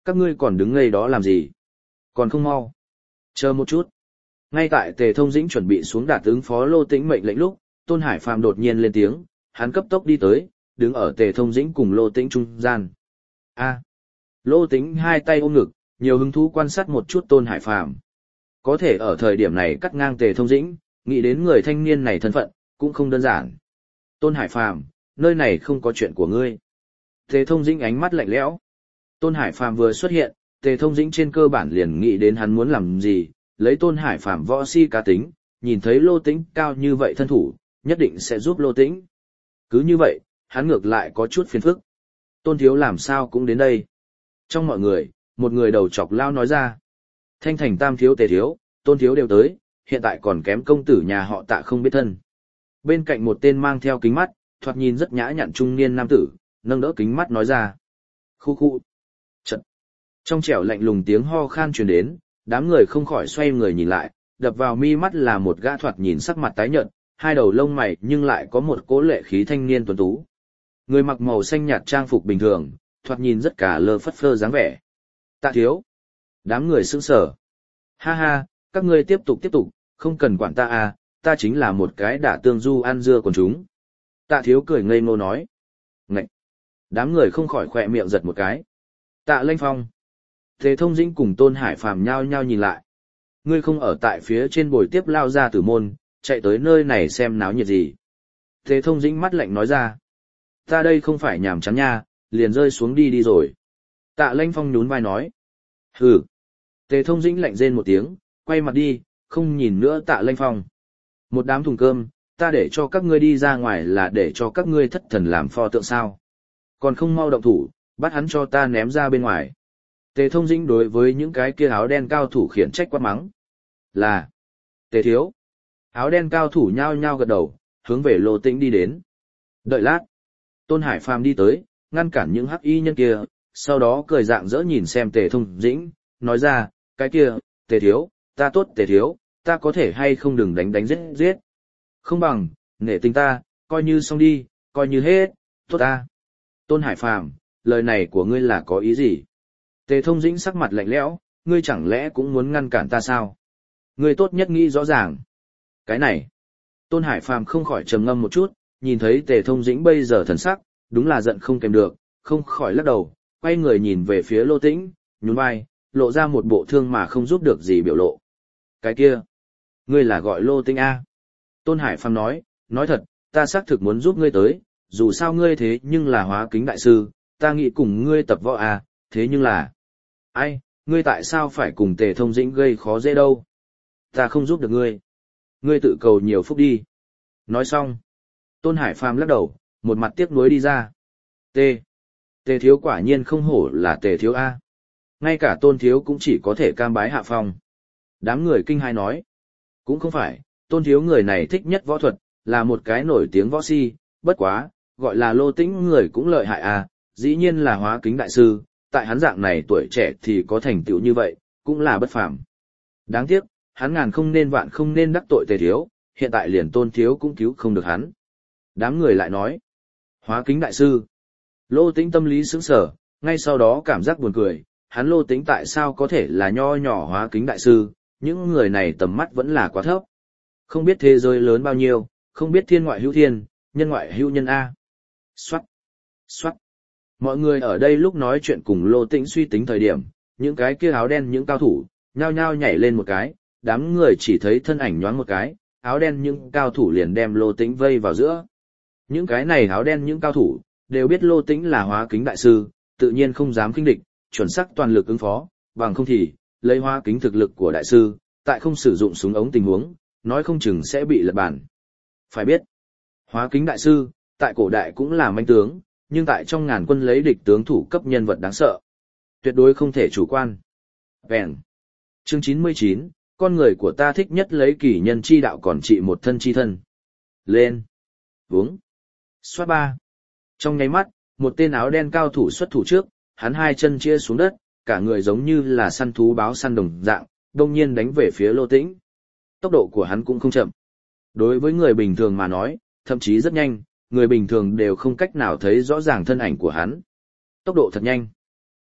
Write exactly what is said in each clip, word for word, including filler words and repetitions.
Các ngươi còn đứng ngây đó làm gì? Còn không mau. Chờ một chút. Ngay tại Tề Thông Dĩnh chuẩn bị xuống đạt ứng phó Lô Tĩnh mệnh lệnh lúc, Tôn Hải Phàm đột nhiên lên tiếng, hắn cấp tốc đi tới, đứng ở Tề Thông Dĩnh cùng Lô Tĩnh trung gian. A. Lô Tĩnh hai tay ôm ngực, nhiều hứng thú quan sát một chút Tôn Hải Phàm. Có thể ở thời điểm này cắt ngang Tề Thông Dĩnh, nghĩ đến người thanh niên này thân phận, cũng không đơn giản. Tôn Hải Phàm, nơi này không có chuyện của ngươi. Tề Thông Dĩnh ánh mắt lạnh lẽo. Tôn Hải Phàm vừa xuất hiện, Tề Thông Dĩnh trên cơ bản liền nghĩ đến hắn muốn làm gì, lấy Tôn Hải Phàm võ si cá tính, nhìn thấy Lô Tĩnh cao như vậy thân thủ, nhất định sẽ giúp Lô Tĩnh. Cứ như vậy, hắn ngược lại có chút phiền phức. Tôn thiếu làm sao cũng đến đây. Trong mọi người, một người đầu chọc lao nói ra. Thanh thành tam thiếu Tề thiếu, Tôn thiếu đều tới, hiện tại còn kém công tử nhà họ Tạ không biết thân. Bên cạnh một tên mang theo kính mắt, thoạt nhìn rất nhã nhặn trung niên nam tử, nâng đỡ kính mắt nói ra. Khu khu. Trận. Trong trẻo lạnh lùng tiếng ho khan truyền đến, đám người không khỏi xoay người nhìn lại, đập vào mi mắt là một gã thoạt nhìn sắc mặt tái nhợt, hai đầu lông mày nhưng lại có một cỗ lệ khí thanh niên tuấn tú. Người mặc màu xanh nhạt trang phục bình thường, thoạt nhìn rất cả lơ phất phơ dáng vẻ. Tạ thiếu. Đám người sững sờ. Ha ha, các ngươi tiếp tục tiếp tục, không cần quản ta à, ta chính là một cái đả tương du ăn dưa còn chúng. Tạ thiếu cười ngây ngô nói. Ngậy. Đám người không khỏi khỏe miệng giật một cái. Tạ Lanh Phong. Tề Thông Dĩnh cùng Tôn Hải Phàm nhao nhao nhìn lại. Ngươi không ở tại phía trên bồi tiếp lao ra tử môn, chạy tới nơi này xem náo nhiệt gì. Tề Thông Dĩnh mắt lạnh nói ra. Ta đây không phải nhàm chán nha, liền rơi xuống đi đi rồi. Tạ Lanh Phong nhún vai nói. Hừ. Tề Thông Dĩnh lạnh rên một tiếng, quay mặt đi, không nhìn nữa Tạ Lanh Phong. Một đám thùng cơm, ta để cho các ngươi đi ra ngoài là để cho các ngươi thất thần làm pho tượng sao. Còn không mau động thủ, bắt hắn cho ta ném ra bên ngoài. Tề Thông Dĩnh đối với những cái kia áo đen cao thủ khiển trách quát mắng. Là. Tề thiếu. Áo đen cao thủ nhao nhao gật đầu, hướng về Lô Tĩnh đi đến. Đợi lát. Tôn Hải Phàm đi tới, ngăn cản những hắc y nhân kia, sau đó cười dạng dỡ nhìn xem Tề Thông Dĩnh, nói ra, cái kia, Tề thiếu, ta tốt Tề thiếu, ta có thể hay không đừng đánh đánh giết giết. Không bằng, nể tình ta, coi như xong đi, coi như hết, tốt ta. Tôn Hải Phàm, lời này của ngươi là có ý gì? Tề Thông Dĩnh sắc mặt lạnh lẽo, ngươi chẳng lẽ cũng muốn ngăn cản ta sao? Ngươi tốt nhất nghĩ rõ ràng. Cái này. Tôn Hải Phàm không khỏi trầm ngâm một chút, nhìn thấy Tề Thông Dĩnh bây giờ thần sắc, đúng là giận không kèm được, không khỏi lắc đầu, quay người nhìn về phía Lô Tĩnh, nhún vai, lộ ra một bộ thương mà không giúp được gì biểu lộ. Cái kia. Ngươi là gọi Lô Tĩnh A. Tôn Hải Phàm nói, nói thật, ta xác thực muốn giúp ngươi tới, dù sao ngươi thế nhưng là hóa kính đại sư, ta nghĩ cùng ngươi tập võ A, thế nhưng là... Ai, ngươi tại sao phải cùng Tề Thông Dĩnh gây khó dễ đâu? Ta không giúp được ngươi. Ngươi tự cầu nhiều phúc đi. Nói xong. Tôn Hải Phàm lắc đầu, một mặt tiếc nuối đi ra. T. Tề thiếu quả nhiên không hổ là Tề thiếu A. Ngay cả Tôn thiếu cũng chỉ có thể cam bái hạ phong. Đám người kinh hai nói. Cũng không phải, Tôn thiếu người này thích nhất võ thuật, là một cái nổi tiếng võ si, bất quá, gọi là Lô Tĩnh người cũng lợi hại A, dĩ nhiên là hóa kính đại sư, tại hắn dạng này tuổi trẻ thì có thành tựu như vậy, cũng là bất phàm. Đáng tiếc, hắn ngàn không nên vạn không nên đắc tội Tề thiếu, hiện tại liền Tôn thiếu cũng cứu không được hắn. Đám người lại nói, hóa kính đại sư. Lô Tĩnh tâm lý sững sờ, ngay sau đó cảm giác buồn cười, hắn Lô Tĩnh tại sao có thể là nho nhỏ hóa kính đại sư, những người này tầm mắt vẫn là quá thấp. Không biết thế giới lớn bao nhiêu, không biết thiên ngoại hữu thiên, nhân ngoại hữu nhân A. Xoát, xoát. Mọi người ở đây lúc nói chuyện cùng Lô Tĩnh suy tính thời điểm, những cái kia áo đen những cao thủ, nhao nhao nhảy lên một cái, đám người chỉ thấy thân ảnh nhoáng một cái, áo đen những cao thủ liền đem Lô Tĩnh vây vào giữa. Những cái này áo đen những cao thủ, đều biết Lô Tĩnh là hóa kính đại sư, tự nhiên không dám khinh địch, chuẩn xác toàn lực ứng phó, bằng không thì, lấy hóa kính thực lực của đại sư, tại không sử dụng súng ống tình huống, nói không chừng sẽ bị lật bàn. Phải biết, hóa kính đại sư, tại cổ đại cũng là manh tướng, nhưng tại trong ngàn quân lấy địch tướng thủ cấp nhân vật đáng sợ. Tuyệt đối không thể chủ quan. Vẹn. Chương chín mươi chín, con người của ta thích nhất lấy kỷ nhân chi đạo còn trị một thân chi thân. Lên. Uống. Xoát ba. Trong nháy mắt, một tên áo đen cao thủ xuất thủ trước, hắn hai chân chia xuống đất, cả người giống như là săn thú báo săn đồng dạng, đông nhiên đánh về phía Lô Tĩnh. Tốc độ của hắn cũng không chậm. Đối với người bình thường mà nói, thậm chí rất nhanh, người bình thường đều không cách nào thấy rõ ràng thân ảnh của hắn. Tốc độ thật nhanh.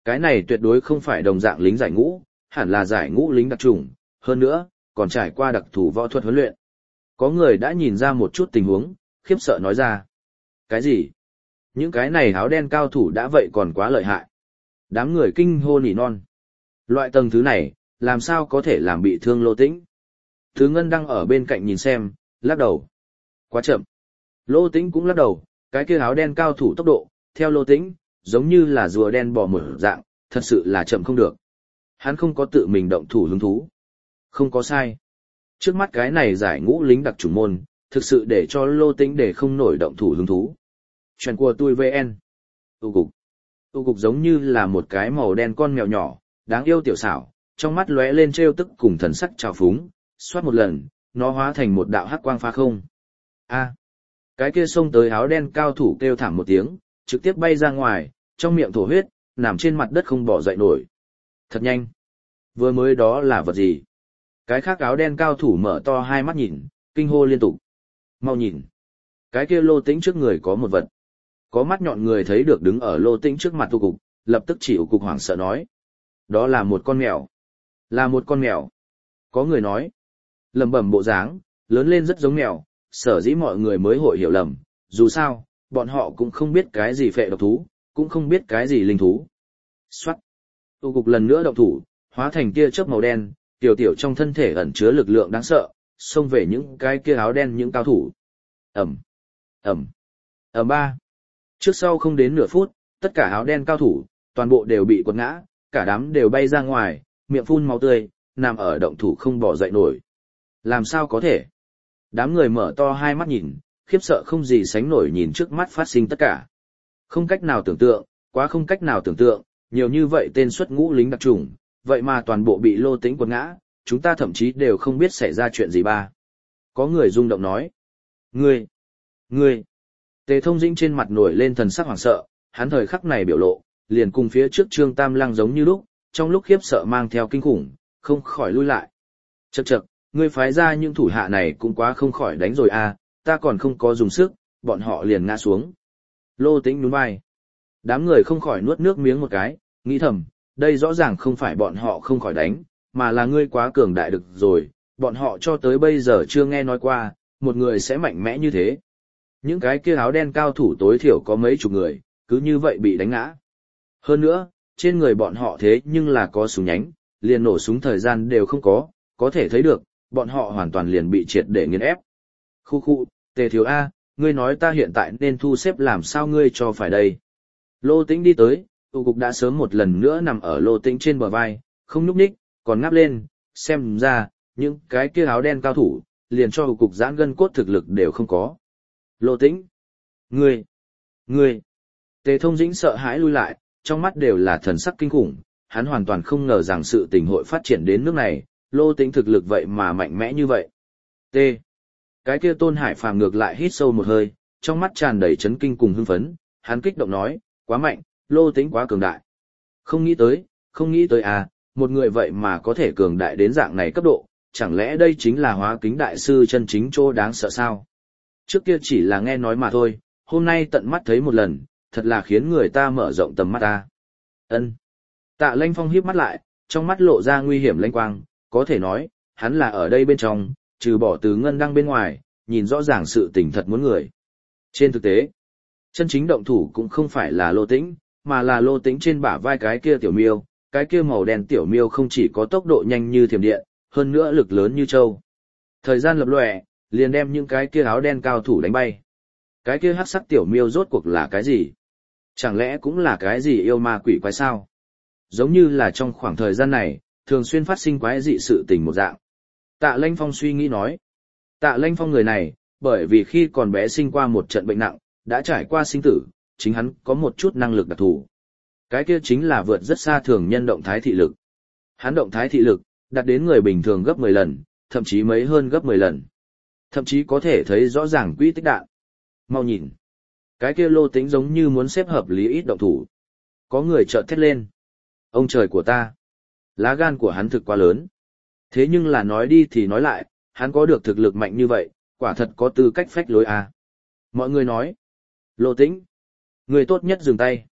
Cái này tuyệt đối không phải đồng dạng lính giải ngũ, hẳn là giải ngũ lính đặc trùng, hơn nữa, còn trải qua đặc thù võ thuật huấn luyện. Có người đã nhìn ra một chút tình huống, khiếp sợ nói ra. Cái gì? Những cái này áo đen cao thủ đã vậy còn quá lợi hại. Đám người kinh hô nỉ non. Loại tầng thứ này, làm sao có thể làm bị thương Lô Tĩnh? Thứ Ngân đang ở bên cạnh nhìn xem, lắc đầu. Quá chậm. Lô Tĩnh cũng lắc đầu, cái kia áo đen cao thủ tốc độ, theo Lô Tĩnh, giống như là rùa đen bò mở dạng, thật sự là chậm không được. Hắn không có tự mình động thủ hứng thú. Không có sai. Trước mắt cái này giải ngũ lính đặc chủng môn, thực sự để cho Lô Tĩnh để không nổi động thủ hứng thú. Chuyện của tôi vê en. Tu cục. Tu cục giống như là một cái màu đen con mèo nhỏ, đáng yêu tiểu xảo, trong mắt lóe lên trêu tức cùng thần sắc trào phúng, xoát một lần, nó hóa thành một đạo hắc quang phá không. A. Cái kia xông tới áo đen cao thủ kêu thảm một tiếng, trực tiếp bay ra ngoài, trong miệng thổ huyết, nằm trên mặt đất không bỏ dậy nổi. Thật nhanh. Vừa mới đó là vật gì? Cái khác áo đen cao thủ mở to hai mắt nhìn, kinh hô liên tục. Mau nhìn. Cái kia Lô Tĩnh trước người có một vật. Có mắt nhọn người thấy được đứng ở Lô Tĩnh trước mặt tu cục, lập tức chỉ cục hoảng sợ nói. Đó là một con mèo. Là một con mèo. Có người nói. Lầm bẩm bộ dáng, lớn lên rất giống mèo, sở dĩ mọi người mới hội hiểu lầm. Dù sao, bọn họ cũng không biết cái gì phệ độc thú, cũng không biết cái gì linh thú. Xoát. Tu cục lần nữa động thủ, hóa thành tia chớp màu đen, tiểu tiểu trong thân thể ẩn chứa lực lượng đáng sợ, xông về những cái kia áo đen những cao thủ. Ẩm, Ẩm, Ẩm ba. Trước sau không đến nửa phút, tất cả áo đen cao thủ, toàn bộ đều bị quật ngã, cả đám đều bay ra ngoài, miệng phun máu tươi, nằm ở động thủ không bỏ dậy nổi. Làm sao có thể? Đám người mở to hai mắt nhìn, khiếp sợ không gì sánh nổi nhìn trước mắt phát sinh tất cả. Không cách nào tưởng tượng, quá không cách nào tưởng tượng, nhiều như vậy tên xuất ngũ lính đặc trùng, vậy mà toàn bộ bị Lô Tĩnh quật ngã, chúng ta thậm chí đều không biết xảy ra chuyện gì ba. Có người rung động nói. Ngươi! Ngươi! Tề Thông Dĩnh trên mặt nổi lên thần sắc hoảng sợ, hắn thời khắc này biểu lộ, liền cùng phía trước Trương Tam Lăng giống như lúc, trong lúc khiếp sợ mang theo kinh khủng, không khỏi lui lại. Chậc chậc, ngươi phái ra những thủ hạ này cũng quá không khỏi đánh rồi à, ta còn không có dùng sức, bọn họ liền ngã xuống. Lô Tĩnh nhún vai. Đám người không khỏi nuốt nước miếng một cái, nghĩ thầm, đây rõ ràng không phải bọn họ không khỏi đánh, mà là ngươi quá cường đại được rồi, bọn họ cho tới bây giờ chưa nghe nói qua, một người sẽ mạnh mẽ như thế. Những cái kia áo đen cao thủ tối thiểu có mấy chục người, cứ như vậy bị đánh ngã. Hơn nữa, trên người bọn họ thế nhưng là có súng nhánh, liền nổ súng thời gian đều không có, có thể thấy được, bọn họ hoàn toàn liền bị triệt để nghiền ép. Khu khu, Tề Thiếu A, ngươi nói ta hiện tại nên thu xếp làm sao ngươi cho phải đây. Lô Tĩnh đi tới, tu cục đã sớm một lần nữa nằm ở Lô Tĩnh trên bờ vai, không nhúc nhích, còn ngáp lên, xem ra, những cái kia áo đen cao thủ, liền cho tu cục giãn gân cốt thực lực đều không có. Lô Tĩnh, ngươi, ngươi, Tề Thông Dĩnh sợ hãi lui lại, trong mắt đều là thần sắc kinh khủng, hắn hoàn toàn không ngờ rằng sự tình hội phát triển đến nước này, Lô Tĩnh thực lực vậy mà mạnh mẽ như vậy. T. Cái kia Tôn Hải Phàm ngược lại hít sâu một hơi, trong mắt tràn đầy chấn kinh cùng hưng phấn, hắn kích động nói, quá mạnh, Lô Tĩnh quá cường đại. Không nghĩ tới, không nghĩ tới à, một người vậy mà có thể cường đại đến dạng này cấp độ, chẳng lẽ đây chính là hóa kính đại sư chân chính chỗ đáng sợ sao? Trước kia chỉ là nghe nói mà thôi, hôm nay tận mắt thấy một lần, thật là khiến người ta mở rộng tầm mắt ta. Ân. Tạ Lanh Phong híp mắt lại, trong mắt lộ ra nguy hiểm lanh quang, có thể nói, hắn là ở đây bên trong, trừ bỏ từ ngân đăng bên ngoài, nhìn rõ ràng sự tình thật muốn người. Trên thực tế, chân chính động thủ cũng không phải là Lô Tĩnh, mà là Lô Tĩnh trên bả vai cái kia tiểu miêu, cái kia màu đen tiểu miêu không chỉ có tốc độ nhanh như thiểm điện, hơn nữa lực lớn như trâu. Thời gian lập lòe, liền đem những cái kia áo đen cao thủ đánh bay. Cái kia hắc sắc tiểu miêu rốt cuộc là cái gì? Chẳng lẽ cũng là cái gì yêu ma quỷ quái sao? Giống như là trong khoảng thời gian này, thường xuyên phát sinh quái dị sự tình một dạng. Tạ Lanh Phong suy nghĩ nói. Tạ Lanh Phong người này, bởi vì khi còn bé sinh qua một trận bệnh nặng, đã trải qua sinh tử, chính hắn có một chút năng lực đặc thù. Cái kia chính là vượt rất xa thường nhân động thái thị lực. Hắn động thái thị lực, đạt đến người bình thường gấp mười lần, thậm chí mấy hơn gấp mười lần. Thậm chí có thể thấy rõ ràng quỹ tích đạn. Mau nhìn. Cái kia Lô Tĩnh giống như muốn xếp hợp lý ít động thủ. Có người chợt thét lên. Ông trời của ta. Lá gan của hắn thực quá lớn. Thế nhưng là nói đi thì nói lại, hắn có được thực lực mạnh như vậy, quả thật có tư cách phách lối à. Mọi người nói. Lô Tĩnh. Người tốt nhất dừng tay.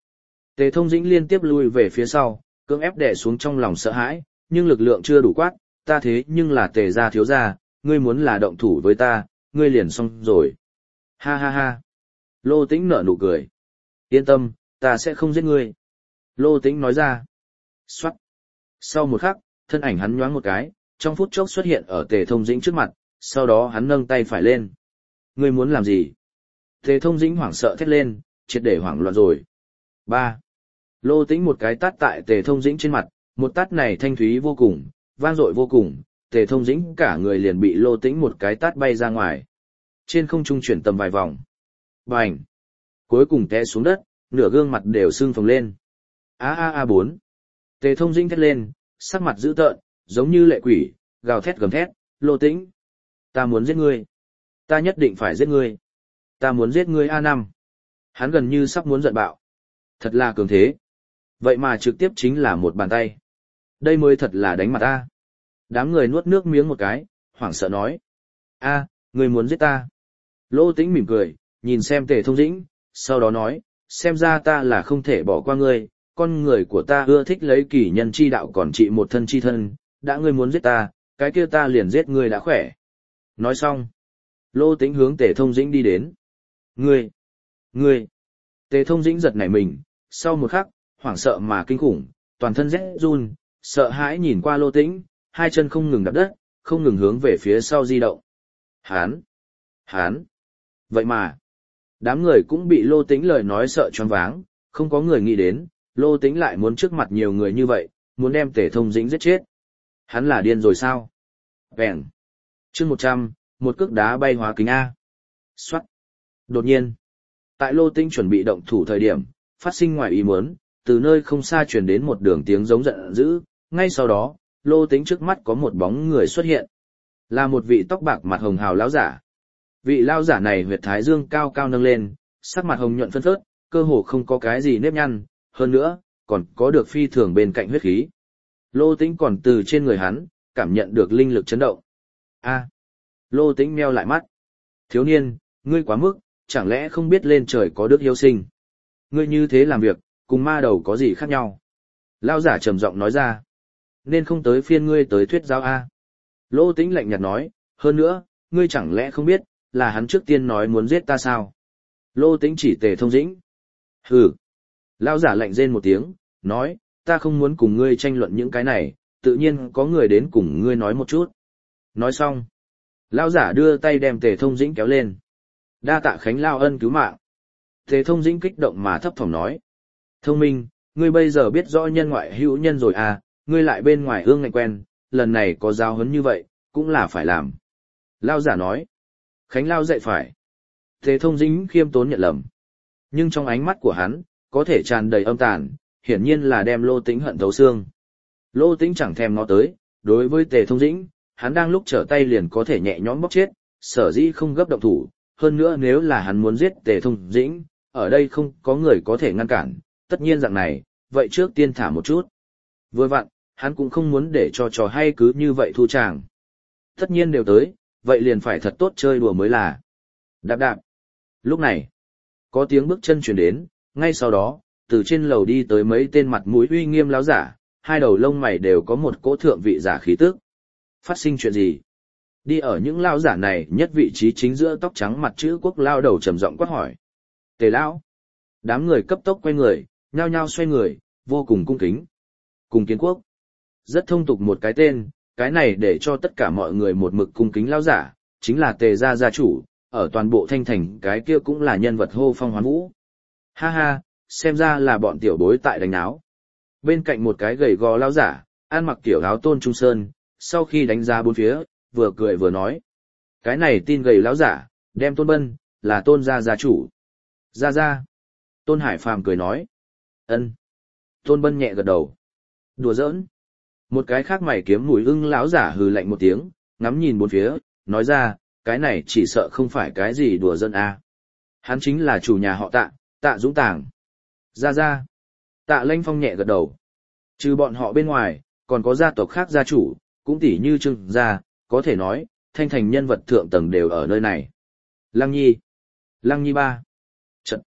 Tề Thông Dĩnh liên tiếp lui về phía sau, cưỡng ép đè xuống trong lòng sợ hãi, nhưng lực lượng chưa đủ quát, ta thế nhưng là Tề gia thiếu gia, ngươi muốn là động thủ với ta, ngươi liền xong rồi. Ha ha ha. Lô Tĩnh nở nụ cười. Yên tâm, ta sẽ không giết ngươi. Lô Tĩnh nói ra. Xoát. Sau một khắc, thân ảnh hắn nhoáng một cái, trong phút chốc xuất hiện ở Tề Thông Dĩnh trước mặt, sau đó hắn nâng tay phải lên. Ngươi muốn làm gì? Tề Thông Dĩnh hoảng sợ thét lên, triệt để hoảng loạn rồi. Ba. Lô Tĩnh một cái tát tại Tề Thông Dĩnh trên mặt, một tát này thanh thúy vô cùng, vang dội vô cùng, Tề Thông Dĩnh cả người liền bị Lô Tĩnh một cái tát bay ra ngoài. Trên không trung chuyển tầm vài vòng. Bành! Cuối cùng té xuống đất, nửa gương mặt đều sưng phồng lên. A a a bốn. Tề Thông Dĩnh thét lên, sắc mặt dữ tợn, giống như lệ quỷ, gào thét gầm thét, Lô Tĩnh. Ta muốn giết ngươi. Ta nhất định phải giết ngươi. Ta muốn giết ngươi a năm. Hắn gần như sắp muốn giận bạo. Thật là cường thế. Vậy mà trực tiếp chính là một bàn tay. Đây mới thật là đánh mặt ta. Đám người nuốt nước miếng một cái, hoảng sợ nói. A, ngươi muốn giết ta. Lô Tĩnh mỉm cười, nhìn xem Tề Thông Dĩnh, sau đó nói, xem ra ta là không thể bỏ qua ngươi, con người của ta ưa thích lấy kỷ nhân chi đạo còn trị một thân chi thân, đã ngươi muốn giết ta, cái kia ta liền giết ngươi đã khỏe. Nói xong, Lô Tĩnh hướng Tề Thông Dĩnh đi đến. Ngươi, ngươi, Tề Thông Dĩnh giật nảy mình, sau một khắc, hoảng sợ mà kinh khủng, toàn thân rét run, sợ hãi nhìn qua Lô Tĩnh, hai chân không ngừng đạp đất, không ngừng hướng về phía sau di động. Hán, hán, vậy mà, đám người cũng bị Lô Tĩnh lời nói sợ choáng váng, không có người nghĩ đến, Lô Tĩnh lại muốn trước mặt nhiều người như vậy, muốn đem Tề Thông Dĩnh giết chết. Hắn là điên rồi sao? Bèn. Chương một trăm, một cước đá bay hóa kính A. Xoát. Đột nhiên, tại Lô Tĩnh chuẩn bị động thủ thời điểm, phát sinh ngoài ý muốn, từ nơi không xa truyền đến một đường tiếng giống giận dữ, ngay sau đó, Lô Tĩnh trước mắt có một bóng người xuất hiện. Là một vị tóc bạc mặt hồng hào lão giả. Vị lão giả này huyệt thái dương cao cao nâng lên, sắc mặt hồng nhuận phân phớt, cơ hồ không có cái gì nếp nhăn, hơn nữa, còn có được phi thường bên cạnh huyết khí. Lô Tĩnh còn từ trên người hắn, cảm nhận được linh lực chấn động. A. Lô Tĩnh meo lại mắt. Thiếu niên, ngươi quá mức, chẳng lẽ không biết lên trời có đức hiếu sinh? Ngươi như thế làm việc, cùng ma đầu có gì khác nhau? Lão giả trầm giọng nói ra. Nên không tới phiên ngươi tới thuyết giáo A. Lô Tĩnh lạnh nhạt nói, hơn nữa, ngươi chẳng lẽ không biết, là hắn trước tiên nói muốn giết ta sao? Lô Tĩnh chỉ Tề Thông Dĩnh. Hừ. Lão giả lạnh rên một tiếng, nói, ta không muốn cùng ngươi tranh luận những cái này, tự nhiên có người đến cùng ngươi nói một chút. Nói xong, lão giả đưa tay đem Tề Thông Dĩnh kéo lên. Đa tạ Khánh lao ân cứu mạng. Tề Thông Dĩnh kích động mà thấp thỏm nói. Thông minh, ngươi bây giờ biết rõ nhân ngoại hữu nhân rồi à, ngươi lại bên ngoài ương ngạnh quen, lần này có giáo huấn như vậy, cũng là phải làm. Lão giả nói. Khánh lao dạy phải. Tề Thông Dĩnh khiêm tốn nhận lầm. Nhưng trong ánh mắt của hắn, có thể tràn đầy âm tàn, hiển nhiên là đem Lô Tĩnh hận thấu xương. Lô Tĩnh chẳng thèm ngó tới, đối với Tề Thông Dĩnh, hắn đang lúc trở tay liền có thể nhẹ nhõm bóc chết, sở dĩ không gấp động thủ, hơn nữa nếu là hắn muốn giết Tề Thông Dĩnh, ở đây không có người có thể ngăn cản, tất nhiên dạng này, vậy trước tiên thả một chút. Vừa vặn, hắn cũng không muốn để cho trò hay cứ như vậy thu tràng. Tất nhiên đều tới, vậy liền phải thật tốt chơi đùa mới là. Đạp đạp. Lúc này, có tiếng bước chân chuyển đến, ngay sau đó, từ trên lầu đi tới mấy tên mặt mũi uy nghiêm láo giả, hai đầu lông mày đều có một cỗ thượng vị giả khí tức. Phát sinh chuyện gì? Đi ở những lao giả này nhất vị trí chính giữa tóc trắng mặt chữ quốc lao đầu trầm giọng quát hỏi. Tề lão. Đám người cấp tốc quay người, nhao nhao xoay người, vô cùng cung kính. Cùng kiến quốc. Rất thông tục một cái tên, cái này để cho tất cả mọi người một mực cung kính lao giả, chính là Tề gia gia chủ, ở toàn bộ thanh thành cái kia cũng là nhân vật hô phong hoán vũ. Ha ha, xem ra là bọn tiểu bối tại đánh náo. Bên cạnh một cái gầy gò lao giả, ăn mặc tiểu áo tôn trung sơn, sau khi đánh giá bốn phía, vừa cười vừa nói. Cái này tin gầy lão giả, đem Tôn Bân, là Tôn gia gia chủ. Gia gia. Tôn Hải Phàm cười nói. Ân. Tôn Bân nhẹ gật đầu. Đùa giỡn. Một cái khác mày kiếm mùi ưng lão giả hừ lạnh một tiếng, ngắm nhìn bốn phía, nói ra, cái này chỉ sợ không phải cái gì đùa giỡn à. Hắn chính là chủ nhà họ Tạ, Tạ Dũng Tàng. Gia gia. Tạ Lanh Phong nhẹ gật đầu. Trừ bọn họ bên ngoài, còn có gia tộc khác gia chủ, cũng tỉ như Trương gia, có thể nói, thanh thành nhân vật thượng tầng đều ở nơi này. Lăng Nhi. Lăng Nhi ba. Trận.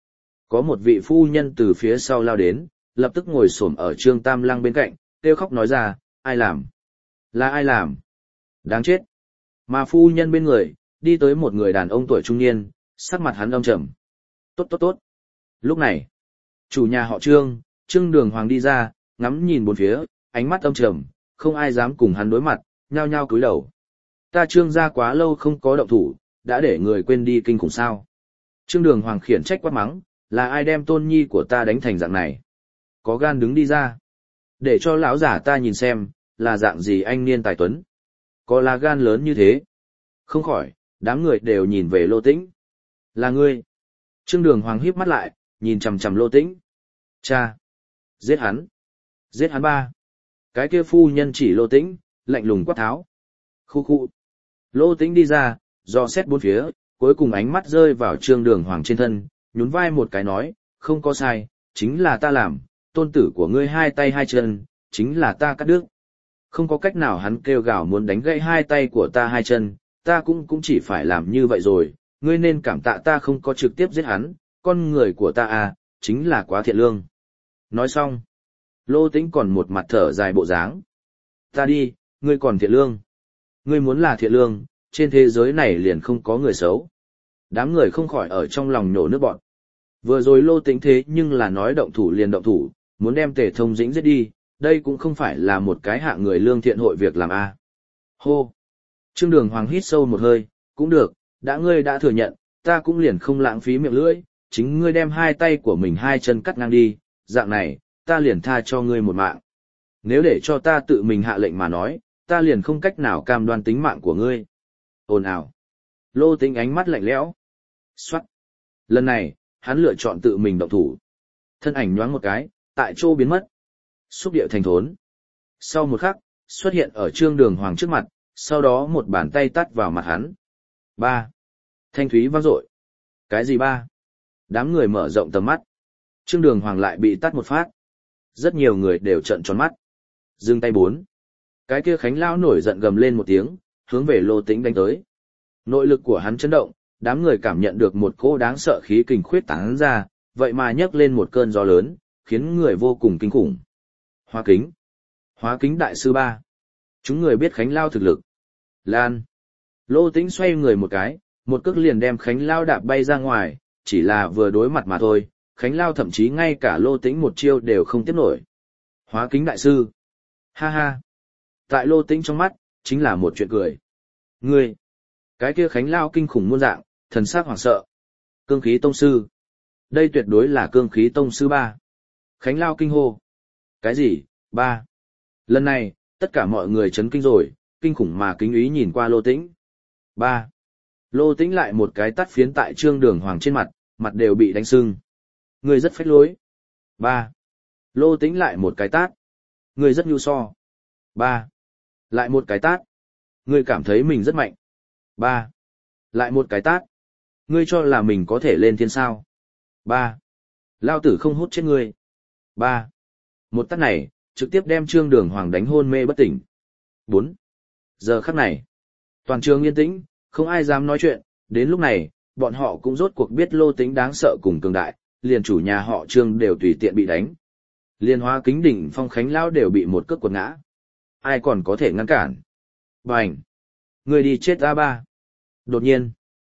Có một vị phu nhân từ phía sau lao đến, lập tức ngồi xổm ở Trương Tam Lăng bên cạnh, kêu khóc nói ra, ai làm? Là ai làm? Đáng chết. Mà phu nhân bên người, đi tới một người đàn ông tuổi trung niên, sắc mặt hắn âm trầm. Tốt tốt tốt. Lúc này, chủ nhà họ Trương, Trương Đường Hoàng đi ra, ngắm nhìn bốn phía, ánh mắt âm trầm, không ai dám cùng hắn đối mặt, nhao nhao cúi đầu. Ta Trương gia quá lâu không có động thủ, đã để người quên đi kinh khủng sao? Trương Đường Hoàng khiển trách quát mắng, là ai đem tôn nhi của ta đánh thành dạng này? Có gan đứng đi ra, để cho lão giả ta nhìn xem, là dạng gì anh niên tài tuấn. Có là gan lớn như thế. Không khỏi, đám người đều nhìn về Lô Tĩnh. Là ngươi. Trương Đường Hoàng híp mắt lại, nhìn chằm chằm Lô Tĩnh. Cha. Giết hắn. Giết hắn ba. Cái kia phu nhân chỉ Lô Tĩnh, lạnh lùng quát tháo. Khu khu. Lô Tĩnh đi ra, dò xét bốn phía, cuối cùng ánh mắt rơi vào Trương Đường Hoàng trên thân, nhún vai một cái nói, không có sai, chính là ta làm, tôn tử của ngươi hai tay hai chân, chính là ta cắt đứt. Không có cách nào hắn kêu gào muốn đánh gãy hai tay của ta hai chân, ta cũng cũng chỉ phải làm như vậy rồi, ngươi nên cảm tạ ta không có trực tiếp giết hắn, con người của ta à, chính là quá thiện lương. Nói xong, Lô Tĩnh còn một mặt thở dài bộ dáng. Ta đi, ngươi còn thiện lương. Ngươi muốn là thiện lương, trên thế giới này liền không có người xấu. Đám người không khỏi ở trong lòng nhổ nước bọt. Vừa rồi Lô Tĩnh thế nhưng là nói động thủ liền động thủ, muốn đem Tề Thông Dĩnh giết đi, đây cũng không phải là một cái hạ người lương thiện hội việc làm a. Hô. Trương Đường Hoàng hít sâu một hơi, cũng được, đã ngươi đã thừa nhận, ta cũng liền không lãng phí miệng lưỡi, chính ngươi đem hai tay của mình hai chân cắt ngang đi, dạng này, ta liền tha cho ngươi một mạng. Nếu để cho ta tự mình hạ lệnh mà nói, ta liền không cách nào cam đoan tính mạng của ngươi. Ồn ào. Lô Tĩnh ánh mắt lạnh lẽo. Xoát. Lần này, hắn lựa chọn tự mình động thủ. Thân ảnh nhoáng một cái, tại chỗ biến mất. Xúc điệu thành thốn. Sau một khắc, xuất hiện ở Trương Đường Hoàng trước mặt, sau đó một bàn tay tát vào mặt hắn. Ba. Thanh thúy vang dội. Cái gì ba? Đám người mở rộng tầm mắt. Trương Đường Hoàng lại bị tát một phát. Rất nhiều người đều trợn tròn mắt. Dừng tay bốn. Cái kia Khánh Lao nổi giận gầm lên một tiếng, hướng về Lô Tĩnh đánh tới. Nội lực của hắn chấn động, đám người cảm nhận được một cỗ đáng sợ khí kình khuyết tán ra, vậy mà nhấc lên một cơn gió lớn, khiến người vô cùng kinh khủng. Hóa kính. Hóa kính đại sư ba. Chúng người biết Khánh Lao thực lực. Lan. Lô Tĩnh xoay người một cái, một cước liền đem Khánh Lao đạp bay ra ngoài, chỉ là vừa đối mặt mà thôi, Khánh Lao thậm chí ngay cả Lô Tĩnh một chiêu đều không tiếp nổi. Hóa kính đại sư. Ha ha. Tại Lô Tĩnh trong mắt, chính là một chuyện cười. Ngươi. Cái kia Khánh Lao kinh khủng muôn dạng, thần sắc hoảng sợ. Cương khí tông sư. Đây tuyệt đối là cương khí tông sư ba. Khánh Lao kinh hô. Cái gì, ba? Lần này, tất cả mọi người chấn kinh rồi, kinh khủng mà kính ý nhìn qua Lô Tĩnh. Ba. Lô Tĩnh lại một cái tát phiến tại Trương Đường Hoàng trên mặt, mặt đều bị đánh sưng. Người rất phách lối. Ba. Lô Tĩnh lại một cái tát. Người rất nhu so. Ba. Lại một cái tát. Người cảm thấy mình rất mạnh. Ba. Lại một cái tát. Ngươi cho là mình có thể lên thiên sao. Ba. Lao tử không hút chết ngươi. Ba. Một tát này, trực tiếp đem Trương Đường Hoàng đánh hôn mê bất tỉnh. Bốn. Giờ khắc này, toàn trường yên tĩnh, không ai dám nói chuyện, đến lúc này, bọn họ cũng rốt cuộc biết Lô Tĩnh đáng sợ cùng cường đại, liền chủ nhà họ Trương đều tùy tiện bị đánh. Liên Hóa Kính đỉnh phong Khánh Lão đều bị một cước quật ngã. Ai còn có thể ngăn cản? Bành! Người đi chết a ba! Đột nhiên,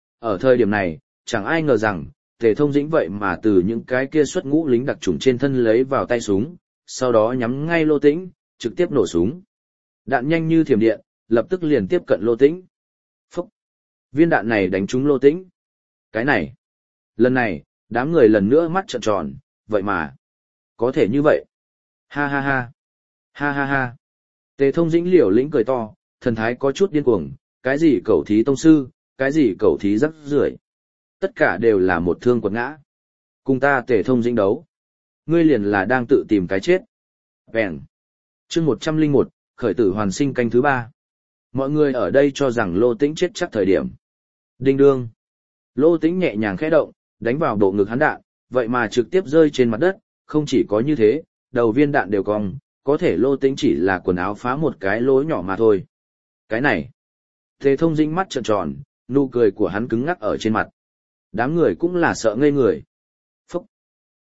ở thời điểm này, chẳng ai ngờ rằng, Tề Thông Dĩnh vậy mà từ những cái kia xuất ngũ lính đặc chủng trên thân lấy vào tay súng, sau đó nhắm ngay Lô Tĩnh, trực tiếp nổ súng. Đạn nhanh như thiểm điện, lập tức liền tiếp cận Lô Tĩnh. Phúc! Viên đạn này đánh trúng Lô Tĩnh. Cái này! Lần này, đám người lần nữa mắt trợn tròn, vậy mà, có thể như vậy. Ha ha ha! Ha ha ha! Tề Thông Dĩnh liều lĩnh cười to, thần thái có chút điên cuồng, cái gì cẩu thí tông sư, cái gì cẩu thí rắc rưởi, tất cả đều là một thương quật ngã. Cùng ta Tề Thông Dĩnh đấu, ngươi liền là đang tự tìm cái chết. Bèn. Chương một trăm linh một, khởi tử hoàn sinh canh thứ ba. Mọi người ở đây cho rằng Lô Tĩnh chết chắc thời điểm. Đinh đương. Lô Tĩnh nhẹ nhàng khẽ động, đánh vào bộ ngực hắn đạn, vậy mà trực tiếp rơi trên mặt đất, không chỉ có như thế, đầu viên đạn đều cong, có thể Lô Tĩnh chỉ là quần áo phá một cái lỗ nhỏ mà thôi. Cái này. Tề Thông Dĩnh mắt trợn tròn, nụ cười của hắn cứng ngắc ở trên mặt. Đám người cũng là sợ ngây người. Phúc.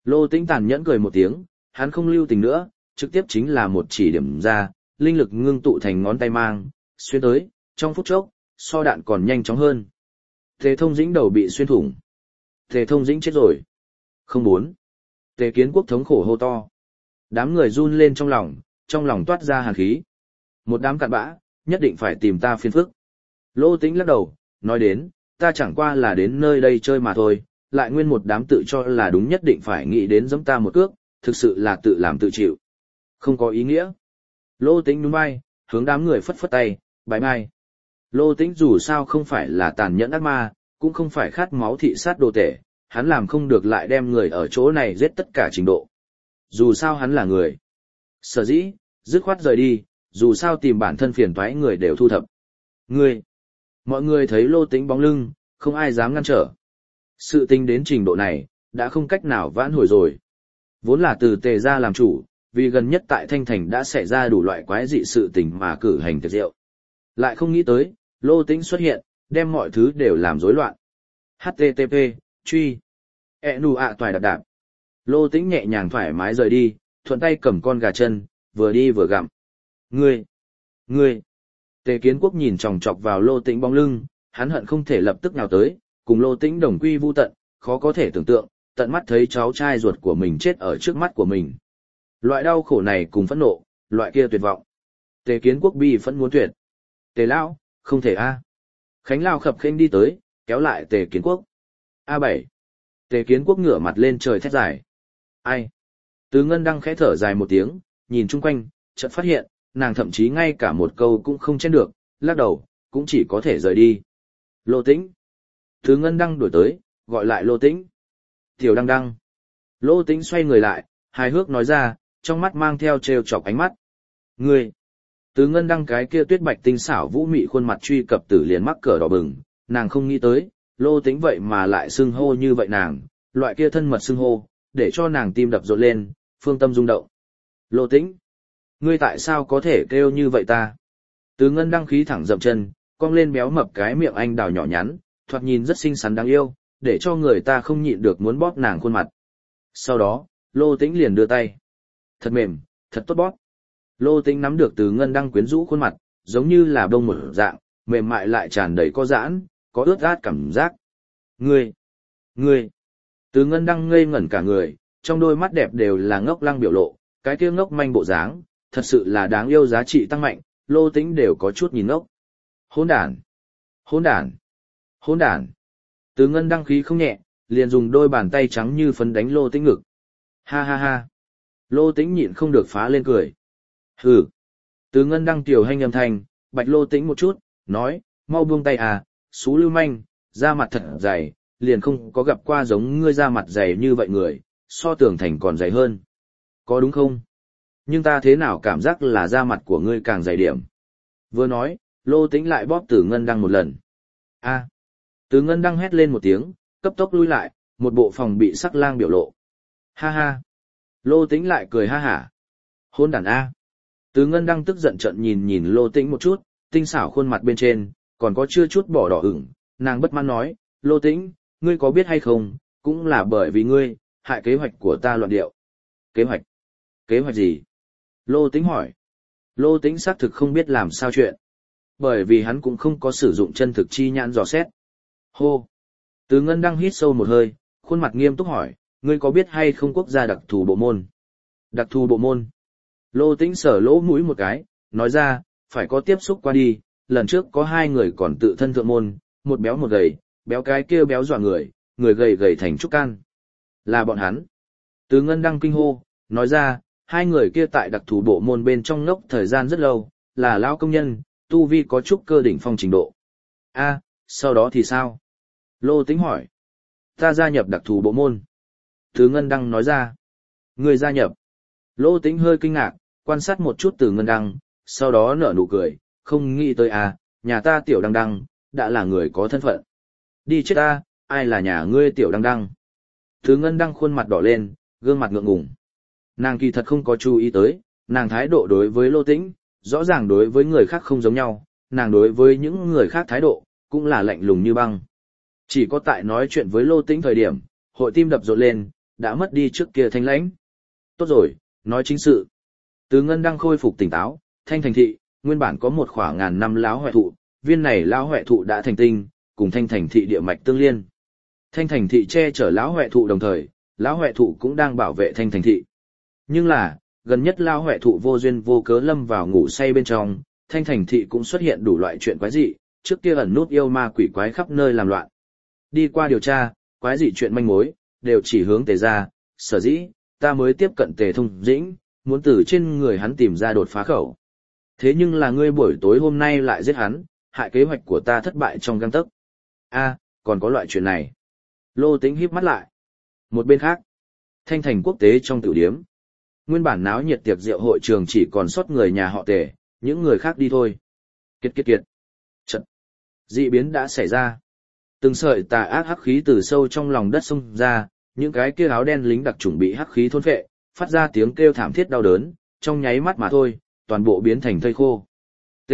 Lô Tĩnh tàn nhẫn cười một tiếng, hắn không lưu tình nữa, trực tiếp chính là một chỉ điểm ra, linh lực ngưng tụ thành ngón tay mang, xuyên tới, trong phút chốc, so đạn còn nhanh chóng hơn. Tề Thông Dĩnh đầu bị xuyên thủng. Tề Thông Dĩnh chết rồi. Không bốn. Tề Kiến Quốc thống khổ hô to. Đám người run lên trong lòng, trong lòng toát ra hàn khí. Một đám cặn bã, nhất định phải tìm ta phiền phức. Lô Tĩnh lắc đầu, nói đến, ta chẳng qua là đến nơi đây chơi mà thôi, lại nguyên một đám tự cho là đúng nhất định phải nghĩ đến giẫm ta một cước, thực sự là tự làm tự chịu. Không có ý nghĩa. Lô Tĩnh nhún vai, hướng đám người phất phất tay, bái bai. Lô Tĩnh dù sao không phải là tàn nhẫn ác ma, cũng không phải khát máu thị sát đồ tể, hắn làm không được lại đem người ở chỗ này giết tất cả trình độ. Dù sao hắn là người. Sở dĩ, dứt khoát rời đi, dù sao tìm bản thân phiền toái người đều thu thập. Ngươi. Mọi người thấy Lô Tĩnh bóng lưng, không ai dám ngăn trở. Sự tình đến trình độ này, đã không cách nào vãn hồi rồi. Vốn là từ Tề gia làm chủ, vì gần nhất tại Thanh Thành đã xảy ra đủ loại quái dị sự tình mà cử hành tiệc rượu. Lại không nghĩ tới, Lô Tĩnh xuất hiện, đem mọi thứ đều làm rối loạn. hát tê tê pê, truy. E nù ạ toài đạp đạp. Lô Tĩnh nhẹ nhàng thoải mái rời đi, thuận tay cầm con gà chân, vừa đi vừa gặm. Ngươi! Ngươi! Tề Kiến Quốc nhìn chòng chọc vào Lô Tĩnh bóng lưng, hắn hận không thể lập tức nào tới, cùng Lô Tĩnh đồng quy vu tận, khó có thể tưởng tượng, tận mắt thấy cháu trai ruột của mình chết ở trước mắt của mình. Loại đau khổ này cùng phẫn nộ, loại kia tuyệt vọng. Tề Kiến Quốc bi phẫn muốn tuyệt. Tề Lão, không thể a. Khánh Lao khập khênh đi tới, kéo lại Tề Kiến Quốc. a bảy. Tề Kiến Quốc ngửa mặt lên trời thét dài. Ai? Từ Ngân đang khẽ thở dài một tiếng, nhìn chung quanh, chợt phát hiện, nàng thậm chí ngay cả một câu cũng không chen được, lắc đầu, cũng chỉ có thể rời đi. Lô Tĩnh. Từ Ngân Đăng đổi tới, gọi lại Lô Tĩnh. Tiểu Đăng Đăng. Lô Tĩnh xoay người lại, hài hước nói ra, trong mắt mang theo trêu chọc ánh mắt. Ngươi. Từ Ngân Đăng cái kia tuyết bạch tinh xảo vũ mị khuôn mặt truy cập tử liền mắc cỡ đỏ bừng, nàng không nghĩ tới, Lô Tĩnh vậy mà lại xưng hô như vậy nàng, loại kia thân mật xưng hô, để cho nàng tim đập rộn lên, phương tâm rung động. Lô Tĩnh. Ngươi tại sao có thể kêu như vậy ta? Từ Ngân Đăng khí thẳng dậm chân, cong lên béo mập cái miệng anh đào nhỏ nhắn, thoạt nhìn rất xinh xắn đáng yêu, để cho người ta không nhịn được muốn bóp nàng khuôn mặt. Sau đó, Lô Tĩnh liền đưa tay. Thật mềm, thật tốt bóp. Lô Tĩnh nắm được Từ Ngân Đăng quyến rũ khuôn mặt, giống như là bông một dạng, mềm mại lại tràn đầy có giãn, có ướt át cảm giác. Ngươi, ngươi. Từ Ngân Đăng ngây ngẩn cả người, trong đôi mắt đẹp đều là ngốc lăng biểu lộ, cái kia ngốc manh bộ dáng, thật sự là đáng yêu giá trị tăng mạnh, Lô Tĩnh đều có chút nhìn ngốc. Hỗn đản, hỗn đản, hỗn đản. Từ Ngân Đăng khí không nhẹ, liền dùng đôi bàn tay trắng như phấn đánh Lô Tĩnh ngực. Ha ha ha. Lô Tĩnh nhịn không được phá lên cười. Hừ. Từ Ngân Đăng tiểu hành âm thanh, bạch Lô Tĩnh một chút, nói, mau buông tay à, xú lưu manh, da mặt thật dày, liền không có gặp qua giống ngươi da mặt dày như vậy người, so tường thành còn dày hơn. Có đúng không? Nhưng ta thế nào cảm giác là da mặt của ngươi càng dày điểm. Vừa nói, Lô Tĩnh lại bóp Từ Ngân Đăng một lần. A. Từ Ngân Đăng hét lên một tiếng, cấp tốc lui lại, một bộ phòng bị sắc lang biểu lộ. Ha ha. Lô Tĩnh lại cười ha hả. Hôn đàn A. Từ Ngân Đăng tức giận trận nhìn nhìn Lô Tĩnh một chút, tinh xảo khuôn mặt bên trên, còn có chưa chút bỏ đỏ ửng, nàng bất mãn nói, Lô Tĩnh, ngươi có biết hay không, cũng là bởi vì ngươi, hại kế hoạch của ta loạn điệu. Kế hoạch? Kế hoạch gì? Lô Tĩnh hỏi. Lô Tĩnh xác thực không biết làm sao chuyện. Bởi vì hắn cũng không có sử dụng chân thực chi nhãn dò xét. Hô! Từ Ngân Đăng hít sâu một hơi, khuôn mặt nghiêm túc hỏi, ngươi có biết hay không quốc gia đặc thù bộ môn? Đặc thù bộ môn? Lô Tĩnh sờ lỗ mũi một cái, nói ra, phải có tiếp xúc qua đi, lần trước có hai người còn tự thân thượng môn, một béo một gầy, béo cái kia béo dọa người, người gầy gầy thành trúc can. Là bọn hắn. Từ Ngân Đăng kinh hô, nói ra, hai người kia tại đặc thù bộ môn bên trong ngốc thời gian rất lâu, là lão công nhân, tu vi có trúc cơ đỉnh phong trình độ. A, sau đó thì sao? Lô Tĩnh hỏi. Ta gia nhập đặc thù bộ môn. Từ Ngân Đăng nói ra. Người gia nhập. Lô Tĩnh hơi kinh ngạc, quan sát một chút Từ Ngân Đăng, sau đó nở nụ cười, không nghĩ tới à, nhà ta Tiểu Đăng Đăng, đã là người có thân phận. Đi chết ta, ai là nhà ngươi Tiểu Đăng Đăng? Từ Ngân Đăng khuôn mặt đỏ lên, gương mặt ngượng ngùng. Nàng kỳ thật không có chú ý tới, nàng thái độ đối với Lô Tĩnh, rõ ràng đối với người khác không giống nhau, nàng đối với những người khác thái độ, cũng là lạnh lùng như băng. Chỉ có tại nói chuyện với Lô Tĩnh thời điểm, hội tim đập rộn lên, đã mất đi trước kia thanh lãnh. Tốt rồi, nói chính sự. Từ Ngân đang khôi phục tỉnh táo, Thanh Thành thị, nguyên bản có một khoảng ngàn năm lão huệ thụ, viên này lão huệ thụ đã thành tinh, cùng Thanh Thành thị địa mạch tương liên. Thanh Thành thị che chở lão huệ thụ đồng thời, lão huệ thụ cũng đang bảo vệ Thanh Thành thị. Nhưng là, gần nhất lão huệ thụ vô duyên vô cớ lâm vào ngủ say bên trong, Thanh Thành thị cũng xuất hiện đủ loại chuyện quái dị, trước kia ẩn nút yêu ma quỷ quái khắp nơi làm loạn. Đi qua điều tra, quái dị chuyện manh mối, đều chỉ hướng Tề ra, sở dĩ, ta mới tiếp cận Tề Thông Dĩnh, muốn từ trên người hắn tìm ra đột phá khẩu. Thế nhưng là ngươi buổi tối hôm nay lại giết hắn, hại kế hoạch của ta thất bại trong gang tấc. A, còn có loại chuyện này. Lô Tĩnh híp mắt lại. Một bên khác, Thanh Thành quốc tế trong tiểu điếm. Nguyên bản náo nhiệt tiệc rượu hội trường chỉ còn sót người nhà họ Tề, những người khác đi thôi. Kiệt kiệt kiệt. Trận. Dị biến đã xảy ra. Từng sợi tà ác hắc khí từ sâu trong lòng đất xông ra, những cái kia áo đen lính đặc chủng bị hắc khí thôn phệ, phát ra tiếng kêu thảm thiết đau đớn, trong nháy mắt mà thôi, toàn bộ biến thành thây khô. T.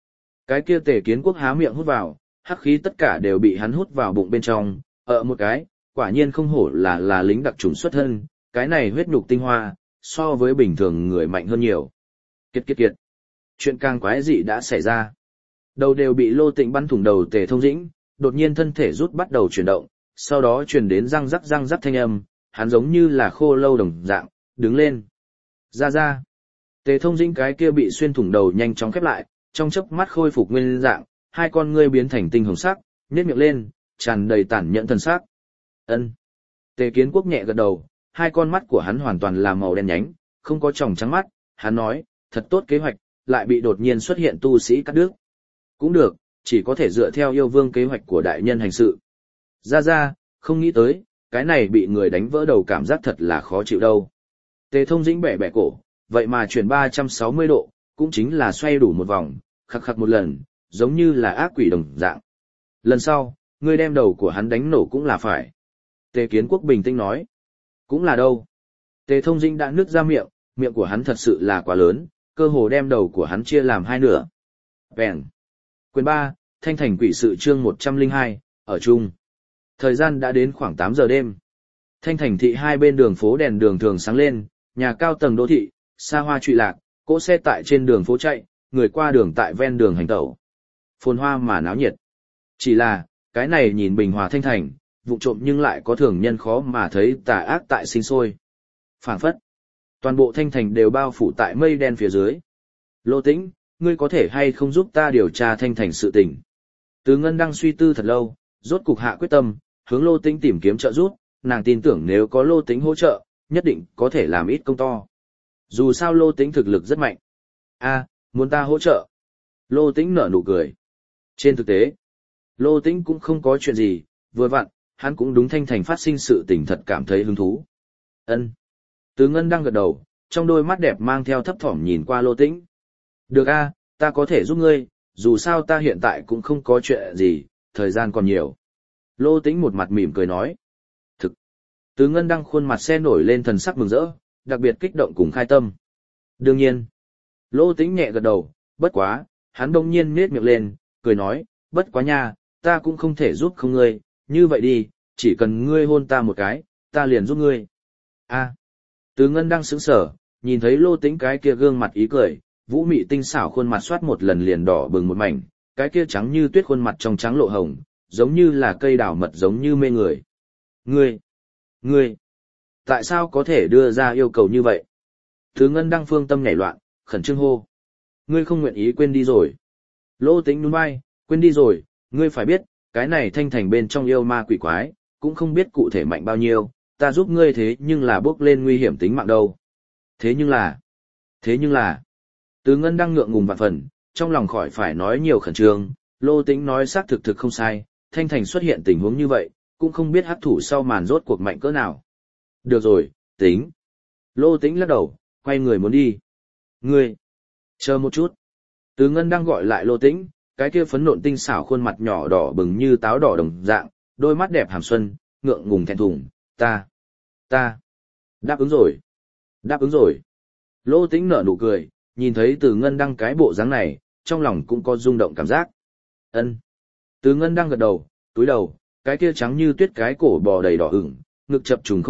Cái kia Tề Kiến Quốc há miệng hút vào, hắc khí tất cả đều bị hắn hút vào bụng bên trong, ở một cái, quả nhiên không hổ là là lính đặc chủng xuất thân, cái này huyết nhục tinh hoa, so với bình thường người mạnh hơn nhiều. Kiệt kiệt kiệt. Chuyện càng quái dị đã xảy ra. Đầu đều bị Lô Tĩnh bắn thủng đầu Tề Thông Dĩnh, đột nhiên thân thể rút bắt đầu chuyển động, sau đó truyền đến răng rắc răng rắc thanh âm, hắn giống như là khô lâu đồng dạng, đứng lên. Ra ra. Tề Thông Dĩnh cái kia bị xuyên thủng đầu nhanh chóng khép lại, trong chớp mắt khôi phục nguyên dạng, hai con ngươi biến thành tinh hồng sắc, nhếch miệng lên, tràn đầy tàn nhẫn thần sắc. Ân. Tề Kiến Quốc nhẹ gật đầu, hai con mắt của hắn hoàn toàn là màu đen nhánh, không có tròng trắng mắt, hắn nói, thật tốt kế hoạch, lại bị đột nhiên xuất hiện tu sĩ cắt đứt. Cũng được, chỉ có thể dựa theo yêu vương kế hoạch của đại nhân hành sự. Ra ra, không nghĩ tới, cái này bị người đánh vỡ đầu cảm giác thật là khó chịu đâu. Tề Thông Dĩnh bẻ bẻ cổ, vậy mà chuyển ba trăm sáu mươi độ, cũng chính là xoay đủ một vòng, khắc khắc một lần, giống như là ác quỷ đồng dạng. Lần sau, ngươi đem đầu của hắn đánh nổ cũng là phải. Tề Kiến Quốc bình tĩnh nói. Cũng là đâu. Tề Thông Dĩnh đã nứt ra miệng, miệng của hắn thật sự là quá lớn, cơ hồ đem đầu của hắn chia làm hai nửa. Bèn. Quyền ba, Thanh Thành quỷ sự chương một trăm lẻ hai, ở chung. Thời gian đã đến khoảng tám giờ đêm. Thanh Thành thị hai bên đường phố đèn đường thường sáng lên, nhà cao tầng đô thị, xa hoa trụy lạc, cỗ xe tại trên đường phố chạy, người qua đường tại ven đường hành tẩu. Phồn hoa mà náo nhiệt. Chỉ là, cái này nhìn bình hòa thanh thành, vụ trộm nhưng lại có thường nhân khó mà thấy tà ác tại sinh sôi. Phảng phất. Toàn bộ thanh thành đều bao phủ tại mây đen phía dưới. Lô Tĩnh, ngươi có thể hay không giúp ta điều tra thanh thành sự tình? Từ Ngân đang suy tư thật lâu, rốt cục hạ quyết tâm, hướng Lô Tĩnh tìm kiếm trợ giúp, nàng tin tưởng nếu có Lô Tĩnh hỗ trợ, nhất định có thể làm ít công to. Dù sao Lô Tĩnh thực lực rất mạnh. A, muốn ta hỗ trợ? Lô Tĩnh nở nụ cười. Trên thực tế, Lô Tĩnh cũng không có chuyện gì, vừa vặn, hắn cũng đúng thanh thành phát sinh sự tình thật cảm thấy hứng thú. Ân. Từ Ngân đang gật đầu, trong đôi mắt đẹp mang theo thấp thỏm nhìn qua Lô Tĩnh. Được a, ta có thể giúp ngươi, dù sao ta hiện tại cũng không có chuyện gì, thời gian còn nhiều. Lô Tĩnh một mặt mỉm cười nói. Thực. Từ Ngân đang khuôn mặt xe nổi lên thần sắc mừng rỡ, đặc biệt kích động cùng khai tâm. Đương nhiên. Lô Tĩnh nhẹ gật đầu, bất quá, hắn đông nhiên nhếch miệng lên, cười nói, bất quá nha, ta cũng không thể giúp không ngươi, như vậy đi, chỉ cần ngươi hôn ta một cái, ta liền giúp ngươi. A. Từ Ngân đang sững sờ, nhìn thấy Lô Tĩnh cái kia gương mặt ý cười, vũ mị tinh xảo khuôn mặt soát một lần liền đỏ bừng một mảnh, cái kia trắng như tuyết khuôn mặt trong trắng lộ hồng, giống như là cây đào mật giống như mê người. Ngươi, ngươi, tại sao có thể đưa ra yêu cầu như vậy? Từ Ngân đang phương tâm nhảy loạn, khẩn trương hô. Ngươi không nguyện ý quên đi rồi. Lô Tĩnh nhún vai, quên đi rồi, ngươi phải biết, cái này thanh thành bên trong yêu ma quỷ quái, cũng không biết cụ thể mạnh bao nhiêu, ta giúp ngươi thế nhưng là bước lên nguy hiểm tính mạng đâu. Thế nhưng là, thế nhưng là, Từ Ngân đang ngượng ngùng vạn phần, trong lòng khỏi phải nói nhiều khẩn trương, Lô Tĩnh nói xác thực thực không sai, thanh thành xuất hiện tình huống như vậy, cũng không biết hắc thủ sau màn rốt cuộc mạnh cỡ nào. Được rồi, tính. Lô Tĩnh lắc đầu, quay người muốn đi. Ngươi, chờ một chút. Từ Ngân đang gọi lại Lô Tĩnh, cái kia phấn nộn tinh xảo khuôn mặt nhỏ đỏ bừng như táo đỏ đồng dạng, đôi mắt đẹp hàm xuân, ngượng ngùng thẹn thùng, ta, ta, đáp ứng rồi, đáp ứng rồi. Lô Tĩnh nở nụ cười, nhìn thấy Từ Ngân đang cái bộ dáng này, trong lòng cũng có rung động cảm giác. Ân. Từ Ngân đang gật đầu, túi đầu, cái kia trắng như tuyết cái cổ bò đầy đỏ ửng, ngực chập trùng không biết,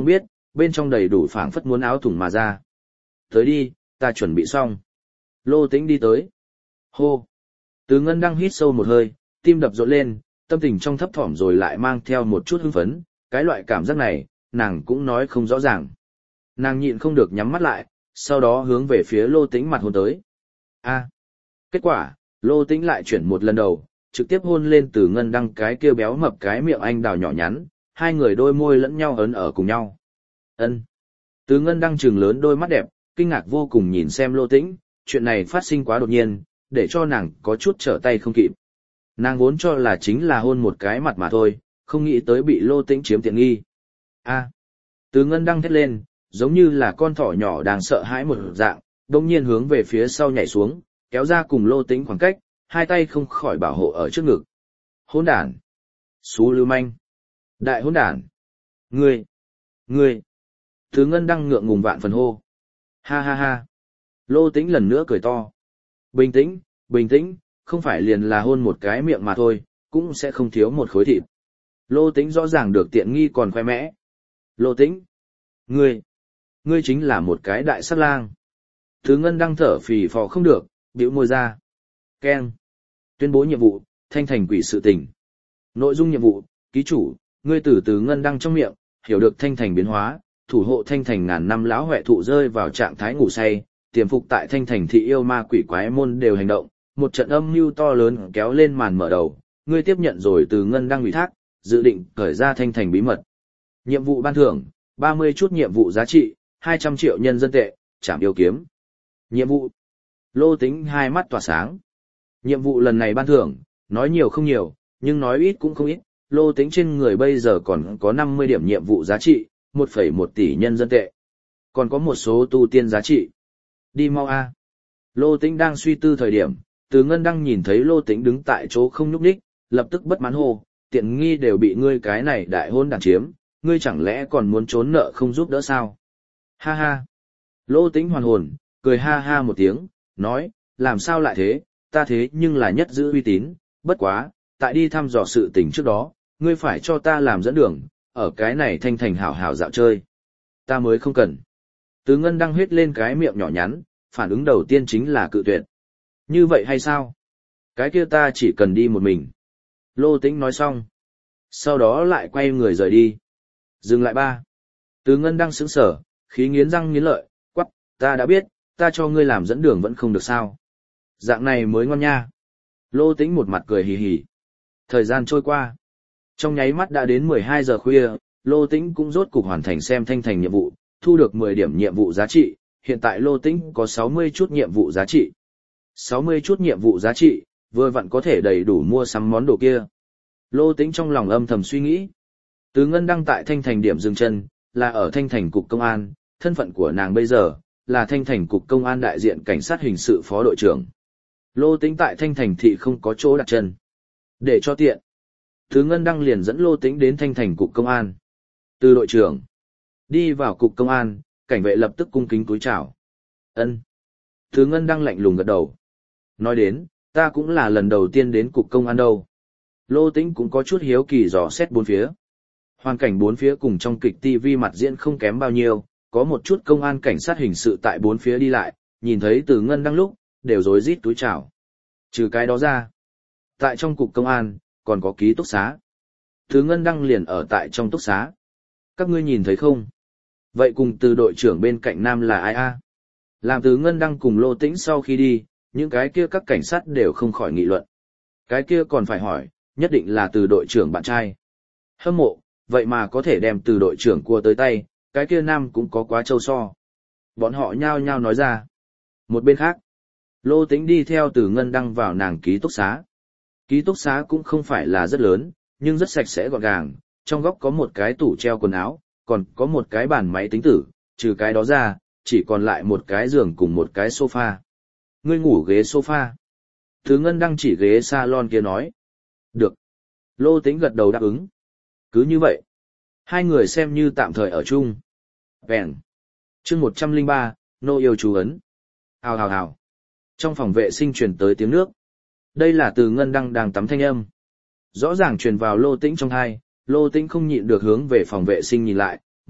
bên trong đầy đủ phảng phất muốn áo thủng mà ra. Tới đi, ta chuẩn bị xong. Lô Tĩnh đi tới. Hô. Từ Ngân Đăng hít sâu một hơi, tim đập rộn lên, tâm tình trong thấp thỏm rồi lại mang theo một chút hưng phấn, cái loại cảm giác này, nàng cũng nói không rõ ràng. Nàng nhịn không được nhắm mắt lại, sau đó hướng về phía Lô Tĩnh mặt hôn tới. A. Kết quả, Lô Tĩnh lại chuyển một lần đầu, trực tiếp hôn lên Từ Ngân Đăng cái kia béo mập cái miệng anh đào nhỏ nhắn, hai người đôi môi lẫn nhau ấn ở cùng nhau. Ân. Từ Ngân Đăng trừng lớn đôi mắt đẹp, kinh ngạc vô cùng nhìn xem Lô Tĩnh, chuyện này phát sinh quá đột nhiên, để cho nàng có chút trở tay không kịp. Nàng vốn cho là chính là hôn một cái mặt mà thôi, không nghĩ tới bị Lô Tĩnh chiếm tiện nghi. A. Từ Ngân Đăng thét lên, giống như là con thỏ nhỏ đang sợ hãi một dạng, đồng nhiên hướng về phía sau nhảy xuống, kéo ra cùng Lô Tĩnh khoảng cách, hai tay không khỏi bảo hộ ở trước ngực. Hỗn đản! Xú lưu manh! Đại hỗn đản! Ngươi! Ngươi! Từ Ngân Đăng ngượng ngùng vạn phần hô. Ha ha ha! Lô Tĩnh lần nữa cười to. Bình tĩnh, bình tĩnh, không phải liền là hôn một cái miệng mà thôi, cũng sẽ không thiếu một khối thịt. Lô Tĩnh rõ ràng được tiện nghi còn khoe mẽ. Lô Tĩnh! Ngươi! Ngươi chính là một cái đại sát lang. Từ Ngân Đăng thở phì phò không được, bĩu môi ra. Keng. Tuyên bố nhiệm vụ, thanh thành quỷ sự tình. Nội dung nhiệm vụ, ký chủ, ngươi từ Từ Ngân Đăng trong miệng, hiểu được thanh thành biến hóa, thủ hộ thanh thành ngàn năm lão huệ thụ rơi vào trạng thái ngủ say, tiềm phục tại thanh thành thị yêu ma quỷ quái môn đều hành động, một trận âm mưu to lớn kéo lên màn mở đầu, ngươi tiếp nhận rồi Từ Ngân Đăng ủy thác, dự định khởi ra thanh thành bí mật. Nhiệm vụ ban thưởng, ba mươi chút nhiệm vụ giá trị, hai trăm triệu nhân dân tệ, trảm yêu kiếm. Nhiệm vụ. Lô Tĩnh hai mắt tỏa sáng. Nhiệm vụ lần này ban thưởng, nói nhiều không nhiều, nhưng nói ít cũng không ít, Lô Tĩnh trên người bây giờ còn có năm mươi điểm nhiệm vụ giá trị, một phẩy một tỷ nhân dân tệ. Còn có một số tu tiên giá trị. Đi mau a. Lô Tĩnh đang suy tư thời điểm, Từ Ngân Đăng nhìn thấy Lô Tĩnh đứng tại chỗ không nhúc nhích, lập tức bất mãn hô, tiện nghi đều bị ngươi cái này đại hôn đàn chiếm, ngươi chẳng lẽ còn muốn trốn nợ không giúp đỡ sao? Ha ha. Lô Tĩnh hoàn hồn, cười ha ha một tiếng, nói, làm sao lại thế, ta thế nhưng là nhất giữ uy tín, bất quá, tại đi thăm dò sự tình trước đó, ngươi phải cho ta làm dẫn đường, ở cái này thanh thành hảo hảo dạo chơi. Ta mới không cần. Từ Ngân Đăng huyết lên cái miệng nhỏ nhắn, phản ứng đầu tiên chính là cự tuyệt. Như vậy hay sao? Cái kia ta chỉ cần đi một mình. Lô Tĩnh nói xong. Sau đó lại quay người rời đi. Dừng lại ba. Từ Ngân Đăng sững sờ, khí nghiến răng nghiến lợi, quắc, ta đã biết, ta cho ngươi làm dẫn đường vẫn không được sao. Dạng này mới ngon nha. Lô Tĩnh một mặt cười hì hì. Thời gian trôi qua. Trong nháy mắt đã đến mười hai giờ khuya, Lô Tĩnh cũng rốt cục hoàn thành xem thanh thành nhiệm vụ, thu được mười điểm nhiệm vụ giá trị, hiện tại Lô Tĩnh có sáu mươi chút nhiệm vụ giá trị. sáu mươi chút nhiệm vụ giá trị, vừa vặn có thể đầy đủ mua sắm món đồ kia. Lô Tĩnh trong lòng âm thầm suy nghĩ. Từ Ngân Đăng tại thanh thành điểm dừng chân, là ở thanh thành cục công an, thân phận của nàng bây giờ, là thanh thành cục công an đại diện cảnh sát hình sự phó đội trưởng. Lô Tĩnh tại thanh thành thị không có chỗ đặt chân. Để cho tiện, Từ Ngân Đăng liền dẫn Lô Tĩnh đến thanh thành cục công an. Từ đội trưởng đi vào cục công an, cảnh vệ lập tức cung kính cúi chào. Ân. Từ Ngân Đăng lạnh lùng gật đầu. Nói đến, ta cũng là lần đầu tiên đến cục công an đâu. Lô Tĩnh cũng có chút hiếu kỳ dò xét bốn phía. Hoàn cảnh bốn phía cùng trong kịch ti vi mặt diễn không kém bao nhiêu, có một chút công an cảnh sát hình sự tại bốn phía đi lại, nhìn thấy Từ Ngân Đăng lúc, đều rối rít túi chào. Trừ cái đó ra, tại trong cục công an, còn có ký túc xá. Từ Ngân Đăng liền ở tại trong túc xá. Các ngươi nhìn thấy không? Vậy cùng Từ đội trưởng bên cạnh nam là ai a? Làm Từ Ngân Đăng cùng Lô Tĩnh sau khi đi, những cái kia các cảnh sát đều không khỏi nghị luận. Cái kia còn phải hỏi, nhất định là Từ đội trưởng bạn trai. Hâm mộ, vậy mà có thể đem Từ đội trưởng cua tới tay, cái kia nam cũng có quá trâu so. Bọn họ nhao nhao nói ra. Một bên khác, Lô Tĩnh đi theo Từ Ngân Đăng vào nàng ký túc xá. Ký túc xá cũng không phải là rất lớn, nhưng rất sạch sẽ gọn gàng, trong góc có một cái tủ treo quần áo, còn có một cái bàn máy tính tử, trừ cái đó ra, chỉ còn lại một cái giường cùng một cái sofa. Ngươi ngủ ghế sofa. Từ Ngân Đăng chỉ ghế salon kia nói. Được. Lô Tĩnh gật đầu đáp ứng. Cứ như vậy, hai người xem như tạm thời ở chung. Vẹn. Chương một trăm lẻ ba, nô yêu chú ấn. Hào hào hào. Trong phòng vệ sinh truyền tới tiếng nước. Đây là Từ Ngân Đăng đang tắm thanh âm. Rõ ràng truyền vào Lô Tĩnh trong tai, Lô Tĩnh không nhịn được hướng về phòng vệ sinh nhìn lại,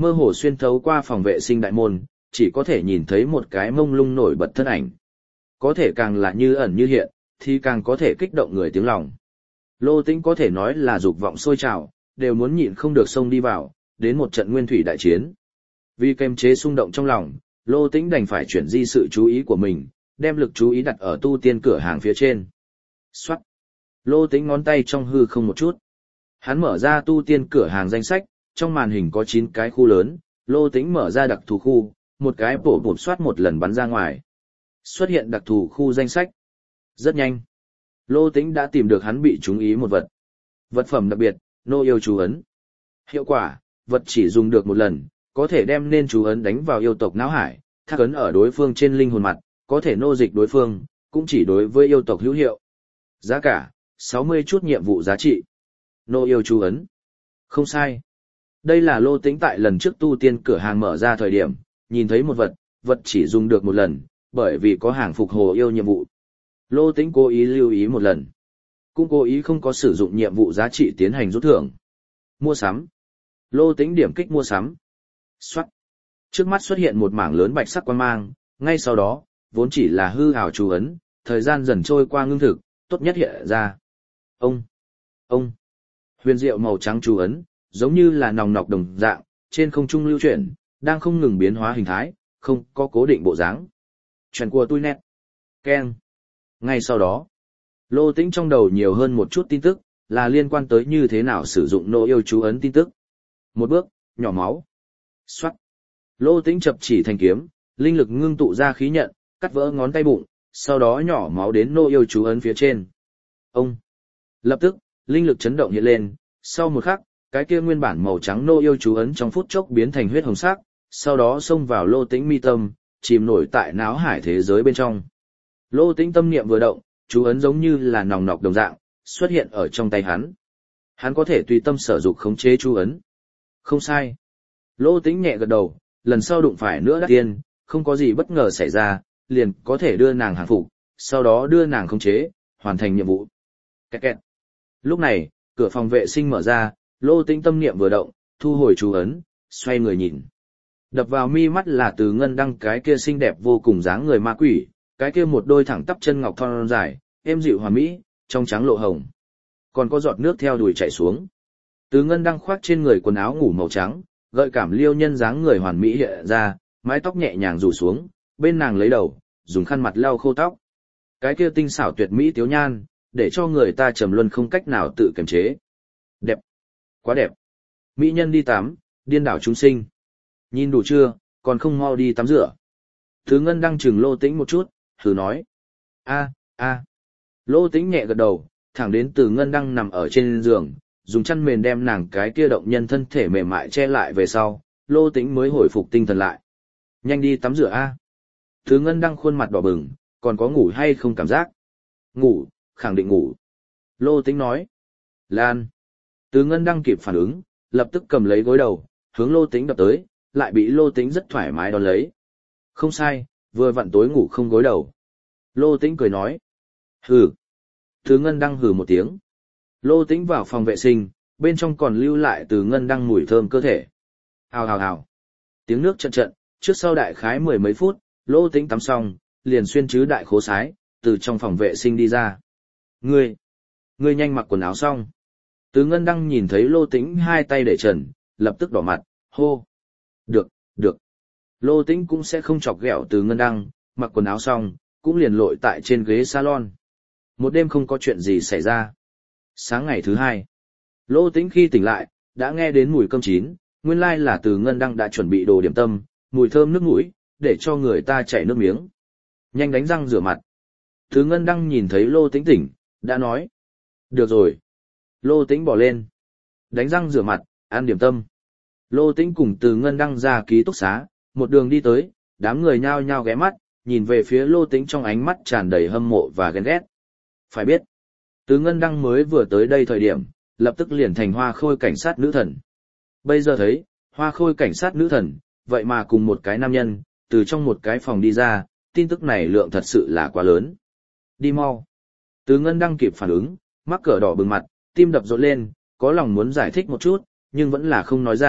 Mơ hồ xuyên thấu qua phòng vệ sinh đại môn, chỉ có thể nhìn thấy một cái mông lung nổi bật thân ảnh. Có thể càng là như ẩn như hiện, thì càng có thể kích động người tiếng lòng. Lô Tĩnh có thể nói là dục vọng sôi trào, đều muốn nhịn không được xông đi vào, đến một trận nguyên thủy đại chiến. Vì kềm chế xung động trong lòng, Lô Tĩnh đành phải chuyển di sự chú ý của mình, đem lực chú ý đặt ở tu tiên cửa hàng phía trên. Soát. Lô Tĩnh ngón tay trong hư không một chút. Hắn mở ra tu tiên cửa hàng danh sách, trong màn hình có chín cái khu lớn, Lô Tĩnh mở ra đặc thù khu, một cái bổ bụp soát một lần bắn ra ngoài. Xuất hiện đặc thù khu danh sách. Rất nhanh. Lô Tĩnh đã tìm được hắn bị trúng ý một vật. Vật phẩm đặc biệt, nô yêu chú ấn. Hiệu quả, vật chỉ dùng được một lần, có thể đem nên chú ấn đánh vào yêu tộc não hải, thác ấn ở đối phương trên linh hồn mặt, có thể nô dịch đối phương, cũng chỉ đối với yêu tộc hữu hiệu. Giá cả, sáu mươi chút nhiệm vụ giá trị. Nô yêu chú ấn. Không sai. Đây là Lô Tĩnh tại lần trước tu tiên cửa hàng mở ra thời điểm, nhìn thấy một vật, vật chỉ dùng được một lần, bởi vì có hàng phục hồ yêu nhiệm vụ. Lô Tĩnh cố ý lưu ý một lần. Cũng cố ý không có sử dụng nhiệm vụ giá trị tiến hành rút thưởng. Mua sắm. Lô Tĩnh điểm kích mua sắm. Soát. Trước mắt xuất hiện một mảng lớn bạch sắc quang mang, ngay sau đó, vốn chỉ là hư ảo chú ấn, thời gian dần trôi qua ngưng thực, tốt nhất hiện ra. Ông. Ông. Huyền diệu màu trắng chú ấn, giống như là nòng nọc đồng dạng, trên không trung lưu chuyển, đang không ngừng biến hóa hình thái, không có cố định bộ dáng. Chuyện của tôi nét. Keng. Ngay sau đó, Lô Tĩnh trong đầu nhiều hơn một chút tin tức, là liên quan tới như thế nào sử dụng nô yêu chú ấn tin tức. Một bước, nhỏ máu. Xoát. Lô Tĩnh chập chỉ thành kiếm, linh lực ngưng tụ ra khí nhận, cắt vỡ ngón tay bụng, sau đó nhỏ máu đến nô yêu chú ấn phía trên. Ông. Lập tức, linh lực chấn động hiện lên, sau một khắc, cái kia nguyên bản màu trắng nô yêu chú ấn trong phút chốc biến thành huyết hồng sắc, sau đó xông vào Lô Tĩnh mi tâm, chìm nổi tại náo hải thế giới bên trong. Lô Tĩnh tâm niệm vừa động, chú ấn giống như là nòng nọc đồng dạng, xuất hiện ở trong tay hắn. Hắn có thể tùy tâm sở dục khống chế chú ấn. Không sai. Lô Tĩnh nhẹ gật đầu, lần sau đụng phải nữa Đắc Tiên, không có gì bất ngờ xảy ra, liền có thể đưa nàng hàng phục, sau đó đưa nàng khống chế, hoàn thành nhiệm vụ. Kẹt kẹt. Lúc này, cửa phòng vệ sinh mở ra, Lô Tĩnh tâm niệm vừa động, thu hồi chú ấn, xoay người nhìn. Đập vào mi mắt là Từ Ngân Đăng cái kia xinh đẹp vô cùng dáng người ma quỷ, cái kia một đôi thẳng tắp chân ngọc thon dài, êm dịu hoàn mỹ, trong trắng lộ hồng. Còn có giọt nước theo đùi chảy xuống. Từ Ngân Đăng khoác trên người quần áo ngủ màu trắng, gợi cảm liêu nhân dáng người hoàn mỹ hiện ra, mái tóc nhẹ nhàng rủ xuống, bên nàng lấy đầu, dùng khăn mặt lau khô tóc. Cái kia tinh xảo tuyệt mỹ tiếu nhan, để cho người ta trầm luân không cách nào tự kiềm chế. Đẹp, quá đẹp. Mỹ nhân đi tắm, điên đảo chúng sinh. Nhìn đủ chưa, còn không mau đi tắm rửa. Từ Ngân Đăng chừng Lô Tĩnh một chút, thử nói. A, a. Lô Tĩnh nhẹ gật đầu, thẳng đến Từ Ngân Đăng nằm ở trên giường, dùng chăn mền đem nàng cái kia động nhân thân thể mềm mại che lại về sau, Lô Tĩnh mới hồi phục tinh thần lại. Nhanh đi tắm rửa a. Từ Ngân Đăng khuôn mặt đỏ bừng, còn có ngủ hay không cảm giác? Ngủ, khẳng định ngủ. Lô Tĩnh nói. Lan. Từ Ngân Đăng kịp phản ứng, lập tức cầm lấy gối đầu, hướng Lô Tĩnh đập tới, lại bị Lô Tĩnh rất thoải mái đón lấy. Không sai, vừa vặn tối ngủ không gối đầu. Lô Tĩnh cười nói. Hừ. Từ Ngân Đăng hừ một tiếng. Lô Tĩnh vào phòng vệ sinh, bên trong còn lưu lại Từ Ngân Đăng mùi thơm cơ thể. Hào hào hào. Tiếng nước trận trận, trước sau đại khái mười mấy phút, Lô Tĩnh tắm xong, liền xuyên chứ đại khố sái, từ trong phòng vệ sinh đi ra. Ngươi, ngươi nhanh mặc quần áo xong. Từ Ngân Đăng nhìn thấy Lô Tĩnh hai tay để trần, lập tức đỏ mặt, hô. Được, được. Lô Tĩnh cũng sẽ không chọc ghẹo Từ Ngân Đăng, mặc quần áo xong, cũng liền lội tại trên ghế salon. Một đêm không có chuyện gì xảy ra. Sáng ngày thứ hai, Lô Tĩnh khi tỉnh lại, đã nghe đến mùi cơm chín, nguyên lai là Từ Ngân Đăng đã chuẩn bị đồ điểm tâm, mùi thơm nước mũi, để cho người ta chảy nước miếng. Nhanh đánh răng rửa mặt. Từ Ngân Đăng nhìn thấy Lô Tĩnh tỉnh, đã nói. Được rồi. Lô Tĩnh bỏ lên. Đánh răng rửa mặt, ăn điểm tâm. Lô Tĩnh cùng Từ Ngân Đăng ra ký túc xá, một đường đi tới, đám người nhao nhao ghé mắt, nhìn về phía Lô Tĩnh trong ánh mắt tràn đầy hâm mộ và ghen ghét. Phải biết, Từ Ngân Đăng mới vừa tới đây thời điểm, lập tức liền thành hoa khôi cảnh sát nữ thần. Bây giờ thấy, hoa khôi cảnh sát nữ thần, vậy mà cùng một cái nam nhân, từ trong một cái phòng đi ra, tin tức này lượng thật sự là quá lớn. Đi mau. Từ Ngân Đăng kịp phản ứng, mắc cỡ đỏ bừng mặt, tim đập rộn lên, có lòng muốn giải thích một chút, nhưng vẫn là không nói ra,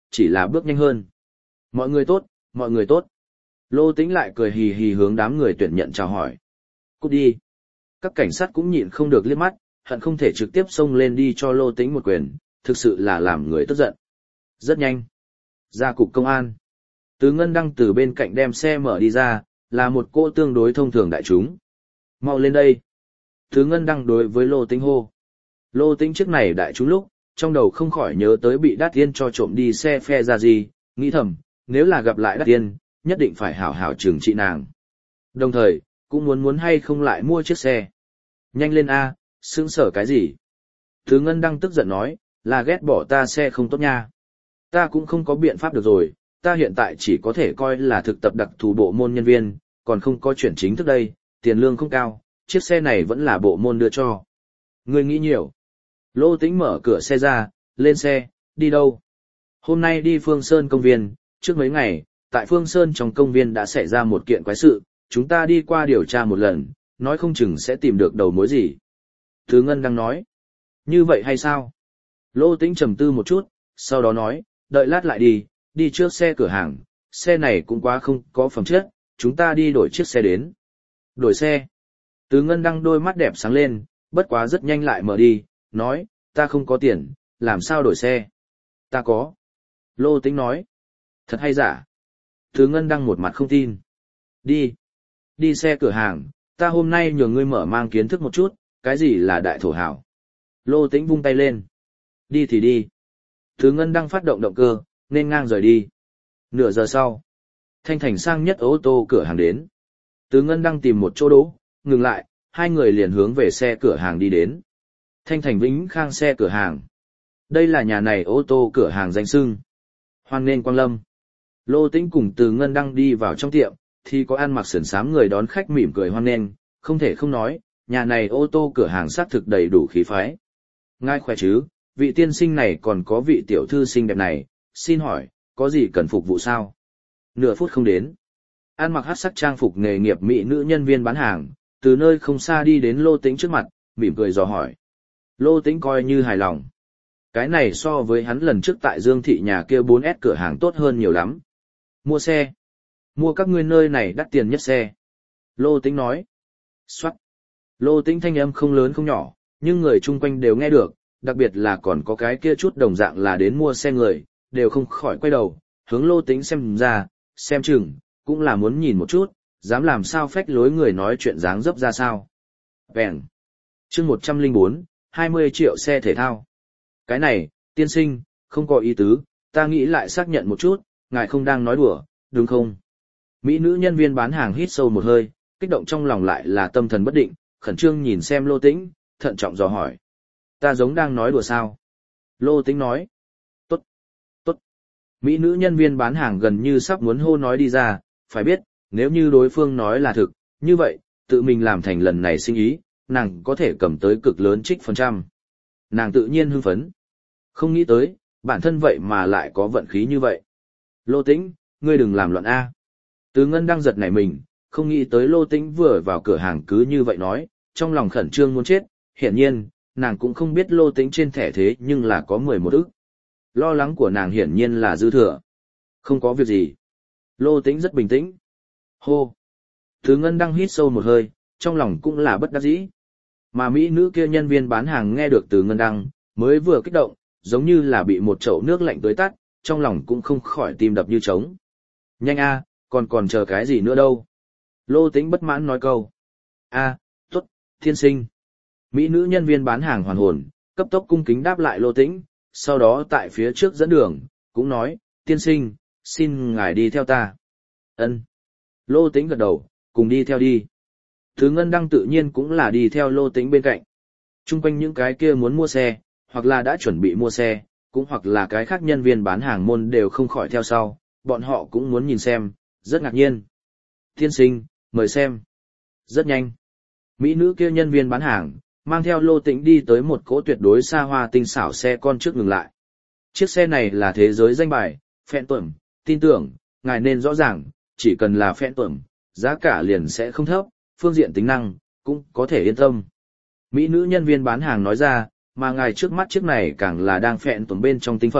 chỉ là bước nhanh hơn. Mọi người tốt, mọi người tốt. Lô Tĩnh lại cười hì hì hướng đám người tuyển nhận chào hỏi. Cút đi. Các cảnh sát cũng nhịn không được liếc mắt, hận không thể trực tiếp xông lên đi cho Lô Tĩnh một quyền, thực sự là làm người tức giận. Rất nhanh. Ra cục công an. Từ Ngân Đăng từ bên cạnh đem xe mở đi ra, là một cô tương đối thông thường đại chúng. Mau lên đây. Từ Ngân Đăng đối với Lô Tĩnh hô. Lô Tĩnh trước này đại chúng lúc, trong đầu không khỏi nhớ tới bị Đát Tiên cho trộm đi xe phe ra gì, nghĩ thầm, nếu là gặp lại Đát Tiên, nhất định phải hảo hảo trừng trị nàng. Đồng thời, cũng muốn muốn hay không lại mua chiếc xe. Nhanh lên A, sững sở cái gì? Từ Ngân Đăng tức giận nói, là ghét bỏ ta xe không tốt nha. Ta cũng không có biện pháp được rồi, ta hiện tại chỉ có thể coi là thực tập đặc thù bộ môn nhân viên, còn không có chuyển chính thức đây, tiền lương không cao, chiếc xe này vẫn là bộ môn đưa cho. Ngươi nghĩ nhiều. Lô Tĩnh mở cửa xe ra, lên xe, đi đâu? Hôm nay đi Phương Sơn công viên, trước mấy ngày, tại Phương Sơn trong công viên đã xảy ra một kiện quái sự, chúng ta đi qua điều tra một lần, nói không chừng sẽ tìm được đầu mối gì. Từ Ngân đang nói. Như vậy hay sao? Lô Tĩnh trầm tư một chút, sau đó nói, đợi lát lại đi, đi trước xe cửa hàng, xe này cũng quá không có phẩm chất, chúng ta đi đổi chiếc xe đến. Đổi xe. Từ Ngân Đăng đôi mắt đẹp sáng lên, bất quá rất nhanh lại mở đi, nói, ta không có tiền, làm sao đổi xe? Ta có. Lô Tĩnh nói. Thật hay giả? Từ Ngân Đăng một mặt không tin. Đi. Đi xe cửa hàng, ta hôm nay nhờ ngươi mở mang kiến thức một chút, cái gì là đại thổ hào. Lô Tĩnh vung tay lên. Đi thì đi. Từ Ngân Đăng phát động động cơ, nên ngang rời đi. Nửa giờ sau, Thanh Thành sang nhất ô tô cửa hàng đến. Từ Ngân Đăng tìm một chỗ đỗ, ngừng lại, hai người liền hướng về xe cửa hàng đi đến. Thanh Thành Vĩnh Khang xe cửa hàng. Đây là nhà này ô tô cửa hàng danh xưng. Hoan nghênh quang lâm. Lô Tĩnh cùng Từ Ngân Đăng đi vào trong tiệm, thì có ăn mặc sườn xám người đón khách mỉm cười hoan nghênh, không thể không nói, nhà này ô tô cửa hàng xác thực đầy đủ khí phái. Ngài khỏe chứ, vị tiên sinh này còn có vị tiểu thư xinh đẹp này, xin hỏi, có gì cần phục vụ sao? Nửa phút không đến. Ăn mặc hắc sắc trang phục nghề nghiệp mỹ nữ nhân viên bán hàng, từ nơi không xa đi đến Lô Tĩnh trước mặt, mỉm cười dò hỏi. Lô Tĩnh coi như hài lòng. Cái này so với hắn lần trước tại Dương Thị nhà kia bốn S cửa hàng tốt hơn nhiều lắm. Mua xe. Mua các ngươi nơi này đắt tiền nhất xe. Lô Tĩnh nói. Xoát. Lô Tĩnh thanh âm không lớn không nhỏ, nhưng người chung quanh đều nghe được, đặc biệt là còn có cái kia chút đồng dạng là đến mua xe người, đều không khỏi quay đầu, hướng Lô Tĩnh xem ra, xem chừng, cũng là muốn nhìn một chút, dám làm sao phách lối người nói chuyện dáng dấp ra sao. Bèn. Chương một trăm lẻ bốn, hai mươi triệu xe thể thao. Cái này, tiên sinh, không có ý tứ, ta nghĩ lại xác nhận một chút, ngài không đang nói đùa, đúng không? Mỹ nữ nhân viên bán hàng hít sâu một hơi, kích động trong lòng lại là tâm thần bất định, khẩn trương nhìn xem Lô Tĩnh, thận trọng dò hỏi. Ta giống đang nói đùa sao? Lô Tĩnh nói. Tốt, tốt. Mỹ nữ nhân viên bán hàng gần như sắp muốn hô nói đi ra, phải biết, nếu như đối phương nói là thực, như vậy, tự mình làm thành lần này sinh ý, nàng có thể cầm tới cực lớn trích phần trăm. Nàng tự nhiên hưng phấn. Không nghĩ tới, bản thân vậy mà lại có vận khí như vậy. Lô Tĩnh, ngươi đừng làm loạn A. Từ Ngân đang giật nảy mình, không nghĩ tới Lô Tĩnh vừa vào cửa hàng cứ như vậy nói, trong lòng khẩn trương muốn chết, hiển nhiên, nàng cũng không biết Lô Tĩnh trên thẻ thế nhưng là có mười một ức. Lo lắng của nàng hiển nhiên là dư thừa. Không có việc gì. Lô Tĩnh rất bình tĩnh. Hô. Từ Ngân đang hít sâu một hơi, trong lòng cũng là bất đắc dĩ. Mà Mỹ nữ kia nhân viên bán hàng nghe được Từ Ngân Đăng, mới vừa kích động, giống như là bị một chậu nước lạnh tưới tắt, trong lòng cũng không khỏi tim đập như trống. Nhanh a, còn còn chờ cái gì nữa đâu? Lô Tĩnh bất mãn nói câu. A, tốt, thiên sinh. Mỹ nữ nhân viên bán hàng hoàn hồn, cấp tốc cung kính đáp lại Lô Tĩnh, sau đó tại phía trước dẫn đường, cũng nói, tiên sinh, xin ngài đi theo ta. Ân. Lô Tĩnh gật đầu, cùng đi theo đi. Từ Ngân Đăng tự nhiên cũng là đi theo Lô Tĩnh bên cạnh. Trung quanh những cái kia muốn mua xe, hoặc là đã chuẩn bị mua xe, cũng hoặc là cái khác nhân viên bán hàng môn đều không khỏi theo sau, bọn họ cũng muốn nhìn xem, rất ngạc nhiên. Tiên sinh, mời xem. Rất nhanh. Mỹ nữ kia nhân viên bán hàng, mang theo Lô Tĩnh đi tới một cỗ tuyệt đối xa hoa tinh xảo xe con trước ngừng lại. Chiếc xe này là thế giới danh bài, Phantom, tin tưởng, ngài nên rõ ràng, chỉ cần là Phantom, giá cả liền sẽ không thấp, phương diện tính năng, cũng có thể yên tâm. Mỹ nữ nhân viên bán hàng nói ra, mà ngài trước mắt chiếc này càng là đang Phantom bên trong tinh phẩm,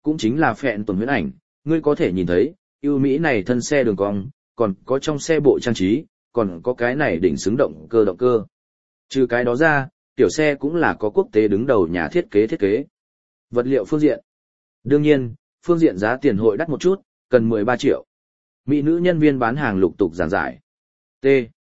cũng chính là phẹn tuần huyễn ảnh, ngươi có thể nhìn thấy, ưu mỹ này thân xe đường cong, còn có trong xe bộ trang trí, còn có cái này đỉnh xứng động cơ động cơ. Trừ cái đó ra, tiểu xe cũng là có quốc tế đứng đầu nhà thiết kế thiết kế. Vật liệu phương diện. Đương nhiên, phương diện giá tiền hội đắt một chút, cần mười ba triệu. Mỹ nữ nhân viên bán hàng lục tục giảng giải. T.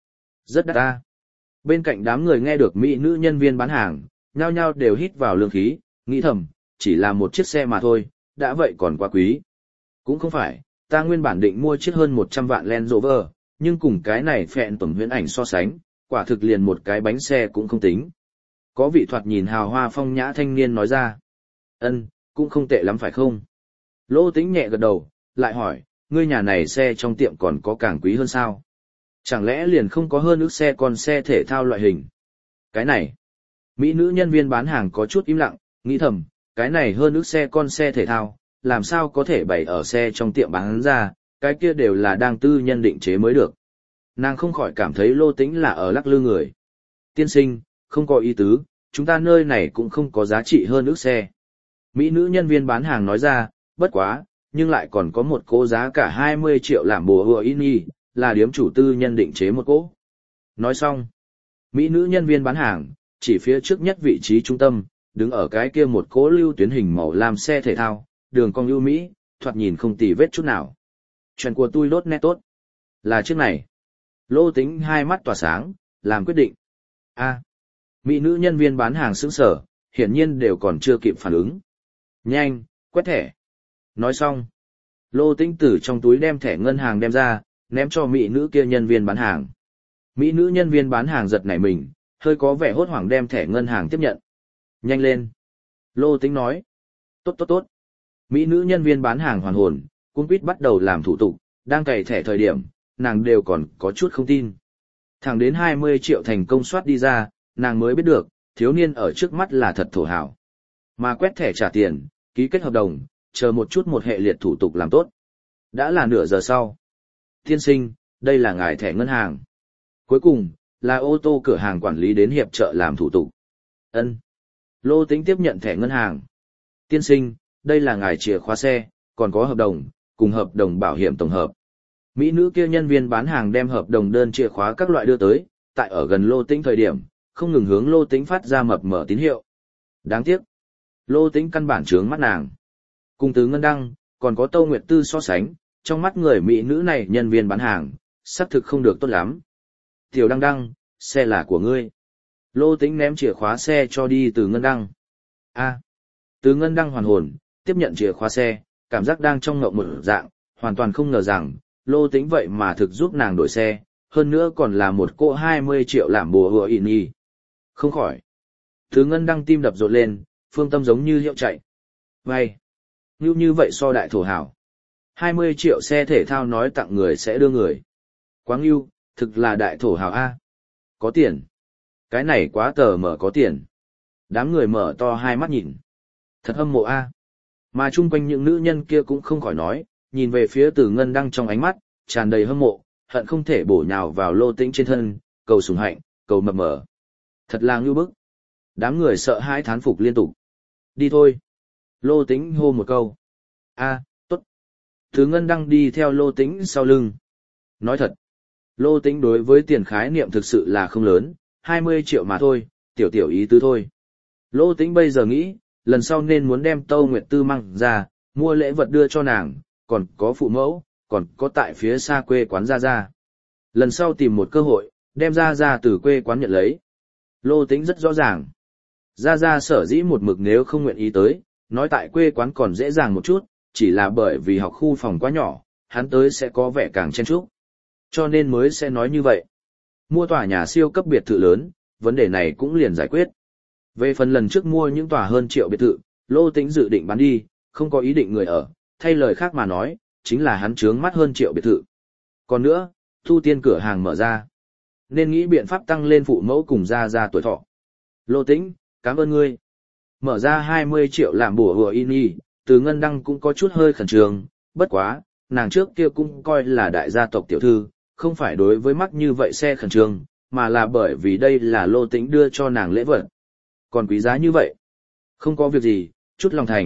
Rất đắt ta. Bên cạnh đám người nghe được mỹ nữ nhân viên bán hàng, nhao nhao đều hít vào lương khí, nghĩ thầm, chỉ là một chiếc xe mà thôi, đã vậy còn quá quý. Cũng không phải, ta nguyên bản định mua chiếc hơn một trăm vạn Land Rover, nhưng cùng cái này phẹn tuần huyễn ảnh so sánh, quả thực liền một cái bánh xe cũng không tính. Có vị thoạt nhìn hào hoa phong nhã thanh niên nói ra. Ân, cũng không tệ lắm phải không? Lô Tĩnh nhẹ gật đầu, lại hỏi, ngươi nhà này xe trong tiệm còn có càng quý hơn sao? Chẳng lẽ liền không có hơn ước xe còn xe thể thao loại hình? Cái này, mỹ nữ nhân viên bán hàng có chút im lặng, nghĩ thầm, cái này hơn ước xe con xe thể thao, làm sao có thể bày ở xe trong tiệm bán ra, cái kia đều là đang tư nhân định chế mới được. Nàng không khỏi cảm thấy Lô Tĩnh là ở lắc lư người. Tiên sinh, không có ý tứ, chúng ta nơi này cũng không có giá trị hơn ước xe. Mỹ nữ nhân viên bán hàng nói ra, bất quá, nhưng lại còn có một cỗ giá cả hai mươi triệu làm bùa hùa in y, là điếm chủ tư nhân định chế một cỗ. Nói xong, Mỹ nữ nhân viên bán hàng, chỉ phía trước nhất vị trí trung tâm, đứng ở cái kia một cỗ lưu tuyến hình màu lam xe thể thao, đường cong ưu mỹ, thoạt nhìn không tì vết chút nào. Chuyện của tôi đốt nét tốt. Là chiếc này. Lô Tĩnh hai mắt tỏa sáng, làm quyết định. A. Mỹ nữ nhân viên bán hàng sững sở, hiển nhiên đều còn chưa kịp phản ứng. Nhanh, quét thẻ. Nói xong. Lô Tĩnh từ trong túi đem thẻ ngân hàng đem ra, ném cho mỹ nữ kia nhân viên bán hàng. Mỹ nữ nhân viên bán hàng giật nảy mình, hơi có vẻ hốt hoảng đem thẻ ngân hàng tiếp nhận. Nhanh lên. Lô Tĩnh nói. Tốt tốt tốt. Mỹ nữ nhân viên bán hàng hoàn hồn, cung quýt bắt đầu làm thủ tục, đang cày thẻ thời điểm, nàng đều còn có chút không tin. Thẳng đến hai mươi triệu thành công soát đi ra, nàng mới biết được, thiếu niên ở trước mắt là thật thổ hảo. Mà quét thẻ trả tiền, ký kết hợp đồng, chờ một chút một hệ liệt thủ tục làm tốt. Đã là nửa giờ sau. Tiên sinh, đây là ngài thẻ ngân hàng. Cuối cùng, là ô tô cửa hàng quản lý đến hiệp trợ làm thủ tục. Ân. Lô Tĩnh tiếp nhận thẻ ngân hàng. Tiên sinh, đây là ngài chìa khóa xe, còn có hợp đồng, cùng hợp đồng bảo hiểm tổng hợp. Mỹ nữ kia nhân viên bán hàng đem hợp đồng đơn chìa khóa các loại đưa tới, tại ở gần Lô Tĩnh thời điểm, không ngừng hướng Lô Tĩnh phát ra mập mờ tín hiệu. Đáng tiếc, Lô Tĩnh căn bản trướng mắt nàng. Cùng Từ Ngân Đăng, còn có Tâu Nguyệt Tư so sánh, trong mắt người Mỹ nữ này nhân viên bán hàng, xác thực không được tốt lắm. Tiểu Đăng Đăng, xe là của ngươi. Lô Tĩnh ném chìa khóa xe cho đi Từ Ngân Đăng. A. Từ Ngân Đăng hoàn hồn, tiếp nhận chìa khóa xe, cảm giác đang trong ngộng một dạng, hoàn toàn không ngờ rằng, Lô Tĩnh vậy mà thực giúp nàng đổi xe, hơn nữa còn là một cỗ hai mươi triệu làm bùa hùa in y. Không khỏi. Từ Ngân Đăng tim đập rộn lên, phương tâm giống như hiệu chạy. Vậy, như như vậy so đại thổ hảo. hai mươi triệu xe thể thao nói tặng người sẽ đưa người. Quá ngưu, thực là đại thổ hảo A. Có tiền. Cái này quá tờ mở có tiền. Đám người mở to hai mắt nhìn. Thật hâm mộ A. Mà chung quanh những nữ nhân kia cũng không khỏi nói, nhìn về phía Từ Ngân Đăng trong ánh mắt, tràn đầy hâm mộ, hận không thể bổ nhào vào Lô Tĩnh trên thân, cầu sủng hạnh, cầu mập mờ. Thật là ngưu bức. Đám người sợ hãi thán phục liên tục. Đi thôi. Lô Tĩnh hô một câu. A, tốt. Từ Ngân Đăng đi theo Lô Tĩnh sau lưng. Nói thật, Lô Tĩnh đối với tiền khái niệm thực sự là không lớn, hai mươi triệu mà thôi, tiểu tiểu ý tứ thôi. Lô Tĩnh bây giờ nghĩ, lần sau nên muốn đem Tâu Nguyệt Tư mang ra, mua lễ vật đưa cho nàng, còn có phụ mẫu, còn có tại phía xa quê quán Gia Gia. Lần sau tìm một cơ hội, đem Gia Gia từ quê quán nhận lấy. Lô Tĩnh rất rõ ràng. Gia Gia sở dĩ một mực nếu không nguyện ý tới, nói tại quê quán còn dễ dàng một chút, chỉ là bởi vì học khu phòng quá nhỏ, hắn tới sẽ có vẻ càng chen chúc. Cho nên mới sẽ nói như vậy. Mua tòa nhà siêu cấp biệt thự lớn, vấn đề này cũng liền giải quyết. Về phần lần trước mua những tòa hơn triệu biệt thự, Lô Tĩnh dự định bán đi, không có ý định người ở, thay lời khác mà nói, chính là hắn trướng mắt hơn triệu biệt thự. Còn nữa, thu tiên cửa hàng mở ra, nên nghĩ biện pháp tăng lên phụ mẫu cùng Gia Gia tuổi thọ. Lô Tĩnh, cảm ơn ngươi. Mở ra hai mươi triệu làm bùa hùa in y, Từ Ngân Đăng cũng có chút hơi khẩn trương, bất quá, nàng trước kia cũng coi là đại gia tộc tiểu thư, không phải đối với mắc như vậy xe khẩn trương, mà là bởi vì đây là Lô Tĩnh đưa cho nàng lễ vật. Còn quý giá như vậy. Không có việc gì, chút lòng thành,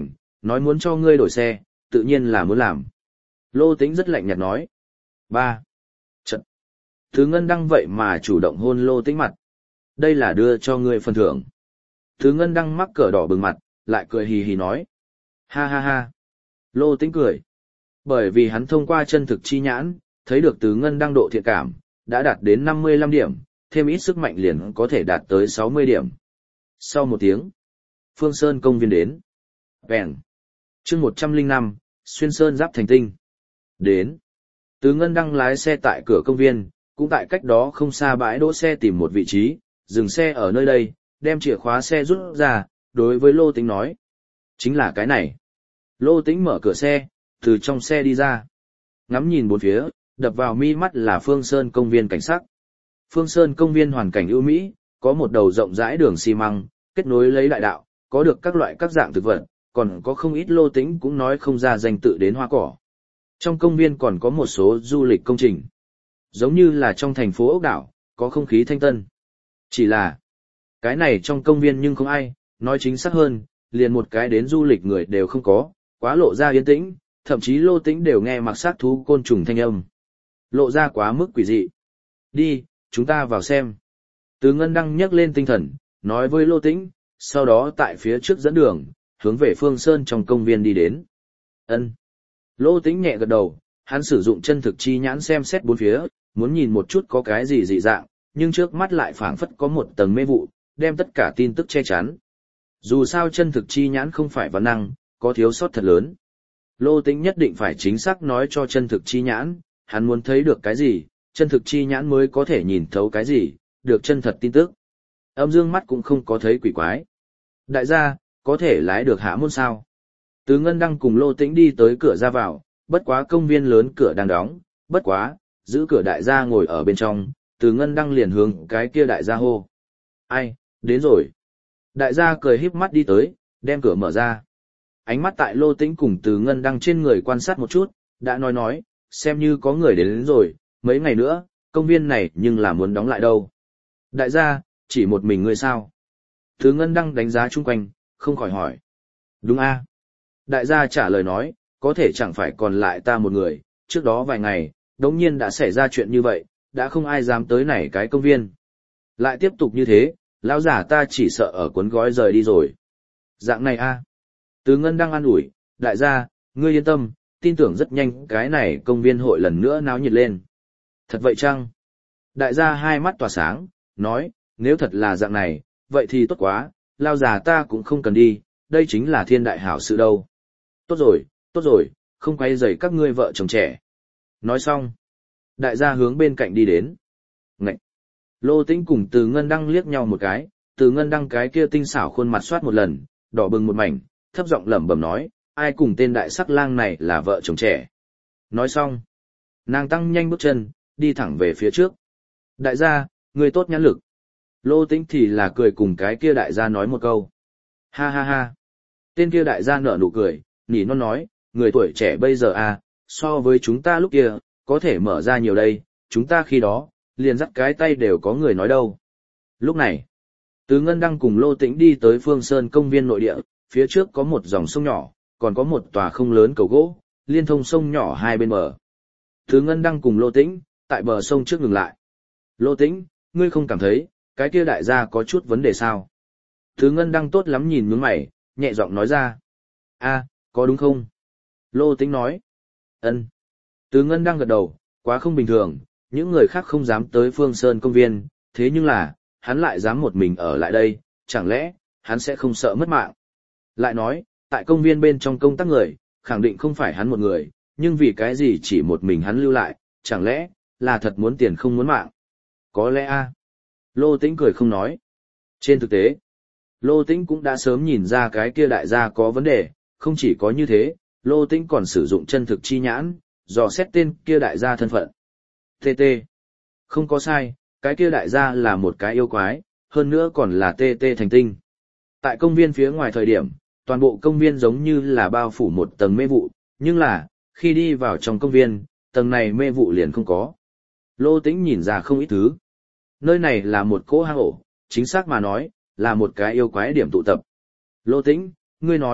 Nói muốn cho ngươi đổi xe, tự nhiên là muốn làm. Lô Tĩnh rất lạnh nhạt nói. Ba. Trận. Thứ Ngân Đăng vậy mà chủ động hôn Lô Tĩnh mặt. Đây là đưa cho ngươi phần thưởng. Thứ Ngân Đăng mắc cỡ đỏ bừng mặt, lại cười hì hì nói. Ha ha ha. Lô Tĩnh cười. Bởi vì hắn thông qua chân thực chi nhãn, thấy được Từ Ngân Đăng độ thiện cảm, đã đạt đến năm mươi lăm điểm, thêm ít sức mạnh liền có thể đạt tới sáu mươi điểm. Sau một tiếng, Phương Sơn công viên đến. Bèn. chương một trăm lẻ năm, Xuyên Sơn Giáp Thành Tinh. Đến. Từ Ngân Đăng lái xe tại cửa công viên, cũng tại cách đó không xa bãi đỗ xe tìm một vị trí, dừng xe ở nơi đây, đem chìa khóa xe rút ra, đối với Lô Tĩnh nói. Chính là cái này. Lô Tĩnh mở cửa xe, từ trong xe đi ra. Ngắm nhìn bốn phía, đập vào mi mắt là Phương Sơn công viên cảnh sắc. Phương Sơn công viên hoàn cảnh ưu mỹ, có một đầu rộng rãi đường xi măng, kết nối lấy đại đạo, có được các loại các dạng thực vật, còn có không ít Lô Tĩnh cũng nói không ra danh tự đến hoa cỏ. Trong công viên còn có một số du lịch công trình. Giống như là trong thành phố ốc đảo, có không khí thanh tân. Chỉ là, cái này trong công viên nhưng không ai, nói chính xác hơn, liền một cái đến du lịch người đều không có, quá lộ ra yên tĩnh, thậm chí Lô Tĩnh đều nghe mặc sát thú côn trùng thanh âm. Lộ ra quá mức quỷ dị. Đi, chúng ta vào xem. Từ Ngân Đăng nhấc lên tinh thần, nói với Lô Tĩnh, sau đó tại phía trước dẫn đường, hướng về Phương Sơn trong công viên đi đến. Ân. Lô Tĩnh nhẹ gật đầu, hắn sử dụng chân thực chi nhãn xem xét bốn phía, muốn nhìn một chút có cái gì dị dạng, nhưng trước mắt lại phảng phất có một tầng mê vụ, đem tất cả tin tức che chắn. Dù sao chân thực chi nhãn không phải văn năng, có thiếu sót thật lớn. Lô Tĩnh nhất định phải chính xác nói cho chân thực chi nhãn, hắn muốn thấy được cái gì, chân thực chi nhãn mới có thể nhìn thấu cái gì, được chân thật tin tức. Âm dương mắt cũng không có thấy quỷ quái. Đại gia, có thể lái được hạ môn sao? Từ Ngân Đăng cùng Lô Tĩnh đi tới cửa ra vào, bất quá công viên lớn cửa đang đóng, bất quá, giữ cửa đại gia ngồi ở bên trong, Từ Ngân Đăng liền hướng cái kia đại gia hô. Ai, đến rồi. Đại gia cười híp mắt đi tới, đem cửa mở ra. Ánh mắt tại Lô Tĩnh cùng Từ Ngân Đăng trên người quan sát một chút, đã nói nói, xem như có người đến, đến rồi, mấy ngày nữa, công viên này nhưng là muốn đóng lại đâu. Đại gia, chỉ một mình ngươi sao? Từ Ngân Đăng đánh giá chung quanh, không khỏi hỏi. Đúng a. Đại gia trả lời nói, có thể chẳng phải còn lại ta một người, trước đó vài ngày, đống nhiên đã xảy ra chuyện như vậy, đã không ai dám tới này cái công viên. Lại tiếp tục như thế, lão giả ta chỉ sợ ở cuốn gói rời đi rồi. Dạng này a. Từ Ngân Đăng an ủi, đại gia, ngươi yên tâm, tin tưởng rất nhanh cái này công viên hội lần nữa náo nhiệt lên. Thật vậy chăng? Đại gia hai mắt tỏa sáng, nói, nếu thật là dạng này, vậy thì tốt quá, lao già ta cũng không cần đi, đây chính là thiên đại hảo sự đâu. Tốt rồi, tốt rồi, không quay rầy các ngươi vợ chồng trẻ. Nói xong, đại gia hướng bên cạnh đi đến. Ngậy! Lô Tĩnh cùng Từ Ngân Đăng liếc nhau một cái, Từ Ngân Đăng cái kia tinh xảo khuôn mặt soát một lần, đỏ bừng một mảnh, thấp giọng lẩm bẩm nói, ai cùng tên đại sắc lang này là vợ chồng trẻ. Nói xong, nàng tăng nhanh bước chân, đi thẳng về phía trước. Đại gia, người tốt nhãn lực. Lô Tĩnh thì là cười cùng cái kia đại gia nói một câu. Ha ha ha. Tên kia đại gia nở nụ cười, nỉ non nói, người tuổi trẻ bây giờ à, so với chúng ta lúc kia, có thể mở ra nhiều đây, chúng ta khi đó, liền dắt cái tay đều có người nói đâu. Lúc này, Từ Ngân Đăng cùng Lô Tĩnh đi tới Phương Sơn công viên nội địa, phía trước có một dòng sông nhỏ, còn có một tòa không lớn cầu gỗ, liên thông sông nhỏ hai bên bờ. Từ Ngân Đăng cùng Lô Tĩnh, tại bờ sông trước ngừng lại. Lô Tĩnh, ngươi không cảm thấy, cái kia đại gia có chút vấn đề sao? Từ Ngân Đăng tốt lắm nhìn nhướng mày, nhẹ giọng nói ra. A, có đúng không? Lô Tĩnh nói. Ân. Từ Ngân Đăng gật đầu, quá không bình thường, những người khác không dám tới Phương Sơn công viên, thế nhưng là, hắn lại dám một mình ở lại đây, chẳng lẽ, hắn sẽ không sợ mất mạng? Lại nói, tại công viên bên trong công tác người, khẳng định không phải hắn một người, nhưng vì cái gì chỉ một mình hắn lưu lại, chẳng lẽ, là thật muốn tiền không muốn mạng? Có lẽ a. Lô Tĩnh cười không nói. Trên thực tế, Lô Tĩnh cũng đã sớm nhìn ra cái kia đại gia có vấn đề, không chỉ có như thế, Lô Tĩnh còn sử dụng chân thực chi nhãn, dò xét tên kia đại gia thân phận. tê tê. Không có sai, cái kia đại gia là một cái yêu quái, hơn nữa còn là tê tê thành tinh. Tại công viên phía ngoài thời điểm, toàn bộ công viên giống như là bao phủ một tầng mê vụ, nhưng là, khi đi vào trong công viên, tầng này mê vụ liền không có. Lô Tĩnh nhìn ra không ít thứ. Nơi này là một cỗ hang ổ, chính xác mà nói, là một cái yêu quái điểm tụ tập. Lô Tĩnh, ngươi nói,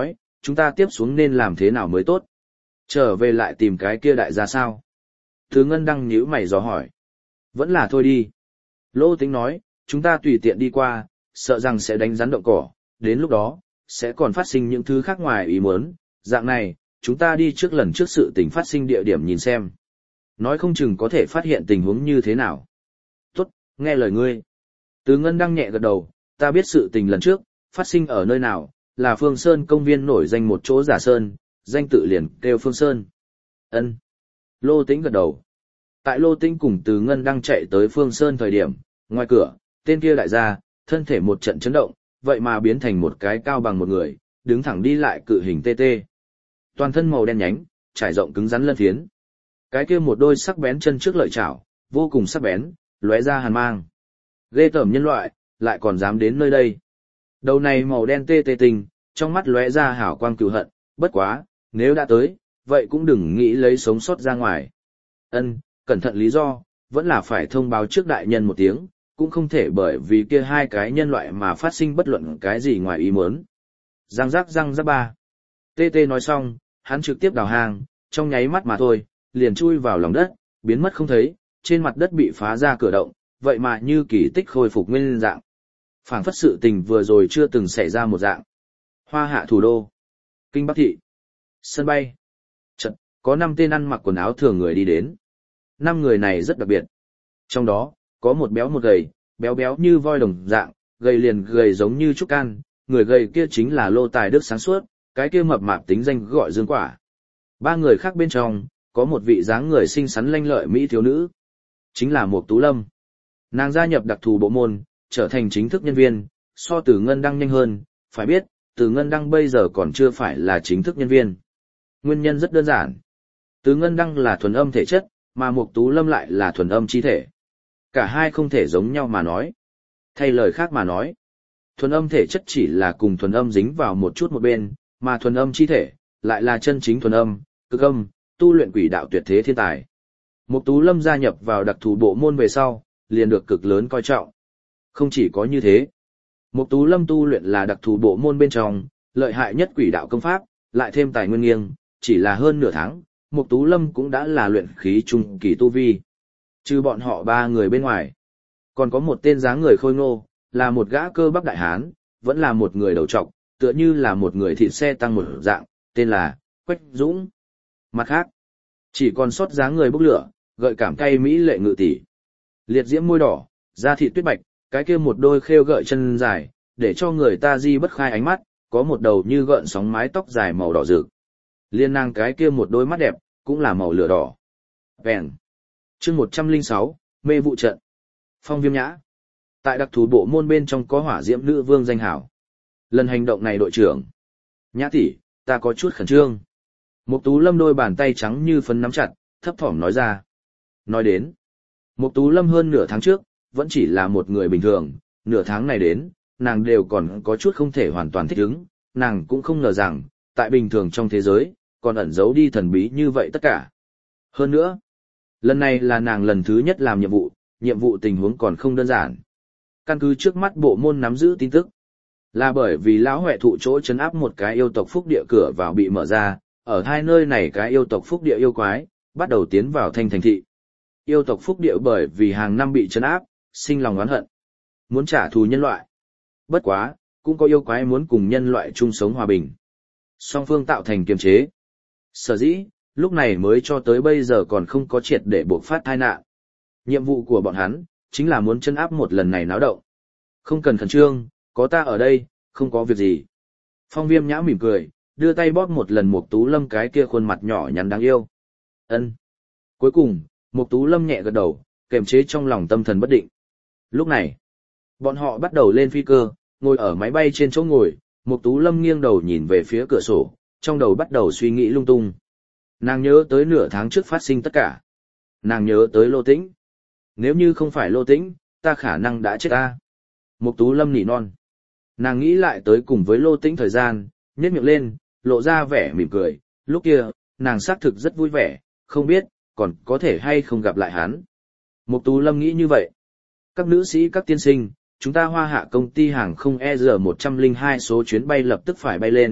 chúng ta tiếp xuống nên làm thế nào mới tốt? Trở về lại tìm cái kia đại gia sao? Từ Ngân Đăng nhíu mày dò hỏi. Vẫn là thôi đi. Lô Tĩnh nói, chúng ta tùy tiện đi qua, sợ rằng sẽ đánh rắn động cỏ, đến lúc đó, sẽ còn phát sinh những thứ khác ngoài ý muốn. Dạng này, chúng ta đi trước lần trước sự tình phát sinh địa điểm nhìn xem. Nói không chừng có thể phát hiện tình huống như thế nào. Tốt, nghe lời ngươi. Từ Ngân Đăng nhẹ gật đầu, ta biết sự tình lần trước, phát sinh ở nơi nào, là Phương Sơn công viên nổi danh một chỗ giả sơn, danh tự liền kêu Phương Sơn. Ân. Lô Tĩnh gật đầu. Tại Lô Tĩnh cùng Từ Ngân Đăng chạy tới Phương Sơn thời điểm, ngoài cửa, tên kia đại gia, thân thể một trận chấn động, vậy mà biến thành một cái cao bằng một người, đứng thẳng đi lại cự hình tê tê. Toàn thân màu đen nhánh, trải rộng cứng rắn lân phiến. Cái kia một đôi sắc bén chân trước lợi chảo, vô cùng sắc bén, lóe ra hàn mang. Ghê tởm nhân loại, lại còn dám đến nơi đây. Đầu này màu đen tê tê tinh, trong mắt lóe ra hào quang cừu hận, bất quá, nếu đã tới, vậy cũng đừng nghĩ lấy sống sót ra ngoài. Ân, cẩn thận lý do, vẫn là phải thông báo trước đại nhân một tiếng, cũng không thể bởi vì kia hai cái nhân loại mà phát sinh bất luận cái gì ngoài ý muốn. Răng rắc răng rắc ba. Tê tê nói xong, hắn trực tiếp đào hang, trong nháy mắt mà thôi, liền chui vào lòng đất, biến mất không thấy, trên mặt đất bị phá ra cửa động, vậy mà như kỳ tích khôi phục nguyên dạng. Phảng phất sự tình vừa rồi chưa từng xảy ra một dạng. Hoa hạ thủ đô. Kinh Bắc thị. Sân bay. Chật, có năm tên ăn mặc quần áo thường người đi đến. Năm người này rất đặc biệt. Trong đó, có một béo một gầy, béo béo như voi đồng dạng, gầy liền gầy giống như trúc can, người gầy kia chính là Lô Tài Đức sáng suốt, cái kia mập mạp tính danh gọi Dương Quả. Ba người khác bên trong, có một vị dáng người xinh xắn lanh lợi mỹ thiếu nữ. Chính là Mục Tú Lâm. Nàng gia nhập đặc thù bộ môn, trở thành chính thức nhân viên, so Từ Ngân Đăng nhanh hơn, phải biết, Từ Ngân Đăng bây giờ còn chưa phải là chính thức nhân viên. Nguyên nhân rất đơn giản. Từ Ngân Đăng là thuần âm thể chất, mà Mục Tú Lâm lại là thuần âm chi thể. Cả hai không thể giống nhau mà nói. Thay lời khác mà nói, thuần âm thể chất chỉ là cùng thuần âm dính vào một chút một bên, mà thuần âm chi thể lại là chân chính thuần âm, cực âm, tu luyện quỷ đạo tuyệt thế thiên tài. Mục Tú Lâm gia nhập vào đặc thù bộ môn về sau, liền được cực lớn coi trọng. Không chỉ có như thế, Mục Tú Lâm tu luyện là đặc thù bộ môn bên trong, lợi hại nhất quỷ đạo công pháp, lại thêm tài nguyên nghiêng, chỉ là hơn nửa tháng, Mục Tú Lâm cũng đã là luyện khí trung kỳ tu vi. Trừ bọn họ ba người bên ngoài, còn có một tên dáng người khôi ngô, là một gã cơ bắp đại hán, vẫn là một người đầu trọc, tựa như là một người thịt xe tăng một dạng, tên là Quách Dũng. Mặt khác, chỉ còn sót dáng người bốc lửa, gợi cảm cay mỹ lệ ngự tỷ. Liệt diễm môi đỏ, da thịt tuyết bạch, cái kia một đôi khêu gợi chân dài, để cho người ta di bất khai ánh mắt, có một đầu như gợn sóng mái tóc dài màu đỏ rực. Liên nàng cái kia một đôi mắt đẹp, cũng là màu lửa đỏ. Vẹn. Chương một trăm lẻ sáu, mê vụ trận. Phong Viêm Nhã. Tại đặc thù bộ môn bên trong có hỏa diễm nữ vương danh hảo. Lần hành động này đội trưởng. Nhã tỷ, ta có chút khẩn trương. Mục Tú Lâm đôi bàn tay trắng như phấn nắm chặt, thấp thỏm nói ra. Nói đến, Mục Tú Lâm hơn nửa tháng trước, vẫn chỉ là một người bình thường, nửa tháng này đến, nàng đều còn có chút không thể hoàn toàn thích ứng, nàng cũng không ngờ rằng, tại bình thường trong thế giới, còn ẩn giấu đi thần bí như vậy tất cả. Hơn nữa, lần này là nàng lần thứ nhất làm nhiệm vụ, nhiệm vụ tình huống còn không đơn giản. Căn cứ trước mắt bộ môn nắm giữ tin tức, là bởi vì lão huệ thụ chỗ trấn áp một cái yêu tộc phúc địa cửa vào bị mở ra, ở hai nơi này cái yêu tộc phúc địa yêu quái, bắt đầu tiến vào thanh thành thị. Yêu tộc phúc địa bởi vì hàng năm bị trấn áp, sinh lòng oán hận, muốn trả thù nhân loại. Bất quá, cũng có yêu quái muốn cùng nhân loại chung sống hòa bình. Song phương tạo thành kiềm chế. Sở dĩ, lúc này mới cho tới bây giờ còn không có triệt để buộc phát tai nạn. Nhiệm vụ của bọn hắn, chính là muốn trấn áp một lần này náo động. Không cần khẩn trương, có ta ở đây, không có việc gì. Phong Viêm Nhã mỉm cười, đưa tay bóp một lần Mục Tú Lâm cái kia khuôn mặt nhỏ nhắn đáng yêu. Ân. Cuối cùng, Mục Tú Lâm nhẹ gật đầu, kềm chế trong lòng tâm thần bất định. Lúc này, bọn họ bắt đầu lên phi cơ, ngồi ở máy bay trên chỗ ngồi, Mục Tú Lâm nghiêng đầu nhìn về phía cửa sổ, trong đầu bắt đầu suy nghĩ lung tung. Nàng nhớ tới nửa tháng trước phát sinh tất cả. Nàng nhớ tới Lô Tĩnh. Nếu như không phải Lô Tĩnh, ta khả năng đã chết ta. Mục Tú Lâm nỉ non. Nàng nghĩ lại tới cùng với Lô Tĩnh thời gian, nhếch miệng lên, lộ ra vẻ mỉm cười, lúc kia, nàng xác thực rất vui vẻ, không biết, còn có thể hay không gặp lại hắn. Mục Tú Lâm nghĩ như vậy. Các nữ sĩ các tiên sinh, chúng ta Hoa Hạ công ty hàng không E R một không hai số chuyến bay lập tức phải bay lên,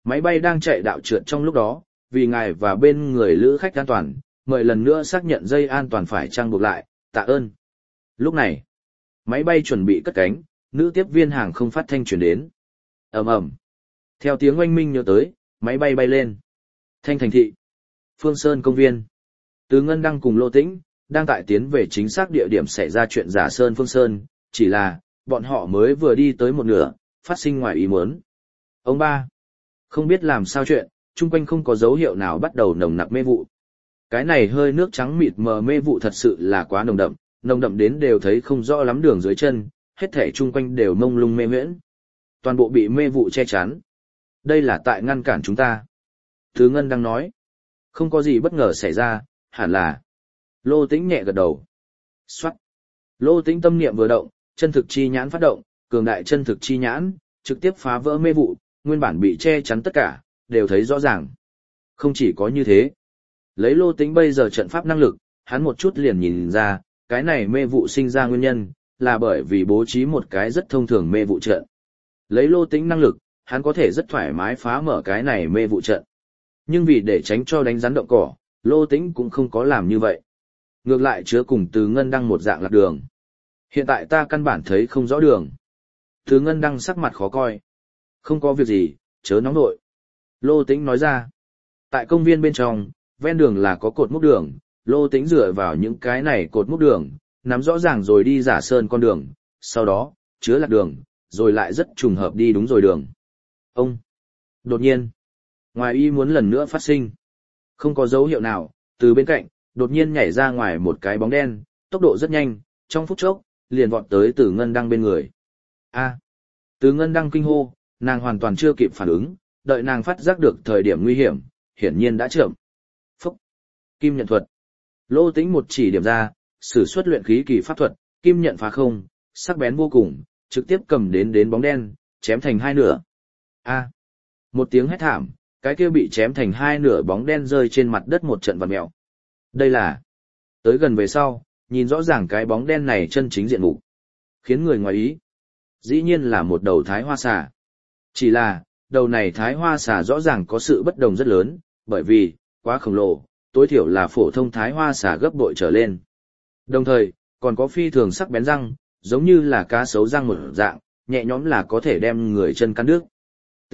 Máy bay đang chạy đạo trượt trong lúc đó, vì ngài và bên người lữ khách an toàn, mời lần nữa xác nhận dây an toàn phải trang buộc lại, tạ ơn. Lúc này, máy bay chuẩn bị cất cánh, nữ tiếp viên hàng không phát thanh truyền đến. Ầm ầm. Theo tiếng oanh minh nhớ tới, máy bay bay lên. Thanh Thành thị, Phương Sơn công viên. Từ Ngân Đăng cùng Lô Tĩnh đang tại tiến về chính xác địa điểm xảy ra chuyện Giả Sơn Phương Sơn, chỉ là bọn họ mới vừa đi tới một nửa, phát sinh ngoài ý muốn. Ông ba, không biết làm sao chuyện, chung quanh không có dấu hiệu nào bắt đầu nồng nặc mê vụ. Cái này hơi nước trắng mịt mờ mê vụ thật sự là quá nồng đậm, nồng đậm đến đều thấy không rõ lắm đường dưới chân, hết thảy chung quanh đều mông lung mê miễn. Toàn bộ bị mê vụ che chắn. Đây là tại ngăn cản chúng ta. Từ Ngân đang nói, không có gì bất ngờ xảy ra, hẳn là. Lô Tĩnh nhẹ gật đầu. Xoát. Lô Tĩnh tâm niệm vừa động, chân thực chi nhãn phát động, cường đại chân thực chi nhãn, trực tiếp phá vỡ mê vụ, nguyên bản bị che chắn tất cả, đều thấy rõ ràng. Không chỉ có như thế. Lấy Lô Tĩnh bây giờ trận pháp năng lực, hắn một chút liền nhìn ra, cái này mê vụ sinh ra nguyên nhân, là bởi vì bố trí một cái rất thông thường mê vụ trận. Lấy Lô Tĩnh năng lực, hắn có thể rất thoải mái phá mở cái này mê vụ trận. Nhưng vì để tránh cho đánh rắn động cỏ, Lô Tĩnh cũng không có làm như vậy. Ngược lại chứa cùng Từ Ngân Đăng một dạng lạc đường. Hiện tại ta căn bản thấy không rõ đường. Từ Ngân Đăng sắc mặt khó coi. Không có việc gì, chớ nóng nội. Lô Tĩnh nói ra. Tại công viên bên trong, ven đường là có cột mốc đường, Lô Tĩnh dựa vào những cái này cột mốc đường, nắm rõ ràng rồi đi Giả Sơn con đường, sau đó, chứa lạc đường, rồi lại rất trùng hợp đi đúng rồi đường. Ông! Đột nhiên! Ngoài ý muốn lần nữa phát sinh. Không có dấu hiệu nào, từ bên cạnh, đột nhiên nhảy ra ngoài một cái bóng đen, tốc độ rất nhanh, trong phút chốc, liền vọt tới Từ Ngân Đăng bên người. A! Từ Ngân Đăng kinh hô, nàng hoàn toàn chưa kịp phản ứng, đợi nàng phát giác được thời điểm nguy hiểm, hiển nhiên đã chậm. Phúc! Kim nhận thuật. Lô Tĩnh một chỉ điểm ra, sử xuất luyện khí kỳ pháp thuật, kim nhận phá không, sắc bén vô cùng, trực tiếp cầm đến đến bóng đen, chém thành hai nửa. A! Một tiếng hét thảm, cái kia bị chém thành hai nửa bóng đen rơi trên mặt đất một trận vặn mèo. Đây là... Tới gần về sau, nhìn rõ ràng cái bóng đen này chân chính diện mục, khiến người ngoài ý. Dĩ nhiên là một đầu thái hoa xà. Chỉ là, đầu này thái hoa xà rõ ràng có sự bất đồng rất lớn, bởi vì, quá khổng lồ, tối thiểu là phổ thông thái hoa xà gấp bội trở lên. Đồng thời, còn có phi thường sắc bén răng, giống như là cá sấu răng một dạng, nhẹ nhõm là có thể đem người chân cắn đứt. T.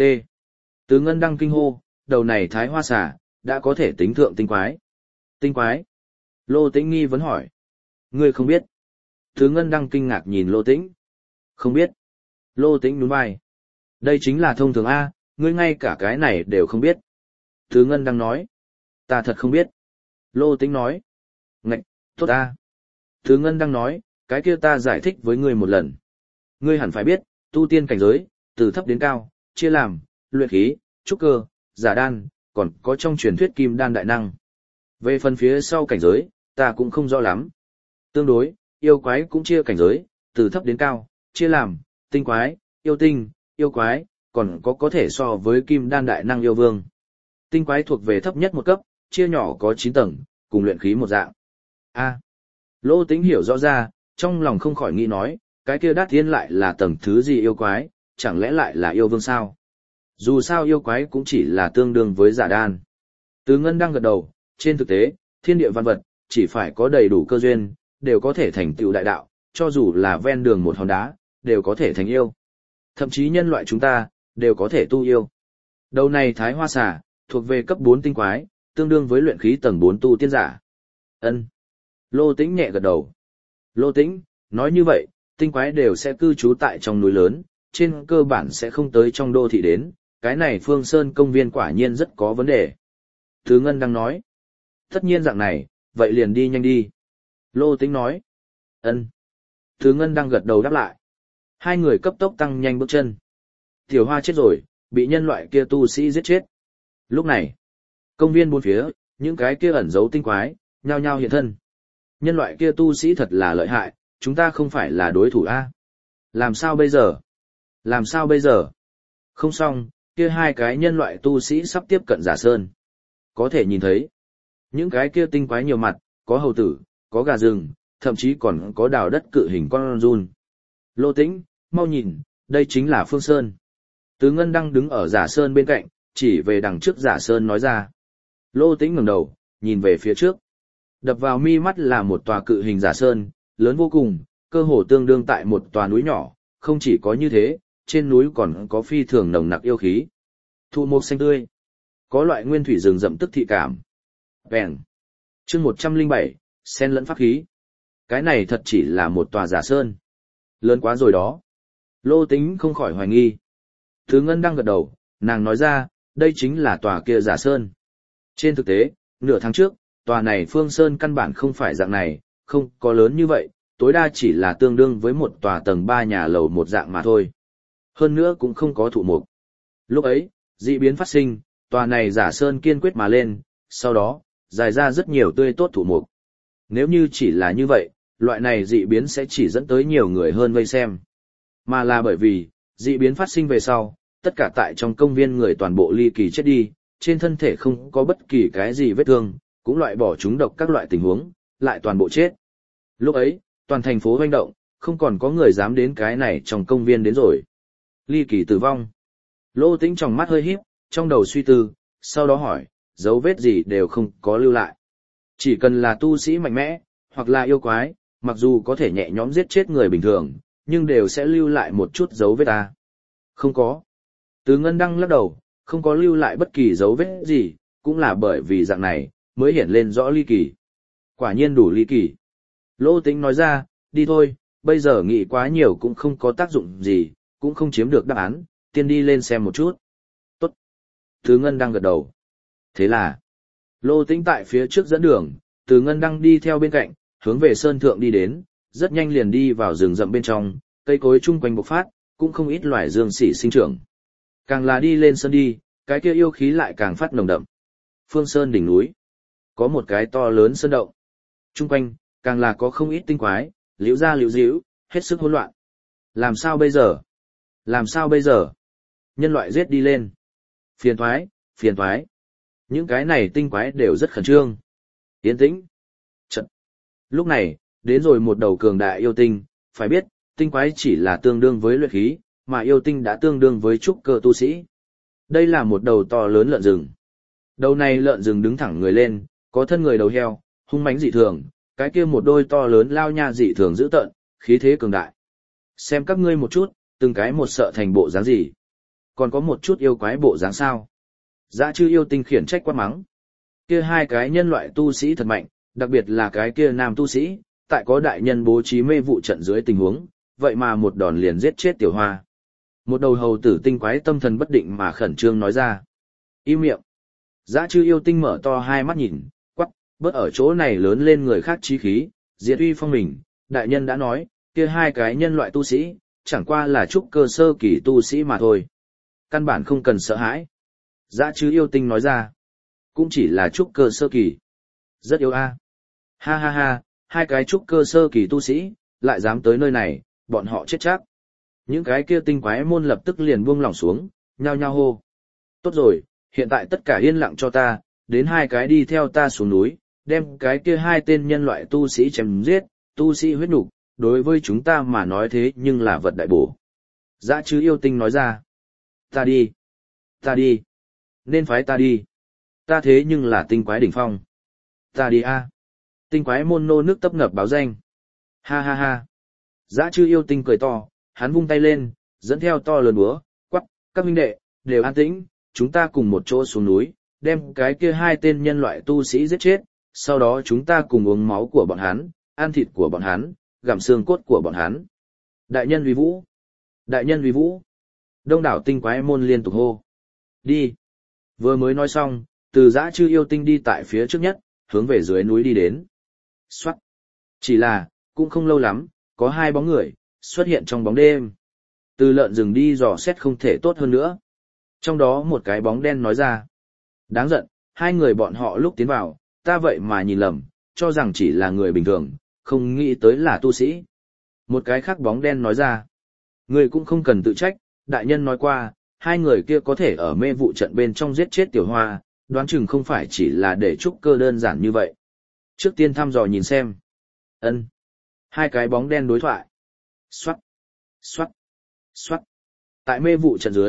Từ Ngân Đăng kinh hô, đầu này thái hoa xà, đã có thể tính thượng tinh quái. Tinh quái? Lô Tĩnh nghi vấn hỏi. Ngươi không biết. Từ Ngân Đăng kinh ngạc nhìn Lô Tĩnh. Không biết. Lô Tĩnh nhún vai. Đây chính là thông thường A, ngươi ngay cả cái này đều không biết. Từ Ngân Đăng nói. Ta thật không biết. Lô Tĩnh nói. Ngạch, tốt A. Từ Ngân Đăng nói, cái kia ta giải thích với ngươi một lần. Ngươi hẳn phải biết, tu tiên cảnh giới, từ thấp đến cao, chia làm, luyện khí, trúc cơ, giả đan, còn có trong truyền thuyết kim đan đại năng. Về phần phía sau cảnh giới, ta cũng không rõ lắm. Tương đối, yêu quái cũng chia cảnh giới, từ thấp đến cao, chia làm, tinh quái, yêu tinh, yêu quái, còn có có thể so với kim đan đại năng yêu vương. Tinh quái thuộc về thấp nhất một cấp, chia nhỏ có chín tầng, cùng luyện khí một dạng. A. Lô Tĩnh hiểu rõ ra, trong lòng không khỏi nghĩ nói, cái kia Đát Thiên lại là tầng thứ gì yêu quái, chẳng lẽ lại là yêu vương sao? Dù sao yêu quái cũng chỉ là tương đương với giả đan. Từ Ngân đang gật đầu, trên thực tế, thiên địa văn vật, chỉ phải có đầy đủ cơ duyên, đều có thể thành tựu đại đạo, cho dù là ven đường một hòn đá, đều có thể thành yêu. Thậm chí nhân loại chúng ta, đều có thể tu yêu. Đầu này thái hoa xà, thuộc về cấp bốn tinh quái, tương đương với luyện khí tầng bốn tu tiên giả. Ân. Lô Tĩnh nhẹ gật đầu. Lô Tĩnh, nói như vậy, tinh quái đều sẽ cư trú tại trong núi lớn, trên cơ bản sẽ không tới trong đô thị đến, cái này Phương Sơn công viên quả nhiên rất có vấn đề. Từ Ngân đang nói. Tất nhiên dạng này, vậy liền đi nhanh đi. Lô Tĩnh nói. Ân. Từ Ngân đang gật đầu đáp lại. Hai người cấp tốc tăng nhanh bước chân. Tiểu Hoa chết rồi, bị nhân loại kia tu sĩ giết chết. Lúc này, công viên bốn phía, những cái kia ẩn giấu tinh quái, nhao nhao hiện thân. Nhân loại kia tu sĩ thật là lợi hại, chúng ta không phải là đối thủ a. Làm sao bây giờ? Làm sao bây giờ? Không xong, kia hai cái nhân loại tu sĩ sắp tiếp cận Giả Sơn. Có thể nhìn thấy, những cái kia tinh quái nhiều mặt, có hầu tử, có gà rừng, thậm chí còn có đào đất cự hình con giun. Lô Tĩnh, mau nhìn, đây chính là Phương Sơn. Từ Ngân đang đứng ở Giả Sơn bên cạnh, chỉ về đằng trước giả sơn nói ra. Lô Tĩnh ngẩng đầu, nhìn về phía trước. Đập vào mi mắt là một tòa cự hình giả sơn, lớn vô cùng, cơ hồ tương đương tại một tòa núi nhỏ, không chỉ có như thế, trên núi còn có phi thường nồng nặc yêu khí. Thụ mộc xanh tươi, có loại nguyên thủy rừng rậm tức thị cảm. Bèn. Chương một trăm linh bảy, sen lẫn pháp khí. Cái này thật chỉ là một tòa giả sơn. Lớn quá rồi đó. Lô Tĩnh không khỏi hoài nghi. Thứ Ngân đang gật đầu, nàng nói ra, đây chính là tòa kia giả sơn. Trên thực tế, nửa tháng trước, tòa này Phương Sơn căn bản không phải dạng này, không có lớn như vậy, tối đa chỉ là tương đương với một tòa tầng ba nhà lầu một dạng mà thôi. Hơn nữa cũng không có thụ mục. Lúc ấy, dị biến phát sinh, tòa này giả sơn kiên quyết mà lên, sau đó, dài ra rất nhiều tươi tốt thụ mục. Nếu như chỉ là như vậy, loại này dị biến sẽ chỉ dẫn tới nhiều người hơn vây xem. Mà là bởi vì, dị biến phát sinh về sau, tất cả tại trong công viên người toàn bộ ly kỳ chết đi, trên thân thể không có bất kỳ cái gì vết thương, cũng loại bỏ chúng độc các loại tình huống, lại toàn bộ chết. Lúc ấy, toàn thành phố hoành động, không còn có người dám đến cái này trong công viên đến rồi. Ly kỳ tử vong. Lô Tĩnh trong mắt hơi híp, trong đầu suy tư, sau đó hỏi, dấu vết gì đều không có lưu lại. Chỉ cần là tu sĩ mạnh mẽ, hoặc là yêu quái, mặc dù có thể nhẹ nhõm giết chết người bình thường, nhưng đều sẽ lưu lại một chút dấu vết ta. Không có. Từ Ngân Đăng lắc đầu, không có lưu lại bất kỳ dấu vết gì, cũng là bởi vì dạng này, mới hiện lên rõ ly kỳ. Quả nhiên đủ ly kỳ. Lô Tĩnh nói ra, đi thôi, bây giờ nghĩ quá nhiều cũng không có tác dụng gì, cũng không chiếm được đáp án, tiên đi lên xem một chút. Tốt. Từ Ngân Đăng gật đầu. Thế là, Lô Tĩnh tại phía trước dẫn đường, Từ Ngân Đăng đi theo bên cạnh, hướng về sơn thượng đi đến, rất nhanh liền đi vào rừng rậm bên trong, cây cối chung quanh bộc phát, cũng không ít loài dương xỉ sinh trưởng. Càng là đi lên sơn đi, cái kia yêu khí lại càng phát nồng đậm. Phương sơn đỉnh núi, có một cái to lớn sơn động. Chung quanh, càng là có không ít tinh quái, liễu ra liễu díu, hết sức hỗn loạn. Làm sao bây giờ? Làm sao bây giờ? Nhân loại giết đi lên. Phiền thoái, phiền thoái. Những cái này tinh quái đều rất khẩn trương. Yên tĩnh. Trận. Lúc này, đến rồi một đầu cường đại yêu tinh, phải biết, tinh quái chỉ là tương đương với luyện khí, mà yêu tinh đã tương đương với trúc cơ tu sĩ. Đây là một đầu to lớn lợn rừng. Đầu này lợn rừng đứng thẳng người lên, có thân người đầu heo, hung mãnh dị thường, cái kia một đôi to lớn lao nha dị thường dữ tợn, khí thế cường đại. Xem các ngươi một chút, từng cái một sợ thành bộ dáng gì. Còn có một chút yêu quái bộ dáng sao. Dã chư yêu tinh khiển trách quát mắng. Kia hai cái nhân loại tu sĩ thật mạnh, đặc biệt là cái kia nam tu sĩ, tại có đại nhân bố trí mê vụ trận dưới tình huống, vậy mà một đòn liền giết chết tiểu hoa. Một đầu hầu tử tinh quái tâm thần bất định mà khẩn trương nói ra. Im miệng. Dã chư yêu tinh mở to hai mắt nhìn, quắc, bớt ở chỗ này lớn lên người khác chí khí, diệt uy phong mình, đại nhân đã nói, kia hai cái nhân loại tu sĩ, chẳng qua là trúc cơ sơ kỳ tu sĩ mà thôi. Căn bản không cần sợ hãi. Dã chư yêu tinh nói ra, cũng chỉ là trúc cơ sơ kỳ. Rất yếu a. Ha ha ha, hai cái trúc cơ sơ kỳ tu sĩ, lại dám tới nơi này, bọn họ chết chắc. Những cái kia tinh quái môn lập tức liền buông lỏng xuống, nhao nhao hô. Tốt rồi, hiện tại tất cả yên lặng cho ta, đến hai cái đi theo ta xuống núi, đem cái kia hai tên nhân loại tu sĩ chém giết, tu sĩ huyết nục, đối với chúng ta mà nói thế nhưng là vật đại bổ. Dã chư yêu tinh nói ra. Ta đi. Ta đi. Nên phái ta đi. Ta thế nhưng là tinh quái đỉnh phong. Ta đi a. Tinh quái môn nô nước tấp nập báo danh. Ha ha ha. Dã chư yêu tinh cười to, hắn vung tay lên, dẫn theo to lớn búa, quắc, các huynh đệ, đều an tĩnh, chúng ta cùng một chỗ xuống núi, đem cái kia hai tên nhân loại tu sĩ giết chết, sau đó chúng ta cùng uống máu của bọn hắn, ăn thịt của bọn hắn, gặm xương cốt của bọn hắn. Đại nhân uy vũ. Đại nhân uy vũ. Đông đảo tinh quái môn liên tục hô. Đi. Vừa mới nói xong, từ dã chư yêu tinh đi tại phía trước nhất, hướng về dưới núi đi đến. Xoát. Chỉ là, cũng không lâu lắm, có hai bóng người, xuất hiện trong bóng đêm. Từ lợn rừng đi dò xét không thể tốt hơn nữa. Trong đó một cái bóng đen nói ra. Đáng giận, hai người bọn họ lúc tiến vào, ta vậy mà nhìn lầm, cho rằng chỉ là người bình thường, không nghĩ tới là tu sĩ. Một cái khác bóng đen nói ra. Người cũng không cần tự trách, đại nhân nói qua, hai người kia có thể ở mê vụ trận bên trong giết chết tiểu hoa, đoán chừng không phải chỉ là để trúc cơ đơn giản như vậy. Trước tiên thăm dò nhìn xem. Ân. Hai cái bóng đen đối thoại. Xoát, xoát, xoát. Tại mê vụ trận dưới,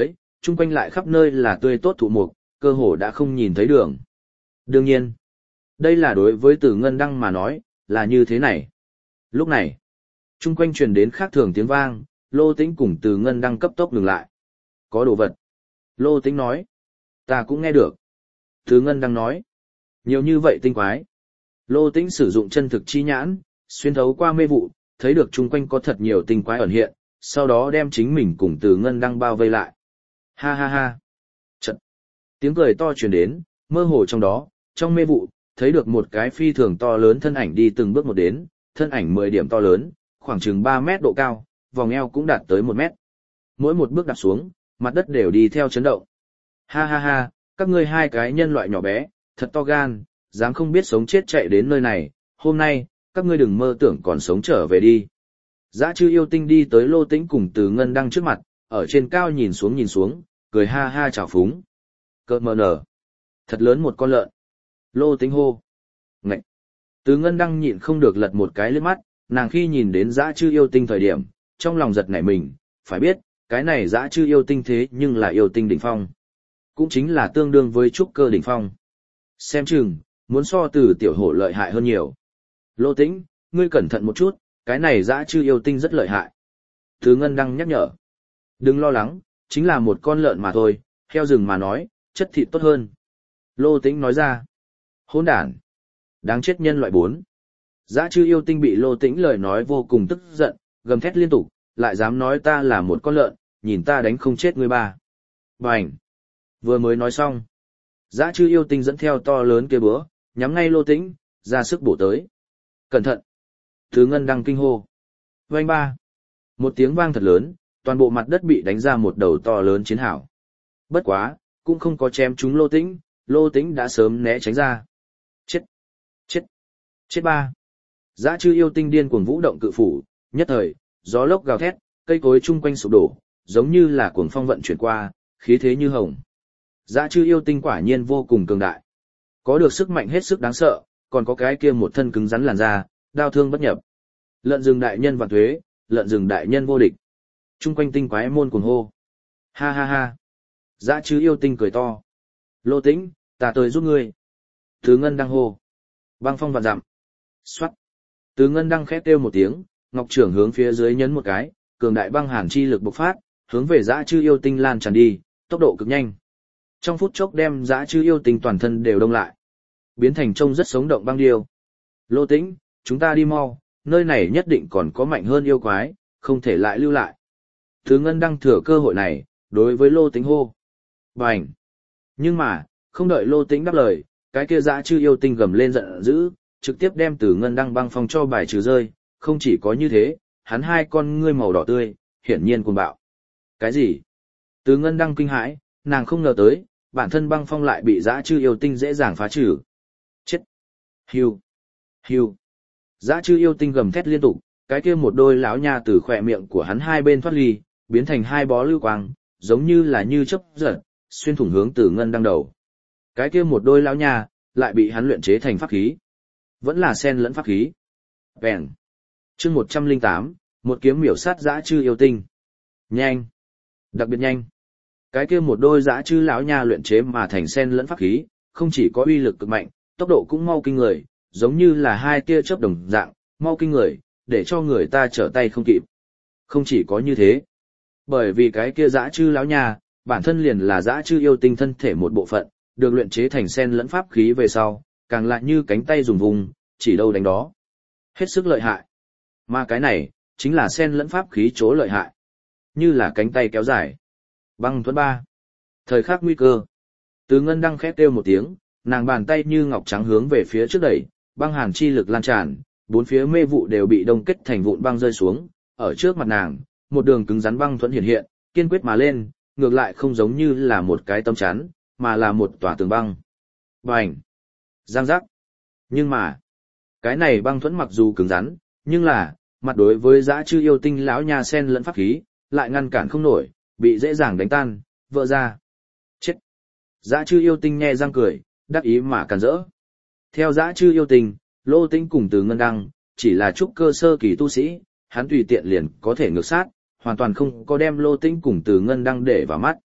chung quanh lại khắp nơi là tươi tốt thụ mục, cơ hồ đã không nhìn thấy đường. Đương nhiên, đây là đối với Từ Ngân Đăng mà nói, là như thế này. Lúc này, chung quanh truyền đến khác thường tiếng vang, Lô Tĩnh cùng Từ Ngân Đăng cấp tốc ngừng lại. Có đồ vật. Lô Tĩnh nói. Ta cũng nghe được. Từ Ngân Đăng nói. Nhiều như vậy tinh quái. Lô Tĩnh sử dụng chân thực chi nhãn, xuyên thấu qua mê vụ, thấy được chung quanh có thật nhiều tinh quái ẩn hiện, sau đó đem chính mình cùng Từ Ngân Đăng bao vây lại. Ha ha ha. Trận. Tiếng cười to truyền đến, mơ hồ trong đó, trong mê vụ, thấy được một cái phi thường to lớn thân ảnh đi từng bước một đến, thân ảnh mười điểm to lớn, khoảng chừng ba mét độ cao, vòng eo cũng đạt tới một mét. Mỗi một bước đạp xuống, mặt đất đều đi theo chấn động. Ha ha ha, các ngươi hai cái nhân loại nhỏ bé, thật to gan, dám không biết sống chết chạy đến nơi này, hôm nay, các ngươi đừng mơ tưởng còn sống trở về đi. Dã Trư Yêu Tinh đi tới Lô Tĩnh cùng Từ Ngân Đăng trước mặt, ở trên cao nhìn xuống nhìn xuống, cười ha ha chào phúng. Cợt mờ nở. Thật lớn một con lợn. Lô Tĩnh hô. Ngậy. Từ Ngân Đăng nhịn không được lật một cái liếc mắt, nàng khi nhìn đến Dã Trư Yêu Tinh thời điểm, trong lòng giật nảy mình, phải biết, cái này Dã Trư Yêu Tinh thế nhưng là yêu tinh đỉnh phong. Cũng chính là tương đương với trúc cơ đỉnh phong. Xem chừng, muốn so từ tiểu hổ lợi hại hơn nhiều. Lô Tĩnh, ngươi cẩn thận một chút, cái này Dã Trư Yêu Tinh rất lợi hại. Từ Ngân Đăng nhắc nhở. Đừng lo lắng, chính là một con lợn mà thôi, heo rừng mà nói, chất thịt tốt hơn. Lô Tĩnh nói ra. Hỗn đản. Đáng chết nhân loại bốn. Dã Trư Yêu Tinh bị Lô Tĩnh lời nói vô cùng tức giận, gầm thét liên tục, lại dám nói ta là một con lợn, nhìn ta đánh không chết ngươi ba. Bành. Vừa mới nói xong, Dã Trư Yêu Tinh dẫn theo to lớn kia búa, nhắm ngay Lô Tĩnh, ra sức bổ tới. Cẩn thận. Từ Ngân Đăng kinh hô. Vành ba. Một tiếng vang thật lớn, toàn bộ mặt đất bị đánh ra một đầu to lớn chiến hào. Bất quá, cũng không có chém trúng Lô Tĩnh, Lô Tĩnh đã sớm né tránh ra. Chết. Chết. Chết ba. Dã Trư Yêu Tinh điên cuồng vũ động cự phủ, nhất thời, gió lốc gào thét, cây cối chung quanh sụp đổ, giống như là cuồng phong vận chuyển qua, khí thế như hồng. Dã Trư Yêu Tinh quả nhiên vô cùng cường đại. Có được sức mạnh hết sức đáng sợ, còn có cái kia một thân cứng rắn làn da, đao thương bất nhập. Lợn rừng đại nhân vạn tuế, lợn rừng đại nhân vô địch. Chung quanh tinh quái môn cuồng hô. Ha ha ha. Dã Trư Yêu Tinh cười to. Lô Tĩnh, ta tới giúp ngươi. Từ Ngân Đăng hô. Băng phong vạn dặm. Xoát. Từ Ngân Đăng khét kêu một tiếng, ngọc trưởng hướng phía dưới nhấn một cái, cường đại băng hàn chi lực bộc phát, hướng về Dã Trư Yêu Tinh lan tràn đi, tốc độ cực nhanh. Trong phút chốc đem Dã Trư Yêu Tinh toàn thân đều đông lại, biến thành trông rất sống động băng điêu. Lô Tĩnh, chúng ta đi mau, nơi này nhất định còn có mạnh hơn yêu quái, không thể lại lưu lại. Từ Ngân Đăng thừa cơ hội này, đối với Lô Tĩnh hô. Bành. Nhưng mà, không đợi Lô Tĩnh đáp lời, cái kia Dã Trư Yêu Tinh gầm lên giận dữ, trực tiếp đem Từ Ngân Đăng băng phong cho bài trừ rơi, không chỉ có như thế, hắn hai con ngươi màu đỏ tươi, hiển nhiên cuồng bạo. Cái gì? Từ Ngân Đăng kinh hãi, nàng không ngờ tới, bản thân băng phong lại bị Dã Trư Yêu Tinh dễ dàng phá trừ. Chết! Hiu! Hiu! Dã Trư Yêu Tinh gầm thét liên tục, cái kia một đôi lão nha từ khỏe miệng của hắn hai bên thoát ly, biến thành hai bó lưu quang, giống như là như chớp giật, xuyên thủng hướng Từ Ngân Đăng đầu. Cái kia một đôi lão nha lại bị hắn luyện chế thành pháp khí. Vẫn là sen lẫn pháp khí. Bèn. Chương một trăm lẻ tám, một kiếm miểu sát Dã Trư Yêu Tinh. Nhanh. Đặc biệt nhanh. Cái kia một đôi Dã Trư lão nha luyện chế mà thành sen lẫn pháp khí, không chỉ có uy lực cực mạnh, tốc độ cũng mau kinh người, giống như là hai tia chớp đồng dạng, mau kinh người, để cho người ta trở tay không kịp. Không chỉ có như thế, bởi vì cái kia Dã Trư lão nha, bản thân liền là Dã Trư Yêu Tinh thân thể một bộ phận, được luyện chế thành sen lẫn pháp khí về sau, càng lại như cánh tay dùng vùng, chỉ đâu đánh đó. Hết sức lợi hại. Mà cái này, chính là sen lẫn pháp khí chỗ lợi hại. Như là cánh tay kéo dài. Băng thuẫn ba. Thời khắc nguy cơ. Từ Ngân Đăng khét kêu một tiếng, nàng bàn tay như ngọc trắng hướng về phía trước đẩy, băng hàn chi lực lan tràn, bốn phía mê vụ đều bị đông kết thành vụn băng rơi xuống, ở trước mặt nàng, một đường cứng rắn băng thuẫn hiện hiện, kiên quyết mà lên, ngược lại không giống như là một cái tấm chắn, mà là một tòa tường băng. Bành! Giang giác! Nhưng mà, cái này băng thuẫn mặc dù cứng rắn, nhưng là, mặt đối với Dã Trư Yêu Tinh lão nha sen lẫn pháp khí, lại ngăn cản không nổi, bị dễ dàng đánh tan, vỡ ra. Chết! Dã Trư Yêu Tinh nhe răng cười, đắc ý mà càn rỡ. Theo Dã Trư Yêu Tinh, Lô Tĩnh cùng Từ Ngân Đăng, chỉ là trúc cơ sơ kỳ tu sĩ, hắn tùy tiện liền có thể ngược sát, hoàn toàn không có đem Lô Tĩnh cùng Từ Ngân Đăng để vào mắt.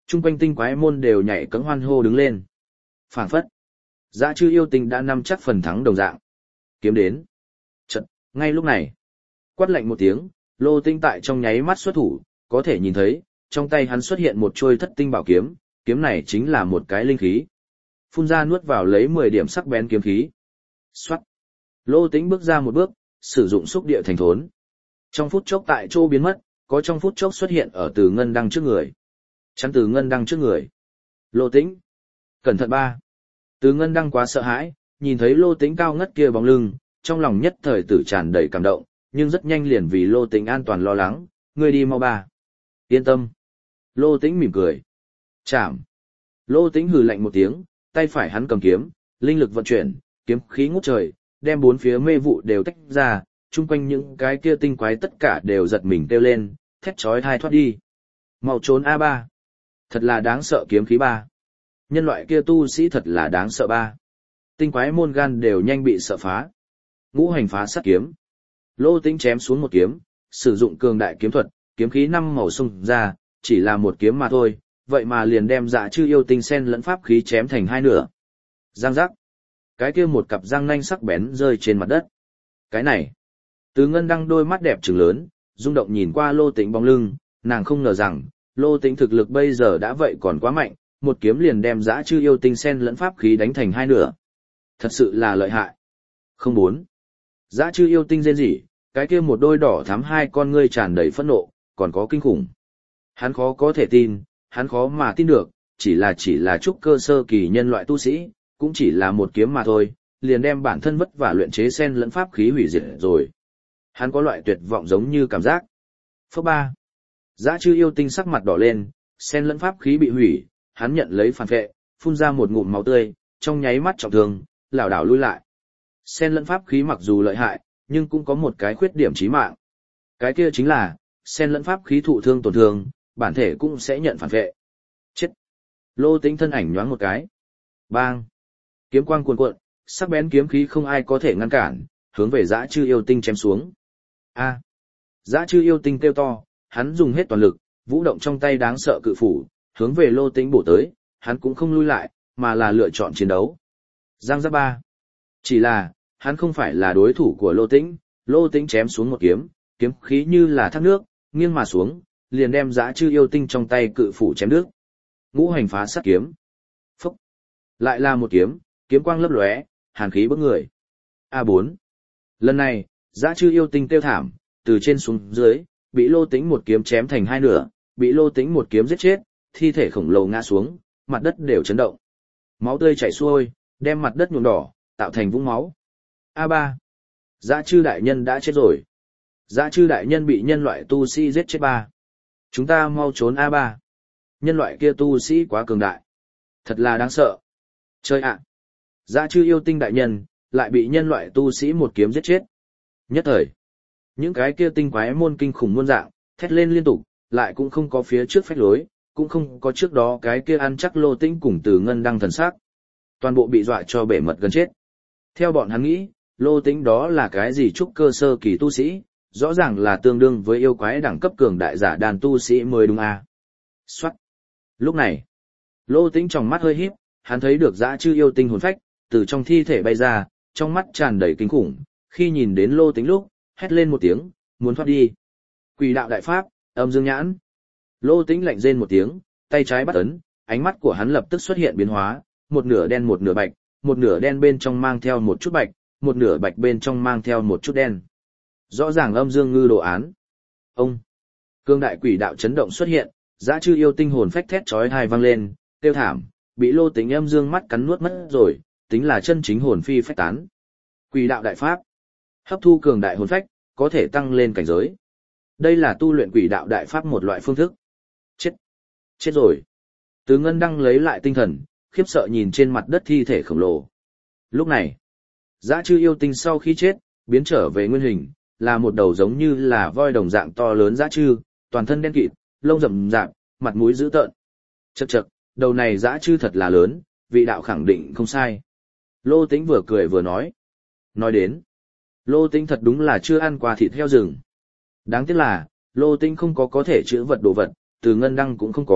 Trung quanh tinh quái môn đều nhảy cẫng hoan hô đứng lên. Phảng phất, dã chư yêu tinh đã nắm chắc phần thắng đồng dạng. Kiếm đến. Chợt, ngay lúc này, quát lạnh một tiếng, Lô Tĩnh tại trong nháy mắt xuất thủ, có thể nhìn thấy, trong tay hắn xuất hiện một trôi thất tinh bảo kiếm, kiếm này chính là một cái linh khí. Phun ra nuốt vào lấy mười điểm sắc bén kiếm khí. Xoát. Lô Tĩnh bước ra một bước, sử dụng xúc địa thành thốn. Trong phút chốc tại chỗ biến mất, có trong phút chốc xuất hiện ở Từ Ngân Đăng trước người. Chắn Từ Ngân Đăng trước người. Lô Tĩnh. Cẩn thận ba. Từ Ngân Đăng quá sợ hãi, nhìn thấy Lô Tĩnh cao ngất kia bóng lưng, trong lòng nhất thời tử tràn đầy cảm động, nhưng rất nhanh liền vì Lô Tĩnh an toàn lo lắng, ngươi đi mau ba. Yên tâm. Lô Tĩnh mỉm cười. Chạm. Lô Tĩnh hừ lạnh một tiếng, tay phải hắn cầm kiếm, linh lực vận chuyển, kiếm khí ngút trời, đem bốn phía mê vụ đều tách ra, chung quanh những cái kia tinh quái tất cả đều giật mình kêu lên, thét chói tai thoát đi. Mau trốn a ba. Thật là đáng sợ kiếm khí ba. Nhân loại kia tu sĩ thật là đáng sợ ba. Tinh quái môn gan đều nhanh bị sợ phá. Ngũ hành phá sát kiếm. Lô Tĩnh chém xuống một kiếm, sử dụng cường đại kiếm thuật, kiếm khí năm màu xung ra, chỉ là một kiếm mà thôi, vậy mà liền đem Dã Chư yêu tinh sen lẫn pháp khí chém thành hai nửa. Giang giác. Cái kia một cặp răng nanh sắc bén rơi trên mặt đất. Cái này. Từ Ngân Đăng đôi mắt đẹp trừng lớn, rung động nhìn qua Lô Tĩnh bóng lưng, nàng không ngờ rằng, Lô Tĩnh thực lực bây giờ đã vậy còn quá mạnh, một kiếm liền đem Dã Chư yêu tinh sen lẫn pháp khí đánh thành hai nửa. Thật sự là lợi hại. Không bốn. Dã Chư yêu tinh rên rỉ, cái kia một đôi đỏ thắm hai con ngươi tràn đầy phẫn nộ, còn có kinh khủng. Hắn khó có thể tin, hắn khó mà tin được, chỉ là chỉ là trúc cơ sơ kỳ nhân loại tu sĩ, cũng chỉ là một kiếm mà thôi, liền đem bản thân vất vả luyện chế sen lẫn pháp khí hủy diệt rồi. Hắn có loại tuyệt vọng giống như cảm giác. Phước ba. Dã Chư yêu tinh sắc mặt đỏ lên, sen lẫn pháp khí bị hủy, hắn nhận lấy phản vệ, phun ra một ngụm máu tươi, trong nháy mắt trọng thương, lảo đảo lui lại. Sen lẫn pháp khí mặc dù lợi hại, nhưng cũng có một cái khuyết điểm chí mạng. Cái kia chính là, sen lẫn pháp khí thụ thương tổn thương, bản thể cũng sẽ nhận phản vệ. Chết. Lô Tĩnh thân ảnh nhoáng một cái. Bang. Kiếm quang cuồn cuộn, sắc bén kiếm khí không ai có thể ngăn cản, hướng về Dã Chư yêu tinh chém xuống. A. Dã Chư yêu tinh kêu to, hắn dùng hết toàn lực, vũ động trong tay đáng sợ cự phủ, hướng về Lô Tĩnh bổ tới, hắn cũng không lui lại, mà là lựa chọn chiến đấu. Giang giác ba. Chỉ là, hắn không phải là đối thủ của Lô Tĩnh, Lô Tĩnh chém xuống một kiếm, kiếm khí như là thác nước, nghiêng mà xuống, liền đem Dã Chư yêu tinh trong tay cự phủ chém đứt. Ngũ hành phá sát kiếm. Phúc. Lại là một kiếm, kiếm quang lấp lóe, hàn khí bức người. A bốn. Lần này, Dã Chư yêu tinh kêu thảm, từ trên xuống dưới, bị Lô Tĩnh một kiếm chém thành hai nửa, bị Lô Tĩnh một kiếm giết chết, thi thể khổng lồ ngã xuống, mặt đất đều chấn động. Máu tươi chảy xuôi, đem mặt đất nhuộm đỏ, tạo thành vũng máu. A ba. Dã Chư đại nhân đã chết rồi. Dã Chư đại nhân bị nhân loại tu sĩ giết chết ba. Chúng ta mau trốn A ba. Nhân loại kia tu sĩ quá cường đại. Thật là đáng sợ. Chơi ạ. Dã Chư yêu tinh đại nhân, lại bị nhân loại tu sĩ một kiếm giết chết. Nhất thời. Những cái kia tinh quái môn kinh khủng muôn dạng, thét lên liên tục, lại cũng không có phía trước phách lối, cũng không có trước đó cái kia ăn chắc Lô Tĩnh cùng Từ Ngân Đăng thần sắc. Toàn bộ bị dọa cho bể mật gần chết. Theo bọn hắn nghĩ, Lô Tĩnh đó là cái gì trúc cơ sơ kỳ tu sĩ, rõ ràng là tương đương với yêu quái đẳng cấp cường đại giả đàn tu sĩ mới đúng à. Soát. Lúc này, Lô Tĩnh trong mắt hơi híp, hắn thấy được Dã Chư yêu tinh hồn phách, từ trong thi thể bay ra, trong mắt tràn đầy kinh khủng, khi nhìn đến Lô Tĩnh lúc, hét lên một tiếng, muốn thoát đi. Quỷ đạo đại pháp, âm dương nhãn. Lô Tĩnh lạnh rên một tiếng, tay trái bắt ấn, ánh mắt của hắn lập tức xuất hiện biến hóa, một nửa đen một nửa bạch, một nửa đen bên trong mang theo một chút bạch, một nửa bạch bên trong mang theo một chút đen. Rõ ràng âm dương ngư đồ án. Ông. Cương đại quỷ đạo chấn động xuất hiện, Dã Chư yêu tinh hồn phách thét chói tai vang lên, tiêu thảm, bị Lô Tĩnh âm dương mắt cắn nuốt mất rồi, tính là chân chính hồn phi phách tán. Quỷ đạo đại pháp. Hấp thu cường đại hồn phách, có thể tăng lên cảnh giới. Đây là tu luyện quỷ đạo đại pháp một loại phương thức. Chết. Chết rồi. Từ Ngân Đăng lấy lại tinh thần, khiếp sợ nhìn trên mặt đất thi thể khổng lồ. Lúc này, Dã Chư yêu tinh sau khi chết, biến trở về nguyên hình, là một đầu giống như là voi đồng dạng to lớn Dã Chư, toàn thân đen kịt, lông rậm rạp, mặt mũi dữ tợn. Chậc chậc, đầu này Dã Chư thật là lớn, vị đạo khẳng định không sai. Lô Tĩnh vừa cười vừa nói. Nói đến, Lô Tĩnh thật đúng là chưa ăn qua thịt heo rừng. Đáng tiếc là, Lô Tĩnh không có có thể chữa vật đồ vật, Từ Ngân Đăng cũng không có,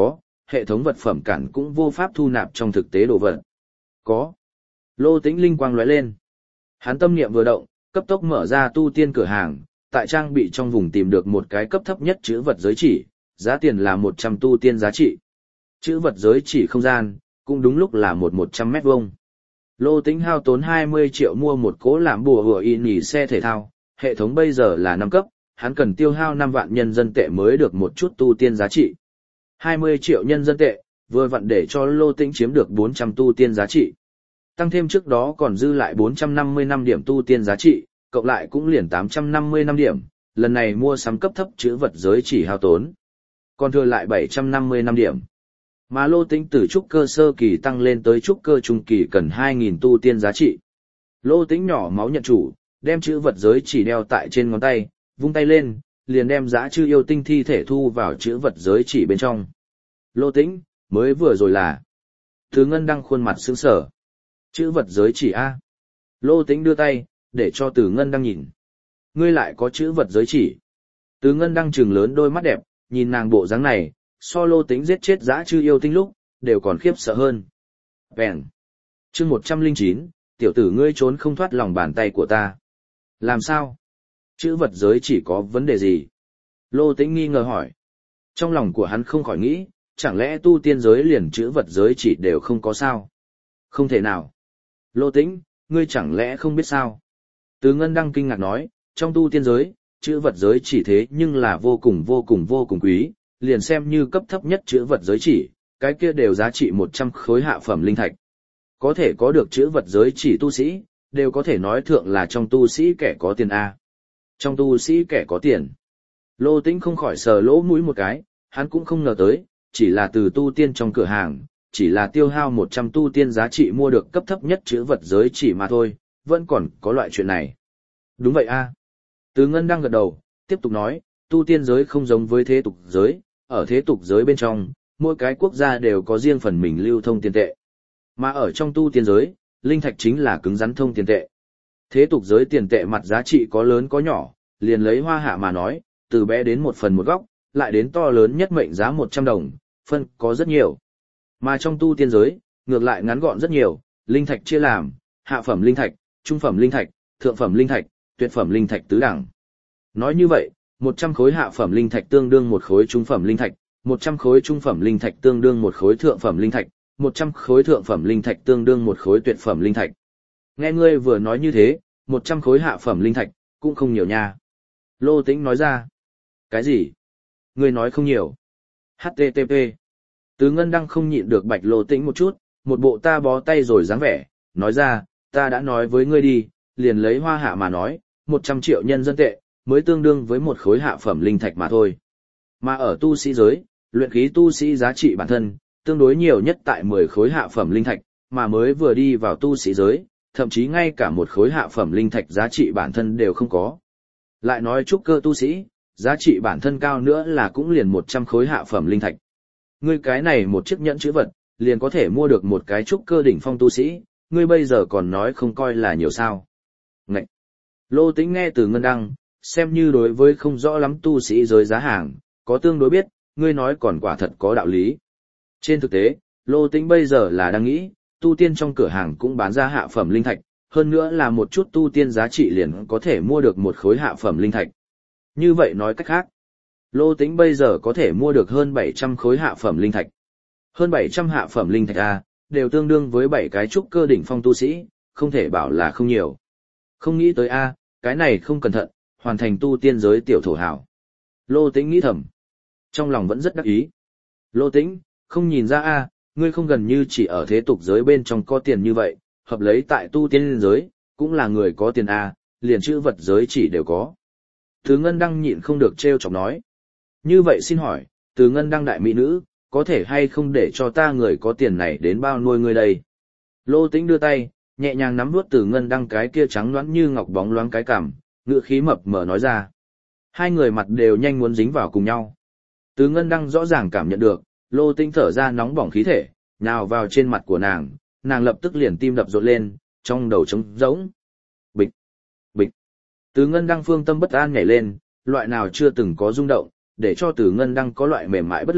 hệ thống vật phẩm cản cũng vô pháp thu nạp trong thực tế đồ vật. Có. Lô Tĩnh linh quang lóe lên. Hắn tâm niệm vừa động, cấp tốc mở ra tu tiên cửa hàng, tại trang bị trong vùng tìm được một cái cấp thấp nhất chữ vật giới chỉ, giá tiền là một trăm tu tiên giá trị. Chữ vật giới chỉ không gian, cũng đúng lúc là một một trăm mét vuông. Lô Tĩnh hao tốn hai mươi triệu mua một cố làm bùa hùa y nhỉ xe thể thao, hệ thống bây giờ là năm cấp, hắn cần tiêu hao năm vạn nhân dân tệ mới được một chút tu tiên giá trị. hai mươi triệu nhân dân tệ, vừa vặn để cho Lô Tĩnh chiếm được bốn trăm tu tiên giá trị. Tăng thêm trước đó còn dư lại bốn trăm năm mươi năm điểm tu tiên giá trị, cộng lại cũng liền tám trăm năm mươi năm điểm, lần này mua sắm cấp thấp chữ vật giới chỉ hao tốn. Còn thừa lại bảy trăm năm mươi năm điểm. Mà Lô Tĩnh từ trúc cơ sơ kỳ tăng lên tới trúc cơ trung kỳ cần hai nghìn tu tiên giá trị. Lô Tĩnh nhỏ máu nhận chủ, đem chữ vật giới chỉ đeo tại trên ngón tay, vung tay lên, liền đem dã chư yêu tinh thi thể thu vào chữ vật giới chỉ bên trong. Lô Tĩnh, mới vừa rồi là. Từ Ngân Đăng khuôn mặt sững sờ. Chữ vật giới chỉ A. Lô Tĩnh đưa tay, để cho Từ Ngân Đăng nhìn. Ngươi lại có chữ vật giới chỉ. Từ Ngân Đăng trừng lớn đôi mắt đẹp, nhìn nàng bộ dáng này, so Lô Tĩnh giết chết dã chư yêu tinh lúc, đều còn khiếp sợ hơn. Bèn. Chương một trăm lẻ chín, tiểu tử ngươi trốn không thoát lòng bàn tay của ta. Làm sao? Chữ vật giới chỉ có vấn đề gì? Lô Tĩnh nghi ngờ hỏi. Trong lòng của hắn không khỏi nghĩ, chẳng lẽ tu tiên giới liền chữ vật giới chỉ đều không có sao? Không thể nào. Lô Tĩnh, ngươi chẳng lẽ không biết sao? Từ Ngân Đăng kinh ngạc nói, trong tu tiên giới, chữ vật giới chỉ thế nhưng là vô cùng vô cùng vô cùng quý, liền xem như cấp thấp nhất chữ vật giới chỉ, cái kia đều giá trị một trăm khối hạ phẩm linh thạch. Có thể có được chữ vật giới chỉ tu sĩ, đều có thể nói thượng là trong tu sĩ kẻ có tiền A. Trong tu sĩ kẻ có tiền. Lô Tĩnh không khỏi sờ lỗ mũi một cái, hắn cũng không ngờ tới, chỉ là từ tu tiên trong cửa hàng, chỉ là tiêu hao một trăm tu tiên giá trị mua được cấp thấp nhất chữ vật giới chỉ mà thôi, vẫn còn có loại chuyện này. Đúng vậy A. Từ Ngân đang gật đầu, tiếp tục nói, tu tiên giới không giống với thế tục giới, ở thế tục giới bên trong, mỗi cái quốc gia đều có riêng phần mình lưu thông tiền tệ. Mà ở trong tu tiên giới, linh thạch chính là cứng rắn thông tiền tệ. Thế tục giới tiền tệ mặt giá trị có lớn có nhỏ, liền lấy Hoa Hạ mà nói, từ bé đến một phần một góc, lại đến to lớn nhất mệnh giá một trăm đồng, phân có rất nhiều. Mà trong tu tiên giới, ngược lại ngắn gọn rất nhiều, linh thạch chia làm, hạ phẩm linh thạch, trung phẩm linh thạch, thượng phẩm linh thạch, tuyệt phẩm linh thạch tứ đẳng. Nói như vậy, một trăm khối hạ phẩm linh thạch tương đương một khối trung phẩm linh thạch, một trăm khối trung phẩm linh thạch tương đương một khối thượng phẩm linh thạch, một trăm khối thượng phẩm linh thạch tương đương một khối tuyệt phẩm linh thạch. Nghe ngươi vừa nói như thế, một trăm khối hạ phẩm linh thạch, cũng không nhiều nha. Lô Tĩnh nói ra. Cái gì? Ngươi nói không nhiều. hát tê tê pê. Từ Ngân Đăng không nhịn được bạch Lô Tĩnh một chút, một bộ ta bó tay rồi dáng vẻ, nói ra, ta đã nói với ngươi đi, liền lấy Hoa Hạ mà nói, một trăm triệu nhân dân tệ, mới tương đương với một khối hạ phẩm linh thạch mà thôi. Mà ở tu sĩ giới, luyện khí tu sĩ giá trị bản thân, tương đối nhiều nhất tại mười khối hạ phẩm linh thạch, mà mới vừa đi vào tu sĩ giới, thậm chí ngay cả một khối hạ phẩm linh thạch giá trị bản thân đều không có. Lại nói trúc cơ tu sĩ, giá trị bản thân cao nữa là cũng liền một trăm khối hạ phẩm linh thạch. Ngươi cái này một chiếc nhẫn chữ vật, liền có thể mua được một cái trúc cơ đỉnh phong tu sĩ, ngươi bây giờ còn nói không coi là nhiều sao. Ngậy! Lô Tĩnh nghe từ Ngân Đăng, xem như đối với không rõ lắm tu sĩ giới giá hàng, có tương đối biết, ngươi nói còn quả thật có đạo lý. Trên thực tế, Lô Tĩnh bây giờ là đang nghĩ, tu tiên trong cửa hàng cũng bán ra hạ phẩm linh thạch, hơn nữa là một chút tu tiên giá trị liền có thể mua được một khối hạ phẩm linh thạch. Như vậy nói cách khác, Lô Tĩnh bây giờ có thể mua được hơn bảy trăm khối hạ phẩm linh thạch. Hơn bảy trăm hạ phẩm linh thạch A, đều tương đương với bảy cái trúc cơ đỉnh phong tu sĩ, không thể bảo là không nhiều. Không nghĩ tới A, cái này không cẩn thận, hoàn thành tu tiên giới tiểu thổ hảo. Lô Tĩnh nghĩ thầm. Trong lòng vẫn rất đắc ý. Lô Tĩnh, không nhìn ra A, ngươi không gần như chỉ ở thế tục giới bên trong có tiền như vậy, hợp lấy tại tu tiên giới, cũng là người có tiền A, liền chữ vật giới chỉ đều có. Từ Ngân Đăng nhịn không được trêu chọc nói. Như vậy xin hỏi, Từ Ngân Đăng đại mỹ nữ, có thể hay không để cho ta người có tiền này đến bao nuôi ngươi đây? Lô Tĩnh đưa tay, nhẹ nhàng nắm nuốt Từ Ngân Đăng cái kia trắng loãng như ngọc bóng loáng cái cằm, ngữ khí mập mờ nói ra. Hai người mặt đều nhanh muốn dính vào cùng nhau. Từ Ngân Đăng rõ ràng cảm nhận được, Lô Tĩnh thở ra nóng bỏng khí thể, nhào vào trên mặt của nàng, nàng lập tức liền tim đập rộn lên, trong đầu trống rỗng. Bịch, bịch. Từ Ngân Đăng phương tâm bất an nhảy lên, loại nào chưa từng có rung động, để cho Từ Ngân Đăng có loại mềm mại bất lực,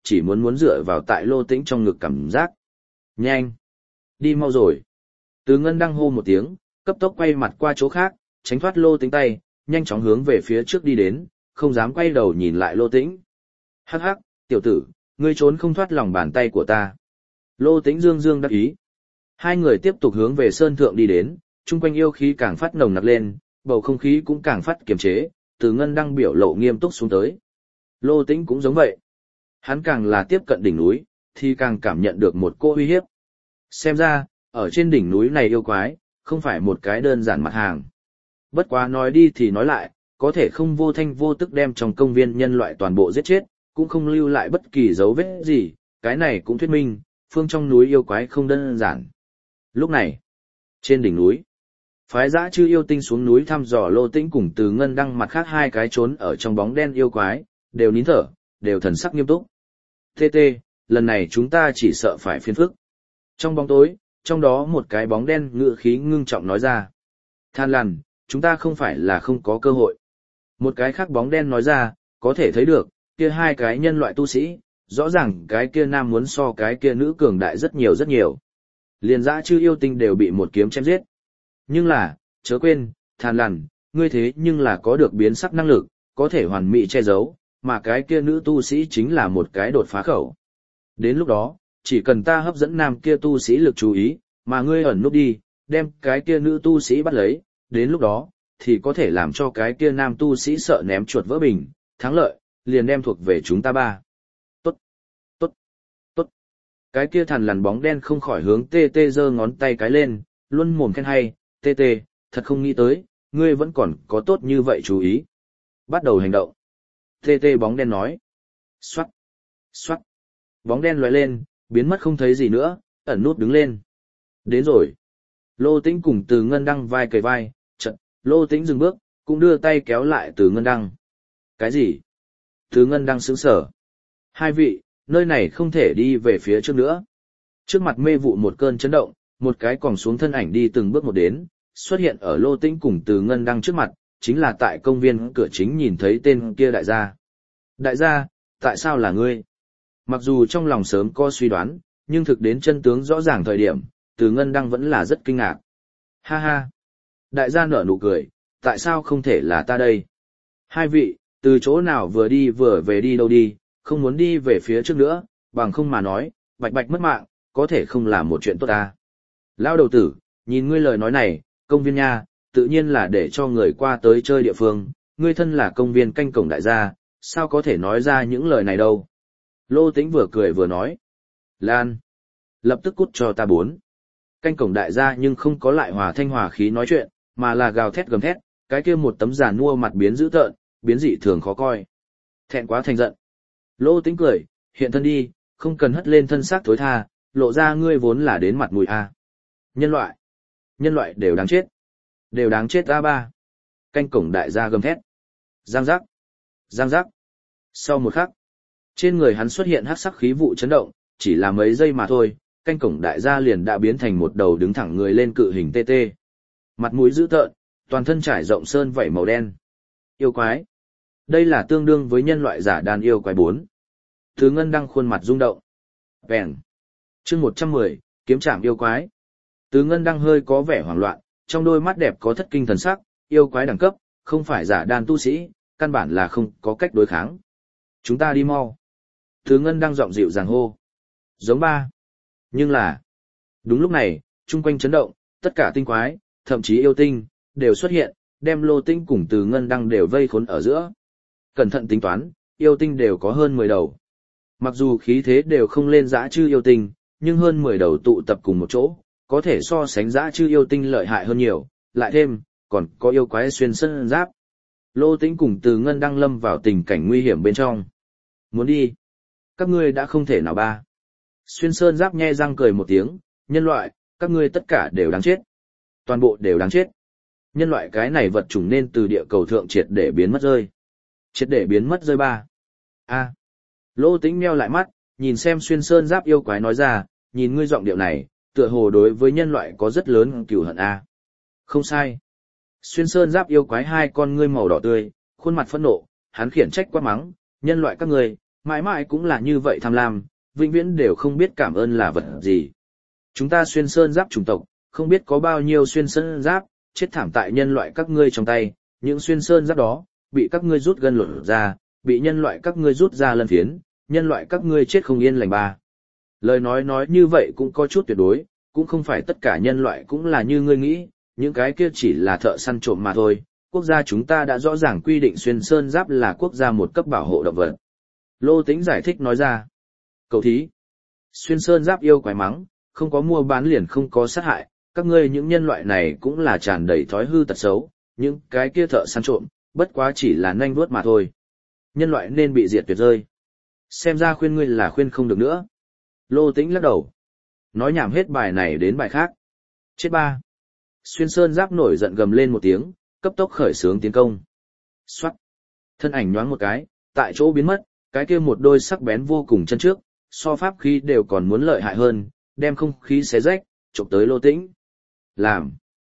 chỉ muốn muốn dựa vào tại Lô Tĩnh trong ngực cảm giác. Nhanh! Đi mau rồi! Từ Ngân Đăng hô một tiếng, cấp tốc quay mặt qua chỗ khác, tránh thoát Lô Tĩnh tay, nhanh chóng hướng về phía trước đi đến, không dám quay đầu nhìn lại Lô Tĩnh. Hắc hắc, tiểu tử, ngươi trốn không thoát lòng bàn tay của ta. Lô Tĩnh dương dương đắc ý. Hai người tiếp tục hướng về sơn thượng đi đến, chung quanh yêu khí càng phát nồng nặc lên, bầu không khí cũng càng phát kiềm chế, Từ Ngân Đăng biểu lộ nghiêm túc xuống tới. Lô Tĩnh cũng giống vậy. Hắn càng là tiếp cận đỉnh núi, thì càng cảm nhận được một cô uy hiếp. Xem ra, ở trên đỉnh núi này yêu quái, không phải một cái đơn giản mặt hàng. Bất quá nói đi thì nói lại, có thể không vô thanh vô tức đem trong công viên nhân loại toàn bộ giết chết, cũng không lưu lại bất kỳ dấu vết gì, cái này cũng thuyết minh, phương trong núi yêu quái không đơn giản. Lúc này, trên đỉnh núi, phái dã chư yêu tinh xuống núi thăm dò Lô Tĩnh cùng Từ Ngân Đăng mặt khác hai cái trốn ở trong bóng đen yêu quái, đều nín thở, đều thần sắc nghiêm túc. Tê tê, lần này chúng ta chỉ sợ phải phiền phức. Trong bóng tối, trong đó một cái bóng đen ngựa khí ngưng trọng nói ra. Than lằn, chúng ta không phải là không có cơ hội. Một cái khác bóng đen nói ra, có thể thấy được, kia hai cái nhân loại tu sĩ, rõ ràng cái kia nam muốn so cái kia nữ cường đại rất nhiều rất nhiều. Liền dã chư yêu tinh đều bị một kiếm chém giết. Nhưng là, chớ quên, Than lằn, ngươi thế nhưng là có được biến sắc năng lực, có thể hoàn mỹ che giấu, mà cái kia nữ tu sĩ chính là một cái đột phá khẩu. Đến lúc đó, chỉ cần ta hấp dẫn nam kia tu sĩ lực chú ý, mà ngươi ẩn núp đi, đem cái kia nữ tu sĩ bắt lấy, đến lúc đó, thì có thể làm cho cái kia nam tu sĩ sợ ném chuột vỡ bình, thắng lợi, liền đem thuộc về chúng ta ba. Tốt, tốt, tốt. Cái kia thằn lằn bóng đen không khỏi hướng tê tê giơ ngón tay cái lên, luôn mồm khen hay, tê tê, thật không nghĩ tới, ngươi vẫn còn có tốt như vậy chú ý. Bắt đầu hành động. Tê tê bóng đen nói. Xoát, xoát. Bóng đen lóe lên, biến mất không thấy gì nữa, ẩn nút đứng lên. Đến rồi. Lô Tĩnh cùng Từ Ngân Đăng vai kề vai, chợt, Lô Tĩnh dừng bước, cũng đưa tay kéo lại Từ Ngân Đăng. Cái gì? Từ Ngân Đăng sững sờ. Hai vị, nơi này không thể đi về phía trước nữa. Trước mặt mê vụ một cơn chấn động, một cái còng xuống thân ảnh đi từng bước một đến, xuất hiện ở Lô Tĩnh cùng Từ Ngân Đăng trước mặt, chính là tại công viên cửa chính nhìn thấy tên kia đại gia. Đại gia, tại sao là ngươi? Mặc dù trong lòng sớm có suy đoán, nhưng thực đến chân tướng rõ ràng thời điểm, Từ Ngân Đăng vẫn là rất kinh ngạc. Ha ha! Đại gia nở nụ cười, tại sao không thể là ta đây? Hai vị, từ chỗ nào vừa đi vừa về đi đâu đi, không muốn đi về phía trước nữa, bằng không mà nói, bạch bạch mất mạng, có thể không làm một chuyện tốt ta. Lao đầu tử, nhìn ngươi lời nói này, công viên nha, tự nhiên là để cho người qua tới chơi địa phương, ngươi thân là công viên canh cổng đại gia, sao có thể nói ra những lời này đâu. Lô Tĩnh vừa cười vừa nói. Lan! Lập tức cút cho ta bốn. Canh cổng đại gia nhưng không có lại hòa thanh hòa khí nói chuyện, mà là gào thét gầm thét, cái kia một tấm giàn mua mặt biến dữ tợn, biến dị thường khó coi. Thẹn quá thành giận. Lô Tĩnh cười, hiện thân đi, không cần hất lên thân xác thối tha, lộ ra ngươi vốn là đến mặt mũi a. Nhân loại. Nhân loại đều đáng chết. Đều đáng chết a ba. Canh cổng đại gia gầm thét. Giang giác. Giang giác. Sau một khắc, trên người hắn xuất hiện hắc sắc khí vụ chấn động, chỉ là mấy giây mà thôi, canh cổng đại gia liền đã biến thành một đầu đứng thẳng người lên cự hình tê tê. Mặt mũi dữ tợn, toàn thân trải rộng sơn vảy màu đen. Yêu quái. Đây là tương đương với nhân loại giả đàn yêu quái bốn. Từ Ngân Đăng khuôn mặt rung động. Bèn. Chương một trăm mười, kiếm trảm yêu quái. Từ Ngân Đăng hơi có vẻ hoảng loạn, trong đôi mắt đẹp có thất kinh thần sắc, yêu quái đẳng cấp, không phải giả đàn tu sĩ, căn bản là không có cách đối kháng. Chúng ta đi mau. Từ Ngân Đăng giọng dịu dàng hô. Giống ba. Nhưng là, đúng lúc này, chung quanh chấn động, tất cả tinh quái, thậm chí yêu tinh, đều xuất hiện, đem Lô Tĩnh cùng Từ Ngân Đăng đều vây khốn ở giữa. Cẩn thận tính toán, yêu tinh đều có hơn mười đầu. Mặc dù khí thế đều không lên dã chư yêu tinh, nhưng hơn mười đầu tụ tập cùng một chỗ, có thể so sánh dã chư yêu tinh lợi hại hơn nhiều, lại thêm, còn có yêu quái xuyên sơn giáp. Lô Tĩnh cùng Từ Ngân Đăng lâm vào tình cảnh nguy hiểm bên trong. Muốn đi? Các ngươi đã không thể nào ba. Xuyên sơn giáp nhe răng cười một tiếng, nhân loại, các ngươi tất cả đều đáng chết. Toàn bộ đều đáng chết. Nhân loại cái này vật chủng nên từ địa cầu thượng triệt để biến mất rơi. Triệt để biến mất rơi ba. A. Lô Tĩnh meo lại mắt, nhìn xem xuyên sơn giáp yêu quái nói ra, nhìn ngươi giọng điệu này, tựa hồ đối với nhân loại có rất lớn cừu hận a. Không sai. Xuyên sơn giáp yêu quái hai con ngươi màu đỏ tươi, khuôn mặt phẫn nộ, hắn khiển trách quát mắng, nhân loại các ngươi, mãi mãi cũng là như vậy tham lam, vĩnh viễn đều không biết cảm ơn là vật gì. Chúng ta xuyên sơn giáp chủng tộc, không biết có bao nhiêu xuyên sơn giáp, chết thảm tại nhân loại các ngươi trong tay, những xuyên sơn giáp đó, bị các ngươi rút gân lột ra, bị nhân loại các ngươi rút ra lân phiến, nhân loại các ngươi chết không yên lành ba. Lời nói nói như vậy cũng có chút tuyệt đối, cũng không phải tất cả nhân loại cũng là như ngươi nghĩ, những cái kia chỉ là thợ săn trộm mà thôi. Quốc gia chúng ta đã rõ ràng quy định xuyên sơn giáp là quốc gia một cấp bảo hộ động vật. Lô Tĩnh giải thích nói ra. Cầu thí. Xuyên sơn giáp yêu quái mắng, không có mua bán liền không có sát hại, các ngươi những nhân loại này cũng là tràn đầy thói hư tật xấu, những cái kia thợ săn trộm, bất quá chỉ là nanh vuốt mà thôi. Nhân loại nên bị diệt tuyệt rơi. Xem ra khuyên ngươi là khuyên không được nữa. Lô Tĩnh lắc đầu. Nói nhảm hết bài này đến bài khác. Chết ba. Xuyên sơn giáp nổi giận gầm lên một tiếng, cấp tốc khởi xướng tiến công. Xoát. Thân ảnh nhoáng một cái, tại chỗ biến mất, cái kia một đôi sắc bén vô cùng chân trước, so pháp khí đều còn muốn lợi hại hơn, đem không khí xé rách, chụp tới Lô Tĩnh. Làm.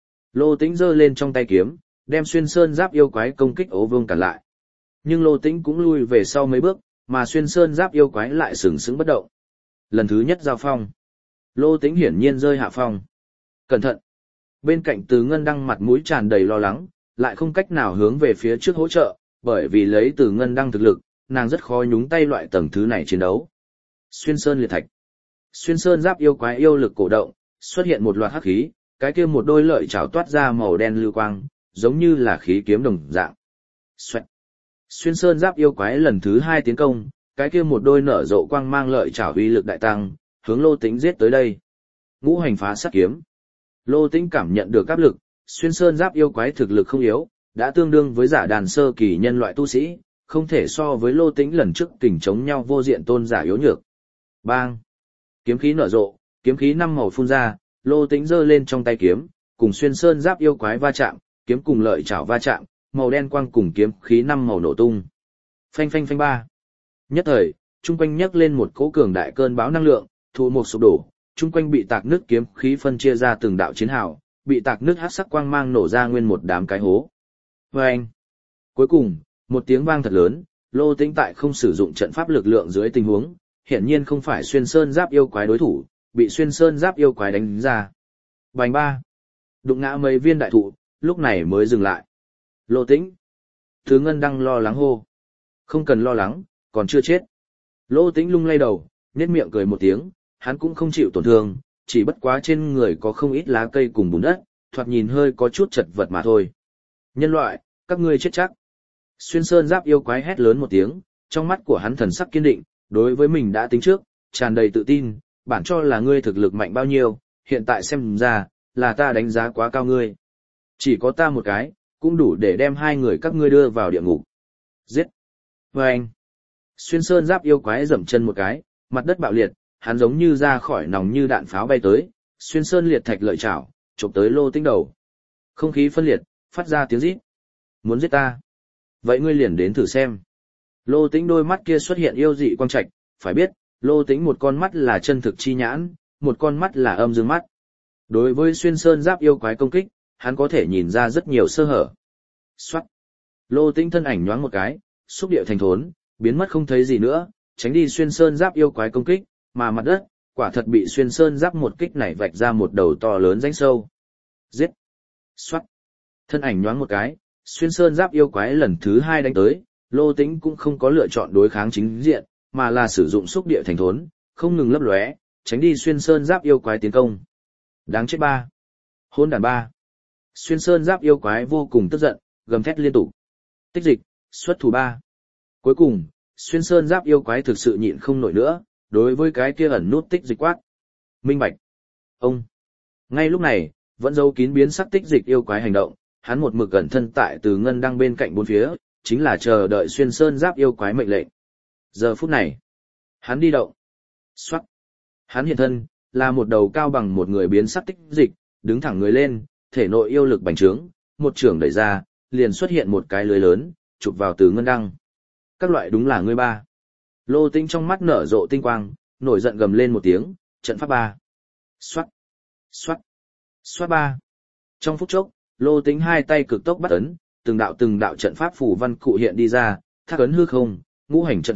Lô Tĩnh giơ lên trong tay kiếm, đem xuyên sơn giáp yêu quái công kích ố vương cản lại. Nhưng Lô Tĩnh cũng lui về sau mấy bước, mà xuyên sơn giáp yêu quái lại sừng sững bất động. Lần thứ nhất giao phong. Lô Tĩnh hiển nhiên rơi hạ phong. Cẩn thận. Bên cạnh Từ Ngân Đăng mặt mũi tràn đầy lo lắng, lại không cách nào hướng về phía trước hỗ trợ, bởi vì lấy Từ Ngân Đăng thực lực, nàng rất khó nhúng tay loại tầng thứ này chiến đấu. Xuyên sơn liệt thạch. Xuyên sơn giáp yêu quái yêu lực cổ động, xuất hiện một loạt hắc khí, cái kia một đôi lợi chảo toát ra màu đen lưu quang, giống như là khí kiếm đồng dạng. Xoẹt. Xuyên sơn giáp yêu quái lần thứ hai tiến công, cái kia một đôi nở rộ quang mang lợi chảo uy lực đại tăng, hướng Lô Tĩnh giết tới đây. Ngũ hành phá sát kiếm. Lô Tĩnh cảm nhận được áp lực, xuyên sơn giáp yêu quái thực lực không yếu, đã tương đương với giả đàn sơ kỳ nhân loại tu sĩ, không thể so với Lô Tĩnh lần trước kình chống nhau vô diện tôn giả yếu nhược. Bang! Kiếm khí nở rộ, kiếm khí năm màu phun ra, Lô Tĩnh giơ lên trong tay kiếm, cùng xuyên sơn giáp yêu quái va chạm, kiếm cùng lợi chảo va chạm, màu đen quang cùng kiếm khí năm màu nổ tung. Phanh phanh phanh ba. Nhất thời, trung quanh nhấc lên một cỗ cường đại cơn bão năng lượng, thụ một sụp đổ, trung quanh bị tạc nứt kiếm khí phân chia ra từng đạo chiến hào, bị tạc nứt hắc sắc quang mang nổ ra nguyên một đám cái hố. Oeng! Cuối cùng, một tiếng vang thật lớn, Lô Tĩnh tại không sử dụng trận pháp lực lượng dưới tình huống, hiển nhiên không phải xuyên sơn giáp yêu quái đối thủ, bị xuyên sơn giáp yêu quái đánh ra. Bành ba! Đụng ngã mấy viên đại thụ, lúc này mới dừng lại. Lô Tĩnh! Thứ Ngân Đăng lo lắng hô. Không cần lo lắng, còn chưa chết. Lô Tĩnh lung lay đầu, nhếch miệng cười một tiếng, hắn cũng không chịu tổn thương, chỉ bất quá trên người có không ít lá cây cùng bùn đất, thoạt nhìn hơi có chút chật vật mà thôi. Nhân loại, các ngươi chết chắc. Xuyên sơn giáp yêu quái hét lớn một tiếng, trong mắt của hắn thần sắc kiên định, đối với mình đã tính trước, tràn đầy tự tin, bản cho là ngươi thực lực mạnh bao nhiêu, hiện tại xem ra, là ta đánh giá quá cao ngươi. Chỉ có ta một cái, cũng đủ để đem hai người các ngươi đưa vào địa ngục. Giết! Vâng! Xuyên sơn giáp yêu quái dậm chân một cái, mặt đất bạo liệt, hắn giống như ra khỏi nòng như đạn pháo bay tới, xuyên sơn liệt thạch lợi chảo, chụp tới Lô Tĩnh đầu. Không khí phân liệt, phát ra tiếng rít. Muốn giết ta? Vậy ngươi liền đến thử xem. Lô Tĩnh đôi mắt kia xuất hiện yêu dị quang trạch, phải biết, Lô Tĩnh một con mắt là chân thực chi nhãn, một con mắt là âm dương mắt. Đối với xuyên sơn giáp yêu quái công kích, hắn có thể nhìn ra rất nhiều sơ hở. Soát. Lô Tĩnh thân ảnh nhoáng một cái, xúc địa thành thốn, biến mất không thấy gì nữa, tránh đi xuyên sơn giáp yêu quái công kích, mà mặt đất, quả thật bị xuyên sơn giáp một kích này vạch ra một đầu to lớn rãnh sâu. Giết! Xoát! Thân ảnh nhoáng một cái, xuyên sơn giáp yêu quái lần thứ hai đánh tới, Lô Tĩnh cũng không có lựa chọn đối kháng chính diện, mà là sử dụng xúc địa thành thốn, không ngừng lấp lóe, tránh đi xuyên sơn giáp yêu quái tiến công. Đáng chết ba! Hôn đàn ba! Xuyên sơn giáp yêu quái vô cùng tức giận, gầm thét liên tục. Tích dịch, xuất thủ ba! Cuối cùng, xuyên sơn giáp yêu quái thực sự nhịn không nổi nữa, đối với cái kia ẩn nút tích dịch quát. Minh bạch. Ông. Ngay lúc này, vẫn giấu kín biến sắc tích dịch yêu quái hành động, hắn một mực cẩn thân tại Từ Ngân Đăng bên cạnh bốn phía, chính là chờ đợi xuyên sơn giáp yêu quái mệnh lệnh. Giờ phút này, hắn đi động. Xoát. Hắn hiện thân, là một đầu cao bằng một người biến sắc tích dịch, đứng thẳng người lên, thể nội yêu lực bành trướng, một trường đẩy ra, liền xuất hiện một cái lưới lớn, chụp vào Từ Ngân Đăng. Các loại đúng là ngươi ba. Lô Tĩnh trong mắt nở rộ tinh quang, nổi giận gầm lên một tiếng, trận pháp ba. Xoát, xoát, xoát ba. Trong phút chốc, Lô Tĩnh hai tay cực tốc bắt ấn, từng đạo từng đạo trận pháp phù văn cụ hiện đi ra, thác ấn hư không, ngũ hành trận pháp,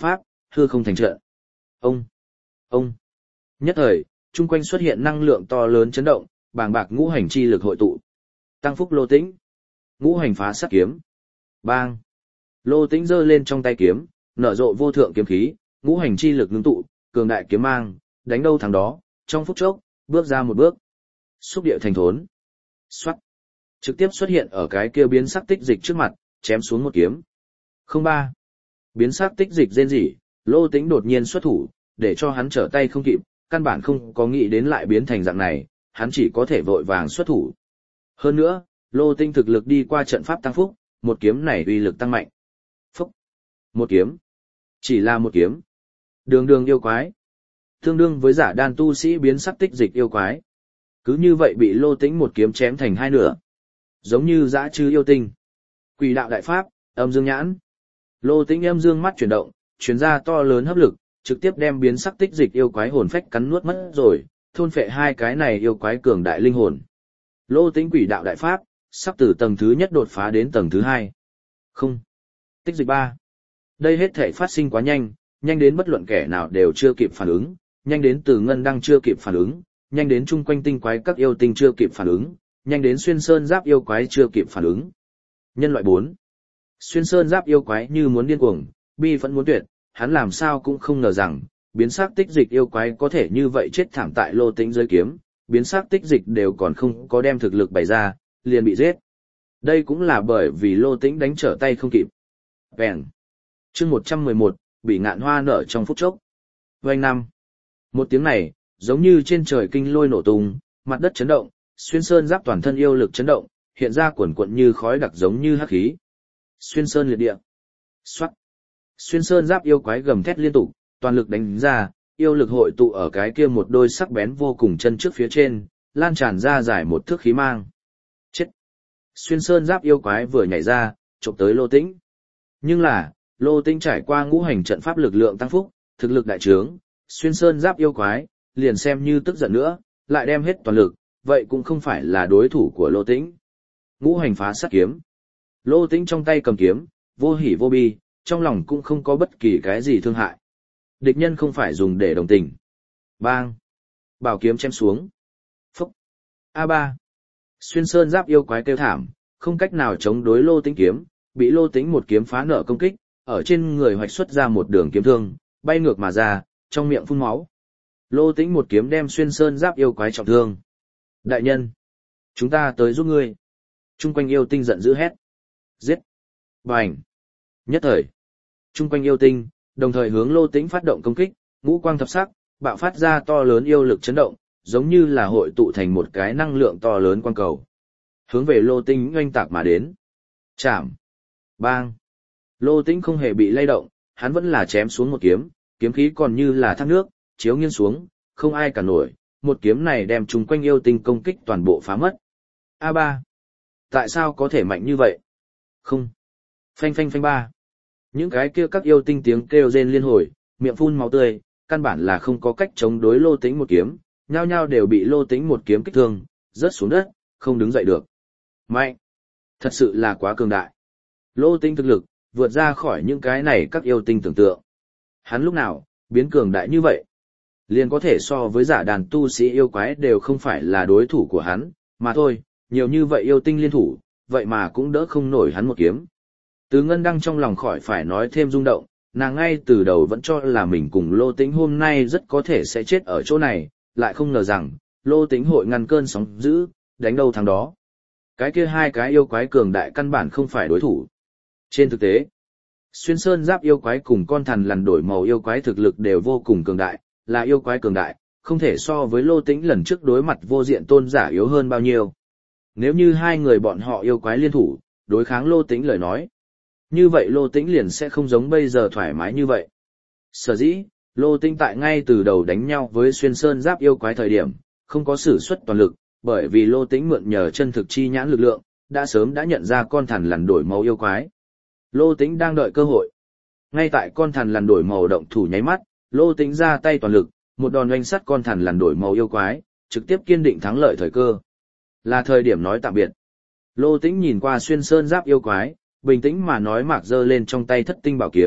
hư không thành trận. Ông, ông. Nhất thời, chung quanh xuất hiện năng lượng to lớn chấn động, bàng bạc ngũ hành chi lực hội tụ. Tăng phúc Lô Tĩnh. Ngũ hành phá sát kiếm. Bang. Lô Tĩnh giơ lên trong tay kiếm, nở rộ vô thượng kiếm khí, ngũ hành chi lực ngưng tụ, cường đại kiếm mang, đánh đâu thắng đó, trong phút chốc, bước ra một bước. Xúc địa thành thốn. Xoát. Trực tiếp xuất hiện ở cái kia biến sắc tích dịch trước mặt, chém xuống một kiếm. Không ba. Biến sắc tích dịch rên rỉ, Lô Tĩnh đột nhiên xuất thủ, để cho hắn trở tay không kịp, căn bản không có nghĩ đến lại biến thành dạng này, hắn chỉ có thể vội vàng xuất thủ. Hơn nữa, Lô Tĩnh thực lực đi qua trận pháp tăng phúc, một kiếm này uy lực tăng mạnh. Phúc. Một kiếm. Chỉ là một kiếm. Đường đường yêu quái. Tương đương với giả đan tu sĩ biến sắc tích dịch yêu quái. Cứ như vậy bị Lô Tĩnh một kiếm chém thành hai nửa. Giống như dã trư yêu tinh. Quỷ đạo đại pháp, âm dương nhãn. Lô Tĩnh âm dương mắt chuyển động, truyền ra to lớn hấp lực, trực tiếp đem biến sắc tích dịch yêu quái hồn phách cắn nuốt mất rồi, thôn phệ hai cái này yêu quái cường đại linh hồn. Lô Tĩnh quỷ đạo đại pháp, sắp từ tầng thứ nhất đột phá đến tầng thứ hai. Không. Tích dịch ba. Đây hết thể phát sinh quá nhanh, nhanh đến bất luận kẻ nào đều chưa kịp phản ứng, nhanh đến Từ Ngân Đăng chưa kịp phản ứng, nhanh đến chung quanh tinh quái các yêu tinh chưa kịp phản ứng, nhanh đến Xuyên Sơn Giáp yêu quái chưa kịp phản ứng. Nhân loại bốn. Xuyên Sơn Giáp yêu quái như muốn điên cuồng, bi vẫn muốn tuyệt, hắn làm sao cũng không ngờ rằng, biến sắc tích dịch yêu quái có thể như vậy chết thảm tại Lô Tĩnh dưới kiếm, biến sắc tích dịch đều còn không có đem thực lực bày ra, liền bị giết. Đây cũng là bởi vì Lô Tĩnh đánh trở tay không kịp. Bèn. Chương một trăm mười một, bị ngạn hoa nở trong phút chốc. Vành năm. Một tiếng này, giống như trên trời kinh lôi nổ tung, mặt đất chấn động, Xuyên Sơn Giáp toàn thân yêu lực chấn động, hiện ra quần quận như khói đặc giống như hắc khí. Xuyên Sơn liệt địa. Soát. Xuyên Sơn Giáp yêu quái gầm thét liên tục, toàn lực đánh ra, yêu lực hội tụ ở cái kia một đôi sắc bén vô cùng chân trước phía trên, lan tràn ra dài một thước khí mang. Chết. Xuyên Sơn Giáp yêu quái vừa nhảy ra, chụp tới Lô Tĩnh. Nhưng là, Lô Tĩnh trải qua ngũ hành trận pháp lực lượng tăng phúc, thực lực đại trướng, Xuyên Sơn Giáp yêu quái, liền xem như tức giận nữa, lại đem hết toàn lực, vậy cũng không phải là đối thủ của Lô Tĩnh. Ngũ hành phá sát kiếm. Lô Tĩnh trong tay cầm kiếm, vô hỉ vô bi, trong lòng cũng không có bất kỳ cái gì thương hại. Địch nhân không phải dùng để đồng tình. Bang. Bảo kiếm chém xuống. Phúc. a ba. Xuyên Sơn Giáp yêu quái kêu thảm, không cách nào chống đối Lô Tĩnh kiếm, bị Lô Tĩnh một kiếm phá nở công kích, ở trên người hoạch xuất ra một đường kiếm thương, bay ngược mà ra, trong miệng phun máu. Lô Tĩnh một kiếm đem Xuyên Sơn Giáp yêu quái trọng thương. Đại nhân, chúng ta tới giúp ngươi. Trung quanh yêu tinh giận dữ hét. Giết. Bành. Nhất thời, trung quanh yêu tinh, đồng thời hướng Lô Tĩnh phát động công kích, ngũ quang thập sắc, bạo phát ra to lớn yêu lực chấn động, giống như là hội tụ thành một cái năng lượng to lớn quang cầu. Hướng về Lô Tĩnh oanh tạc mà đến. Chạm. Bang. Lô Tĩnh không hề bị lay động, hắn vẫn là chém xuống một kiếm, kiếm khí còn như là thác nước, chiếu nghiêng xuống, không ai cả nổi, một kiếm này đem chung quanh yêu tinh công kích toàn bộ phá mất. a ba. Tại sao có thể mạnh như vậy? Không. Phanh phanh phanh ba. Những cái kia các yêu tinh tiếng kêu rên liên hồi, miệng phun máu tươi, căn bản là không có cách chống đối Lô Tĩnh một kiếm, nhao nhao đều bị Lô Tĩnh một kiếm kích thương, rớt xuống đất, không đứng dậy được. Mạnh. Thật sự là quá cường đại. Lô Tĩnh thực lực, vượt ra khỏi những cái này các yêu tinh tưởng tượng. Hắn lúc nào, biến cường đại như vậy? Liền có thể so với giả đàn tu sĩ yêu quái đều không phải là đối thủ của hắn, mà thôi, nhiều như vậy yêu tinh liên thủ, vậy mà cũng đỡ không nổi hắn một kiếm. Từ Ngân Đăng trong lòng khỏi phải nói thêm rung động, nàng ngay từ đầu vẫn cho là mình cùng Lô Tĩnh hôm nay rất có thể sẽ chết ở chỗ này, lại không ngờ rằng, Lô Tĩnh hội ngăn cơn sóng dữ, đánh đâu thắng đó. Cái kia hai cái yêu quái cường đại căn bản không phải đối thủ. Trên thực tế, Xuyên Sơn Giáp yêu quái cùng con thằn lằn đổi màu yêu quái thực lực đều vô cùng cường đại, là yêu quái cường đại, không thể so với Lô Tĩnh lần trước đối mặt vô diện tôn giả yếu hơn bao nhiêu. Nếu như hai người bọn họ yêu quái liên thủ, đối kháng Lô Tĩnh lời nói, như vậy Lô Tĩnh liền sẽ không giống bây giờ thoải mái như vậy. Sở dĩ, Lô Tĩnh tại ngay từ đầu đánh nhau với Xuyên Sơn Giáp yêu quái thời điểm, không có sử xuất toàn lực, bởi vì Lô Tĩnh mượn nhờ chân thực chi nhãn lực lượng, đã sớm đã nhận ra con thằn lằn đổi màu yêu quái. Lô Tĩnh đang đợi cơ hội. Ngay tại con thằn lằn đổi màu động thủ nháy mắt, Lô Tĩnh ra tay toàn lực, một đòn oanh sắt con thằn lằn đổi màu yêu quái, trực tiếp kiên định thắng lợi thời cơ. Là thời điểm nói tạm biệt. Lô Tĩnh nhìn qua Xuyên Sơn Giáp yêu quái, bình tĩnh mà nói mạc giơ lên trong tay thất tinh bảo kiếm,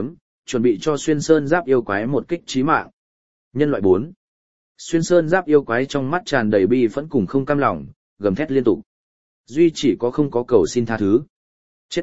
chuẩn bị cho xuyên sơn giáp yêu quái một kích chí mạng. Nhân loại bốn. Xuyên sơn giáp yêu quái trong mắt tràn đầy bi phẫn cùng không cam lòng, gầm thét liên tục. Duy chỉ có không có cầu xin tha thứ. Chết.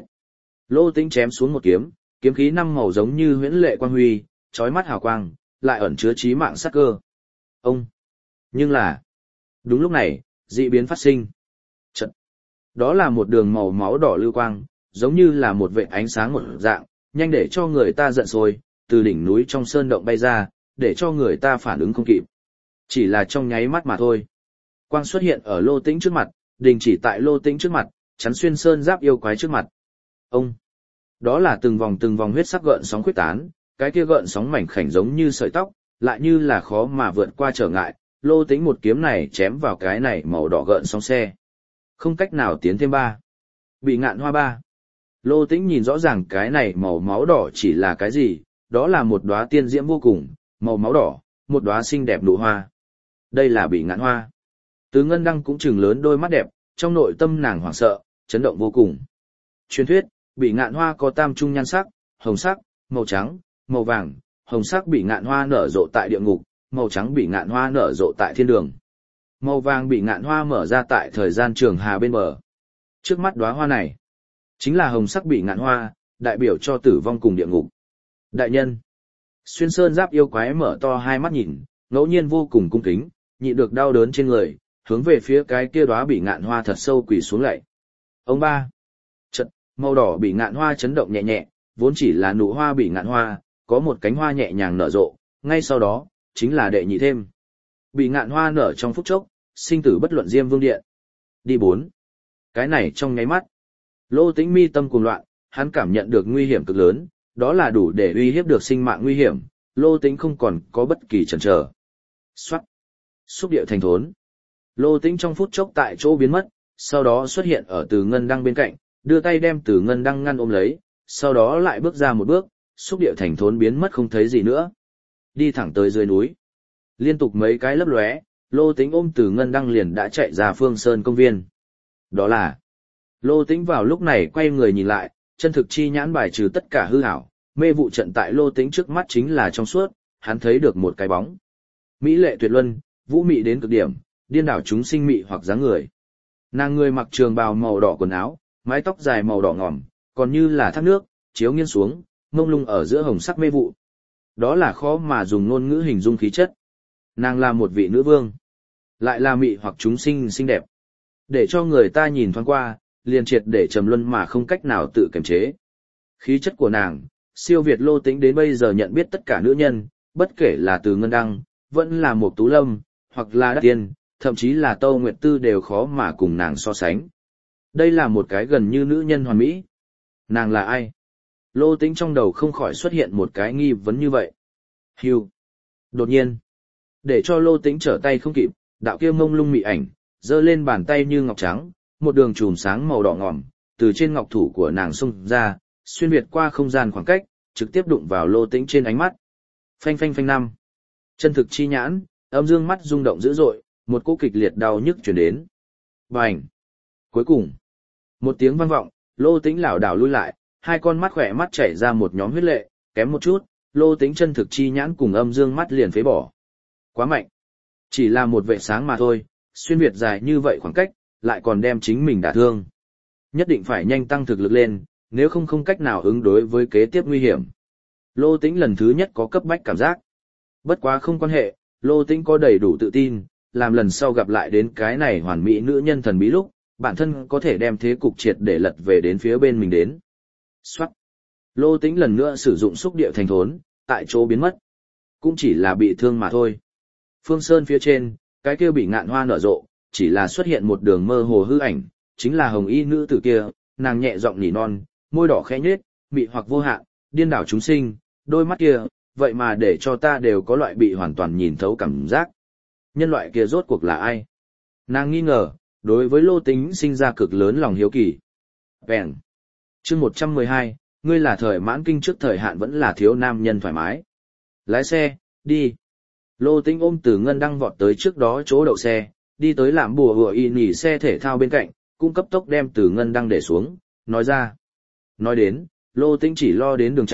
Lô Tĩnh chém xuống một kiếm, kiếm khí năm màu giống như huyễn lệ quang huy, chói mắt hào quang, lại ẩn chứa chí mạng sát cơ. Ông. Nhưng là. Đúng lúc này, dị biến phát sinh. Trận. Đó là một đường màu máu đỏ lưu quang, giống như là một vệt ánh sáng một dạng, nhanh để cho người ta giận sôi, từ đỉnh núi trong sơn động bay ra, để cho người ta phản ứng không kịp. Chỉ là trong nháy mắt mà thôi. Quang xuất hiện ở Lô Tĩnh trước mặt, đình chỉ tại Lô Tĩnh trước mặt, chắn xuyên sơn giáp yêu quái trước mặt. Ông. Đó là từng vòng từng vòng huyết sắc gợn sóng khuếch tán, cái kia gợn sóng mảnh khảnh giống như sợi tóc, lại như là khó mà vượt qua trở ngại, Lô Tĩnh một kiếm này chém vào cái này màu đỏ gợn sóng xe. Không cách nào tiến thêm ba. Bị ngạn hoa ba. Lô Tĩnh nhìn rõ ràng cái này màu máu đỏ chỉ là cái gì, đó là một đóa tiên diễm vô cùng, màu máu đỏ, một đóa xinh đẹp nụ hoa. Đây là bị ngạn hoa. Từ Ngân Đăng cũng trừng lớn đôi mắt đẹp, trong nội tâm nàng hoảng sợ, chấn động vô cùng. Truyền thuyết, bị ngạn hoa có tam trung nhan sắc, hồng sắc, màu trắng, màu vàng, hồng sắc bị ngạn hoa nở rộ tại địa ngục, màu trắng bị ngạn hoa nở rộ tại thiên đường. Màu vàng bị ngạn hoa mở ra tại thời gian trường hà bên bờ. Trước mắt đóa hoa này, chính là hồng sắc bị ngạn hoa, đại biểu cho tử vong cùng địa ngục. Đại nhân, xuyên sơn giáp yêu quái mở to hai mắt nhìn, ngẫu nhiên vô cùng cung kính, nhịn được đau đớn trên người, hướng về phía cái kia đóa bị ngạn hoa thật sâu quỳ xuống lạy. Ông ba, chợt, màu đỏ bị ngạn hoa chấn động nhẹ nhẹ, vốn chỉ là nụ hoa bị ngạn hoa, có một cánh hoa nhẹ nhàng nở rộ, ngay sau đó, chính là đệ nhị thêm. Bị ngạn hoa nở trong phút chốc, sinh tử bất luận Diêm Vương điện. Đi bốn. Cái này trong nháy mắt, Lô Tĩnh mi tâm cuồng loạn, hắn cảm nhận được nguy hiểm cực lớn, đó là đủ để uy hiếp được sinh mạng nguy hiểm, Lô Tĩnh không còn có bất kỳ chần chờ. Soát. Xúc điệu thành thốn. Lô Tĩnh trong phút chốc tại chỗ biến mất, sau đó xuất hiện ở Từ Ngân Đăng bên cạnh, đưa tay đem Từ Ngân Đăng ngăn ôm lấy, sau đó lại bước ra một bước, xúc điệu thành thốn biến mất không thấy gì nữa. Đi thẳng tới dưới núi. Liên tục mấy cái lấp lóe, Lô Tĩnh ôm Từ Ngân Đăng liền đã chạy ra Phương Sơn công viên. Đó là, Lô Tĩnh vào lúc này quay người nhìn lại, chân thực chi nhãn bài trừ tất cả hư ảo, mê vụ trận tại Lô Tĩnh trước mắt chính là trong suốt, hắn thấy được một cái bóng. Mỹ lệ tuyệt luân, vũ mị đến cực điểm, điên đảo chúng sinh mị hoặc dáng người. Nàng người mặc trường bào màu đỏ quần áo, mái tóc dài màu đỏ ngòm, còn như là thác nước, chiếu nghiêng xuống, mông lung ở giữa hồng sắc mê vụ. Đó là khó mà dùng ngôn ngữ hình dung khí chất. Nàng là một vị nữ vương, lại là mị hoặc chúng sinh xinh đẹp. Để cho người ta nhìn thoáng qua, liền triệt để trầm luân mà không cách nào tự kiềm chế. Khí chất của nàng, siêu việt Lô Tĩnh đến bây giờ nhận biết tất cả nữ nhân, bất kể là Từ Ngân Đăng, vẫn là một Tú Lâm, hoặc là Đắc Tiên, thậm chí là Tâu Nguyệt Tư đều khó mà cùng nàng so sánh. Đây là một cái gần như nữ nhân hoàn mỹ. Nàng là ai? Lô Tĩnh trong đầu không khỏi xuất hiện một cái nghi vấn như vậy. Hưu. Đột nhiên, để cho Lô Tĩnh trở tay không kịp, đạo kia mông lung mị ảnh, giơ lên bàn tay như ngọc trắng, một đường chùm sáng màu đỏ ngòm, từ trên ngọc thủ của nàng xung ra, xuyên việt qua không gian khoảng cách, trực tiếp đụng vào Lô Tĩnh trên ánh mắt. Phanh phanh phanh năm. Chân thực chi nhãn, âm dương mắt rung động dữ dội, một cỗ kịch liệt đau nhức truyền đến. Bành. Cuối cùng, một tiếng vang vọng, Lô Tĩnh lảo đảo lui lại, hai con mắt khỏe mắt chảy ra một nhóm huyết lệ, kém một chút, Lô Tĩnh chân thực chi nhãn cùng âm dương mắt liền phế bỏ. Quá mạnh. Chỉ là một vệ sáng mà thôi, xuyên việt dài như vậy khoảng cách, lại còn đem chính mình đả thương. Nhất định phải nhanh tăng thực lực lên, nếu không không cách nào ứng đối với kế tiếp nguy hiểm. Lô Tĩnh lần thứ nhất có cấp bách cảm giác. Bất quá không quan hệ, Lô Tĩnh có đầy đủ tự tin, làm lần sau gặp lại đến cái này hoàn mỹ nữ nhân thần bí lúc, bản thân có thể đem thế cục triệt để lật về đến phía bên mình đến. Soát. Lô Tĩnh lần nữa sử dụng xúc điệu thành thốn, tại chỗ biến mất. Cũng chỉ là bị thương mà thôi. Phương Sơn phía trên, cái kia bị ngạn hoa nở rộ, chỉ là xuất hiện một đường mơ hồ hư ảnh, chính là hồng y nữ tử kia, nàng nhẹ giọng nỉ non, môi đỏ khẽ nhếch, mị hoặc vô hạn, điên đảo chúng sinh, đôi mắt kia, vậy mà để cho ta đều có loại bị hoàn toàn nhìn thấu cảm giác. Nhân loại kia rốt cuộc là ai? Nàng nghi ngờ, đối với Lô Tĩnh sinh ra cực lớn lòng hiếu kỳ. Bèn. Chương một trăm mười hai, ngươi là thời mãn kinh trước thời hạn vẫn là thiếu nam nhân thoải mái. Lái xe, đi. Lô Tĩnh ôm Từ Ngân Đăng vọt tới trước đó chỗ đậu xe, đi tới làm bùa hùa y nhỉ xe thể thao bên cạnh, cũng cấp tốc đem Từ Ngân Đăng để xuống, nói ra. Nói đến, Lô Tĩnh chỉ lo đến đường chạy,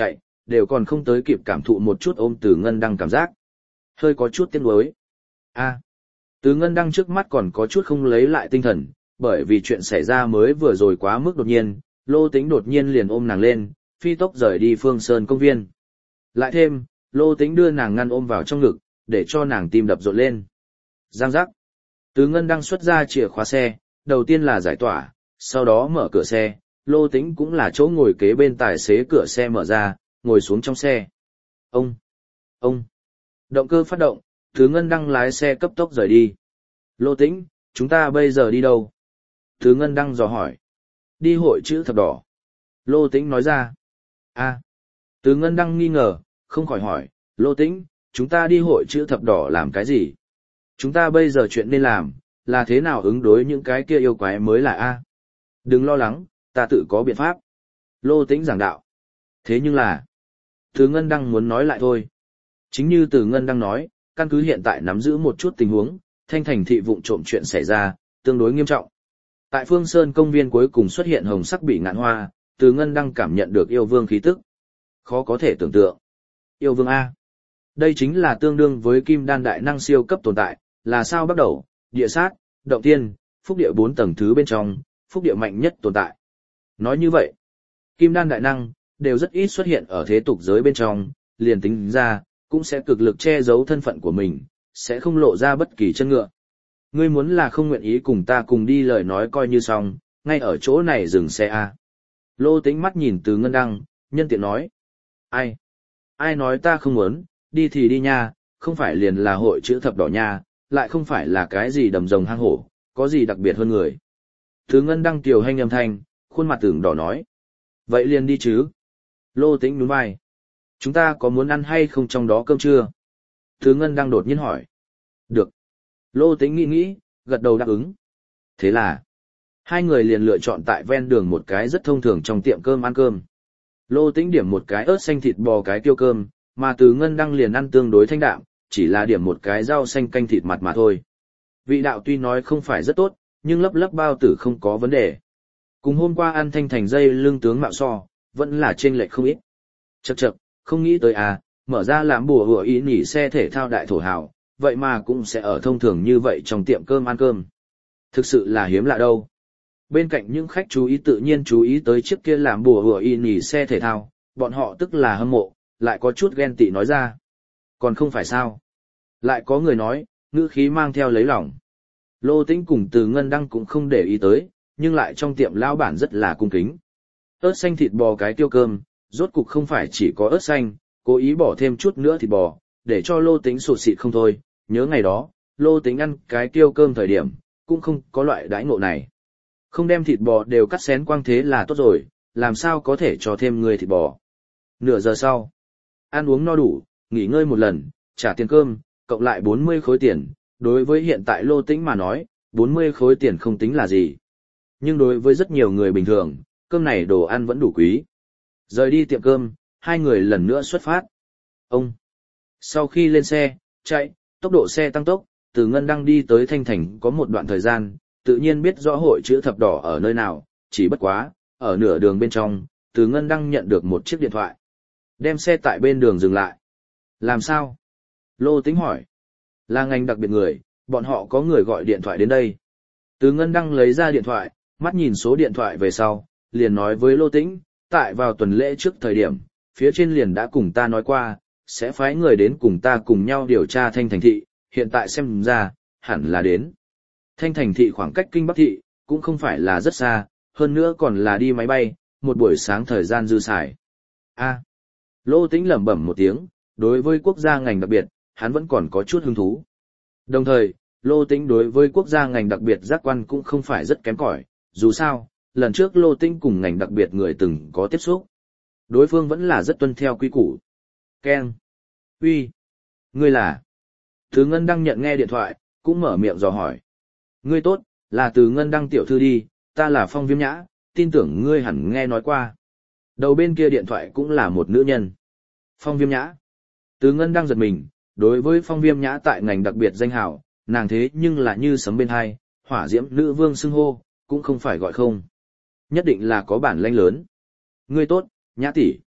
đều còn không tới kịp cảm thụ một chút ôm Từ Ngân Đăng cảm giác. Hơi có chút tiếc nuối. A. Từ Ngân Đăng trước mắt còn có chút không lấy lại tinh thần, bởi vì chuyện xảy ra mới vừa rồi quá mức đột nhiên, Lô Tĩnh đột nhiên liền ôm nàng lên, phi tốc rời đi Phương Sơn công viên. Lại thêm, Lô Tĩnh đưa nàng ngăn ôm vào trong ngực, để cho nàng tim đập rộn lên. Giang giác. Từ Ngân Đăng xuất ra chìa khóa xe, đầu tiên là giải tỏa, sau đó mở cửa xe, Lô Tĩnh cũng là chỗ ngồi kế bên tài xế, cửa xe mở ra, ngồi xuống trong xe. Ông! Ông! Động cơ phát động, Từ Ngân Đăng lái xe cấp tốc rời đi. Lô Tĩnh, chúng ta bây giờ đi đâu? Từ Ngân Đăng dò hỏi. Đi hội chữ thập đỏ. Lô Tĩnh nói ra. A. Từ Ngân Đăng nghi ngờ, không khỏi hỏi, Lô Tĩnh, chúng ta đi hội chữ thập đỏ làm cái gì? Chúng ta bây giờ chuyện nên làm, là thế nào ứng đối những cái kia yêu quái mới là A? Đừng lo lắng, ta tự có biện pháp. Lô Tĩnh giảng đạo. Thế nhưng là, Từ Ngân Đăng muốn nói lại thôi. Chính như Từ Ngân Đăng nói, căn cứ hiện tại nắm giữ một chút tình huống, Thanh Thành thị vụng trộm chuyện xảy ra, tương đối nghiêm trọng. Tại Phương Sơn công viên cuối cùng xuất hiện hồng sắc bị ngạn hoa, Từ Ngân Đăng cảm nhận được yêu vương khí tức. Khó có thể tưởng tượng. Yêu vương A. Đây chính là tương đương với kim đan đại năng siêu cấp tồn tại, là sao bắt đầu, địa sát, động tiên, phúc địa bốn tầng thứ bên trong, phúc địa mạnh nhất tồn tại. Nói như vậy, kim đan đại năng, đều rất ít xuất hiện ở thế tục giới bên trong, liền tính ra, cũng sẽ cực lực che giấu thân phận của mình, sẽ không lộ ra bất kỳ chân ngựa. Ngươi muốn là không nguyện ý cùng ta cùng đi lời nói coi như xong, ngay ở chỗ này dừng xe A. Lô Tĩnh mắt nhìn Từ Ngân Đăng, nhân tiện nói. Ai? Ai nói ta không muốn, đi thì đi nha, không phải liền là hội chữ thập đỏ nha, lại không phải là cái gì đầm rồng hang hổ, có gì đặc biệt hơn người. Từ Ngân Đăng kiều hanh âm thanh, khuôn mặt tưởng đỏ nói. Vậy liền đi chứ. Lô Tĩnh nhún vai. Chúng ta có muốn ăn hay không trong đó cơm trưa? Từ Ngân Đăng đột nhiên hỏi. Được. Lô Tĩnh nghĩ nghĩ, gật đầu đáp ứng. Thế là, hai người liền lựa chọn tại ven đường một cái rất thông thường trong tiệm cơm ăn cơm. Lô Tĩnh điểm một cái ớt xanh thịt bò cái tiêu cơm, mà Từ Ngân Đăng liền ăn tương đối thanh đạm, chỉ là điểm một cái rau xanh canh thịt mặt mà thôi. Vị đạo tuy nói không phải rất tốt, nhưng lấp lấp bao tử không có vấn đề. Cùng hôm qua ăn Thanh Thành dây lưng tướng mạo so, vẫn là chênh lệch không ít. Chậc chậc, không nghĩ tới à, mở ra làm bùa hùa ý nghỉ xe thể thao đại thổ hào, vậy mà cũng sẽ ở thông thường như vậy trong tiệm cơm ăn cơm. Thực sự là hiếm lạ đâu. Bên cạnh những khách chú ý tự nhiên chú ý tới chiếc kia làm bùa hùa ý nghỉ xe thể thao, bọn họ tức là hâm mộ, lại có chút ghen tị nói ra. Còn không phải sao. Lại có người nói, ngữ khí mang theo lấy lòng. Lô Tĩnh cùng Từ Ngân Đăng cũng không để ý tới, nhưng lại trong tiệm lão bản rất là cung kính. Ớt xanh thịt bò cái tiêu cơm, rốt cục không phải chỉ có ớt xanh, cố ý bỏ thêm chút nữa thịt bò, để cho Lô Tĩnh sụt xịt không thôi. Nhớ ngày đó, Lô Tĩnh ăn cái tiêu cơm thời điểm, cũng không có loại đãi ngộ này. Không đem thịt bò đều cắt xén quang thế là tốt rồi, làm sao có thể cho thêm người thịt bò. Nửa giờ sau, ăn uống no đủ, nghỉ ngơi một lần, trả tiền cơm, cộng lại bốn mươi khối tiền, đối với hiện tại Lô Tĩnh mà nói, bốn mươi khối tiền không tính là gì. Nhưng đối với rất nhiều người bình thường, cơm này đồ ăn vẫn đủ quý. Rời đi tiệm cơm, hai người lần nữa xuất phát. Ông, sau khi lên xe, chạy, tốc độ xe tăng tốc, Từ Ngân Đăng đi tới Thanh Thành có một đoạn thời gian, tự nhiên biết rõ hội chữ thập đỏ ở nơi nào, chỉ bất quá, ở nửa đường bên trong, Từ Ngân Đăng nhận được một chiếc điện thoại. Đem xe tại bên đường dừng lại. Làm sao? Lô Tĩnh hỏi. Là ngành đặc biệt người, bọn họ có người gọi điện thoại đến đây. Từ Ngân Đăng lấy ra điện thoại, mắt nhìn số điện thoại về sau, liền nói với Lô Tĩnh, tại vào tuần lễ trước thời điểm, phía trên liền đã cùng ta nói qua, sẽ phái người đến cùng ta cùng nhau điều tra Thanh Thành thị, hiện tại xem ra, hẳn là đến. Thanh Thành thị khoảng cách Kinh Bắc thị, cũng không phải là rất xa, hơn nữa còn là đi máy bay, một buổi sáng thời gian dư xài. A. Lô Tĩnh lẩm bẩm một tiếng, đối với quốc gia ngành đặc biệt, hắn vẫn còn có chút hứng thú. Đồng thời, Lô Tĩnh đối với quốc gia ngành đặc biệt giác quan cũng không phải rất kém cỏi, dù sao, lần trước Lô Tĩnh cùng ngành đặc biệt người từng có tiếp xúc. Đối phương vẫn là rất tuân theo quy củ. Keng. Uy. Ngươi là? Từ Ngân Đăng nhận nghe điện thoại, cũng mở miệng dò hỏi. Ngươi tốt, là Từ Ngân Đăng tiểu thư đi, ta là Phong Viêm Nhã, tin tưởng ngươi hẳn nghe nói qua. Đầu bên kia điện thoại cũng là một nữ nhân. Phong Viêm Nhã. Từ Ngân Đăng giật mình, đối với Phong Viêm Nhã tại ngành đặc biệt danh hào, nàng thế nhưng là như sấm bên hai, hỏa diễm nữ vương xưng hô, cũng không phải gọi không. Nhất định là có bản lĩnh lớn. Ngươi tốt, Nhã tỷ.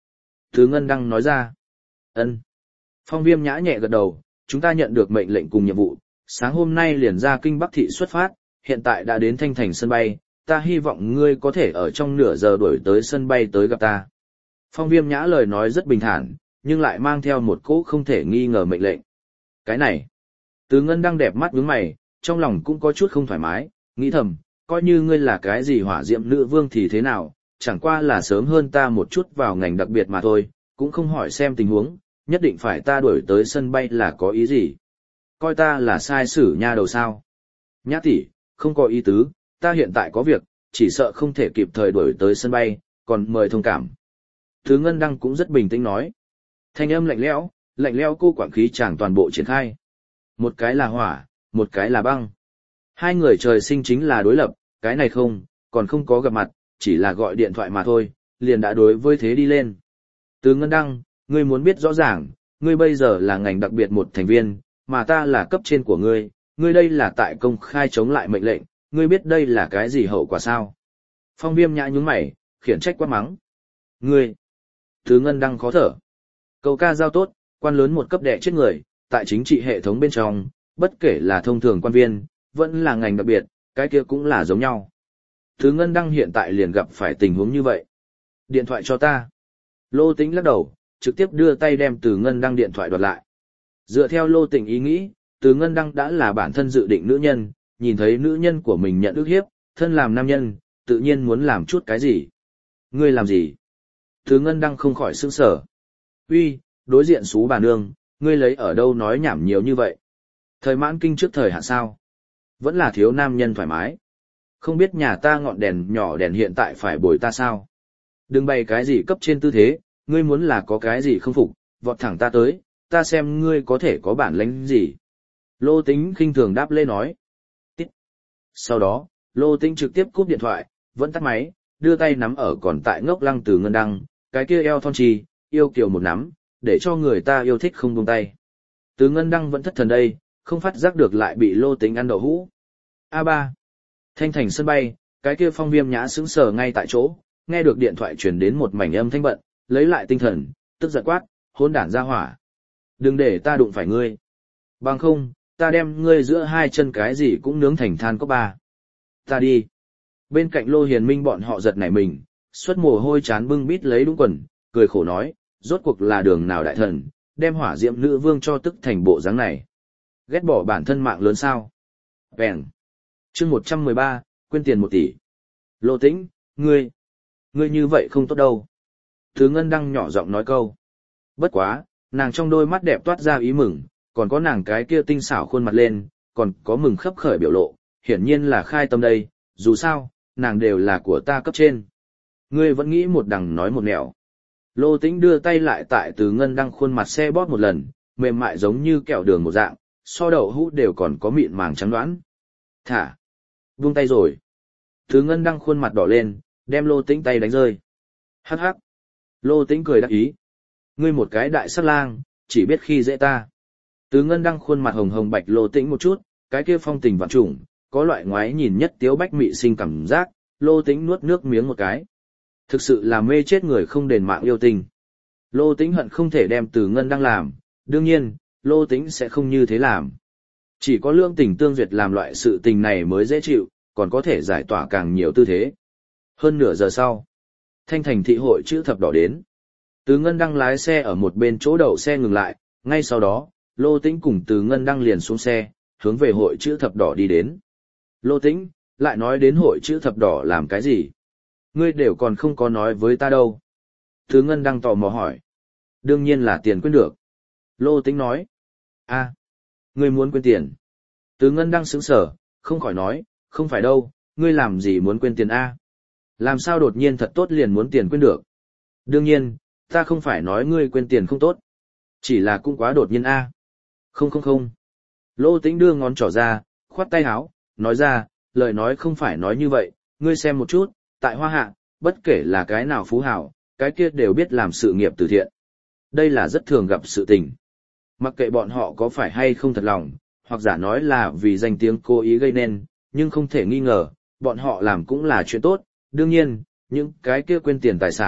Thứ Ngân Đăng nói ra. Ân. Phong Viêm Nhã nhẹ gật đầu, chúng ta nhận được mệnh lệnh cùng nhiệm vụ, sáng hôm nay liền ra kinh Bắc thị xuất phát, hiện tại đã đến Thanh Thành sân bay, ta hy vọng ngươi có thể ở trong nửa giờ đuổi tới sân bay tới gặp ta. Phong Viêm Nhã lời nói rất bình thản, nhưng lại mang theo một cỗ không thể nghi ngờ mệnh lệnh. Cái này, Từ Ngân Đăng đẹp mắt nhướng mày, trong lòng cũng có chút không thoải mái, nghĩ thầm, coi như ngươi là cái gì hỏa diệm nữ vương thì thế nào, chẳng qua là sớm hơn ta một chút vào ngành đặc biệt mà thôi, cũng không hỏi xem tình huống, nhất định phải ta đuổi tới sân bay là có ý gì. Coi ta là sai sử nha đầu sao. Nhã tỷ, không có ý tứ, ta hiện tại có việc, chỉ sợ không thể kịp thời đuổi tới sân bay, còn mời thông cảm. Thứ Ngân Đăng cũng rất bình tĩnh nói. Thanh âm lạnh lẽo, lạnh lẽo cô quản khí chàng toàn bộ triển khai. Một cái là hỏa, một cái là băng. Hai người trời sinh chính là đối lập, cái này không, còn không có gặp mặt, chỉ là gọi điện thoại mà thôi, liền đã đối với thế đi lên. Từ Ngân Đăng, ngươi muốn biết rõ ràng, ngươi bây giờ là ngành đặc biệt một thành viên, mà ta là cấp trên của ngươi, ngươi đây là tại công khai chống lại mệnh lệnh, ngươi biết đây là cái gì hậu quả sao? Phong Viêm Nhã nhún mày, khiển trách quát mắng. Ngươi! Từ Ngân Đăng khó thở. Câu ca giao tốt, quan lớn một cấp đẻ chết người, tại chính trị hệ thống bên trong, bất kể là thông thường quan viên, vẫn là ngành đặc biệt, cái kia cũng là giống nhau. Từ Ngân Đăng hiện tại liền gặp phải tình huống như vậy. Điện thoại cho ta. Lô Tĩnh lắc đầu, trực tiếp đưa tay đem Từ Ngân Đăng điện thoại đoạt lại. Dựa theo Lô Tĩnh ý nghĩ, Từ Ngân Đăng đã là bản thân dự định nữ nhân, nhìn thấy nữ nhân của mình nhận ức hiếp, thân làm nam nhân, tự nhiên muốn làm chút cái gì. Ngươi làm gì? Từ Ngân Đăng không khỏi sững sờ. Uy, đối diện xú bà nương, ngươi lấy ở đâu nói nhảm nhiều như vậy? Thời mãn kinh trước thời hạn sao? Vẫn là thiếu nam nhân thoải mái. Không biết nhà ta ngọn đèn nhỏ đèn hiện tại phải bồi ta sao? Đừng bày cái gì cấp trên tư thế, ngươi muốn là có cái gì không phục, vọt thẳng ta tới, ta xem ngươi có thể có bản lĩnh gì. Lô Tĩnh khinh thường đáp lê nói. Tít. Sau đó, Lô Tĩnh trực tiếp cúp điện thoại, vẫn tắt máy, đưa tay nắm ở còn tại ngốc lăng Từ Ngân Đăng, cái kia eo thon trì, yêu kiều một nắm, để cho người ta yêu thích không buông tay. Từ Ngân Đăng vẫn thất thần đây, không phát giác được lại bị Lô Tĩnh ăn đậu hũ. a ba. Thanh Thành sân bay, cái kia Phong Viêm Nhã sững sờ ngay tại chỗ, nghe được điện thoại truyền đến một mảnh âm thanh bận, lấy lại tinh thần, tức giận quát, hỗn đản ra hỏa. Đừng để ta đụng phải ngươi. Bằng không, ta đem ngươi giữa hai chân cái gì cũng nướng thành than cốc ba. Ta đi. Bên cạnh Lô Hiền Minh bọn họ giật nảy mình, xuất mồ hôi chán bưng bít lấy đúng quần, cười khổ nói, rốt cuộc là đường nào đại thần, đem hỏa diệm nữ vương cho tức thành bộ dáng này. Ghét bỏ bản thân mạng lớn sao. Bèn. Chương một trăm mười ba, quên tiền một tỷ. Lô Tĩnh, ngươi, ngươi như vậy không tốt đâu. Từ Ngân Đăng nhỏ giọng nói câu. Bất quá, nàng trong đôi mắt đẹp toát ra ý mừng, còn có nàng cái kia tinh xảo khuôn mặt lên, còn có mừng khấp khởi biểu lộ, hiển nhiên là khai tâm đây, dù sao, nàng đều là của ta cấp trên. Ngươi vẫn nghĩ một đằng nói một nẻo. Lô Tĩnh đưa tay lại tại Từ Ngân Đăng khuôn mặt xe bóp một lần, mềm mại giống như kẹo đường một dạng, so đậu hũ đều còn có mịn màng trắng đoán. Thả. Buông tay rồi. Từ Ngân Đăng khuôn mặt đỏ lên, đem Lô Tĩnh tay đánh rơi. Hắc hắc. Lô Tĩnh cười đắc ý. Ngươi một cái đại sát lang, chỉ biết khi dễ ta. Từ Ngân Đăng khuôn mặt hồng hồng bạch Lô Tĩnh một chút, cái kia phong tình vạn trùng, có loại ngoái nhìn nhất tiếu bách mị sinh cảm giác, Lô Tĩnh nuốt nước miếng một cái. Thực sự là mê chết người không đền mạng yêu tình. Lô Tĩnh hận không thể đem Từ Ngân Đăng làm, đương nhiên, Lô Tĩnh sẽ không như thế làm. Chỉ có lương tình tương duyệt làm loại sự tình này mới dễ chịu, còn có thể giải tỏa càng nhiều tư thế. Hơn nửa giờ sau, Thanh Thành thị hội chữ thập đỏ đến. Từ Ngân Đăng lái xe ở một bên chỗ đậu xe ngừng lại, ngay sau đó, Lô Tĩnh cùng Từ Ngân Đăng liền xuống xe, hướng về hội chữ thập đỏ đi đến. Lô Tĩnh, lại nói đến hội chữ thập đỏ làm cái gì? Ngươi đều còn không có nói với ta đâu. Từ Ngân Đăng tò mò hỏi. Đương nhiên là tiền quên được. Lô Tĩnh nói. a, ngươi muốn quên tiền. Từ Ngân Đăng sững sờ, không khỏi nói, không phải đâu, ngươi làm gì muốn quên tiền a? Làm sao đột nhiên thật tốt liền muốn tiền quên được? Đương nhiên, ta không phải nói ngươi quên tiền không tốt. Chỉ là cũng quá đột nhiên a. Không không không. Lô Tĩnh đưa ngón trỏ ra, khoát tay áo, nói ra, lời nói không phải nói như vậy, ngươi xem một chút, tại Hoa Hạ, bất kể là cái nào phú hào, cái kia đều biết làm sự nghiệp từ thiện. Đây là rất thường gặp sự tình. Mặc kệ bọn họ có phải hay không thật lòng, hoặc giả nói là vì danh tiếng cố ý gây nên, nhưng không thể nghi ngờ, bọn họ làm cũng là chuyện tốt. Đương nhiên, những cái kia quên tiền tài sản,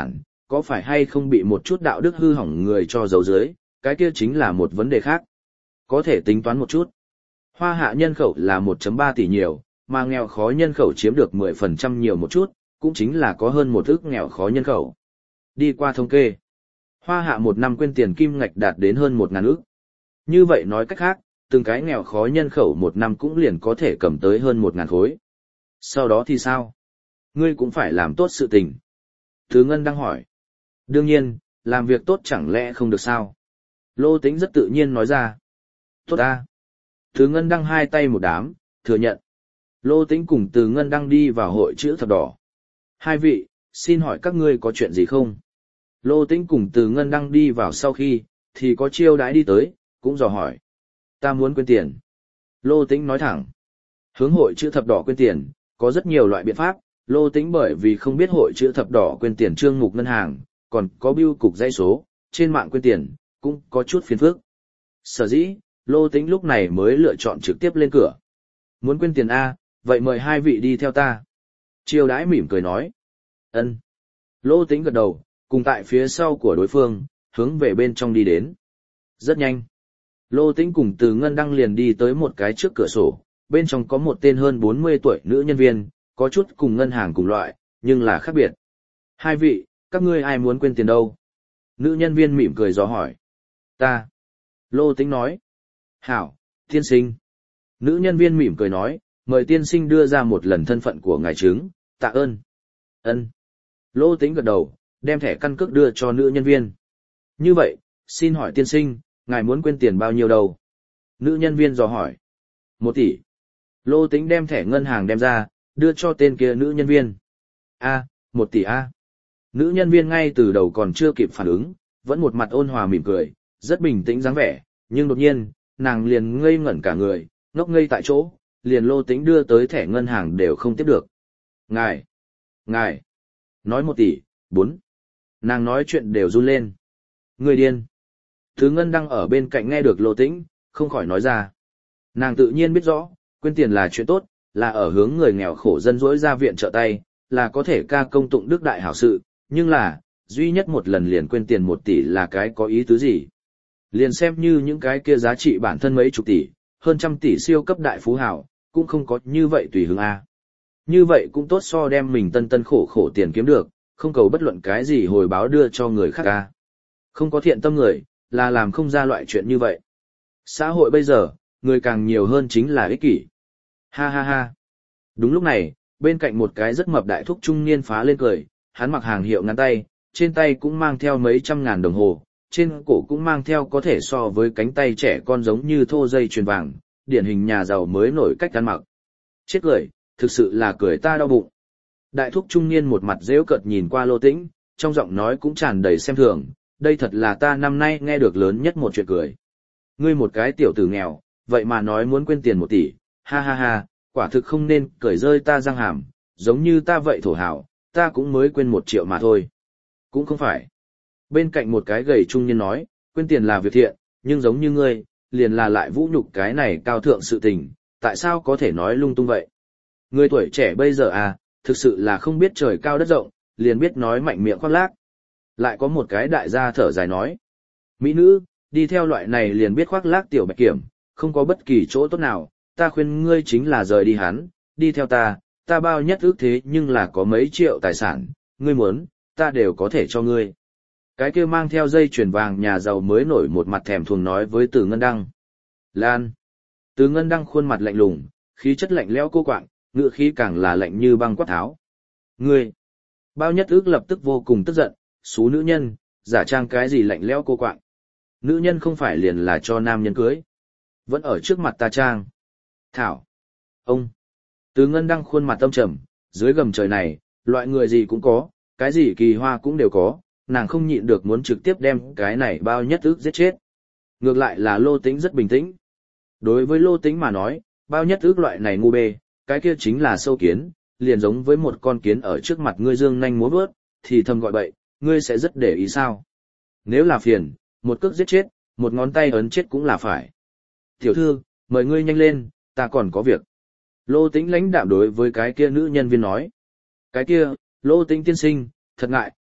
có phải hay không bị một chút đạo đức hư hỏng người cho giấu dưới, cái kia chính là một vấn đề khác. Có thể tính toán một chút. Hoa hạ nhân khẩu là một phẩy ba tỷ nhiều, mà nghèo khó nhân khẩu chiếm được mười phần trăm nhiều một chút, cũng chính là có hơn một ức nghèo khó nhân khẩu. Đi qua thống kê, Hoa hạ một năm quên tiền kim ngạch đạt đến hơn một ngàn ức. Như vậy nói cách khác, từng cái nghèo khó nhân khẩu một năm cũng liền có thể cầm tới hơn một ngàn khối. Sau đó thì sao? Ngươi cũng phải làm tốt sự tình. Từ Ngân đang hỏi. Đương nhiên, làm việc tốt chẳng lẽ không được sao? Lô Tĩnh rất tự nhiên nói ra. Tốt ta. Từ Ngân Đăng hai tay một đám, thừa nhận. Lô Tĩnh cùng Từ Ngân Đăng đi vào hội chữ thập đỏ. Hai vị, xin hỏi các ngươi có chuyện gì không? Lô Tĩnh cùng Từ Ngân Đăng đi vào sau khi, thì có chiêu đãi đi tới, cũng dò hỏi. Ta muốn quên tiền. Lô Tĩnh nói thẳng. Hướng hội chữ thập đỏ quên tiền, có rất nhiều loại biện pháp. Lô Tĩnh bởi vì không biết hội chữ thập đỏ quên tiền trương mục ngân hàng, còn có bưu cục dãy số, trên mạng quên tiền, cũng có chút phiền phức. Sở dĩ, Lô Tĩnh lúc này mới lựa chọn trực tiếp lên cửa. Muốn quên tiền A, vậy mời hai vị đi theo ta. Chiêu đãi mỉm cười nói. Ân. Lô Tĩnh gật đầu, cùng tại phía sau của đối phương, hướng về bên trong đi đến. Rất nhanh. Lô Tĩnh cùng Từ Ngân Đăng liền đi tới một cái trước cửa sổ, bên trong có một tên hơn bốn mươi tuổi nữ nhân viên, có chút cùng ngân hàng cùng loại, nhưng là khác biệt. Hai vị, các ngươi ai muốn quên tiền đâu? Nữ nhân viên mỉm cười dò hỏi. Ta. Lô Tĩnh nói. Hảo, tiên sinh. Nữ nhân viên mỉm cười nói, mời tiên sinh đưa ra một lần thân phận của ngài chứng, tạ ơn. Ân. Lô Tĩnh gật đầu, đem thẻ căn cước đưa cho nữ nhân viên. Như vậy, xin hỏi tiên sinh, ngài muốn quên tiền bao nhiêu đâu? Nữ nhân viên dò hỏi. Một tỷ. Lô Tĩnh đem thẻ ngân hàng đem ra, đưa cho tên kia nữ nhân viên. A, một tỷ A. Nữ nhân viên ngay từ đầu còn chưa kịp phản ứng, vẫn một mặt ôn hòa mỉm cười, rất bình tĩnh dáng vẻ, nhưng đột nhiên, nàng liền ngây ngẩn cả người, ngốc ngây tại chỗ, liền Lô Tĩnh đưa tới thẻ ngân hàng đều không tiếp được. Ngài, ngài, nói một tỷ, bốn. Nàng nói chuyện đều run lên. Người điên. Thứ Ngân đang ở bên cạnh nghe được Lô Tĩnh, không khỏi nói ra. Nàng tự nhiên biết rõ, quên tiền là chuyện tốt, là ở hướng người nghèo khổ dân rỗi ra viện trợ tay, là có thể ca công tụng đức đại hảo sự, nhưng là, duy nhất một lần liền quên tiền một tỷ là cái có ý tứ gì. Liền xem như những cái kia giá trị bản thân mấy chục tỷ, hơn trăm tỷ siêu cấp đại phú hảo, cũng không có như vậy tùy hứng A. Như vậy cũng tốt so đem mình tân tân khổ khổ tiền kiếm được, không cầu bất luận cái gì hồi báo đưa cho người khác A. Không có thiện tâm người, là làm không ra loại chuyện như vậy. Xã hội bây giờ, người càng nhiều hơn chính là ích kỷ. Ha ha ha. Đúng lúc này, bên cạnh một cái rất mập đại thúc trung niên phá lên cười, hắn mặc hàng hiệu ngắn tay, trên tay cũng mang theo mấy trăm ngàn đồng hồ, trên cổ cũng mang theo có thể so với cánh tay trẻ con giống như thô dây chuyền vàng, điển hình nhà giàu mới nổi cách ăn mặc. Chết cười, thực sự là cười ta đau bụng. Đại thúc trung niên một mặt giễu cợt nhìn qua Lô Tĩnh, trong giọng nói cũng tràn đầy xem thường, đây thật là ta năm nay nghe được lớn nhất một chuyện cười. Ngươi một cái tiểu tử nghèo, vậy mà nói muốn quên tiền một tỷ, ha ha ha, quả thực không nên cười rơi ta răng hàm, giống như ta vậy thổ hảo, ta cũng mới quên một triệu mà thôi. Cũng không phải. Bên cạnh một cái gầy trung niên nói, quên tiền là việc thiện, nhưng giống như ngươi, liền là lại vũ nhục cái này cao thượng sự tình, tại sao có thể nói lung tung vậy? Người tuổi trẻ bây giờ à, thực sự là không biết trời cao đất rộng, liền biết nói mạnh miệng khoác lác. Lại có một cái đại gia thở dài nói, mỹ nữ, đi theo loại này liền biết khoác lác tiểu bạch kiểm, không có bất kỳ chỗ tốt nào, ta khuyên ngươi chính là rời đi hắn, đi theo ta, ta bao nhất ước thế nhưng là có mấy triệu tài sản, ngươi muốn, ta đều có thể cho ngươi. Cái kia mang theo dây chuyền vàng nhà giàu mới nổi một mặt thèm thuồng nói với Từ Ngân Đăng. Lan. Từ Ngân Đăng khuôn mặt lạnh lùng, khí chất lạnh lẽo cô quạng, ngựa khí càng là lạnh như băng quát tháo. Ngươi. Bao nhất ước lập tức vô cùng tức giận, xú nữ nhân, giả trang cái gì lạnh lẽo cô quạng. Nữ nhân không phải liền là cho nam nhân cưới. Vẫn ở trước mặt ta trang. Thảo. Ông. Từ Ngân Đăng khuôn mặt tâm trầm, dưới gầm trời này, loại người gì cũng có, cái gì kỳ hoa cũng đều có, nàng không nhịn được muốn trực tiếp đem cái này bao nhất ước giết chết. Ngược lại là Lô Tĩnh rất bình tĩnh. Đối với Lô Tĩnh mà nói, bao nhất ước loại này ngu bê, cái kia chính là sâu kiến, liền giống với một con kiến ở trước mặt ngươi dương nhanh múa vớt, thì thầm gọi bậy, ngươi sẽ rất để ý sao. Nếu là phiền, một cước giết chết, một ngón tay ấn chết cũng là phải. Tiểu thư, mời ngươi nhanh lên, ta còn có việc. Lô Tĩnh lãnh đạm đối với cái kia nữ nhân viên nói. Cái kia, Lô Tĩnh tiên sinh, thật ngại,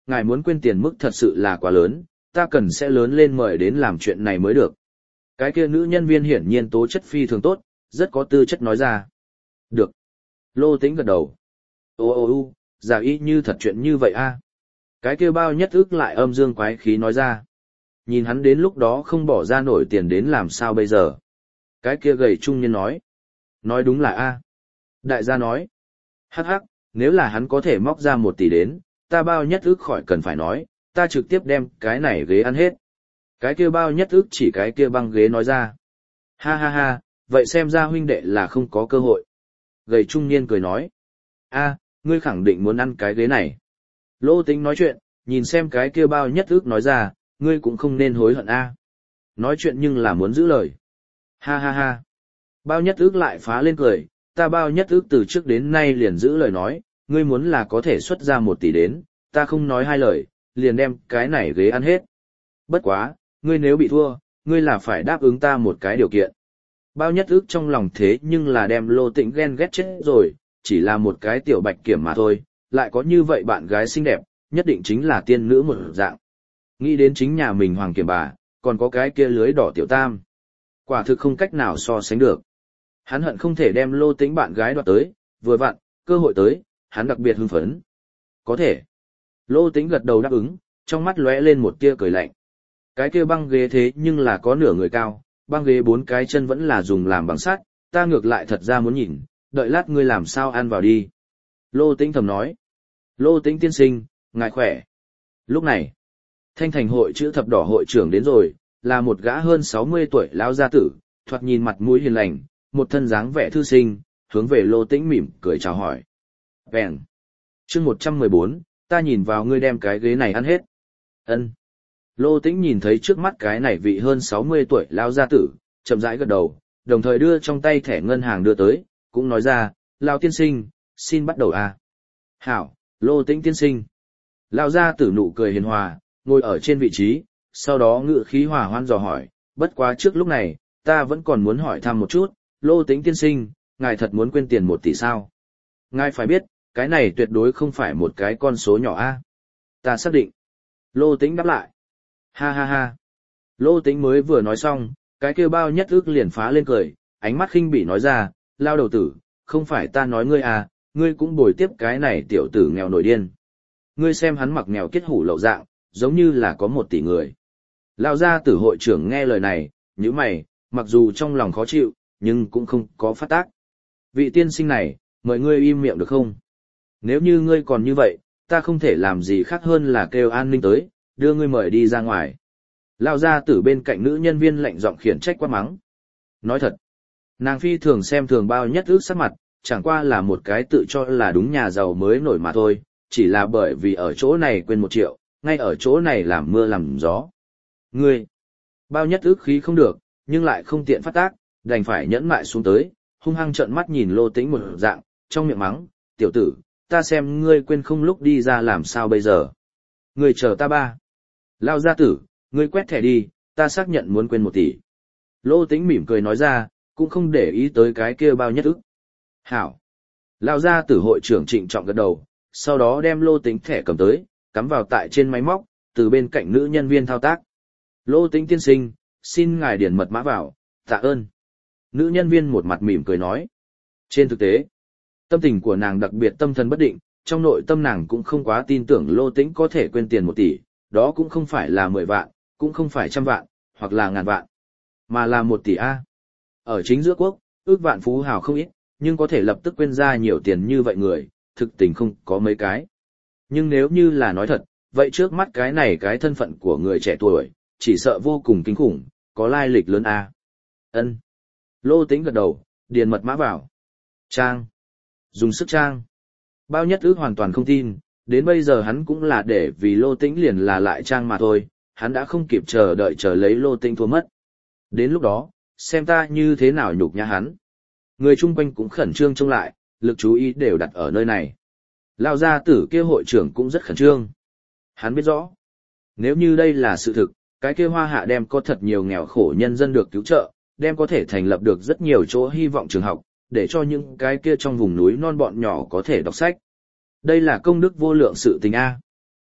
ngài muốn quên tiền mức thật sự là quá lớn, ta cần sẽ lớn lên mời đến làm chuyện này mới được. Cái kia nữ nhân viên hiển nhiên tố chất phi thường tốt, rất có tư chất nói ra. Được. Lô Tĩnh gật đầu. Ô ô ô, giả y như thật chuyện như vậy a. Cái kia bao nhất ức lại âm dương quái khí nói ra. Nhìn hắn đến lúc đó không bỏ ra nổi tiền đến làm sao bây giờ. Cái kia gầy trung niên nói. Nói đúng là a. Đại gia nói. Hắc hắc, nếu là hắn có thể móc ra một tỷ đến, ta bao nhất ức khỏi cần phải nói, ta trực tiếp đem cái này ghế ăn hết. Cái kia bao nhất ức chỉ cái kia băng ghế nói ra. Ha ha ha, vậy xem ra huynh đệ là không có cơ hội. Gầy trung niên cười nói. A, ngươi khẳng định muốn ăn cái ghế này. Lô Tĩnh nói chuyện, nhìn xem cái kia bao nhất ức nói ra, ngươi cũng không nên hối hận a. Nói chuyện nhưng là muốn giữ lời. Ha ha ha. Bao nhất ức lại phá lên cười, ta bao nhất ức từ trước đến nay liền giữ lời nói, ngươi muốn là có thể xuất ra một tỷ đến, ta không nói hai lời, liền đem cái này ghế ăn hết. Bất quá, ngươi nếu bị thua, ngươi là phải đáp ứng ta một cái điều kiện. Bao nhất ức trong lòng thế nhưng là đem Lô Tĩnh ghen ghét chết rồi, chỉ là một cái tiểu bạch kiểm mà thôi, lại có như vậy bạn gái xinh đẹp, nhất định chính là tiên nữ một dạng. Nghĩ đến chính nhà mình hoàng kiểm bà, còn có cái kia lưới đỏ tiểu tam. Quả thực không cách nào so sánh được. Hắn hận không thể đem Lô Tĩnh bạn gái đoạt tới, vừa vặn, cơ hội tới, hắn đặc biệt hưng phấn. Có thể. Lô Tĩnh gật đầu đáp ứng, trong mắt lóe lên một tia cười lạnh. Cái kia băng ghế thế nhưng là có nửa người cao, băng ghế bốn cái chân vẫn là dùng làm bằng sắt, ta ngược lại thật ra muốn nhìn, đợi lát ngươi làm sao ăn vào đi. Lô Tĩnh thầm nói. Lô Tĩnh tiên sinh, ngài khỏe. Lúc này, Thanh Thành hội chữ thập đỏ hội trưởng đến rồi, là một gã hơn sáu mươi tuổi lão gia tử, thoạt nhìn mặt mũi hiền lành, một thân dáng vẻ thư sinh, hướng về Lô Tĩnh mỉm cười chào hỏi. Vẹn. Chương một trăm mười bốn, ta nhìn vào ngươi đem cái ghế này ăn hết. Ân. Lô Tĩnh nhìn thấy trước mắt cái này vị hơn sáu mươi tuổi lão gia tử, chậm rãi gật đầu, đồng thời đưa trong tay thẻ ngân hàng đưa tới, cũng nói ra, lão tiên sinh, xin bắt đầu à. Hảo, Lô Tĩnh tiên sinh. Lão gia tử nụ cười hiền hòa, ngồi ở trên vị trí, sau đó ngự khí hòa hoan dò hỏi, bất quá trước lúc này, ta vẫn còn muốn hỏi thăm một chút, Lô Tĩnh tiên sinh, ngài thật muốn quên tiền một tỷ sao? Ngài phải biết, cái này tuyệt đối không phải một cái con số nhỏ a. Ta xác định. Lô Tĩnh đáp lại. Ha ha ha. Lô Tĩnh mới vừa nói xong, cái kia bao nhất ức liền phá lên cười, ánh mắt khinh bỉ nói ra, lao đầu tử, không phải ta nói ngươi à, ngươi cũng bồi tiếp cái này tiểu tử nghèo nổi điên. Ngươi xem hắn mặc nghèo kết hủ lậu dạng, giống như là có một tỷ người. Lao gia tử hội trưởng nghe lời này, nhíu mày, mặc dù trong lòng khó chịu, nhưng cũng không có phát tác. Vị tiên sinh này, mời ngươi im miệng được không? Nếu như ngươi còn như vậy, ta không thể làm gì khác hơn là kêu an ninh tới, đưa ngươi mời đi ra ngoài. Lao gia tử bên cạnh nữ nhân viên lạnh giọng khiển trách quát mắng. Nói thật, nàng phi thường xem thường bao nhất ước sắc mặt, chẳng qua là một cái tự cho là đúng nhà giàu mới nổi mà thôi, chỉ là bởi vì ở chỗ này quên một triệu, ngay ở chỗ này làm mưa làm gió. Ngươi, bao nhất ước khí không được, nhưng lại không tiện phát tác, đành phải nhẫn mại xuống tới, hung hăng trợn mắt nhìn Lô Tĩnh một dạng, trong miệng mắng, tiểu tử, ta xem ngươi quên không lúc đi ra làm sao bây giờ. Ngươi chờ ta ba. Lao gia tử, ngươi quét thẻ đi, ta xác nhận muốn quên một tỷ. Lô Tĩnh mỉm cười nói ra, cũng không để ý tới cái kia bao nhất ức. Hảo. Lao gia tử hội trưởng trịnh trọng gật đầu, sau đó đem Lô Tĩnh thẻ cầm tới, cắm vào tại trên máy móc, từ bên cạnh nữ nhân viên thao tác. Lô Tĩnh tiên sinh, xin ngài điền mật mã vào, tạ ơn. Nữ nhân viên một mặt mỉm cười nói. Trên thực tế, tâm tình của nàng đặc biệt tâm thần bất định, trong nội tâm nàng cũng không quá tin tưởng Lô Tĩnh có thể quên tiền một tỷ, đó cũng không phải là mười vạn, cũng không phải trăm vạn, hoặc là ngàn vạn, mà là một tỷ A. Ở chính giữa quốc, ước vạn phú hào không ít, nhưng có thể lập tức quên ra nhiều tiền như vậy người, thực tình không có mấy cái. Nhưng nếu như là nói thật, vậy trước mắt cái này cái thân phận của người trẻ tuổi, chỉ sợ vô cùng kinh khủng, có lai lịch lớn A. Ân. Lô Tĩnh gật đầu, điền mật mã vào. Trang. Dùng sức trang. Bao nhất ước hoàn toàn không tin, đến bây giờ hắn cũng là để vì Lô Tĩnh liền là lại trang mà thôi, hắn đã không kịp chờ đợi chờ lấy Lô Tĩnh thua mất. Đến lúc đó, xem ta như thế nào nhục nhã hắn. Người chung quanh cũng khẩn trương trông lại, lực chú ý đều đặt ở nơi này. Lao gia tử kia hội trưởng cũng rất khẩn trương. Hắn biết rõ, nếu như đây là sự thực, cái kia Hoa Hạ đem có thật nhiều nghèo khổ nhân dân được cứu trợ, đem có thể thành lập được rất nhiều chỗ hy vọng trường học, để cho những cái kia trong vùng núi non bọn nhỏ có thể đọc sách. Đây là công đức vô lượng sự tình A.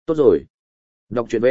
Tốt rồi. Đọc truyện B.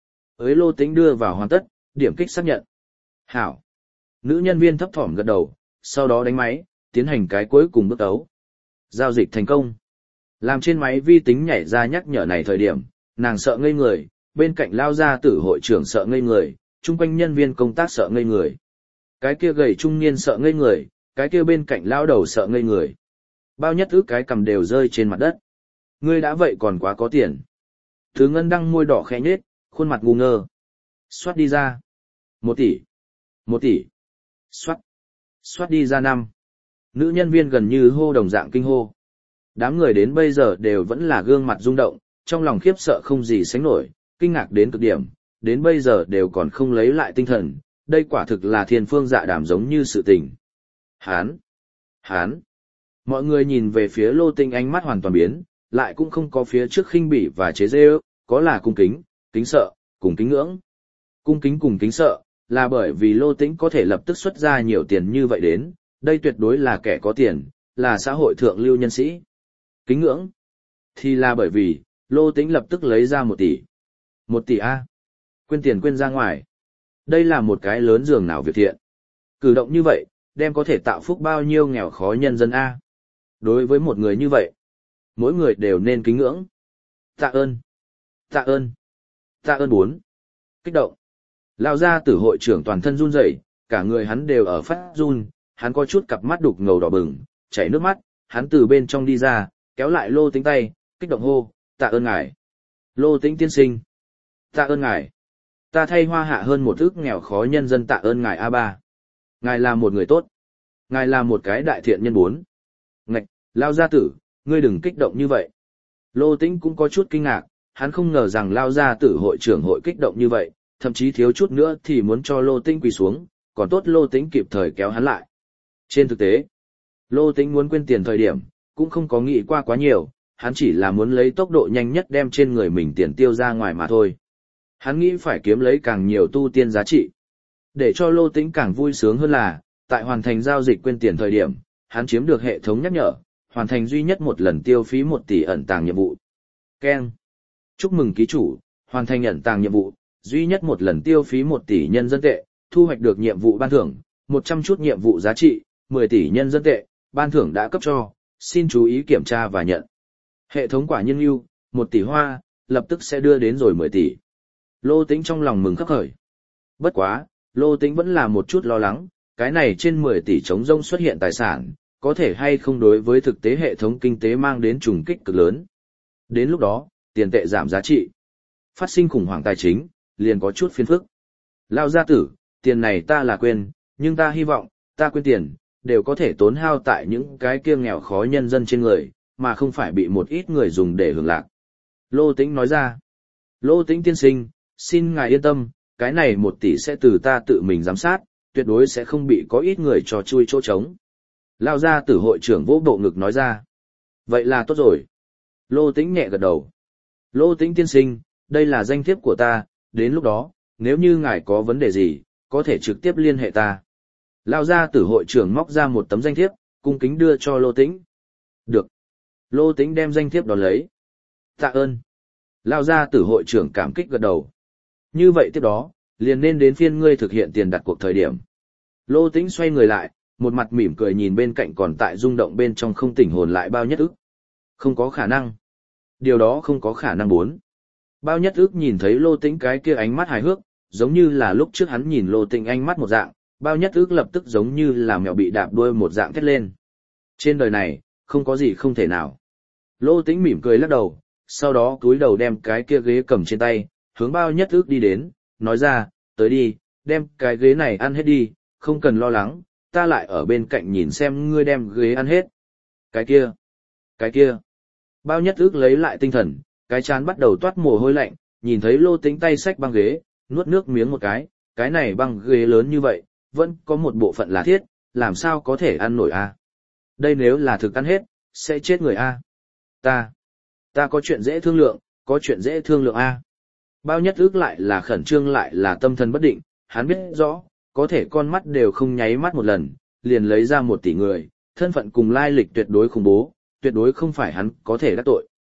Ới Lô Tĩnh đưa vào hoàn tất, điểm kích xác nhận. Hảo. Nữ nhân viên thấp thỏm gật đầu, sau đó đánh máy, tiến hành cái cuối cùng bước ấu. Giao dịch thành công. Làm trên máy vi tính nhảy ra nhắc nhở này thời điểm, nàng sợ ngây người, bên cạnh lao gia tử hội trưởng sợ ngây người, chung quanh nhân viên công tác sợ ngây người. Cái kia gầy trung niên sợ ngây người, cái kia bên cạnh lao đầu sợ ngây người. Bao nhất ước cái cầm đều rơi trên mặt đất. Ngươi đã vậy còn quá có tiền. Thứ Ngân Đăng môi đỏ khẽ nhếch, khuôn mặt ngu ngơ. Xoát đi ra. Một tỷ. Một tỷ. Xoát. Xoát đi ra năm. Nữ nhân viên gần như hô đồng dạng kinh hô. Đám người đến bây giờ đều vẫn là gương mặt rung động, trong lòng khiếp sợ không gì sánh nổi, kinh ngạc đến cực điểm, đến bây giờ đều còn không lấy lại tinh thần, đây quả thực là thiên phương dạ đàm giống như sự tình. Hán! Hán! Mọi người nhìn về phía Lô Tĩnh ánh mắt hoàn toàn biến, lại cũng không có phía trước khinh bỉ và chế giễu, có là cung kính, kính sợ, cùng kính ngưỡng. Cung kính cùng kính sợ, là bởi vì Lô Tĩnh có thể lập tức xuất ra nhiều tiền như vậy đến, đây tuyệt đối là kẻ có tiền, là xã hội thượng lưu nhân sĩ. Kính ngưỡng, thì là bởi vì, Lô Tĩnh lập tức lấy ra một tỷ. Một tỷ A. Quên tiền quên ra ngoài. Đây là một cái lớn giường nào việc thiện. Cử động như vậy, đem có thể tạo phúc bao nhiêu nghèo khó nhân dân A. Đối với một người như vậy, mỗi người đều nên kính ngưỡng. Tạ ơn. Tạ ơn. Tạ ơn bốn. Kích động. Lao ra tử hội trưởng toàn thân run rẩy, cả người hắn đều ở phát run, hắn có chút cặp mắt đục ngầu đỏ bừng, chảy nước mắt, hắn từ bên trong đi ra, kéo lại Lô Tĩnh tay, kích động hô, tạ ơn ngài. Lô Tĩnh tiên sinh. Tạ ơn ngài. Ta thay Hoa Hạ hơn một ức nghèo khó nhân dân tạ ơn ngài a ba. Ngài là một người tốt. Ngài là một cái đại thiện nhân bốn. Ngạch, Lao gia tử, ngươi đừng kích động như vậy. Lô Tĩnh cũng có chút kinh ngạc, hắn không ngờ rằng Lao gia tử hội trưởng hội kích động như vậy, thậm chí thiếu chút nữa thì muốn cho Lô Tĩnh quỳ xuống, còn tốt Lô Tĩnh kịp thời kéo hắn lại. Trên thực tế, Lô Tĩnh muốn quên tiền thời điểm, cũng không có nghĩ qua quá nhiều, hắn chỉ là muốn lấy tốc độ nhanh nhất đem trên người mình tiền tiêu ra ngoài mà thôi. Hắn nghĩ phải kiếm lấy càng nhiều tu tiên giá trị. Để cho Lô Tĩnh càng vui sướng hơn là, tại hoàn thành giao dịch quên tiền thời điểm, hắn chiếm được hệ thống nhắc nhở, hoàn thành duy nhất một lần tiêu phí một tỷ ẩn tàng nhiệm vụ. Keng. Chúc mừng ký chủ, hoàn thành ẩn tàng nhiệm vụ, duy nhất một lần tiêu phí một tỷ nhân dân tệ, thu hoạch được nhiệm vụ ban thưởng, một trăm chút nhiệm vụ giá trị, mười tỷ nhân dân tệ, ban thưởng đã cấp cho, xin chú ý kiểm tra và nhận. Hệ thống quả nhiên ưu, một tỷ hoa, lập tức sẽ đưa đến rồi mười tỷ. Lô Tĩnh trong lòng mừng khắc khởi. Bất quá, Lô Tĩnh vẫn là một chút lo lắng, cái này trên mười tỷ trống rông xuất hiện tài sản, có thể hay không đối với thực tế hệ thống kinh tế mang đến trùng kích cực lớn. Đến lúc đó, tiền tệ giảm giá trị, phát sinh khủng hoảng tài chính, liền có chút phiền phức. Lao gia tử, tiền này ta là quên, nhưng ta hy vọng, ta quên tiền, đều có thể tốn hao tại những cái kia nghèo khó nhân dân trên người, mà không phải bị một ít người dùng để hưởng lạc. Lô Tĩnh nói ra, Lô Tĩnh tiên sinh, xin ngài yên tâm, cái này một tỷ sẽ từ ta tự mình giám sát, tuyệt đối sẽ không bị có ít người trò chui chỗ trống. Lao gia tử hội trưởng vỗ bộ ngực nói ra, vậy là tốt rồi. Lô Tĩnh nhẹ gật đầu. Lô Tĩnh tiên sinh, đây là danh thiếp của ta, đến lúc đó, nếu như ngài có vấn đề gì, có thể trực tiếp liên hệ ta. Lao gia tử hội trưởng móc ra một tấm danh thiếp, cung kính đưa cho Lô Tĩnh. Được. Lô Tĩnh đem danh thiếp đón lấy. Tạ ơn. Lao gia tử hội trưởng cảm kích gật đầu. Như vậy tiếp đó, liền nên đến phiên ngươi thực hiện tiền đặt cuộc thời điểm. Lô Tĩnh xoay người lại, một mặt mỉm cười nhìn bên cạnh còn tại rung động bên trong không tỉnh hồn lại Bao Nhất Ức. Không có khả năng. Điều đó không có khả năng bốn. Bao Nhất Ức nhìn thấy Lô Tĩnh cái kia ánh mắt hài hước, giống như là lúc trước hắn nhìn Lô Tĩnh ánh mắt một dạng, Bao Nhất Ức lập tức giống như là mèo bị đạp đuôi một dạng thét lên. Trên đời này, không có gì không thể nào. Lô Tĩnh mỉm cười lắc đầu, sau đó cúi đầu đem cái kia ghế cầm trên tay, hướng Bao Nhất Ức đi đến, nói ra, tới đi, đem cái ghế này ăn hết đi, không cần lo lắng, ta lại ở bên cạnh nhìn xem ngươi đem ghế ăn hết. Cái kia, cái kia. Bao Nhất Ức lấy lại tinh thần, cái trán bắt đầu toát mồ hôi lạnh, nhìn thấy Lô Tĩnh tay xách băng ghế, nuốt nước miếng một cái, cái này băng ghế lớn như vậy, vẫn có một bộ phận là thiết, làm sao có thể ăn nổi a? Đây nếu là thực ăn hết, sẽ chết người a. Ta, ta có chuyện dễ thương lượng, có chuyện dễ thương lượng a. Bao Nhất Ức lại là khẩn trương lại là tâm thần bất định, hắn biết rõ, có thể con mắt đều không nháy mắt một lần, liền lấy ra một tỷ người, thân phận cùng lai lịch tuyệt đối khủng bố, tuyệt đối không phải hắn có thể đắc tội.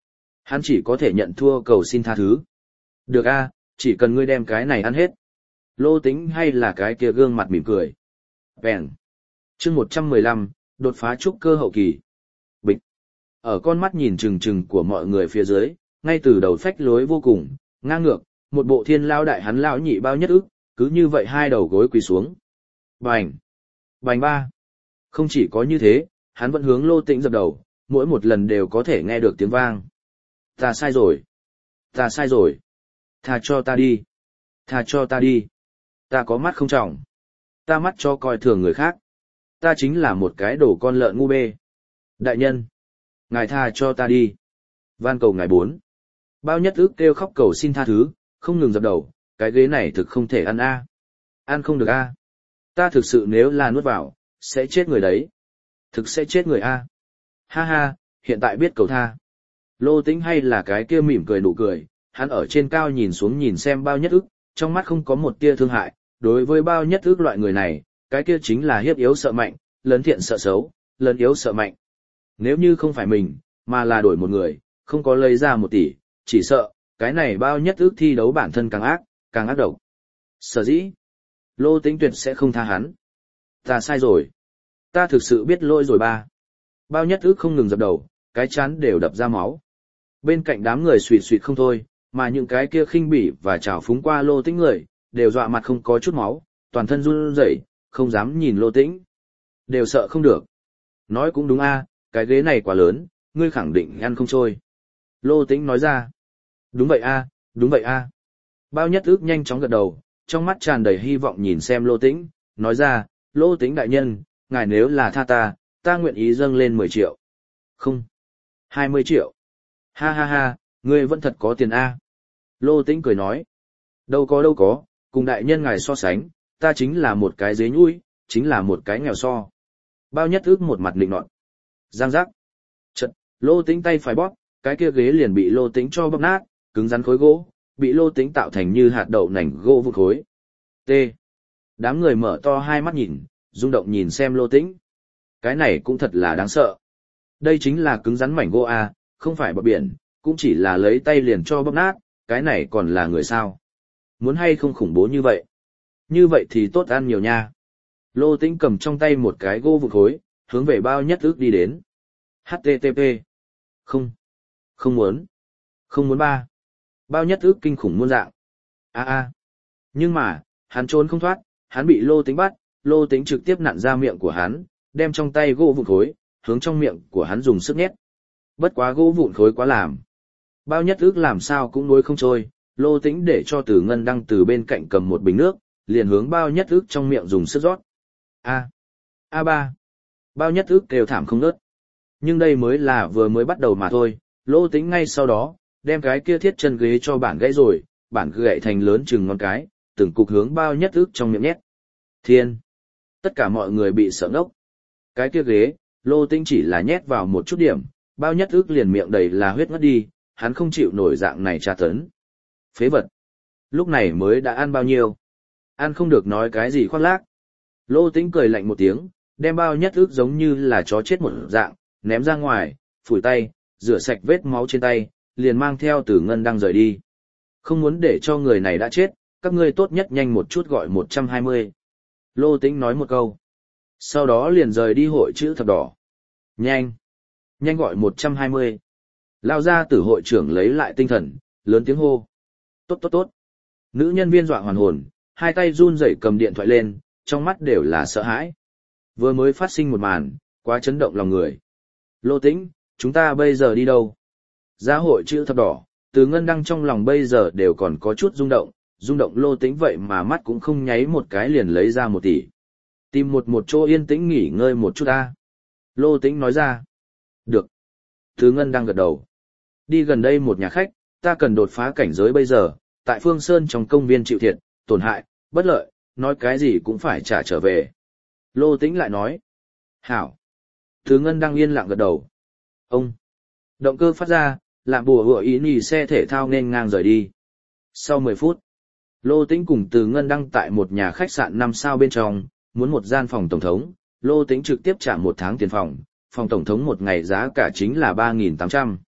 Hắn chỉ có thể nhận thua cầu xin tha thứ. Được a, chỉ cần ngươi đem cái này ăn hết. Lô Tĩnh hay là cái kia gương mặt mỉm cười. Bèn. Chương một trăm mười lăm, đột phá trúc cơ hậu kỳ. Bịch. Ở con mắt nhìn chừng chừng của mọi người phía dưới, ngay từ đầu phách lối vô cùng, ngang ngược, một bộ thiên lao đại hắn lão nhị bao nhất ức, cứ như vậy hai đầu gối quỳ xuống. Bành. Bành ba. Không chỉ có như thế, hắn vẫn hướng Lô Tĩnh dập đầu, mỗi một lần đều có thể nghe được tiếng vang. Ta sai rồi. Ta sai rồi. Tha cho ta đi. Tha cho ta đi. Ta có mắt không trọng. Ta mắt cho coi thường người khác. Ta chính là một cái đồ con lợn ngu bê. Đại nhân. Ngài tha cho ta đi. Van cầu ngài bốn. Bao nhất ức kêu khóc cầu xin tha thứ, không ngừng dập đầu, cái ghế này thực không thể ăn a. Ăn không được a. Ta thực sự nếu là nuốt vào, sẽ chết người đấy. Thực sẽ chết người a. Ha ha, hiện tại biết cầu tha. Lô Tĩnh hay là cái kia mỉm cười nụ cười, hắn ở trên cao nhìn xuống nhìn xem bao nhất ức, trong mắt không có một tia thương hại, đối với bao nhất ức loại người này, cái kia chính là hiếp yếu sợ mạnh, lớn thiện sợ xấu, lớn yếu sợ mạnh. Nếu như không phải mình, mà là đổi một người, không có lấy ra một tỷ, chỉ sợ, cái này bao nhất ức thi đấu bản thân càng ác, càng ác độc. Sở dĩ, Lô Tĩnh tuyệt sẽ không tha hắn. Ta sai rồi. Ta thực sự biết lỗi rồi ba. Bao nhất ức không ngừng dập đầu, cái chán đều đập ra máu. Bên cạnh đám người suýt suýt không thôi, mà những cái kia khinh bỉ và trào phúng qua Lô Tĩnh người, đều dọa mặt không có chút máu, toàn thân run rẩy, không dám nhìn Lô Tĩnh. Đều sợ không được. Nói cũng đúng a, cái ghế này quá lớn, ngươi khẳng định ăn không trôi. Lô Tĩnh nói ra. Đúng vậy a, đúng vậy a. Bao nhất ức nhanh chóng gật đầu, trong mắt tràn đầy hy vọng nhìn xem Lô Tĩnh, nói ra, Lô Tĩnh đại nhân, ngài nếu là tha ta, ta nguyện ý dâng lên mười triệu. Không. hai mươi triệu. Ha ha ha, ngươi vẫn thật có tiền a. Lô Tĩnh cười nói. Đâu có đâu có, cùng đại nhân ngài so sánh, ta chính là một cái dế nhũi, chính là một cái nghèo so. Bao nhất ức một mặt định nọt. Giang giác. Chật, Lô Tĩnh tay phải bóp, cái kia ghế liền bị Lô Tĩnh cho bóp nát, cứng rắn khối gỗ, bị Lô Tĩnh tạo thành như hạt đậu nành gỗ vụn khối. T. Đám người mở to hai mắt nhìn, rung động nhìn xem Lô Tĩnh. Cái này cũng thật là đáng sợ. Đây chính là cứng rắn mảnh gỗ a, không phải bọt biển, cũng chỉ là lấy tay liền cho bóp nát, cái này còn là người sao? Muốn hay không khủng bố như vậy? Như vậy thì tốt ăn nhiều nha. Lô Tĩnh cầm trong tay một cái gỗ vụn khối, hướng về bao nhất ức đi đến. hát tê tê pê. Không. Không muốn. Không muốn ba. Bao nhất ức kinh khủng muôn dạng. A a. Nhưng mà, hắn trốn không thoát, hắn bị Lô Tĩnh bắt, Lô Tĩnh trực tiếp nặn ra miệng của hắn, đem trong tay gỗ vụn khối, hướng trong miệng của hắn dùng sức nhét. Bất quá gỗ vụn khối quá làm. Bao nhất ức làm sao cũng nuối không trôi, Lô Tĩnh để cho Từ Ngân Đăng từ bên cạnh cầm một bình nước, liền hướng bao nhất ức trong miệng dùng sức rót. A. A ba. Bao nhất ức kêu thảm không ngớt. Nhưng đây mới là vừa mới bắt đầu mà thôi, Lô Tĩnh ngay sau đó, đem cái kia thiết chân ghế cho bản gãy rồi, bản gãy thành lớn chừng ngón cái, từng cục hướng bao nhất ức trong miệng nhét. Thiên! Tất cả mọi người bị sợ ngốc. Cái kia ghế, Lô Tĩnh chỉ là nhét vào một chút điểm, bao nhất ức liền miệng đầy là huyết ngất đi, hắn không chịu nổi dạng này tra tấn. Phế vật! Lúc này mới đã ăn bao nhiêu? Ăn không được nói cái gì khoác lác. Lô Tĩnh cười lạnh một tiếng, đem bao nhất ức giống như là chó chết một dạng, ném ra ngoài, phủi tay, rửa sạch vết máu trên tay, liền mang theo Từ Ngân Đăng rời đi. Không muốn để cho người này đã chết, các ngươi tốt nhất nhanh một chút gọi một trăm hai mươi. Lô Tĩnh nói một câu. Sau đó liền rời đi hội chữ thập đỏ. Nhanh! Nhanh gọi một trăm hai mươi. Lao ra tử hội trưởng lấy lại tinh thần, lớn tiếng hô. Tốt tốt tốt. Nữ nhân viên dọa hoàn hồn, hai tay run rẩy cầm điện thoại lên, trong mắt đều là sợ hãi. Vừa mới phát sinh một màn, quá chấn động lòng người. Lô Tĩnh, chúng ta bây giờ đi đâu? Ra hội chữ thập đỏ, Từ Ngân Đăng trong lòng bây giờ đều còn có chút rung động, rung động Lô Tĩnh vậy mà mắt cũng không nháy một cái liền lấy ra một tỷ. Tìm một một chỗ yên tĩnh nghỉ ngơi một chút ta. Lô Tĩnh nói ra. Được. Từ Ngân Đăng gật đầu. Đi gần đây một nhà khách, ta cần đột phá cảnh giới bây giờ, tại Phương Sơn trong công viên chịu thiệt, tổn hại, bất lợi, nói cái gì cũng phải trả trở về. Lô Tĩnh lại nói. Hảo. Từ Ngân Đăng yên lặng gật đầu. Ông. Động cơ phát ra, làm bùa hựa ý nhì xe thể thao nên ngang rời đi. Sau mười phút, Lô Tĩnh cùng Từ Ngân Đăng tại một nhà khách sạn năm sao bên trong, muốn một gian phòng tổng thống, Lô Tĩnh trực tiếp trả một tháng tiền phòng, phòng tổng thống một ngày giá cả chính là ba nghìn tám trăm.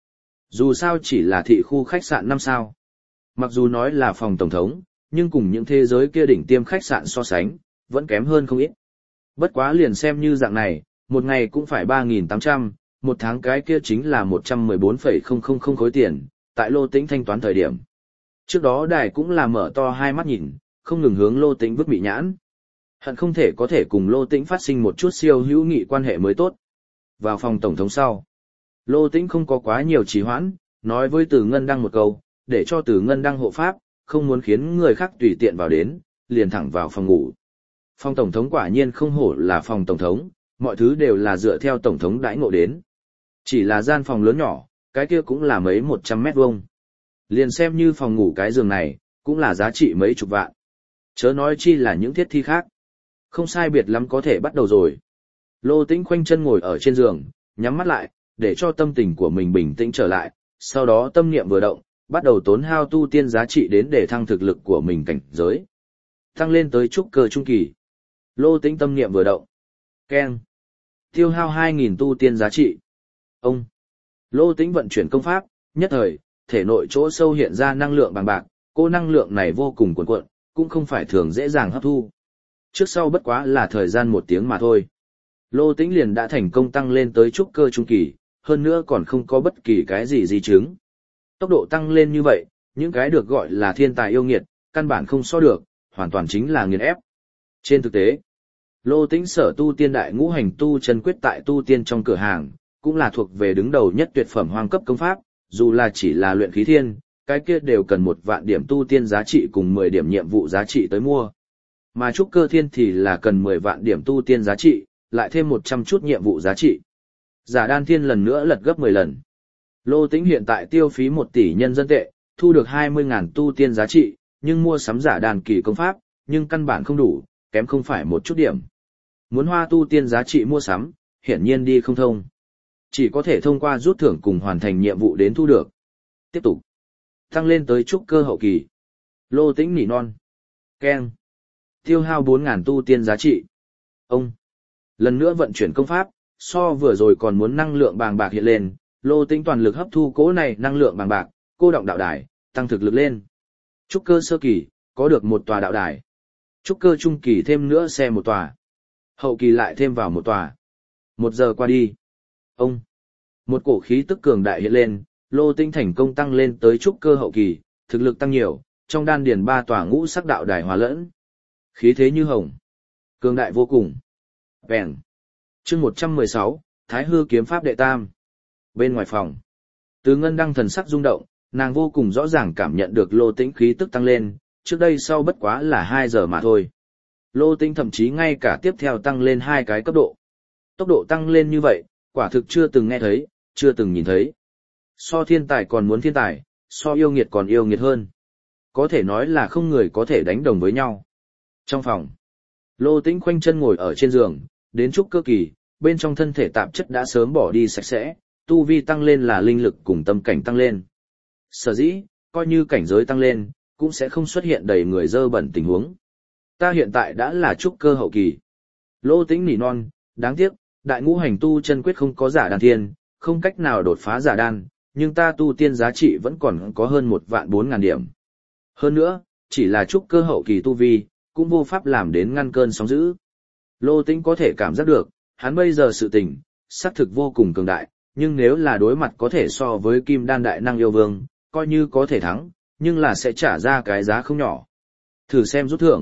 Dù sao chỉ là thị khu khách sạn năm sao. Mặc dù nói là phòng tổng thống, nhưng cùng những thế giới kia đỉnh tiêm khách sạn so sánh, vẫn kém hơn không ít. Bất quá liền xem như dạng này, một ngày cũng phải ba nghìn tám trăm, một tháng cái kia chính là một trăm mười bốn phẩy không không không khối tiền, tại Lô Tĩnh thanh toán thời điểm. Trước đó đài cũng là mở to hai mắt nhìn, không ngừng hướng Lô Tĩnh vứt bị nhãn. Hận không thể có thể cùng Lô Tĩnh phát sinh một chút siêu hữu nghị quan hệ mới tốt. Vào phòng tổng thống sau, Lô Tĩnh không có quá nhiều trì hoãn, nói với Từ Ngân Đăng một câu, để cho Từ Ngân Đăng hộ pháp, không muốn khiến người khác tùy tiện vào đến, liền thẳng vào phòng ngủ. Phòng tổng thống quả nhiên không hổ là phòng tổng thống, mọi thứ đều là dựa theo tổng thống đãi ngộ đến. Chỉ là gian phòng lớn nhỏ, cái kia cũng là mấy một trăm mét vuông. Liền xem như phòng ngủ cái giường này, cũng là giá trị mấy chục vạn. Chớ nói chi là những thiết thi khác. Không sai biệt lắm có thể bắt đầu rồi. Lô Tĩnh khoanh chân ngồi ở trên giường, nhắm mắt lại, để cho tâm tình của mình bình tĩnh trở lại, sau đó tâm niệm vừa động, bắt đầu tốn hao tu tiên giá trị đến để thăng thực lực của mình cảnh giới. Tăng lên tới trúc cơ trung kỳ. Lô Tĩnh tâm niệm vừa động. Keng. Tiêu hao hai nghìn tu tiên giá trị. Ông. Lô Tĩnh vận chuyển công pháp, nhất thời, thể nội chỗ sâu hiện ra năng lượng bằng bạc, cô năng lượng này vô cùng cuồn cuộn, cũng không phải thường dễ dàng hấp thu. Trước sau bất quá là thời gian một tiếng mà thôi. Lô Tĩnh liền đã thành công tăng lên tới trúc cơ trung kỳ, hơn nữa còn không có bất kỳ cái gì di chứng. Tốc độ tăng lên như vậy, những cái được gọi là thiên tài yêu nghiệt, căn bản không so được, hoàn toàn chính là nghiền ép. Trên thực tế, Lô Tĩnh sở tu tiên đại ngũ hành tu chân quyết tại tu tiên trong cửa hàng, cũng là thuộc về đứng đầu nhất tuyệt phẩm hoang cấp công pháp, dù là chỉ là luyện khí thiên, cái kia đều cần một vạn điểm tu tiên giá trị cùng mười điểm nhiệm vụ giá trị tới mua. Mà trúc cơ thiên thì là cần mười vạn điểm tu tiên giá trị, lại thêm một trăm chút nhiệm vụ giá trị. Giả đan thiên lần nữa lật gấp mười lần. Lô Tĩnh hiện tại tiêu phí một tỷ nhân dân tệ, thu được hai mươi ngàn tu tiên giá trị, nhưng mua sắm giả đan kỳ công pháp, nhưng căn bản không đủ, kém không phải một chút điểm. Muốn hoa tu tiên giá trị mua sắm, hiển nhiên đi không thông. Chỉ có thể thông qua rút thưởng cùng hoàn thành nhiệm vụ đến thu được. Tiếp tục. Tăng lên tới trúc cơ hậu kỳ. Lô Tĩnh nỉ non. Keng. Tiêu hao bốn ngàn tu tiên giá trị. Ông. Lần nữa vận chuyển công pháp, so vừa rồi còn muốn năng lượng bàng bạc hiện lên, Lô Tĩnh toàn lực hấp thu cỗ này năng lượng bàng bạc, cô động đạo đài, tăng thực lực lên. Trúc cơ sơ kỳ, có được một tòa đạo đài. Trúc cơ trung kỳ thêm nữa xe một tòa. Hậu kỳ lại thêm vào một tòa. Một giờ qua đi. Ông. Một cổ khí tức cường đại hiện lên, Lô Tĩnh thành công tăng lên tới trúc cơ hậu kỳ, thực lực tăng nhiều, trong đan điền ba tòa ngũ sắc đạo đài hòa lẫn. Khí thế như hồng. Cường đại vô cùng. Bèn. Chương một trăm mười sáu, Thái Hư kiếm pháp đệ tam. Bên ngoài phòng, Từ Ngân Đăng thần sắc rung động, nàng vô cùng rõ ràng cảm nhận được Lô Tĩnh khí tức tăng lên, trước đây sau bất quá là hai giờ mà thôi. Lô Tĩnh thậm chí ngay cả tiếp theo tăng lên hai cái cấp độ. Tốc độ tăng lên như vậy, quả thực chưa từng nghe thấy, chưa từng nhìn thấy. So thiên tài còn muốn thiên tài, so yêu nghiệt còn yêu nghiệt hơn. Có thể nói là không người có thể đánh đồng với nhau. Trong phòng, Lô Tĩnh khoanh chân ngồi ở trên giường, đến trúc cơ kỳ, bên trong thân thể tạp chất đã sớm bỏ đi sạch sẽ, tu vi tăng lên là linh lực cùng tâm cảnh tăng lên. Sở dĩ, coi như cảnh giới tăng lên, cũng sẽ không xuất hiện đầy người dơ bẩn tình huống. Ta hiện tại đã là trúc cơ hậu kỳ. Lô Tĩnh nỉ non, đáng tiếc, đại ngũ hành tu chân quyết không có giả đan thiên, không cách nào đột phá giả đan, nhưng ta tu tiên giá trị vẫn còn có hơn một vạn bốn ngàn điểm. Hơn nữa, chỉ là trúc cơ hậu kỳ tu vi, cũng vô pháp làm đến ngăn cơn sóng dữ. Lô Tĩnh có thể cảm giác được, hắn bây giờ sự tình, xác thực vô cùng cường đại, nhưng nếu là đối mặt có thể so với kim đan đại năng yêu vương, coi như có thể thắng, nhưng là sẽ trả ra cái giá không nhỏ. Thử xem rút thưởng.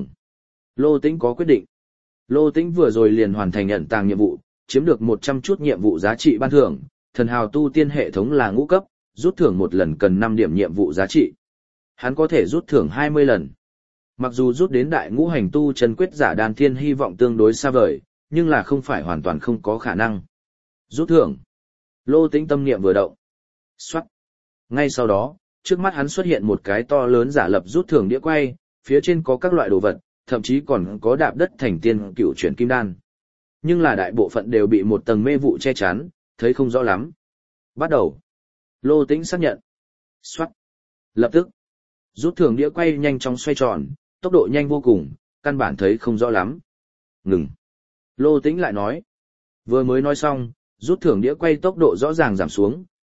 Lô Tĩnh có quyết định. Lô Tĩnh vừa rồi liền hoàn thành nhận tàng nhiệm vụ, chiếm được một trăm chút nhiệm vụ giá trị ban thưởng, thần hào tu tiên hệ thống là ngũ cấp, rút thưởng một lần cần năm điểm nhiệm vụ giá trị. Hắn có thể rút thưởng hai mươi lần. Mặc dù rút đến đại ngũ hành tu chân quyết giả đan thiên hy vọng tương đối xa vời, nhưng là không phải hoàn toàn không có khả năng. Rút thưởng. Lô Tĩnh tâm niệm vừa động. Xoát. Ngay sau đó, trước mắt hắn xuất hiện một cái to lớn giả lập rút thưởng đĩa quay, phía trên có các loại đồ vật, thậm chí còn có đạp đất thành tiên cựu chuyển kim đan. Nhưng là đại bộ phận đều bị một tầng mê vụ che chắn, thấy không rõ lắm. Bắt đầu. Lô Tĩnh xác nhận. Xoát. Lập tức. Rút thưởng đĩa quay nhanh chóng xoay tròn, tốc độ nhanh vô cùng, căn bản thấy không rõ lắm. Ngừng. Lô Tĩnh lại nói. Vừa mới nói xong, rút thưởng đĩa quay tốc độ rõ ràng giảm xuống,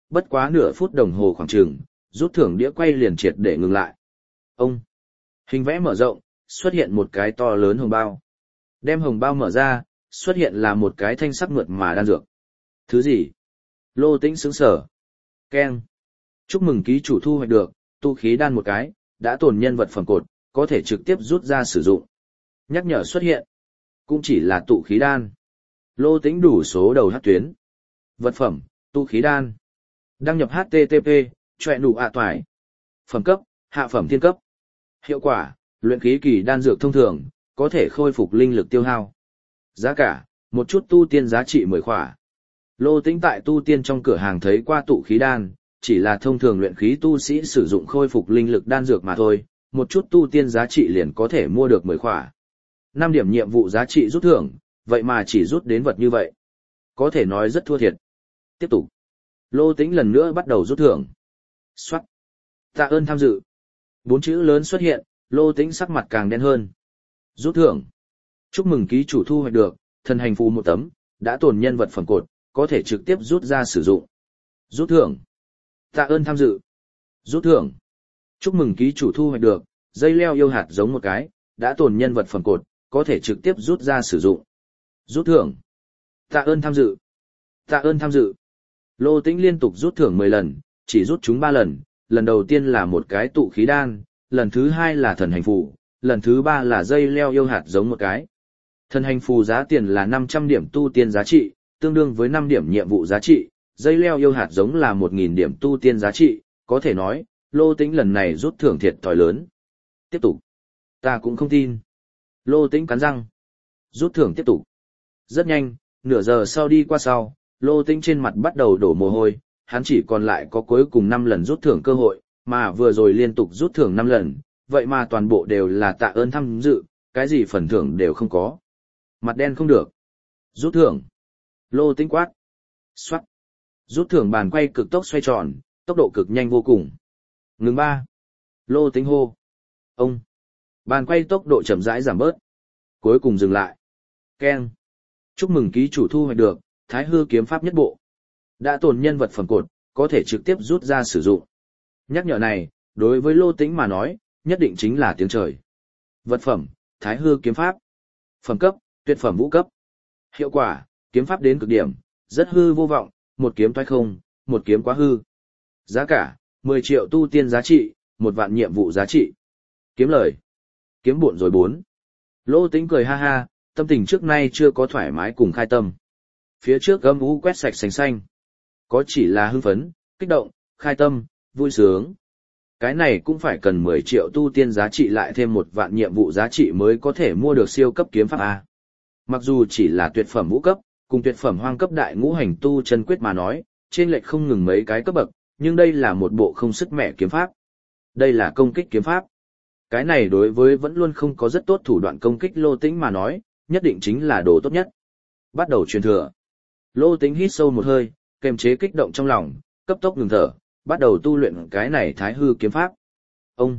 bất quá nửa phút đồng hồ khoảng chừng, rút thưởng đĩa quay liền triệt để ngừng lại. Ông, hình vẽ mở rộng, xuất hiện một cái to lớn hồng bao. Đem hồng bao mở ra, xuất hiện là một cái thanh sắc mượt mà đan dược. Thứ gì? Lô Tĩnh sững sờ. Keng. Chúc mừng ký chủ thu hoạch được, tu khí đan một cái, đã tồn nhân vật phẩm cột, có thể trực tiếp rút ra sử dụng. Nhắc nhở xuất hiện. Cũng chỉ là tụ khí đan. Lô Tĩnh đủ số đầu hắc tuyến. Vật phẩm, tu khí đan. Đăng nhập hát tê tê pê, chọe đủ ạ toải. Phẩm cấp, hạ phẩm thiên cấp. Hiệu quả, luyện khí kỳ đan dược thông thường, có thể khôi phục linh lực tiêu hao. Giá cả, một chút tu tiên giá trị mười khỏa. Lô Tĩnh tại tu tiên trong cửa hàng thấy qua tụ khí đan, chỉ là thông thường luyện khí tu sĩ sử dụng khôi phục linh lực đan dược mà thôi, một chút tu tiên giá trị liền có thể mua được mười khỏa. năm điểm nhiệm vụ giá trị rút thưởng, vậy mà chỉ rút đến vật như vậy. Có thể nói rất thua thiệt. Tiếp tục. Lô Tĩnh lần nữa bắt đầu rút thưởng. Soát. Tạ ơn tham dự. Bốn chữ lớn xuất hiện, Lô Tĩnh sắc mặt càng đen hơn. Rút thưởng. Chúc mừng ký chủ thu hoạch được, thần hành phù một tấm, đã tồn nhân vật phẩm cột, có thể trực tiếp rút ra sử dụng. Rút thưởng. Tạ ơn tham dự. Rút thưởng. Chúc mừng ký chủ thu hoạch được, dây leo yêu hạt giống một cái, đã tồn nhân vật phẩm cột, có thể trực tiếp rút ra sử dụng. Rút thưởng. Tạ ơn tham dự. Tạ ơn tham dự. Lô Tĩnh liên tục rút thưởng mười lần, chỉ rút chúng ba lần, lần đầu tiên là một cái tụ khí đan, lần thứ hai là thần hành phù, lần thứ ba là dây leo yêu hạt giống một cái. Thần hành phù giá tiền là năm trăm điểm tu tiên giá trị, tương đương với năm điểm nhiệm vụ giá trị, dây leo yêu hạt giống là một nghìn điểm tu tiên giá trị, có thể nói, Lô Tĩnh lần này rút thưởng thiệt thòi lớn. Tiếp tục. Ta cũng không tin. Lô Tĩnh cắn răng. Rút thưởng tiếp tục. Rất nhanh, nửa giờ sau đi qua sau, Lô Tĩnh trên mặt bắt đầu đổ mồ hôi, hắn chỉ còn lại có cuối cùng năm lần rút thưởng cơ hội, mà vừa rồi liên tục rút thưởng năm lần, vậy mà toàn bộ đều là tạ ơn tham dự, cái gì phần thưởng đều không có. Mặt đen không được. Rút thưởng. Lô Tĩnh quát. Xoát. Rút thưởng bàn quay cực tốc xoay tròn, tốc độ cực nhanh vô cùng. Ngừng ba. Lô Tĩnh hô. Ông. Bàn quay tốc độ chậm rãi giảm bớt. Cuối cùng dừng lại. Keng. Chúc mừng ký chủ thu hoạch được, Thái Hư kiếm pháp nhất bộ. Đã tồn nhân vật phẩm cột, có thể trực tiếp rút ra sử dụng. Nhắc nhở này, đối với Lô Tĩnh mà nói, nhất định chính là tiếng trời. Vật phẩm, Thái Hư kiếm pháp. Phẩm cấp, tuyệt phẩm vũ cấp. Hiệu quả, kiếm pháp đến cực điểm, rất hư vô vọng, một kiếm toái không, một kiếm quá hư. Giá cả, mười triệu tu tiên giá trị, một vạn nhiệm vụ giá trị. Kiếm lời. Kiếm buồn rồi bốn. Lô Tĩnh cười ha ha, tâm tình trước nay chưa có thoải mái cùng khai tâm. Phía trước gấm u quét sạch sành xanh. Có chỉ là hưng phấn, kích động, khai tâm, vui sướng. Cái này cũng phải cần mười triệu tu tiên giá trị lại thêm một vạn nhiệm vụ giá trị mới có thể mua được siêu cấp kiếm pháp A. Mặc dù chỉ là tuyệt phẩm vũ cấp, cùng tuyệt phẩm hoang cấp đại ngũ hành tu chân quyết mà nói, trên lệch không ngừng mấy cái cấp bậc, nhưng đây là một bộ không sức mẻ kiếm pháp. Đây là công kích kiếm pháp. Cái này đối với vẫn luôn không có rất tốt thủ đoạn công kích Lô Tĩnh mà nói, nhất định chính là đồ tốt nhất. Bắt đầu truyền thừa. Lô Tĩnh hít sâu một hơi, kềm chế kích động trong lòng, cấp tốc ngừng thở, bắt đầu tu luyện cái này Thái Hư kiếm pháp. Ông.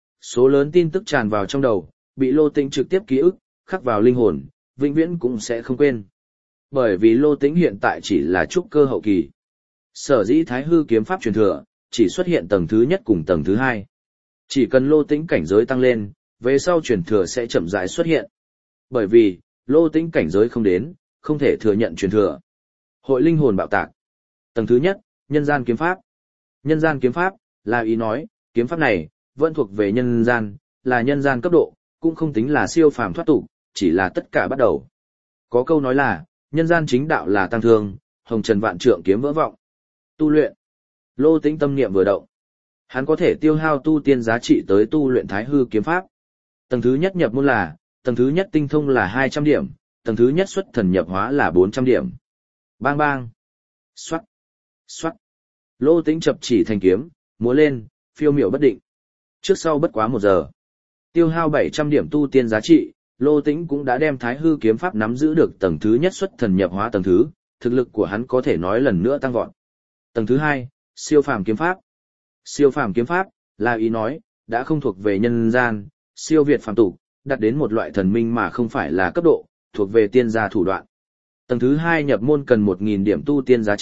Số lớn tin tức tràn vào trong đầu, bị Lô Tĩnh trực tiếp ký ức, khắc vào linh hồn, vĩnh viễn cũng sẽ không quên. Bởi vì Lô Tĩnh hiện tại chỉ là trúc cơ hậu kỳ. Sở dĩ Thái Hư kiếm pháp truyền thừa, chỉ xuất hiện tầng thứ nhất cùng tầng thứ hai. Chỉ cần Lô Tĩnh cảnh giới tăng lên, về sau truyền thừa sẽ chậm rãi xuất hiện. Bởi vì, Lô Tĩnh cảnh giới không đến, không thể thừa nhận truyền thừa. Hội linh hồn bạo tạc. Tầng thứ nhất, nhân gian kiếm pháp. Nhân gian kiếm pháp, là ý nói, kiếm pháp này, vẫn thuộc về nhân gian, là nhân gian cấp độ, cũng không tính là siêu phàm thoát tục, chỉ là tất cả bắt đầu. Có câu nói là, nhân gian chính đạo là tăng thương, hồng trần vạn trượng kiếm vỡ vọng. Tu luyện. Lô Tĩnh tâm niệm vừa động. Hắn có thể tiêu hao tu tiên giá trị tới tu luyện Thái Hư kiếm pháp. Tầng thứ nhất nhập môn là, tầng thứ nhất tinh thông là hai trăm điểm, tầng thứ nhất xuất thần nhập hóa là bốn trăm điểm. Bang bang. Xoát. Xoát. Lô Tĩnh chập chỉ thành kiếm, múa lên, phiêu miểu bất định. Trước sau bất quá một giờ. Tiêu hao bảy trăm điểm tu tiên giá trị, Lô Tĩnh cũng đã đem Thái Hư kiếm pháp nắm giữ được tầng thứ nhất xuất thần nhập hóa tầng thứ, thực lực của hắn có thể nói lần nữa tăng vọt. Tầng thứ hai, siêu phàm kiếm pháp. Siêu phàm kiếm pháp, là ý nói, đã không thuộc về nhân gian, siêu việt phàm tục, đạt đến một loại thần minh mà không phải là cấp độ, thuộc về tiên gia thủ đoạn. Tầng thứ hai nhập môn cần một nghìn điểm tu tiên giá trị,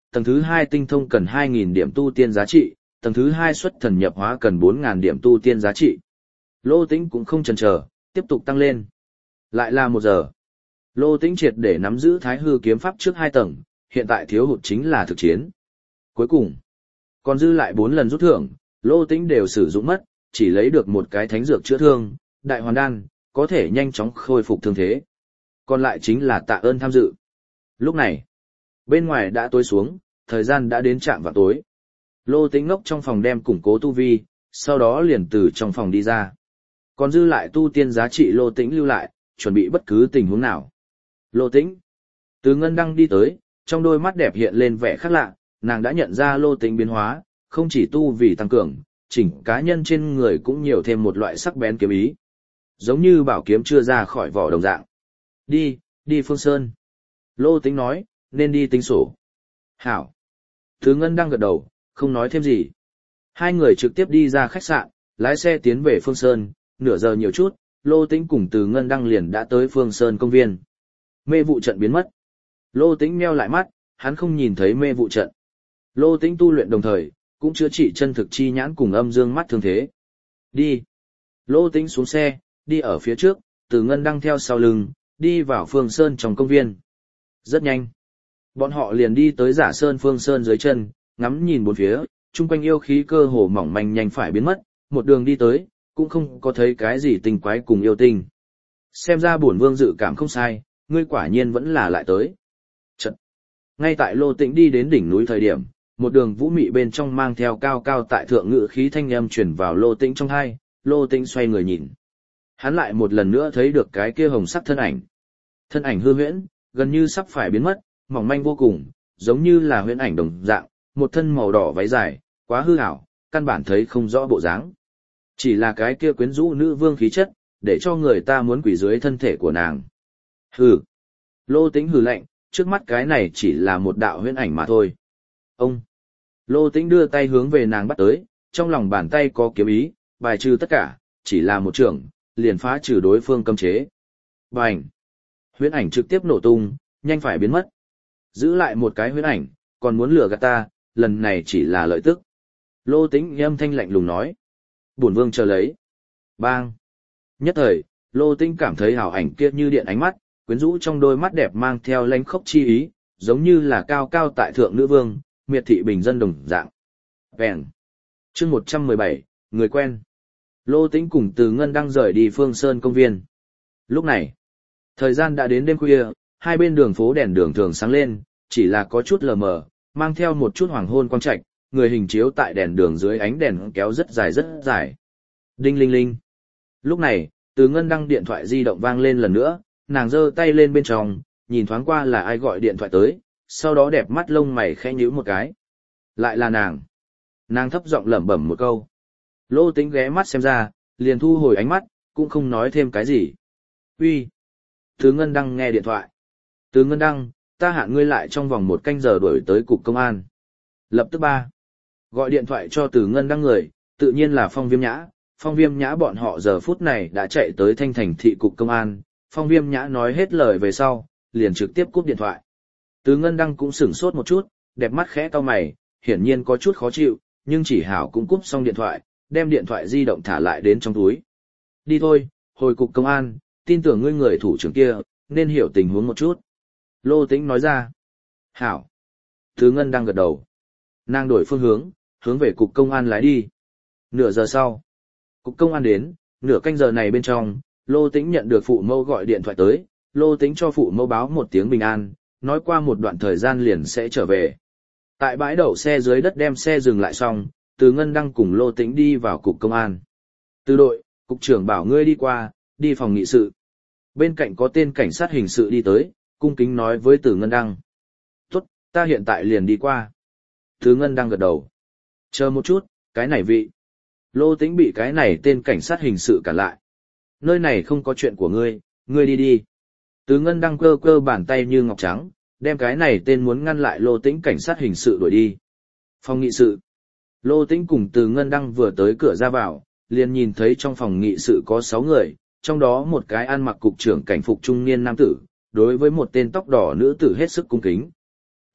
tầng thứ hai tinh thông cần hai nghìn điểm tu tiên giá trị, tầng thứ hai xuất thần nhập hóa cần bốn nghìn điểm tu tiên giá trị. Lô Tĩnh cũng không chần chờ, tiếp tục tăng lên. Lại là một giờ. Lô Tĩnh triệt để nắm giữ Thái Hư kiếm pháp trước hai tầng, hiện tại thiếu hụt chính là thực chiến. Cuối cùng, còn dư lại bốn lần rút thưởng, Lô Tĩnh đều sử dụng mất, chỉ lấy được một cái thánh dược chữa thương, đại hoàn đan, có thể nhanh chóng khôi phục thương thế. Còn lại chính là tạ ơn tham dự. Lúc này, bên ngoài đã tối xuống, thời gian đã đến trạm vào tối. Lô Tĩnh ngốc trong phòng đem củng cố tu vi, sau đó liền từ trong phòng đi ra. Còn dư lại tu tiên giá trị Lô Tĩnh lưu lại, chuẩn bị bất cứ tình huống nào. Lô Tĩnh. Từ Ngân Đăng đi tới, trong đôi mắt đẹp hiện lên vẻ khác lạ, nàng đã nhận ra Lô Tĩnh biến hóa, không chỉ tu vì tăng cường, chỉnh cá nhân trên người cũng nhiều thêm một loại sắc bén kiếm ý. Giống như bảo kiếm chưa ra khỏi vỏ đồng dạng. Đi, đi Phương Sơn. Lô Tĩnh nói, nên đi tính sổ. Hảo. Từ Ngân Đăng gật đầu, không nói thêm gì. Hai người trực tiếp đi ra khách sạn, lái xe tiến về Phương Sơn, nửa giờ nhiều chút, Lô Tĩnh cùng Từ Ngân Đăng liền đã tới Phương Sơn công viên. Mê vụ trận biến mất. Lô Tĩnh meo lại mắt, hắn không nhìn thấy mê vụ trận. Lô Tĩnh tu luyện đồng thời, cũng chữa trị chân thực chi nhãn cùng âm dương mắt thương thế. Đi. Lô Tĩnh xuống xe, đi ở phía trước, Từ Ngân Đăng theo sau lưng, đi vào Phương Sơn trong công viên. Rất nhanh. Bọn họ liền đi tới Giả Sơn Phương Sơn dưới chân, ngắm nhìn bốn phía, chung quanh yêu khí cơ hồ mỏng manh nhanh phải biến mất, một đường đi tới, cũng không có thấy cái gì tình quái cùng yêu tinh. Xem ra bổn vương dự cảm không sai, ngươi quả nhiên vẫn là lại tới. Trận. Ngay tại Lô Tĩnh đi đến đỉnh núi thời điểm, một đường vũ mị bên trong mang theo cao cao tại thượng ngự khí thanh âm truyền vào Lô Tĩnh trong tai, Lô Tĩnh xoay người nhìn. Hắn lại một lần nữa thấy được cái kia hồng sắc thân ảnh. Thân ảnh hư huyễn, gần như sắp phải biến mất, mỏng manh vô cùng, giống như là huyễn ảnh đồng dạng, một thân màu đỏ váy dài, quá hư ảo, căn bản thấy không rõ bộ dáng. Chỉ là cái kia quyến rũ nữ vương khí chất, để cho người ta muốn quỳ dưới thân thể của nàng. Hừ. Lô Tĩnh hừ lạnh, trước mắt cái này chỉ là một đạo huyễn ảnh mà thôi. Ông. Lô Tĩnh đưa tay hướng về nàng bắt tới, trong lòng bàn tay có kiếm ý, bài trừ tất cả, chỉ là một trường, liền phá trừ đối phương cấm chế. Bành. Huyễn ảnh trực tiếp nổ tung, nhanh phải biến mất. Giữ lại một cái huyễn ảnh, còn muốn lừa gạt ta, lần này chỉ là lợi tức. Lô Tĩnh âm thanh lạnh lùng nói. Bổn vương chờ lấy. Bang. Nhất thời, Lô Tĩnh cảm thấy hào ảnh kia như điện ánh mắt, quyến rũ trong đôi mắt đẹp mang theo lánh khốc chi ý, giống như là cao cao tại thượng nữ vương, miệt thị bình dân đồng dạng. Vẹn. Chương một trăm mười bảy, người quen. Lô Tĩnh cùng Từ Ngân Đăng rời đi Phương Sơn công viên. Lúc này, thời gian đã đến đêm khuya, hai bên đường phố đèn đường thường sáng lên, chỉ là có chút lờ mờ, mang theo một chút hoàng hôn quang trạch, người hình chiếu tại đèn đường dưới ánh đèn kéo rất dài rất dài. Đinh linh linh. Lúc này, Từ Ngân Đăng điện thoại di động vang lên lần nữa, nàng giơ tay lên bên trong, nhìn thoáng qua là ai gọi điện thoại tới, sau đó đẹp mắt lông mày khẽ nhíu một cái. Lại là nàng. Nàng thấp giọng lẩm bẩm một câu. Lô Tĩnh ghé mắt xem ra, liền thu hồi ánh mắt, cũng không nói thêm cái gì. Uy. Từ Ngân Đăng nghe điện thoại. Từ Ngân Đăng, ta hạn ngươi lại trong vòng một canh giờ đuổi tới cục công an. Lập tức ba. Gọi điện thoại cho Từ Ngân Đăng người, tự nhiên là Phong Viêm Nhã. Phong Viêm Nhã bọn họ giờ phút này đã chạy tới Thanh Thành thị cục công an. Phong Viêm Nhã nói hết lời về sau, liền trực tiếp cúp điện thoại. Từ Ngân Đăng cũng sửng sốt một chút, đẹp mắt khẽ cau mày, hiển nhiên có chút khó chịu, nhưng chỉ hảo cũng cúp xong điện thoại, đem điện thoại di động thả lại đến trong túi. Đi thôi, hồi cục công an, tin tưởng ngươi người thủ trưởng kia, nên hiểu tình huống một chút. Lô Tĩnh nói ra. Hảo. Từ Ngân Đăng gật đầu. Nàng đổi phương hướng, hướng về cục công an lái đi. Nửa giờ sau, cục công an đến, nửa canh giờ này bên trong, Lô Tĩnh nhận được phụ mẫu gọi điện thoại tới, Lô Tĩnh cho phụ mẫu báo một tiếng bình an, nói qua một đoạn thời gian liền sẽ trở về. Tại bãi đậu xe dưới đất đem xe dừng lại xong, Từ Ngân Đăng cùng Lô Tĩnh đi vào cục công an. Từ đội, cục trưởng bảo ngươi đi qua, đi phòng nghị sự. Bên cạnh có tên cảnh sát hình sự đi tới, cung kính nói với Từ Ngân Đăng. Tốt, ta hiện tại liền đi qua. Từ Ngân Đăng gật đầu. Chờ một chút, cái này vị. Lô Tĩnh bị cái này tên cảnh sát hình sự cản lại. Nơi này không có chuyện của ngươi, ngươi đi đi. Từ Ngân Đăng cơ cơ bàn tay như ngọc trắng, đem cái này tên muốn ngăn lại Lô Tĩnh cảnh sát hình sự đuổi đi. Phòng nghị sự. Lô Tĩnh cùng Từ Ngân Đăng vừa tới cửa ra vào, liền nhìn thấy trong phòng nghị sự có sáu người, trong đó một cái ăn mặc cục trưởng cảnh phục trung niên nam tử, đối với một tên tóc đỏ nữ tử hết sức cung kính.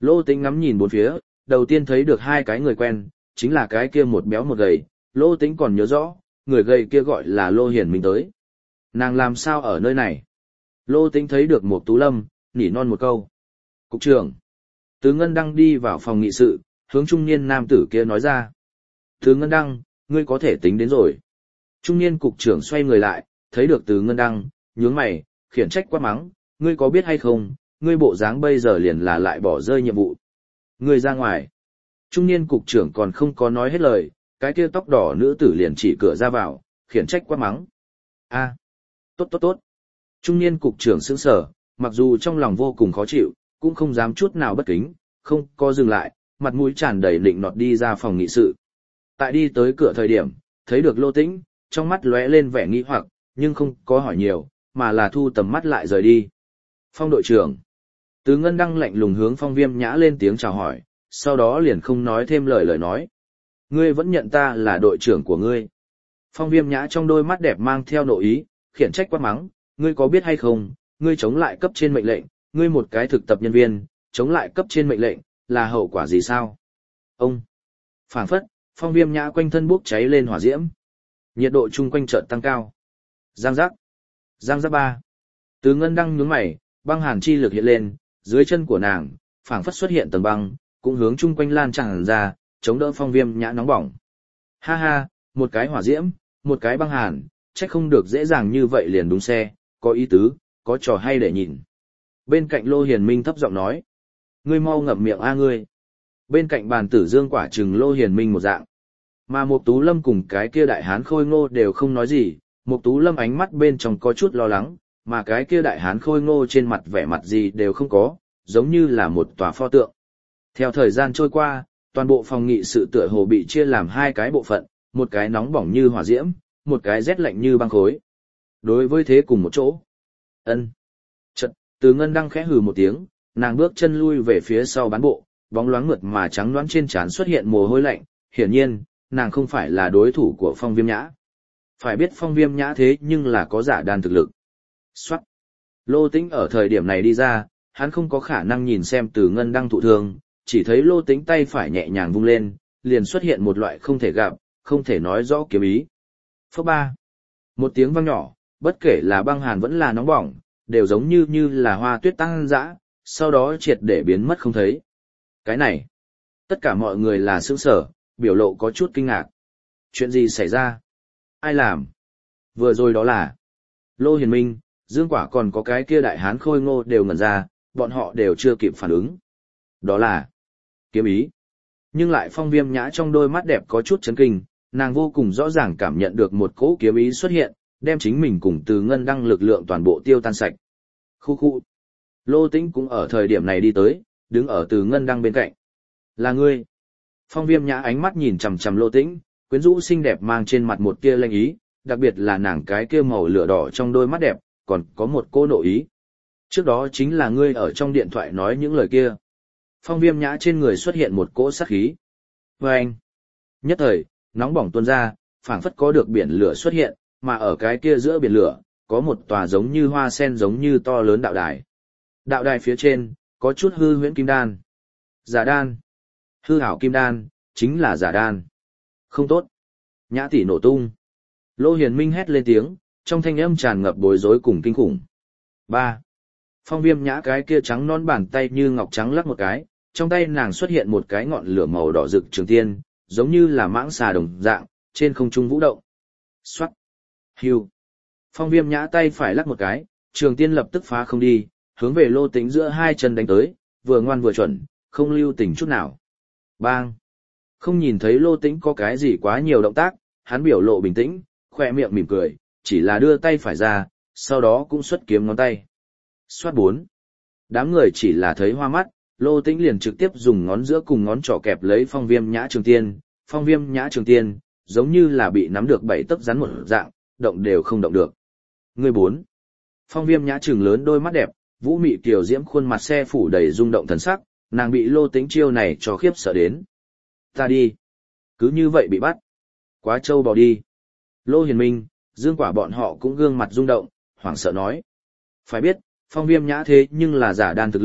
Lô Tĩnh ngắm nhìn bốn phía, đầu tiên thấy được hai cái người quen, chính là cái kia một béo một gầy, Lô Tĩnh còn nhớ rõ, người gầy kia gọi là Lô Hiển Minh tới. Nàng làm sao ở nơi này? Lô Tĩnh thấy được một Tú Lâm, nỉ non một câu. Cục trưởng. Từ Ngân Đăng đi vào phòng nghị sự, hướng trung niên nam tử kia nói ra. Từ Ngân Đăng, ngươi có thể tính đến rồi. Trung niên cục trưởng xoay người lại, thấy được Từ Ngân Đăng, nhướng mày, khiển trách quát mắng, ngươi có biết hay không, ngươi bộ dáng bây giờ liền là lại bỏ rơi nhiệm vụ. Ngươi ra ngoài. Trung niên cục trưởng còn không có nói hết lời, cái kia tóc đỏ nữ tử liền chỉ cửa ra vào, khiển trách quát mắng. A, tốt tốt tốt. Trung niên cục trưởng sững sờ, mặc dù trong lòng vô cùng khó chịu, cũng không dám chút nào bất kính, không có dừng lại, mặt mũi tràn đầy lịnh nọt đi ra phòng nghị sự. Tại đi tới cửa thời điểm, thấy được Lô Tĩnh, trong mắt lóe lên vẻ nghi hoặc, nhưng không có hỏi nhiều, mà là thu tầm mắt lại rời đi. Phong đội trưởng. Từ Ngân Đăng lạnh lùng hướng Phong Viêm Nhã lên tiếng chào hỏi, sau đó liền không nói thêm lời lời nói. Ngươi vẫn nhận ta là đội trưởng của ngươi. Phong Viêm Nhã trong đôi mắt đẹp mang theo nội ý, khiển trách quát mắng, ngươi có biết hay không, ngươi chống lại cấp trên mệnh lệnh, ngươi một cái thực tập nhân viên, chống lại cấp trên mệnh lệnh, là hậu quả gì sao? Ông. Phảng phất, Phong Viêm Nhã quanh thân bốc cháy lên hỏa diễm. Nhiệt độ chung quanh chợt tăng cao. Giang giác. Giang giác ba. Từ Ngân Đăng nhướng mày, băng hàn chi lực hiện lên, dưới chân của nàng, phảng phất xuất hiện tầng băng, cũng hướng chung quanh lan tràn ra, chống đỡ Phong Viêm Nhã nóng bỏng. Ha ha, một cái hỏa diễm, một cái băng hàn, chắc không được dễ dàng như vậy liền đúng xe, có ý tứ, có trò hay để nhìn. Bên cạnh Lô Hiền Minh thấp giọng nói, ngươi mau ngậm miệng a ngươi. Bên cạnh bàn tử Dương quả trừng Lô Hiền Minh một dạng. Mà Mục Tú Lâm cùng cái kia đại hán khôi ngô đều không nói gì, Mục Tú Lâm ánh mắt bên trong có chút lo lắng, mà cái kia đại hán khôi ngô trên mặt vẻ mặt gì đều không có, giống như là một tòa pho tượng. Theo thời gian trôi qua, toàn bộ phòng nghị sự tựa hồ bị chia làm hai cái bộ phận, một cái nóng bỏng như hỏa diễm, một cái rét lạnh như băng khối. Đối với thế cùng một chỗ. Ân. Chợt, Từ Ngân Đăng khẽ hừ một tiếng, nàng bước chân lui về phía sau bán bộ, bóng loáng mượt mà trắng nõn trên trán xuất hiện mồ hôi lạnh, hiển nhiên, nàng không phải là đối thủ của Phong Viêm Nhã. Phải biết Phong Viêm Nhã thế nhưng là có giả đan thực lực. Soát. Lô Tĩnh ở thời điểm này đi ra, hắn không có khả năng nhìn xem Từ Ngân Đăng thụ thương, chỉ thấy Lô Tĩnh tay phải nhẹ nhàng vung lên, liền xuất hiện một loại không thể gặp, không thể nói rõ kiếm ý. Phốc ba. Một tiếng vang nhỏ, bất kể là băng hàn vẫn là nóng bỏng, đều giống như như là hoa tuyết tăng dã, sau đó triệt để biến mất không thấy. Cái này, tất cả mọi người là sững sờ, biểu lộ có chút kinh ngạc. Chuyện gì xảy ra? Ai làm? Vừa rồi đó là Lô Hiền Minh, Dương Quả còn có cái kia đại hán khôi ngô đều ngẩn ra, bọn họ đều chưa kịp phản ứng. Đó là kiếm ý. Nhưng lại Phong Viêm Nhã trong đôi mắt đẹp có chút chấn kinh, nàng vô cùng rõ ràng cảm nhận được một cỗ kiếm ý xuất hiện, đem chính mình cùng Từ Ngân Đăng lực lượng toàn bộ tiêu tan sạch. Khu khu. Lô Tĩnh cũng ở thời điểm này đi tới, đứng ở Từ Ngân Đăng bên cạnh. Là ngươi. Phong Viêm Nhã ánh mắt nhìn chằm chằm Lô Tĩnh, quyến rũ xinh đẹp mang trên mặt một tia lanh ý, đặc biệt là nàng cái kia màu lửa đỏ trong đôi mắt đẹp, còn có một cô nội ý. Trước đó chính là ngươi ở trong điện thoại nói những lời kia. Phong Viêm Nhã trên người xuất hiện một cỗ sát khí. Vâng! Nhất thời, nóng bỏng tuôn ra, phảng phất có được biển lửa xuất hiện, mà ở cái kia giữa biển lửa, có một tòa giống như hoa sen giống như to lớn đạo đài. Đạo đài phía trên, có chút hư huyễn kim đan. Giả đan. Hư ảo kim đan, chính là giả đan. Không tốt. Nhã tỷ nổ tung. Lô Hiền Minh hét lên tiếng, trong thanh âm tràn ngập bối rối cùng kinh khủng. Ba. Phong Viêm Nhã cái kia trắng non bàn tay như ngọc trắng lắc một cái, trong tay nàng xuất hiện một cái ngọn lửa màu đỏ rực trường tiên, giống như là mãng xà đồng dạng, trên không trung vũ động. Xoát. Hưu. Phong Viêm Nhã tay phải lắc một cái, trường tiên lập tức phá không đi, hướng về Lô Tĩnh giữa hai chân đánh tới, vừa ngoan vừa chuẩn, không lưu tình chút nào. Bang. Không nhìn thấy Lô Tĩnh có cái gì quá nhiều động tác, hắn biểu lộ bình tĩnh, khoe miệng mỉm cười, chỉ là đưa tay phải ra, sau đó cũng xuất kiếm ngón tay. Xoát bốn. Đám người chỉ là thấy hoa mắt, Lô Tĩnh liền trực tiếp dùng ngón giữa cùng ngón trỏ kẹp lấy Phong Viêm Nhã trường tiên, Phong Viêm Nhã trường tiên, giống như là bị nắm được bảy tấc rắn một dạng, động đều không động được. Người bốn. Phong Viêm Nhã trừng lớn đôi mắt đẹp, vũ mị kiều diễm khuôn mặt xe phủ đầy rung động thần sắc, nàng bị Lô Tĩnh chiêu này cho khiếp sợ đến. Ta đi. Cứ như vậy bị bắt. Quá trâu bò đi. Lô Hiền Minh, Dương Quả bọn họ cũng gương mặt rung động, hoảng sợ nói. Phải biết, Phong Viêm Nhã thế nhưng là giả đan thực lực,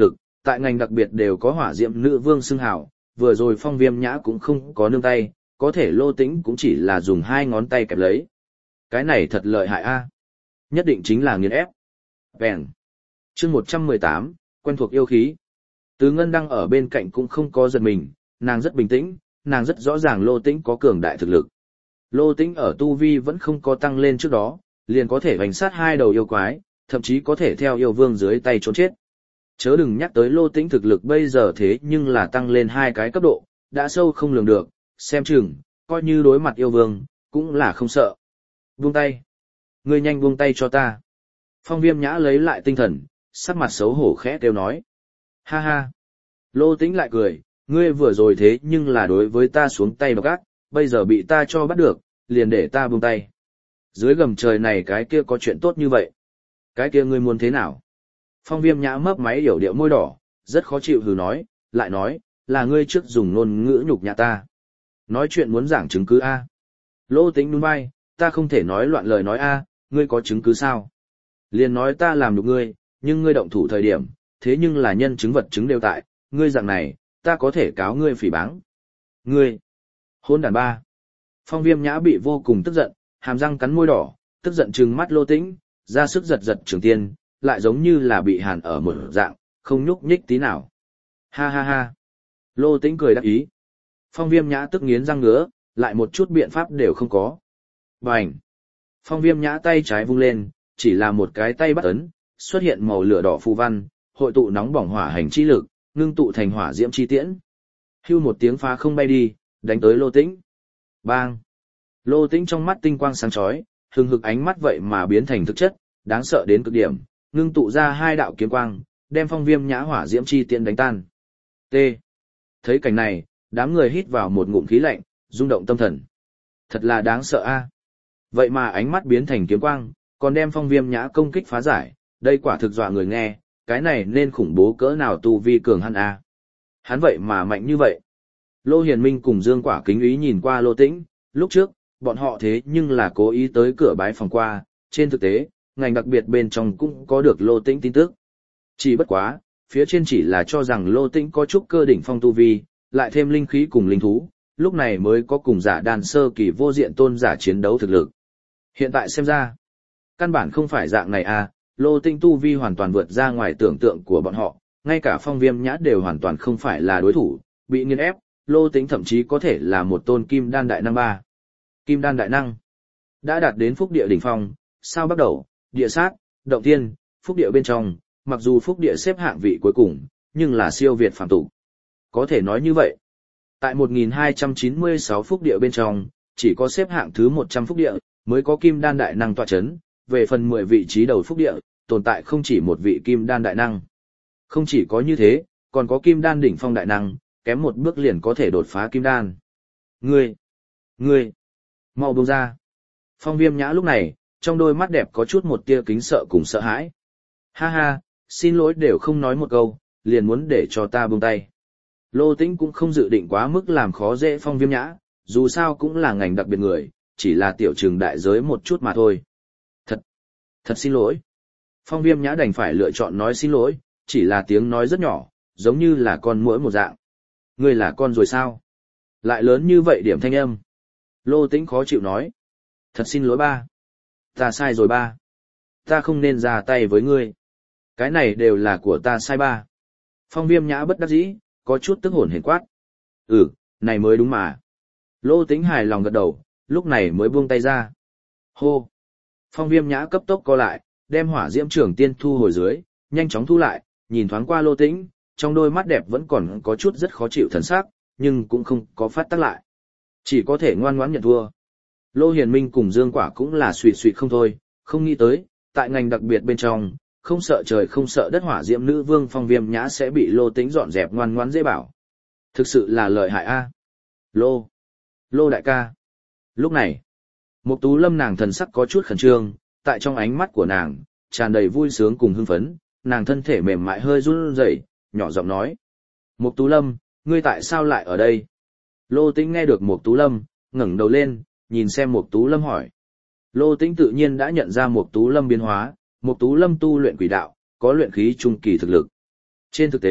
tại ngành đặc biệt đều có hỏa diệm nữ vương xưng hào, vừa rồi Phong Viêm Nhã cũng không có nương tay, có thể Lô Tĩnh cũng chỉ là dùng hai ngón tay kẹp lấy. Cái này thật lợi hại a. Nhất định chính là nghiền ép. Bèn. Chương một trăm mười tám, quen thuộc yêu khí. Từ Ngân Đăng ở bên cạnh cũng không có giật mình, nàng rất bình tĩnh, nàng rất rõ ràng Lô Tĩnh có cường đại thực lực. Lô Tĩnh ở tu vi vẫn không có tăng lên trước đó, liền có thể hoành sát hai đầu yêu quái, thậm chí có thể theo yêu vương dưới tay trốn chết. Chớ đừng nhắc tới Lô Tĩnh thực lực bây giờ thế nhưng là tăng lên hai cái cấp độ, đã sâu không lường được, xem chừng, coi như đối mặt yêu vương, cũng là không sợ. Buông tay. Ngươi nhanh buông tay cho ta. Phong Viêm Nhã lấy lại tinh thần, sắc mặt xấu hổ khẽ kêu nói. Ha ha. Lô Tĩnh lại cười, ngươi vừa rồi thế nhưng là đối với ta xuống tay độc ác, bây giờ bị ta cho bắt được, liền để ta buông tay. Dưới gầm trời này cái kia có chuyện tốt như vậy. Cái kia ngươi muốn thế nào? Phong Viêm Nhã mấp máy yểu điệu môi đỏ, rất khó chịu hừ nói, lại nói, là ngươi trước dùng ngôn ngữ nhục nhã ta. Nói chuyện muốn giảng chứng cứ A. Lô Tĩnh nhún vai, ta không thể nói loạn lời nói A, ngươi có chứng cứ sao? Liền nói ta làm nhục ngươi, nhưng ngươi động thủ thời điểm, thế nhưng là nhân chứng vật chứng đều tại, ngươi dạng này, ta có thể cáo ngươi phỉ báng. Ngươi, hôn đàn ba. Phong Viêm Nhã bị vô cùng tức giận, hàm răng cắn môi đỏ, tức giận trừng mắt Lô Tĩnh, ra sức giật giật Trường Tiên, lại giống như là bị hàn ở một dạng, không nhúc nhích tí nào. Ha ha ha. Lô Tĩnh cười đắc ý. Phong Viêm Nhã tức nghiến răng ngứa, lại một chút biện pháp đều không có. Bành. Phong Viêm Nhã tay trái vung lên, chỉ là một cái tay bắt ấn, xuất hiện màu lửa đỏ phù văn, hội tụ nóng bỏng hỏa hành chi lực, ngưng tụ thành hỏa diễm chi tiễn. Hưu một tiếng phá không bay đi, đánh tới Lô Tĩnh. Bang. Lô Tĩnh trong mắt tinh quang sáng chói, hừng hực ánh mắt vậy mà biến thành thực chất, đáng sợ đến cực điểm, ngưng tụ ra hai đạo kiếm quang, đem Phong Viêm Nhã hỏa diễm chi tiễn đánh tan. T. Thấy cảnh này, đám người hít vào một ngụm khí lạnh, rung động tâm thần. Thật là đáng sợ a. Vậy mà ánh mắt biến thành kiếm quang, còn đem Phong Viêm Nhã công kích phá giải, đây quả thực dọa người nghe, cái này nên khủng bố cỡ nào tu vi cường hắn a. Hắn vậy mà mạnh như vậy. Lô Hiền Minh cùng Dương Quả kính ý nhìn qua Lô Tĩnh, lúc trước, bọn họ thế nhưng là cố ý tới cửa bái phòng qua, trên thực tế, ngành đặc biệt bên trong cũng có được Lô Tĩnh tin tức. Chỉ bất quá, phía trên chỉ là cho rằng Lô Tĩnh có chút cơ đỉnh phong tu vi, lại thêm linh khí cùng linh thú, lúc này mới có cùng giả đan sơ kỳ vô diện tôn giả chiến đấu thực lực. Hiện tại xem ra, căn bản không phải dạng này à, Lô Tĩnh tu vi hoàn toàn vượt ra ngoài tưởng tượng của bọn họ, ngay cả Phong Viêm Nhã đều hoàn toàn không phải là đối thủ, bị nghiền ép, Lô Tĩnh thậm chí có thể là một tôn kim đan đại năng ba. Kim đan đại năng đã đạt đến phúc địa đỉnh phong, sao bắt đầu, địa sát, động thiên, phúc địa bên trong, mặc dù phúc địa xếp hạng vị cuối cùng, nhưng là siêu việt phàm tục. Có thể nói như vậy. Tại một nghìn hai trăm chín mươi sáu phúc địa bên trong, chỉ có xếp hạng thứ một trăm phúc địa, mới có kim đan đại năng tọa chấn, về phần mười vị trí đầu phúc địa, tồn tại không chỉ một vị kim đan đại năng. Không chỉ có như thế, còn có kim đan đỉnh phong đại năng, kém một bước liền có thể đột phá kim đan. Ngươi! Ngươi! Mau buông ra! Phong Viêm Nhã lúc này, trong đôi mắt đẹp có chút một tia kính sợ cùng sợ hãi. Ha ha, xin lỗi đều không nói một câu, liền muốn để cho ta buông tay. Lô Tĩnh cũng không dự định quá mức làm khó dễ Phong Viêm Nhã, dù sao cũng là ngành đặc biệt người, chỉ là tiểu trừng đại giới một chút mà thôi. Thật, thật xin lỗi. Phong Viêm Nhã đành phải lựa chọn nói xin lỗi, chỉ là tiếng nói rất nhỏ, giống như là con muỗi một dạng. Ngươi là con rồi sao? Lại lớn như vậy điểm thanh âm. Lô Tĩnh khó chịu nói. Thật xin lỗi ba. Ta sai rồi ba. Ta không nên ra tay với ngươi. Cái này đều là của ta sai ba. Phong Viêm Nhã bất đắc dĩ, có chút tức hồn hển quát. Ừ, này mới đúng mà. Lô Tĩnh hài lòng gật đầu, lúc này mới buông tay ra. Hô. Phong Viêm Nhã cấp tốc co lại, đem hỏa diễm trường tiên thu hồi dưới, nhanh chóng thu lại, nhìn thoáng qua Lô Tĩnh, trong đôi mắt đẹp vẫn còn có chút rất khó chịu thần sắc, nhưng cũng không có phát tác lại. Chỉ có thể ngoan ngoãn nhận thua. Lô Hiền Minh cùng Dương Quả cũng là suỵt suỵt không thôi, không nghĩ tới, tại ngành đặc biệt bên trong, không sợ trời không sợ đất hỏa diễm nữ vương Phong Viêm Nhã sẽ bị Lô Tĩnh dọn dẹp ngoan ngoãn dễ bảo. Thực sự là lợi hại a. Lô, Lô đại ca. Lúc này, Mục Tú Lâm nàng thần sắc có chút khẩn trương, tại trong ánh mắt của nàng tràn đầy vui sướng cùng hưng phấn, nàng thân thể mềm mại hơi run rẩy, nhỏ giọng nói: "Mục Tú Lâm, ngươi tại sao lại ở đây?" Lô Tĩnh nghe được Mục Tú Lâm, ngẩng đầu lên, nhìn xem Mục Tú Lâm hỏi. Lô Tĩnh tự nhiên đã nhận ra Mục Tú Lâm biến hóa, Mục Tú Lâm tu luyện quỷ đạo, có luyện khí trung kỳ thực lực. Trên thực tế,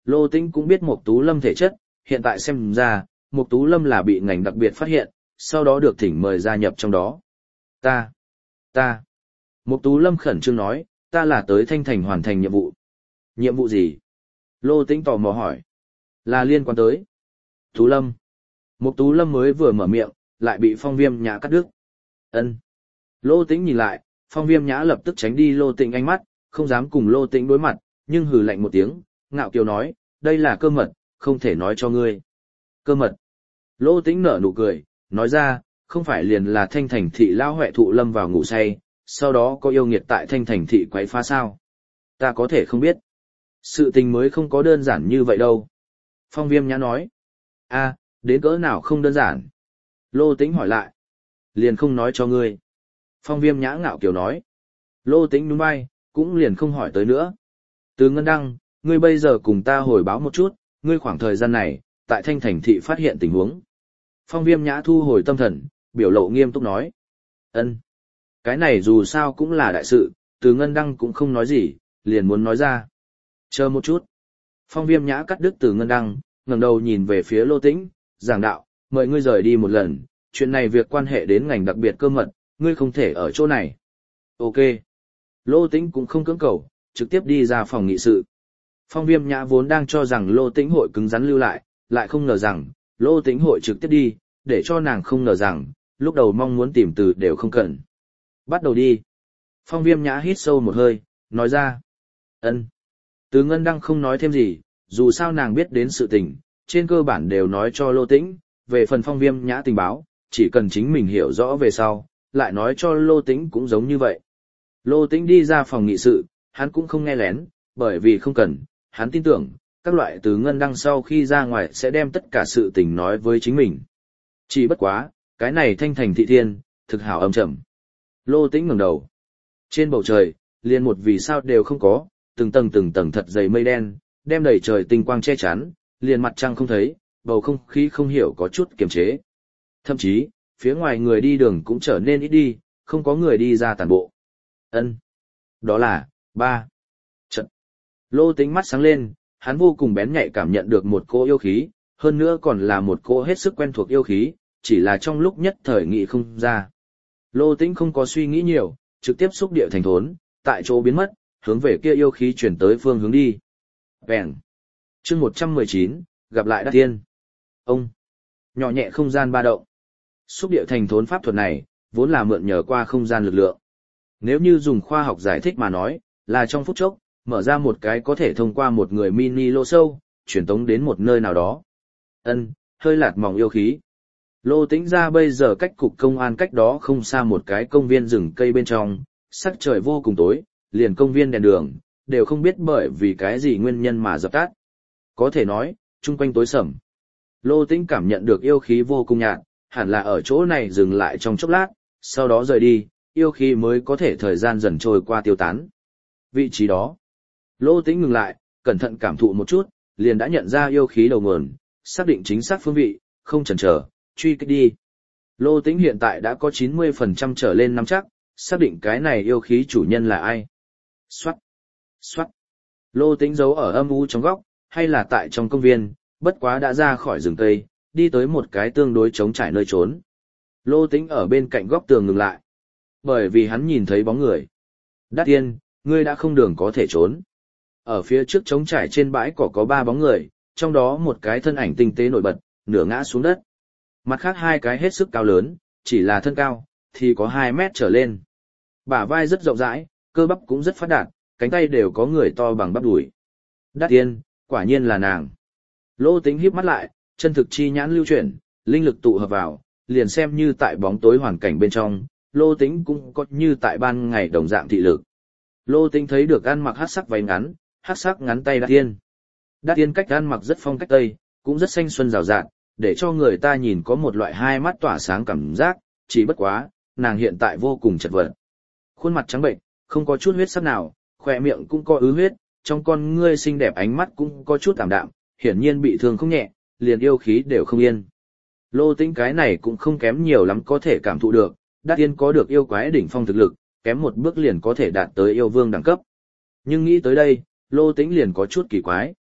Lô Tĩnh cũng biết Mộc Tú Lâm thể chất, hiện tại xem ra, Mộc Tú Lâm là bị ngành đặc biệt phát hiện, sau đó được thỉnh mời gia nhập trong đó. Ta, ta. Mộc Tú Lâm khẩn trương nói, ta là tới Thanh Thành hoàn thành nhiệm vụ. Nhiệm vụ gì? Lô Tĩnh tò mò hỏi. Là liên quan tới. Tú Lâm. Mộc Tú Lâm mới vừa mở miệng, lại bị Phong Viêm Nhã cắt đứt. Ân. Lô Tĩnh nhìn lại, Phong Viêm Nhã lập tức tránh đi Lô Tĩnh ánh mắt, không dám cùng Lô Tĩnh đối mặt, nhưng hừ lạnh một tiếng, ngạo kiều nói, đây là cơ mật, không thể nói cho ngươi. Cơ mật. Lô Tĩnh nở nụ cười, nói ra, không phải liền là Thanh Thành thị lão huệ thụ lâm vào ngủ say, sau đó có yêu nghiệt tại Thanh Thành thị quấy phá sao? Ta có thể không biết. Sự tình mới không có đơn giản như vậy đâu. Phong Viêm Nhã nói. A, đến cỡ nào không đơn giản? Lô Tĩnh hỏi lại. Liền không nói cho ngươi. Phong Viêm Nhã ngạo kiều nói. Lô Tĩnh nhún vai, cũng liền không hỏi tới nữa. Từ Ngân Đăng, ngươi bây giờ cùng ta hồi báo một chút, ngươi khoảng thời gian này, tại Thanh Thành thị phát hiện tình huống. Phong Viêm Nhã thu hồi tâm thần, biểu lộ nghiêm túc nói. Ân, cái này dù sao cũng là đại sự, Từ Ngân Đăng cũng không nói gì, liền muốn nói ra. Chờ một chút. Phong Viêm Nhã cắt đứt Từ Ngân Đăng, ngẩng đầu nhìn về phía Lô Tĩnh, giảng đạo, mời ngươi rời đi một lần, chuyện này việc quan hệ đến ngành đặc biệt cơ mật, ngươi không thể ở chỗ này. Ok. Lô Tĩnh cũng không cưỡng cầu, trực tiếp đi ra phòng nghị sự. Phong Viêm Nhã vốn đang cho rằng Lô Tĩnh hội cứng rắn lưu lại, lại không ngờ rằng, Lô Tĩnh hội trực tiếp đi, để cho nàng không ngờ rằng, lúc đầu mong muốn tìm từ đều không cần. Bắt đầu đi. Phong Viêm Nhã hít sâu một hơi, nói ra. Ân. Từ Ngân Đăng không nói thêm gì, dù sao nàng biết đến sự tình, trên cơ bản đều nói cho Lô Tĩnh, về phần Phong Viêm Nhã tình báo, chỉ cần chính mình hiểu rõ về sau, lại nói cho Lô Tĩnh cũng giống như vậy. Lô Tĩnh đi ra phòng nghị sự, hắn cũng không nghe lén, bởi vì không cần, hắn tin tưởng, các loại Từ Ngân Đăng sau khi ra ngoài sẽ đem tất cả sự tình nói với chính mình. Chỉ bất quá, cái này Thanh Thành thị thiên, thực hảo âm trầm. Lô Tĩnh ngẩng đầu. Trên bầu trời, liền một vì sao đều không có, từng tầng từng tầng thật dày mây đen, đem đầy trời tinh quang che chắn, liền mặt trăng không thấy, bầu không khí không hiểu có chút kiềm chế. Thậm chí, phía ngoài người đi đường cũng trở nên ít đi, không có người đi ra tản bộ. Ân, đó là ba. Trận. Lô Tĩnh mắt sáng lên, hắn vô cùng bén nhạy cảm nhận được một cỗ yêu khí, hơn nữa còn là một cỗ hết sức quen thuộc yêu khí, chỉ là trong lúc nhất thời nghĩ không ra. Lô Tĩnh không có suy nghĩ nhiều, trực tiếp xúc địa thành thốn, tại chỗ biến mất, hướng về kia yêu khí chuyển tới phương hướng đi. Bèn. Chương một trăm mười chín, gặp lại Đắc Tiên. Ông. Nhỏ nhẹ không gian ba động. Xúc địa thành thốn pháp thuật này, vốn là mượn nhờ qua không gian lực lượng. Nếu như dùng khoa học giải thích mà nói, là trong phút chốc, mở ra một cái có thể thông qua một người mini lô sâu, truyền tống đến một nơi nào đó. Ân, hơi lạt mỏng yêu khí. Lô Tĩnh ra bây giờ cách cục công an cách đó không xa một cái công viên rừng cây bên trong, sắc trời vô cùng tối, liền công viên đèn đường, đều không biết bởi vì cái gì nguyên nhân mà dập tắt. Có thể nói, chung quanh tối sầm. Lô Tĩnh cảm nhận được yêu khí vô cùng nhạt, hẳn là ở chỗ này dừng lại trong chốc lát, sau đó rời đi, yêu khí mới có thể thời gian dần trôi qua tiêu tán. Vị trí đó, Lô Tĩnh ngừng lại, cẩn thận cảm thụ một chút, liền đã nhận ra yêu khí đầu nguồn, xác định chính xác phương vị, không chần chờ, truy kích đi. Lô Tĩnh hiện tại đã có chín mươi phần trăm trở lên nắm chắc, xác định cái này yêu khí chủ nhân là ai. Xoát, xoát. Lô Tĩnh giấu ở âm u trong góc, hay là tại trong công viên, bất quá đã ra khỏi rừng cây, đi tới một cái tương đối trống trải nơi trốn. Lô Tĩnh ở bên cạnh góc tường ngừng lại, bởi vì hắn nhìn thấy bóng người. Đắc Tiên, ngươi đã không đường có thể trốn. Ở phía trước trống trải trên bãi cỏ có ba bóng người, trong đó một cái thân ảnh tinh tế nổi bật, nửa ngã xuống đất. Mặt khác hai cái hết sức cao lớn, chỉ là thân cao, thì có hai mét trở lên. Bả vai rất rộng rãi, cơ bắp cũng rất phát đạt, cánh tay đều có người to bằng bắp đùi. Đắc Tiên, quả nhiên là nàng. Lô Tĩnh híp mắt lại, chân thực chi nhãn lưu chuyển, linh lực tụ hợp vào, liền xem như tại bóng tối hoàn cảnh bên trong, Lô Tĩnh cũng có như tại ban ngày đồng dạng thị lực. Lô Tĩnh thấy được ăn mặc hắc sắc váy ngắn, hắc sắc ngắn tay Đắc Tiên. Đắc Tiên cách ăn mặc rất phong cách tây, cũng rất xanh xuân rào rạt, để cho người ta nhìn có một loại hai mắt tỏa sáng cảm giác, chỉ bất quá, nàng hiện tại vô cùng chật vật. Khuôn mặt trắng bệnh, không có chút huyết sắc nào, khóe miệng cũng có ứ huyết, trong con ngươi xinh đẹp ánh mắt cũng có chút ảm đạm, hiển nhiên bị thương không nhẹ, liền yêu khí đều không yên. Lô Tĩnh cái này cũng không kém nhiều lắm có thể cảm thụ được, Đắc Tiên có được yêu quái đỉnh phong thực lực, kém một bước liền có thể đạt tới yêu vương đẳng cấp. Nhưng nghĩ tới đây, Lô Tĩnh liền có chút kỳ quái.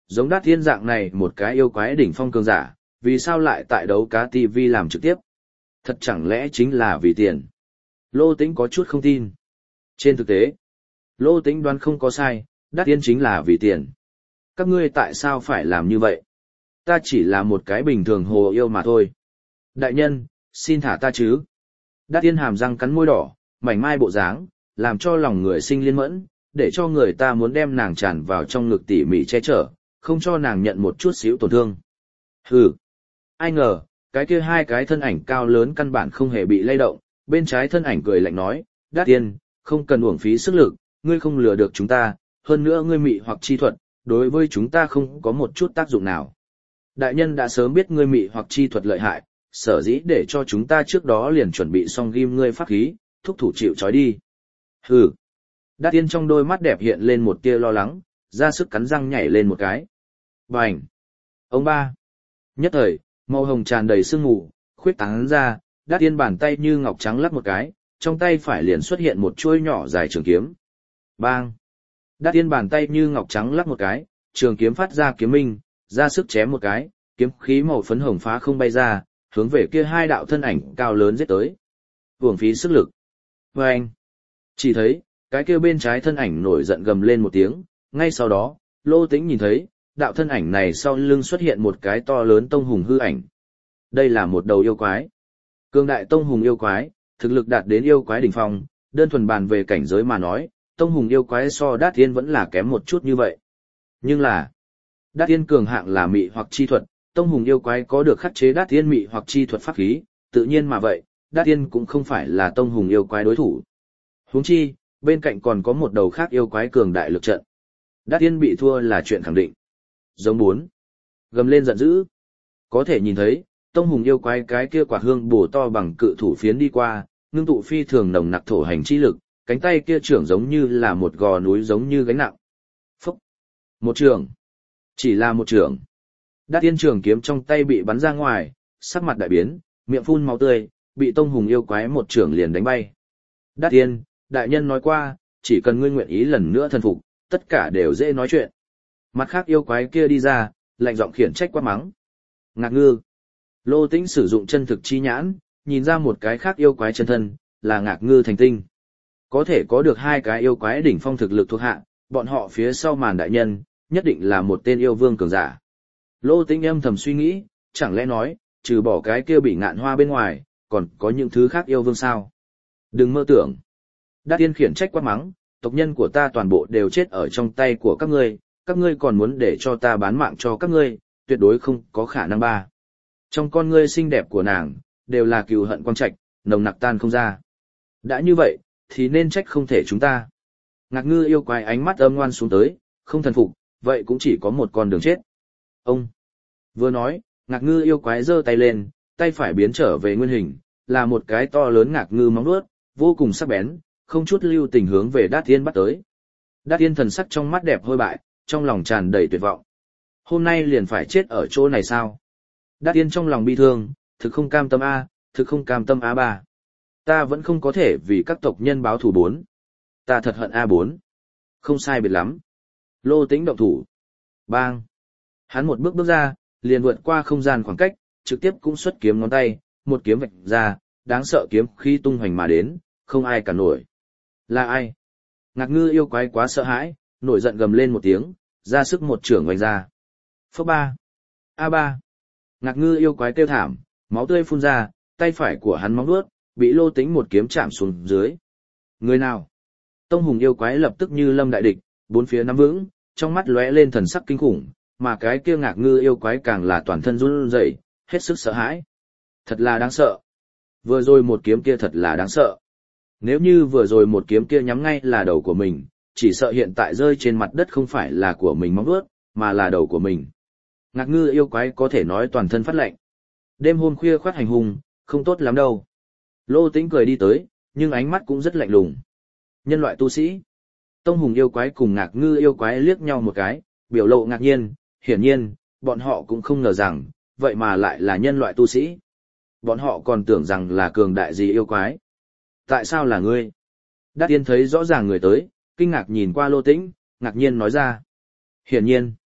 giống Đát Thiên dạng này một cái yêu quái đỉnh phong cường giả, vì sao lại tại đấu cá ti vi làm trực tiếp? Thật chẳng lẽ chính là vì tiền? Lô Tĩnh có chút không tin. Trên thực tế, Lô Tĩnh đoán không có sai, Đát Thiên chính là vì tiền. Các ngươi tại sao phải làm như vậy? Ta chỉ là một cái bình thường hồ yêu mà thôi. Đại nhân, xin thả ta chứ. Đát Thiên hàm răng cắn môi đỏ, mảnh mai bộ dáng, làm cho lòng người sinh liên mẫn, để cho người ta muốn đem nàng tràn vào trong ngực tỉ mỉ che chở, không cho nàng nhận một chút xíu tổn thương. Hừ. Ai ngờ, cái kia hai cái thân ảnh cao lớn căn bản không hề bị lay động, bên trái thân ảnh cười lạnh nói, Đát Thiên, không cần uổng phí sức lực, ngươi không lừa được chúng ta, hơn nữa ngươi mị hoặc chi thuật, đối với chúng ta không có một chút tác dụng nào. Đại nhân đã sớm biết ngươi mị hoặc chi thuật lợi hại, sở dĩ để cho chúng ta trước đó liền chuẩn bị xong ghim ngươi pháp khí, thúc thủ chịu trói đi. Hừ. Đát Thiên trong đôi mắt đẹp hiện lên một tia lo lắng, ra sức cắn răng nhảy lên một cái. Bành! Ông ba! Nhất thời, màu hồng tràn đầy sương mù, khuyết tán ra, Đát Thiên bàn tay như ngọc trắng lắc một cái, trong tay phải liền xuất hiện một chuôi nhỏ dài trường kiếm. Bang! Đát Thiên bàn tay như ngọc trắng lắc một cái, trường kiếm phát ra kiếm minh, ra sức chém một cái, kiếm khí màu phấn hồng phá không bay ra, hướng về kia hai đạo thân ảnh cao lớn giết tới. Uổng phí sức lực. Vâng! Chỉ thấy, cái kia bên trái thân ảnh nổi giận gầm lên một tiếng, ngay sau đó, Lô Tĩnh nhìn thấy, đạo thân ảnh này sau lưng xuất hiện một cái to lớn tông hùng hư ảnh. Đây là một đầu yêu quái. Cường đại tông hùng yêu quái, thực lực đạt đến yêu quái đỉnh phong, đơn thuần bàn về cảnh giới mà nói, tông hùng yêu quái so Đát Thiên vẫn là kém một chút như vậy. Nhưng là, Đát Thiên cường hạng là mị hoặc chi thuật, tông hùng yêu quái có được khắc chế Đát Thiên mị hoặc chi thuật pháp khí, tự nhiên mà vậy, Đát Thiên cũng không phải là tông hùng yêu quái đối thủ. Huống chi, bên cạnh còn có một đầu khác yêu quái cường đại lực trận. Đát Thiên bị thua là chuyện khẳng định. Giống bốn. Gầm lên giận dữ. Có thể nhìn thấy, tông hùng yêu quái cái kia quạt hương bổ to bằng cự thủ phiến đi qua, ngưng tụ phi thường nồng nặc thổ hành chi lực, cánh tay kia trưởng giống như là một gò núi giống như gánh nặng. Phúc. Một trường. Chỉ là một trường. Đát Thiên trường kiếm trong tay bị bắn ra ngoài, sắc mặt đại biến, miệng phun máu tươi, bị tông hùng yêu quái một trường liền đánh bay. Đát Thiên, đại nhân nói qua, chỉ cần ngươi nguyện ý lần nữa thần phục, tất cả đều dễ nói chuyện. Mặt khác yêu quái kia đi ra, lạnh giọng khiển trách quát mắng. Ngạc Ngư. Lô Tĩnh sử dụng chân thực chi nhãn, nhìn ra một cái khác yêu quái chân thân, là Ngạc Ngư thành tinh. Có thể có được hai cái yêu quái đỉnh phong thực lực thuộc hạ, bọn họ phía sau màn đại nhân, nhất định là một tên yêu vương cường giả. Lô Tĩnh âm thầm suy nghĩ, chẳng lẽ nói, trừ bỏ cái kia bị ngạn hoa bên ngoài, còn có những thứ khác yêu vương sao? Đừng mơ tưởng. Đát Thiên khiển trách quát mắng, tộc nhân của ta toàn bộ đều chết ở trong tay của các ngươi, các ngươi còn muốn để cho ta bán mạng cho các ngươi, tuyệt đối không có khả năng ba. Trong con ngươi xinh đẹp của nàng, đều là cừu hận quang trạch, nồng nặc tan không ra. Đã như vậy, thì nên trách không thể chúng ta. Ngạc Ngư yêu quái ánh mắt âm ngoan xuống tới, không thần phục, vậy cũng chỉ có một con đường chết. Ông vừa nói, Ngạc Ngư yêu quái giơ tay lên, tay phải biến trở về nguyên hình, là một cái to lớn ngạc ngư móng vuốt, vô cùng sắc bén, không chút lưu tình hướng về Đát Thiên bắt tới. Đát Thiên thần sắc trong mắt đẹp hôi bại, trong lòng tràn đầy tuyệt vọng. Hôm nay liền phải chết ở chỗ này sao? Đát Thiên trong lòng bi thương, thực không cam tâm a, thực không cam tâm a ba. Ta vẫn không có thể vì các tộc nhân báo thù bốn. Ta thật hận a bốn. Không sai biệt lắm. Lô Tĩnh động thủ. Bang. Hắn một bước bước ra, liền vượt qua không gian khoảng cách, trực tiếp cũng xuất kiếm ngón tay, một kiếm vạch ra, đáng sợ kiếm khí tung hoành mà đến, không ai cản nổi. Là ai? Ngạc Ngư yêu quái quá sợ hãi, nổi giận gầm lên một tiếng, ra sức một trưởng vành ra. Phốc ba. A ba. Ngạc Ngư yêu quái kêu thảm, máu tươi phun ra, tay phải của hắn móng vuốt, bị Lô Tĩnh một kiếm chạm xuống dưới. Người nào? Tông hùng yêu quái lập tức như lâm đại địch, bốn phía nắm vững, trong mắt lóe lên thần sắc kinh khủng, mà cái kia Ngạc Ngư yêu quái càng là toàn thân run rẩy, hết sức sợ hãi. Thật là đáng sợ. Vừa rồi một kiếm kia thật là đáng sợ. Nếu như vừa rồi một kiếm kia nhắm ngay là đầu của mình, chỉ sợ hiện tại rơi trên mặt đất không phải là của mình móng vuốt, mà là đầu của mình. Ngạc Ngư yêu quái có thể nói toàn thân phát lạnh. Đêm hôm khuya khoắt hành hung, không tốt lắm đâu. Lô Tĩnh cười đi tới, nhưng ánh mắt cũng rất lạnh lùng. Nhân loại tu sĩ. Tông hùng yêu quái cùng Ngạc Ngư yêu quái liếc nhau một cái, biểu lộ ngạc nhiên, hiển nhiên, bọn họ cũng không ngờ rằng, vậy mà lại là nhân loại tu sĩ. Bọn họ còn tưởng rằng là cường đại gì yêu quái. Tại sao là ngươi? Đát Thiên thấy rõ ràng người tới, kinh ngạc nhìn qua Lô Tĩnh, ngạc nhiên nói ra. Hiển nhiên,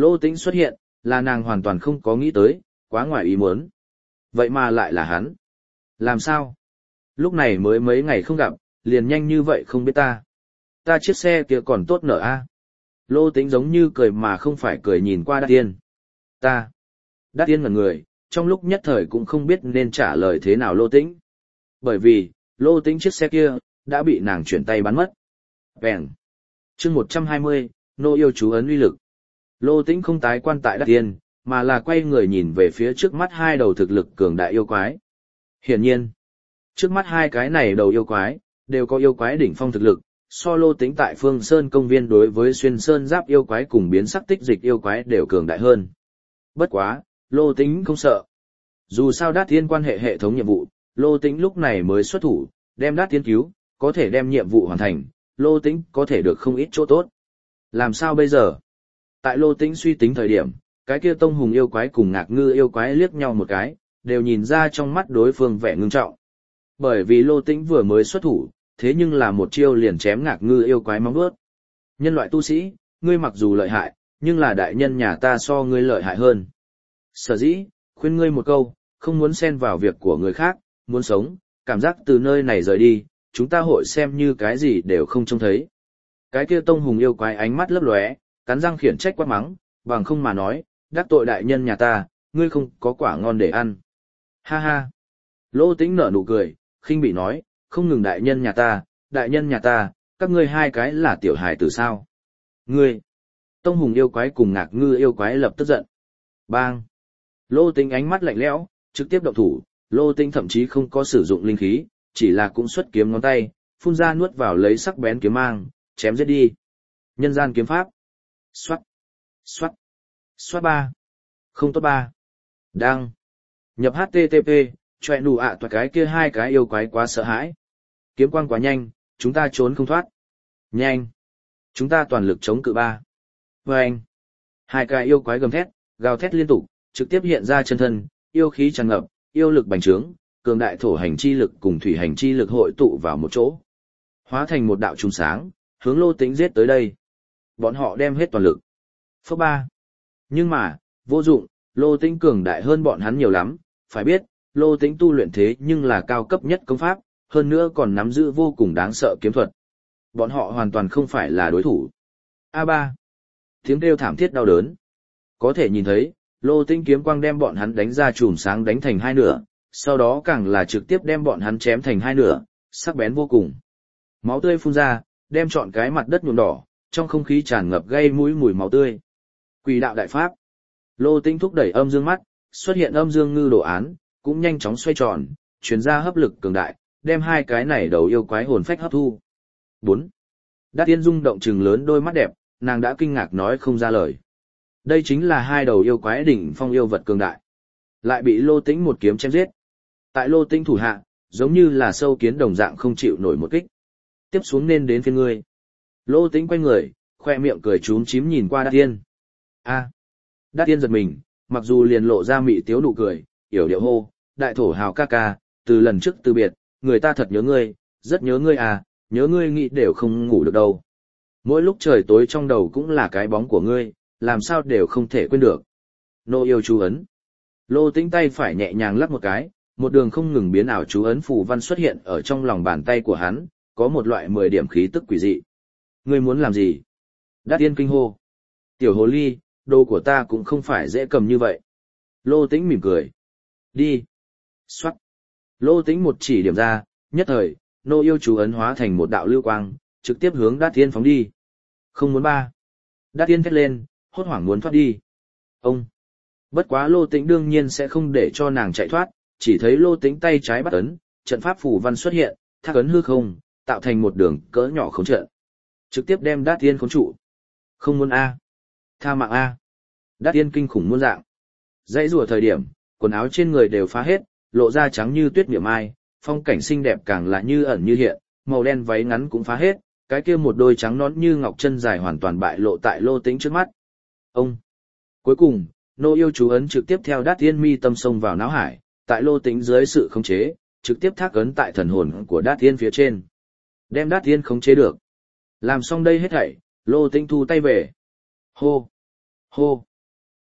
Lô Tĩnh xuất hiện, là nàng hoàn toàn không có nghĩ tới, quá ngoài ý muốn. Vậy mà lại là hắn. Làm sao? Lúc này mới mấy ngày không gặp, liền nhanh như vậy không biết ta. Ta chiếc xe kia còn tốt nở a. Lô Tĩnh giống như cười mà không phải cười nhìn qua Đát Tiên. Ta. Đát Tiên ngẩn người, trong lúc nhất thời cũng không biết nên trả lời thế nào Lô Tĩnh. Bởi vì, Lô Tĩnh chiếc xe kia, đã bị nàng chuyển tay bán mất. Bèn. chương một trăm hai mươi, nô yêu chú ấn uy lực. Lô Tĩnh không tái quan tại Đát Tiên, mà là quay người nhìn về phía trước mắt hai đầu thực lực cường đại yêu quái. Hiển nhiên, trước mắt hai cái này đầu yêu quái, đều có yêu quái đỉnh phong thực lực, so Lô Tĩnh tại Phương Sơn công viên đối với xuyên sơn giáp yêu quái cùng biến sắc tích dịch yêu quái đều cường đại hơn. Bất quá, Lô Tĩnh không sợ. Dù sao Đát Tiên quan hệ hệ thống nhiệm vụ, Lô Tĩnh lúc này mới xuất thủ, đem Đát Tiên cứu, có thể đem nhiệm vụ hoàn thành, Lô Tĩnh có thể được không ít chỗ tốt. Làm sao bây giờ? Tại Lô Tĩnh suy tính thời điểm, cái kia tông hùng yêu quái cùng ngạc ngư yêu quái liếc nhau một cái, đều nhìn ra trong mắt đối phương vẻ ngưng trọng. Bởi vì Lô Tĩnh vừa mới xuất thủ, thế nhưng là một chiêu liền chém ngạc ngư yêu quái móng vuốt. Nhân loại tu sĩ, ngươi mặc dù lợi hại, nhưng là đại nhân nhà ta so ngươi lợi hại hơn. Sở dĩ, khuyên ngươi một câu, không muốn xen vào việc của người khác, muốn sống, cảm giác từ nơi này rời đi, chúng ta hội xem như cái gì đều không trông thấy. Cái kia tông hùng yêu quái ánh mắt lấp lóe, cắn răng khiển trách quát mắng, bằng không mà nói, đắc tội đại nhân nhà ta, ngươi không có quả ngon để ăn. Ha ha. Lô Tĩnh nở nụ cười, khinh bị nói, không ngừng đại nhân nhà ta, đại nhân nhà ta, các ngươi hai cái là tiểu hài tử sao? Ngươi. Tông hùng yêu quái cùng ngạc ngư yêu quái lập tức giận. Bang. Lô Tĩnh ánh mắt lạnh lẽo, trực tiếp động thủ, Lô Tĩnh thậm chí không có sử dụng linh khí, chỉ là cũng xuất kiếm ngón tay, phun ra nuốt vào lấy sắc bén kiếm mang, chém giết đi. Nhân gian kiếm pháp. Xoát. Xoát. Xoát ba. Không tốt ba. Đang. Nhập hát tê tê pê, chọe nụ ạ toại cái kia hai cái yêu quái quá sợ hãi. Kiếm quang quá nhanh, chúng ta trốn không thoát. Nhanh. Chúng ta toàn lực chống cự ba. Vâng. Hai cái yêu quái gầm thét, gào thét liên tục, trực tiếp hiện ra chân thân, yêu khí tràn ngập, yêu lực bành trướng, cường đại thổ hành chi lực cùng thủy hành chi lực hội tụ vào một chỗ. Hóa thành một đạo trùng sáng, hướng Lô Tĩnh giết tới đây. Bọn họ đem hết toàn lực. Phước ba. Nhưng mà, vô dụng, Lô Tĩnh cường đại hơn bọn hắn nhiều lắm, phải biết, Lô Tĩnh tu luyện thế nhưng là cao cấp nhất công pháp, hơn nữa còn nắm giữ vô cùng đáng sợ kiếm thuật. Bọn họ hoàn toàn không phải là đối thủ. a ba. Tiếng kêu thảm thiết đau đớn. Có thể nhìn thấy, Lô Tĩnh kiếm quang đem bọn hắn đánh ra chùm sáng đánh thành hai nửa, sau đó càng là trực tiếp đem bọn hắn chém thành hai nửa, sắc bén vô cùng. Máu tươi phun ra, đem trọn cái mặt đất nhuộm đỏ, trong không khí tràn ngập gây mũi mùi máu tươi. Quỷ đạo đại pháp. Lô Tĩnh thúc đẩy âm dương mắt, xuất hiện âm dương ngư đồ án, cũng nhanh chóng xoay tròn, truyền ra hấp lực cường đại, đem hai cái này đầu yêu quái hồn phách hấp thu. bốn. Đát Tiên rung động trừng lớn đôi mắt đẹp, nàng đã kinh ngạc nói không ra lời. Đây chính là hai đầu yêu quái đỉnh phong yêu vật cường đại, lại bị Lô Tĩnh một kiếm chém giết. Tại Lô Tĩnh thủ hạ, giống như là sâu kiến đồng dạng không chịu nổi một kích. Tiếp xuống nên đến phiên ngươi. Lô Tĩnh quay người, khoe miệng cười chúm chím nhìn qua Đát Tiên. A. Đát Tiên giật mình, mặc dù liền lộ ra mị tiếu nụ cười, yểu điệu hô, đại thổ hào ca ca, từ lần trước từ biệt, người ta thật nhớ ngươi, rất nhớ ngươi à, nhớ ngươi nghĩ đều không ngủ được đâu. Mỗi lúc trời tối trong đầu cũng là cái bóng của ngươi, làm sao đều không thể quên được. Nô yêu chú ấn. Lô Tĩnh tay phải nhẹ nhàng lắc một cái, một đường không ngừng biến ảo chú ấn phù văn xuất hiện ở trong lòng bàn tay của hắn, có một loại mười điểm khí tức quỷ dị. Ngươi muốn làm gì? Đát Tiên kinh hô. Tiểu hồ ly, đồ của ta cũng không phải dễ cầm như vậy. Lô Tĩnh mỉm cười. Đi. Xoát. Lô Tĩnh một chỉ điểm ra, nhất thời, nô yêu chú ấn hóa thành một đạo lưu quang, trực tiếp hướng Đát Tiên phóng đi. Không muốn ba. Đát Tiên thét lên, hốt hoảng muốn thoát đi. Ông. Bất quá Lô Tĩnh đương nhiên sẽ không để cho nàng chạy thoát, chỉ thấy Lô Tĩnh tay trái bắt ấn, trận pháp phù văn xuất hiện, thác ấn hư không, tạo thành một đường cỡ nhỏ khống trận. Trực tiếp đem Đát Tiên khống trụ. Không muốn a. Tha mạng a. Đát Tiên kinh khủng muôn dạng. Dãy rùa thời điểm, quần áo trên người đều phá hết, lộ ra trắng như tuyết miệng mai, phong cảnh xinh đẹp càng là như ẩn như hiện, màu đen váy ngắn cũng phá hết, cái kia một đôi trắng nõn như ngọc chân dài hoàn toàn bại lộ tại Lô Tĩnh trước mắt. Ông. Cuối cùng, nô yêu chú ấn trực tiếp theo Đát Tiên mi tâm sông vào não hải, tại Lô Tĩnh dưới sự khống chế, trực tiếp thác ấn tại thần hồn của Đát Tiên phía trên. Đem Đát Tiên khống chế được. Làm xong đây hết thảy, Lô Tĩnh thu tay về. Hô. Hô.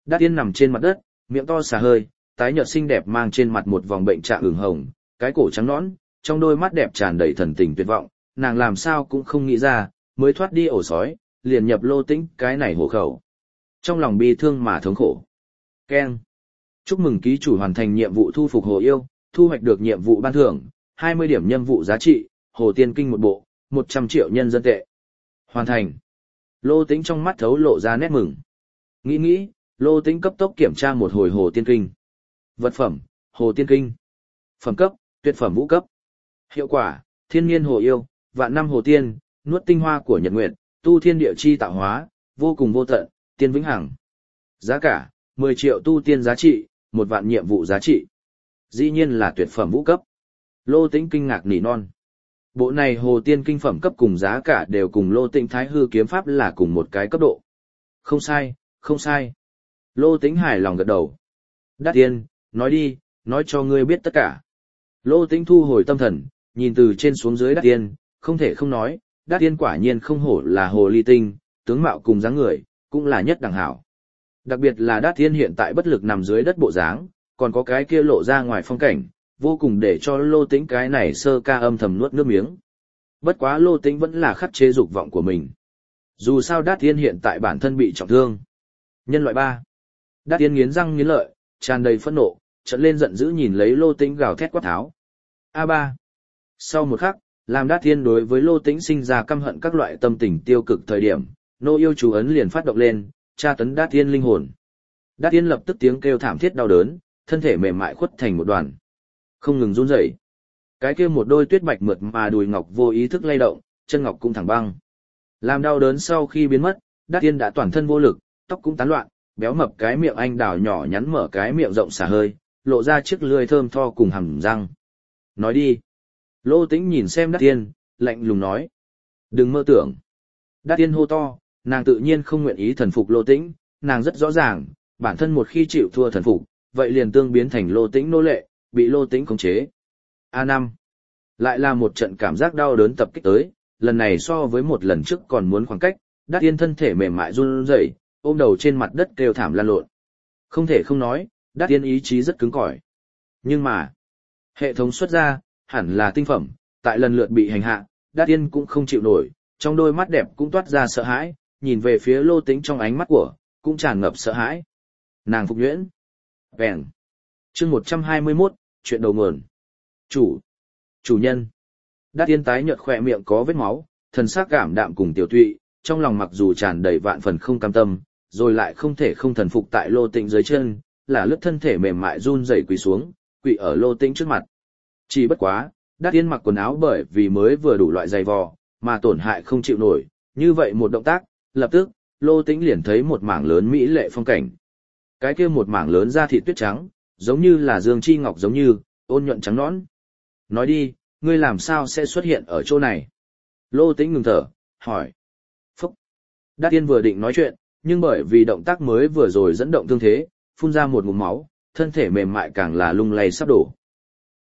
Đát Tiên nằm trên mặt đất, miệng to xà hơi, tái nhợt xinh đẹp mang trên mặt một vòng bệnh trạng ửng hồng, cái cổ trắng nõn, trong đôi mắt đẹp tràn đầy thần tình tuyệt vọng, nàng làm sao cũng không nghĩ ra, mới thoát đi ổ sói, liền nhập Lô Tĩnh cái này hộ khẩu. Trong lòng bi thương mà thống khổ. Keng. Chúc mừng ký chủ hoàn thành nhiệm vụ thu phục hồ yêu, thu hoạch được nhiệm vụ ban thưởng, hai mươi điểm nhiệm vụ giá trị, hồ tiên kinh một bộ, một trăm triệu nhân dân tệ. Hoàn thành. Lô Tĩnh trong mắt thấu lộ ra nét mừng. Nghĩ nghĩ, Lô Tĩnh cấp tốc kiểm tra một hồi hồ tiên kinh. Vật phẩm, hồ tiên kinh. Phẩm cấp, tuyệt phẩm vũ cấp. Hiệu quả, thiên nhiên hồ yêu, vạn năm hồ tiên, nuốt tinh hoa của nhật nguyệt, tu thiên địa chi tạo hóa, vô cùng vô tận, tiên vĩnh hằng. Giá cả, mười triệu tu tiên giá trị, một vạn nhiệm vụ giá trị. Dĩ nhiên là tuyệt phẩm vũ cấp. Lô Tĩnh kinh ngạc nỉ non. Bộ này hồ tiên kinh phẩm cấp cùng giá cả đều cùng Lô Tĩnh Thái Hư kiếm pháp là cùng một cái cấp độ. Không sai, không sai. Lô Tĩnh hài lòng gật đầu. Đát Tiên, nói đi, nói cho ngươi biết tất cả. Lô Tĩnh thu hồi tâm thần, nhìn từ trên xuống dưới Đát Tiên, không thể không nói, Đát Tiên quả nhiên không hổ là hồ ly tinh, tướng mạo cùng dáng người, cũng là nhất đẳng hảo. Đặc biệt là Đát Tiên hiện tại bất lực nằm dưới đất bộ dáng, còn có cái kia lộ ra ngoài phong cảnh, vô cùng để cho Lô Tĩnh cái này sơ ca âm thầm nuốt nước miếng. Bất quá Lô Tĩnh vẫn là khắc chế dục vọng của mình. Dù sao Đát Tiên hiện tại bản thân bị trọng thương. Nhân loại ba. Đát Tiên nghiến răng nghiến lợi, tràn đầy phẫn nộ, trợn lên giận dữ nhìn lấy Lô Tĩnh gào thét quát tháo. a ba. Sau một khắc, làm Đát Tiên đối với Lô Tĩnh sinh ra căm hận các loại tâm tình tiêu cực thời điểm, nô yêu chú ấn liền phát động lên, tra tấn Đát Tiên linh hồn. Đát Tiên lập tức tiếng kêu thảm thiết đau đớn, thân thể mềm mại khuất thành một đoàn, không ngừng run rẩy. Cái kia một đôi tuyết bạch mượt mà đùi ngọc vô ý thức lay động, chân ngọc cũng thẳng băng. Làm đau đớn sau khi biến mất, Đát Tiên đã toàn thân vô lực, tóc cũng tán loạn, béo mập cái miệng anh đào nhỏ nhắn mở cái miệng rộng xả hơi, lộ ra chiếc lưỡi thơm tho cùng hàm răng. Nói đi. Lô Tĩnh nhìn xem Đát Tiên, lạnh lùng nói. Đừng mơ tưởng. Đát Tiên hô to, nàng tự nhiên không nguyện ý thần phục Lô Tĩnh, nàng rất rõ ràng, bản thân một khi chịu thua thần phục, vậy liền tương biến thành Lô Tĩnh nô lệ, bị Lô Tĩnh khống chế. a năm. Lại là một trận cảm giác đau đớn tập kích tới, lần này so với một lần trước còn muốn khoảng cách, Đát Tiên thân thể mềm mại run rẩy, ôm đầu trên mặt đất kêu thảm lan lộn. Không thể không nói, Đát Tiên ý chí rất cứng cỏi. Nhưng mà, hệ thống xuất ra, hẳn là tinh phẩm, tại lần lượt bị hành hạ, Đát Tiên cũng không chịu nổi, trong đôi mắt đẹp cũng toát ra sợ hãi, nhìn về phía Lô Tĩnh trong ánh mắt của, cũng tràn ngập sợ hãi. Nàng phục nhuyễn. Vẹn. Chương một trăm hai mươi mốt, chuyện đầu nguồn. Chủ. Chủ nhân. Đát Tiên tái nhợt khỏe miệng có vết máu, thần sắc cảm đạm cùng tiểu tụy, trong lòng mặc dù tràn đầy vạn phần không cam tâm, rồi lại không thể không thần phục tại Lô Tĩnh dưới chân, là lướt thân thể mềm mại run rẩy quỳ xuống, quỳ ở Lô Tĩnh trước mặt. Chỉ bất quá, Đát Tiên mặc quần áo bởi vì mới vừa đủ loại giày vò, mà tổn hại không chịu nổi, như vậy một động tác, lập tức, Lô Tĩnh liền thấy một mảng lớn mỹ lệ phong cảnh. Cái kia một mảng lớn da thịt tuyết trắng, giống như là dương chi ngọc giống như, ôn nhuận trắng nõn. Nói đi, ngươi làm sao sẽ xuất hiện ở chỗ này? Lô Tĩnh ngừng thở, hỏi. Phúc. Đát Tiên vừa định nói chuyện, nhưng bởi vì động tác mới vừa rồi dẫn động thương thế, phun ra một ngụm máu, thân thể mềm mại càng là lung lay sắp đổ.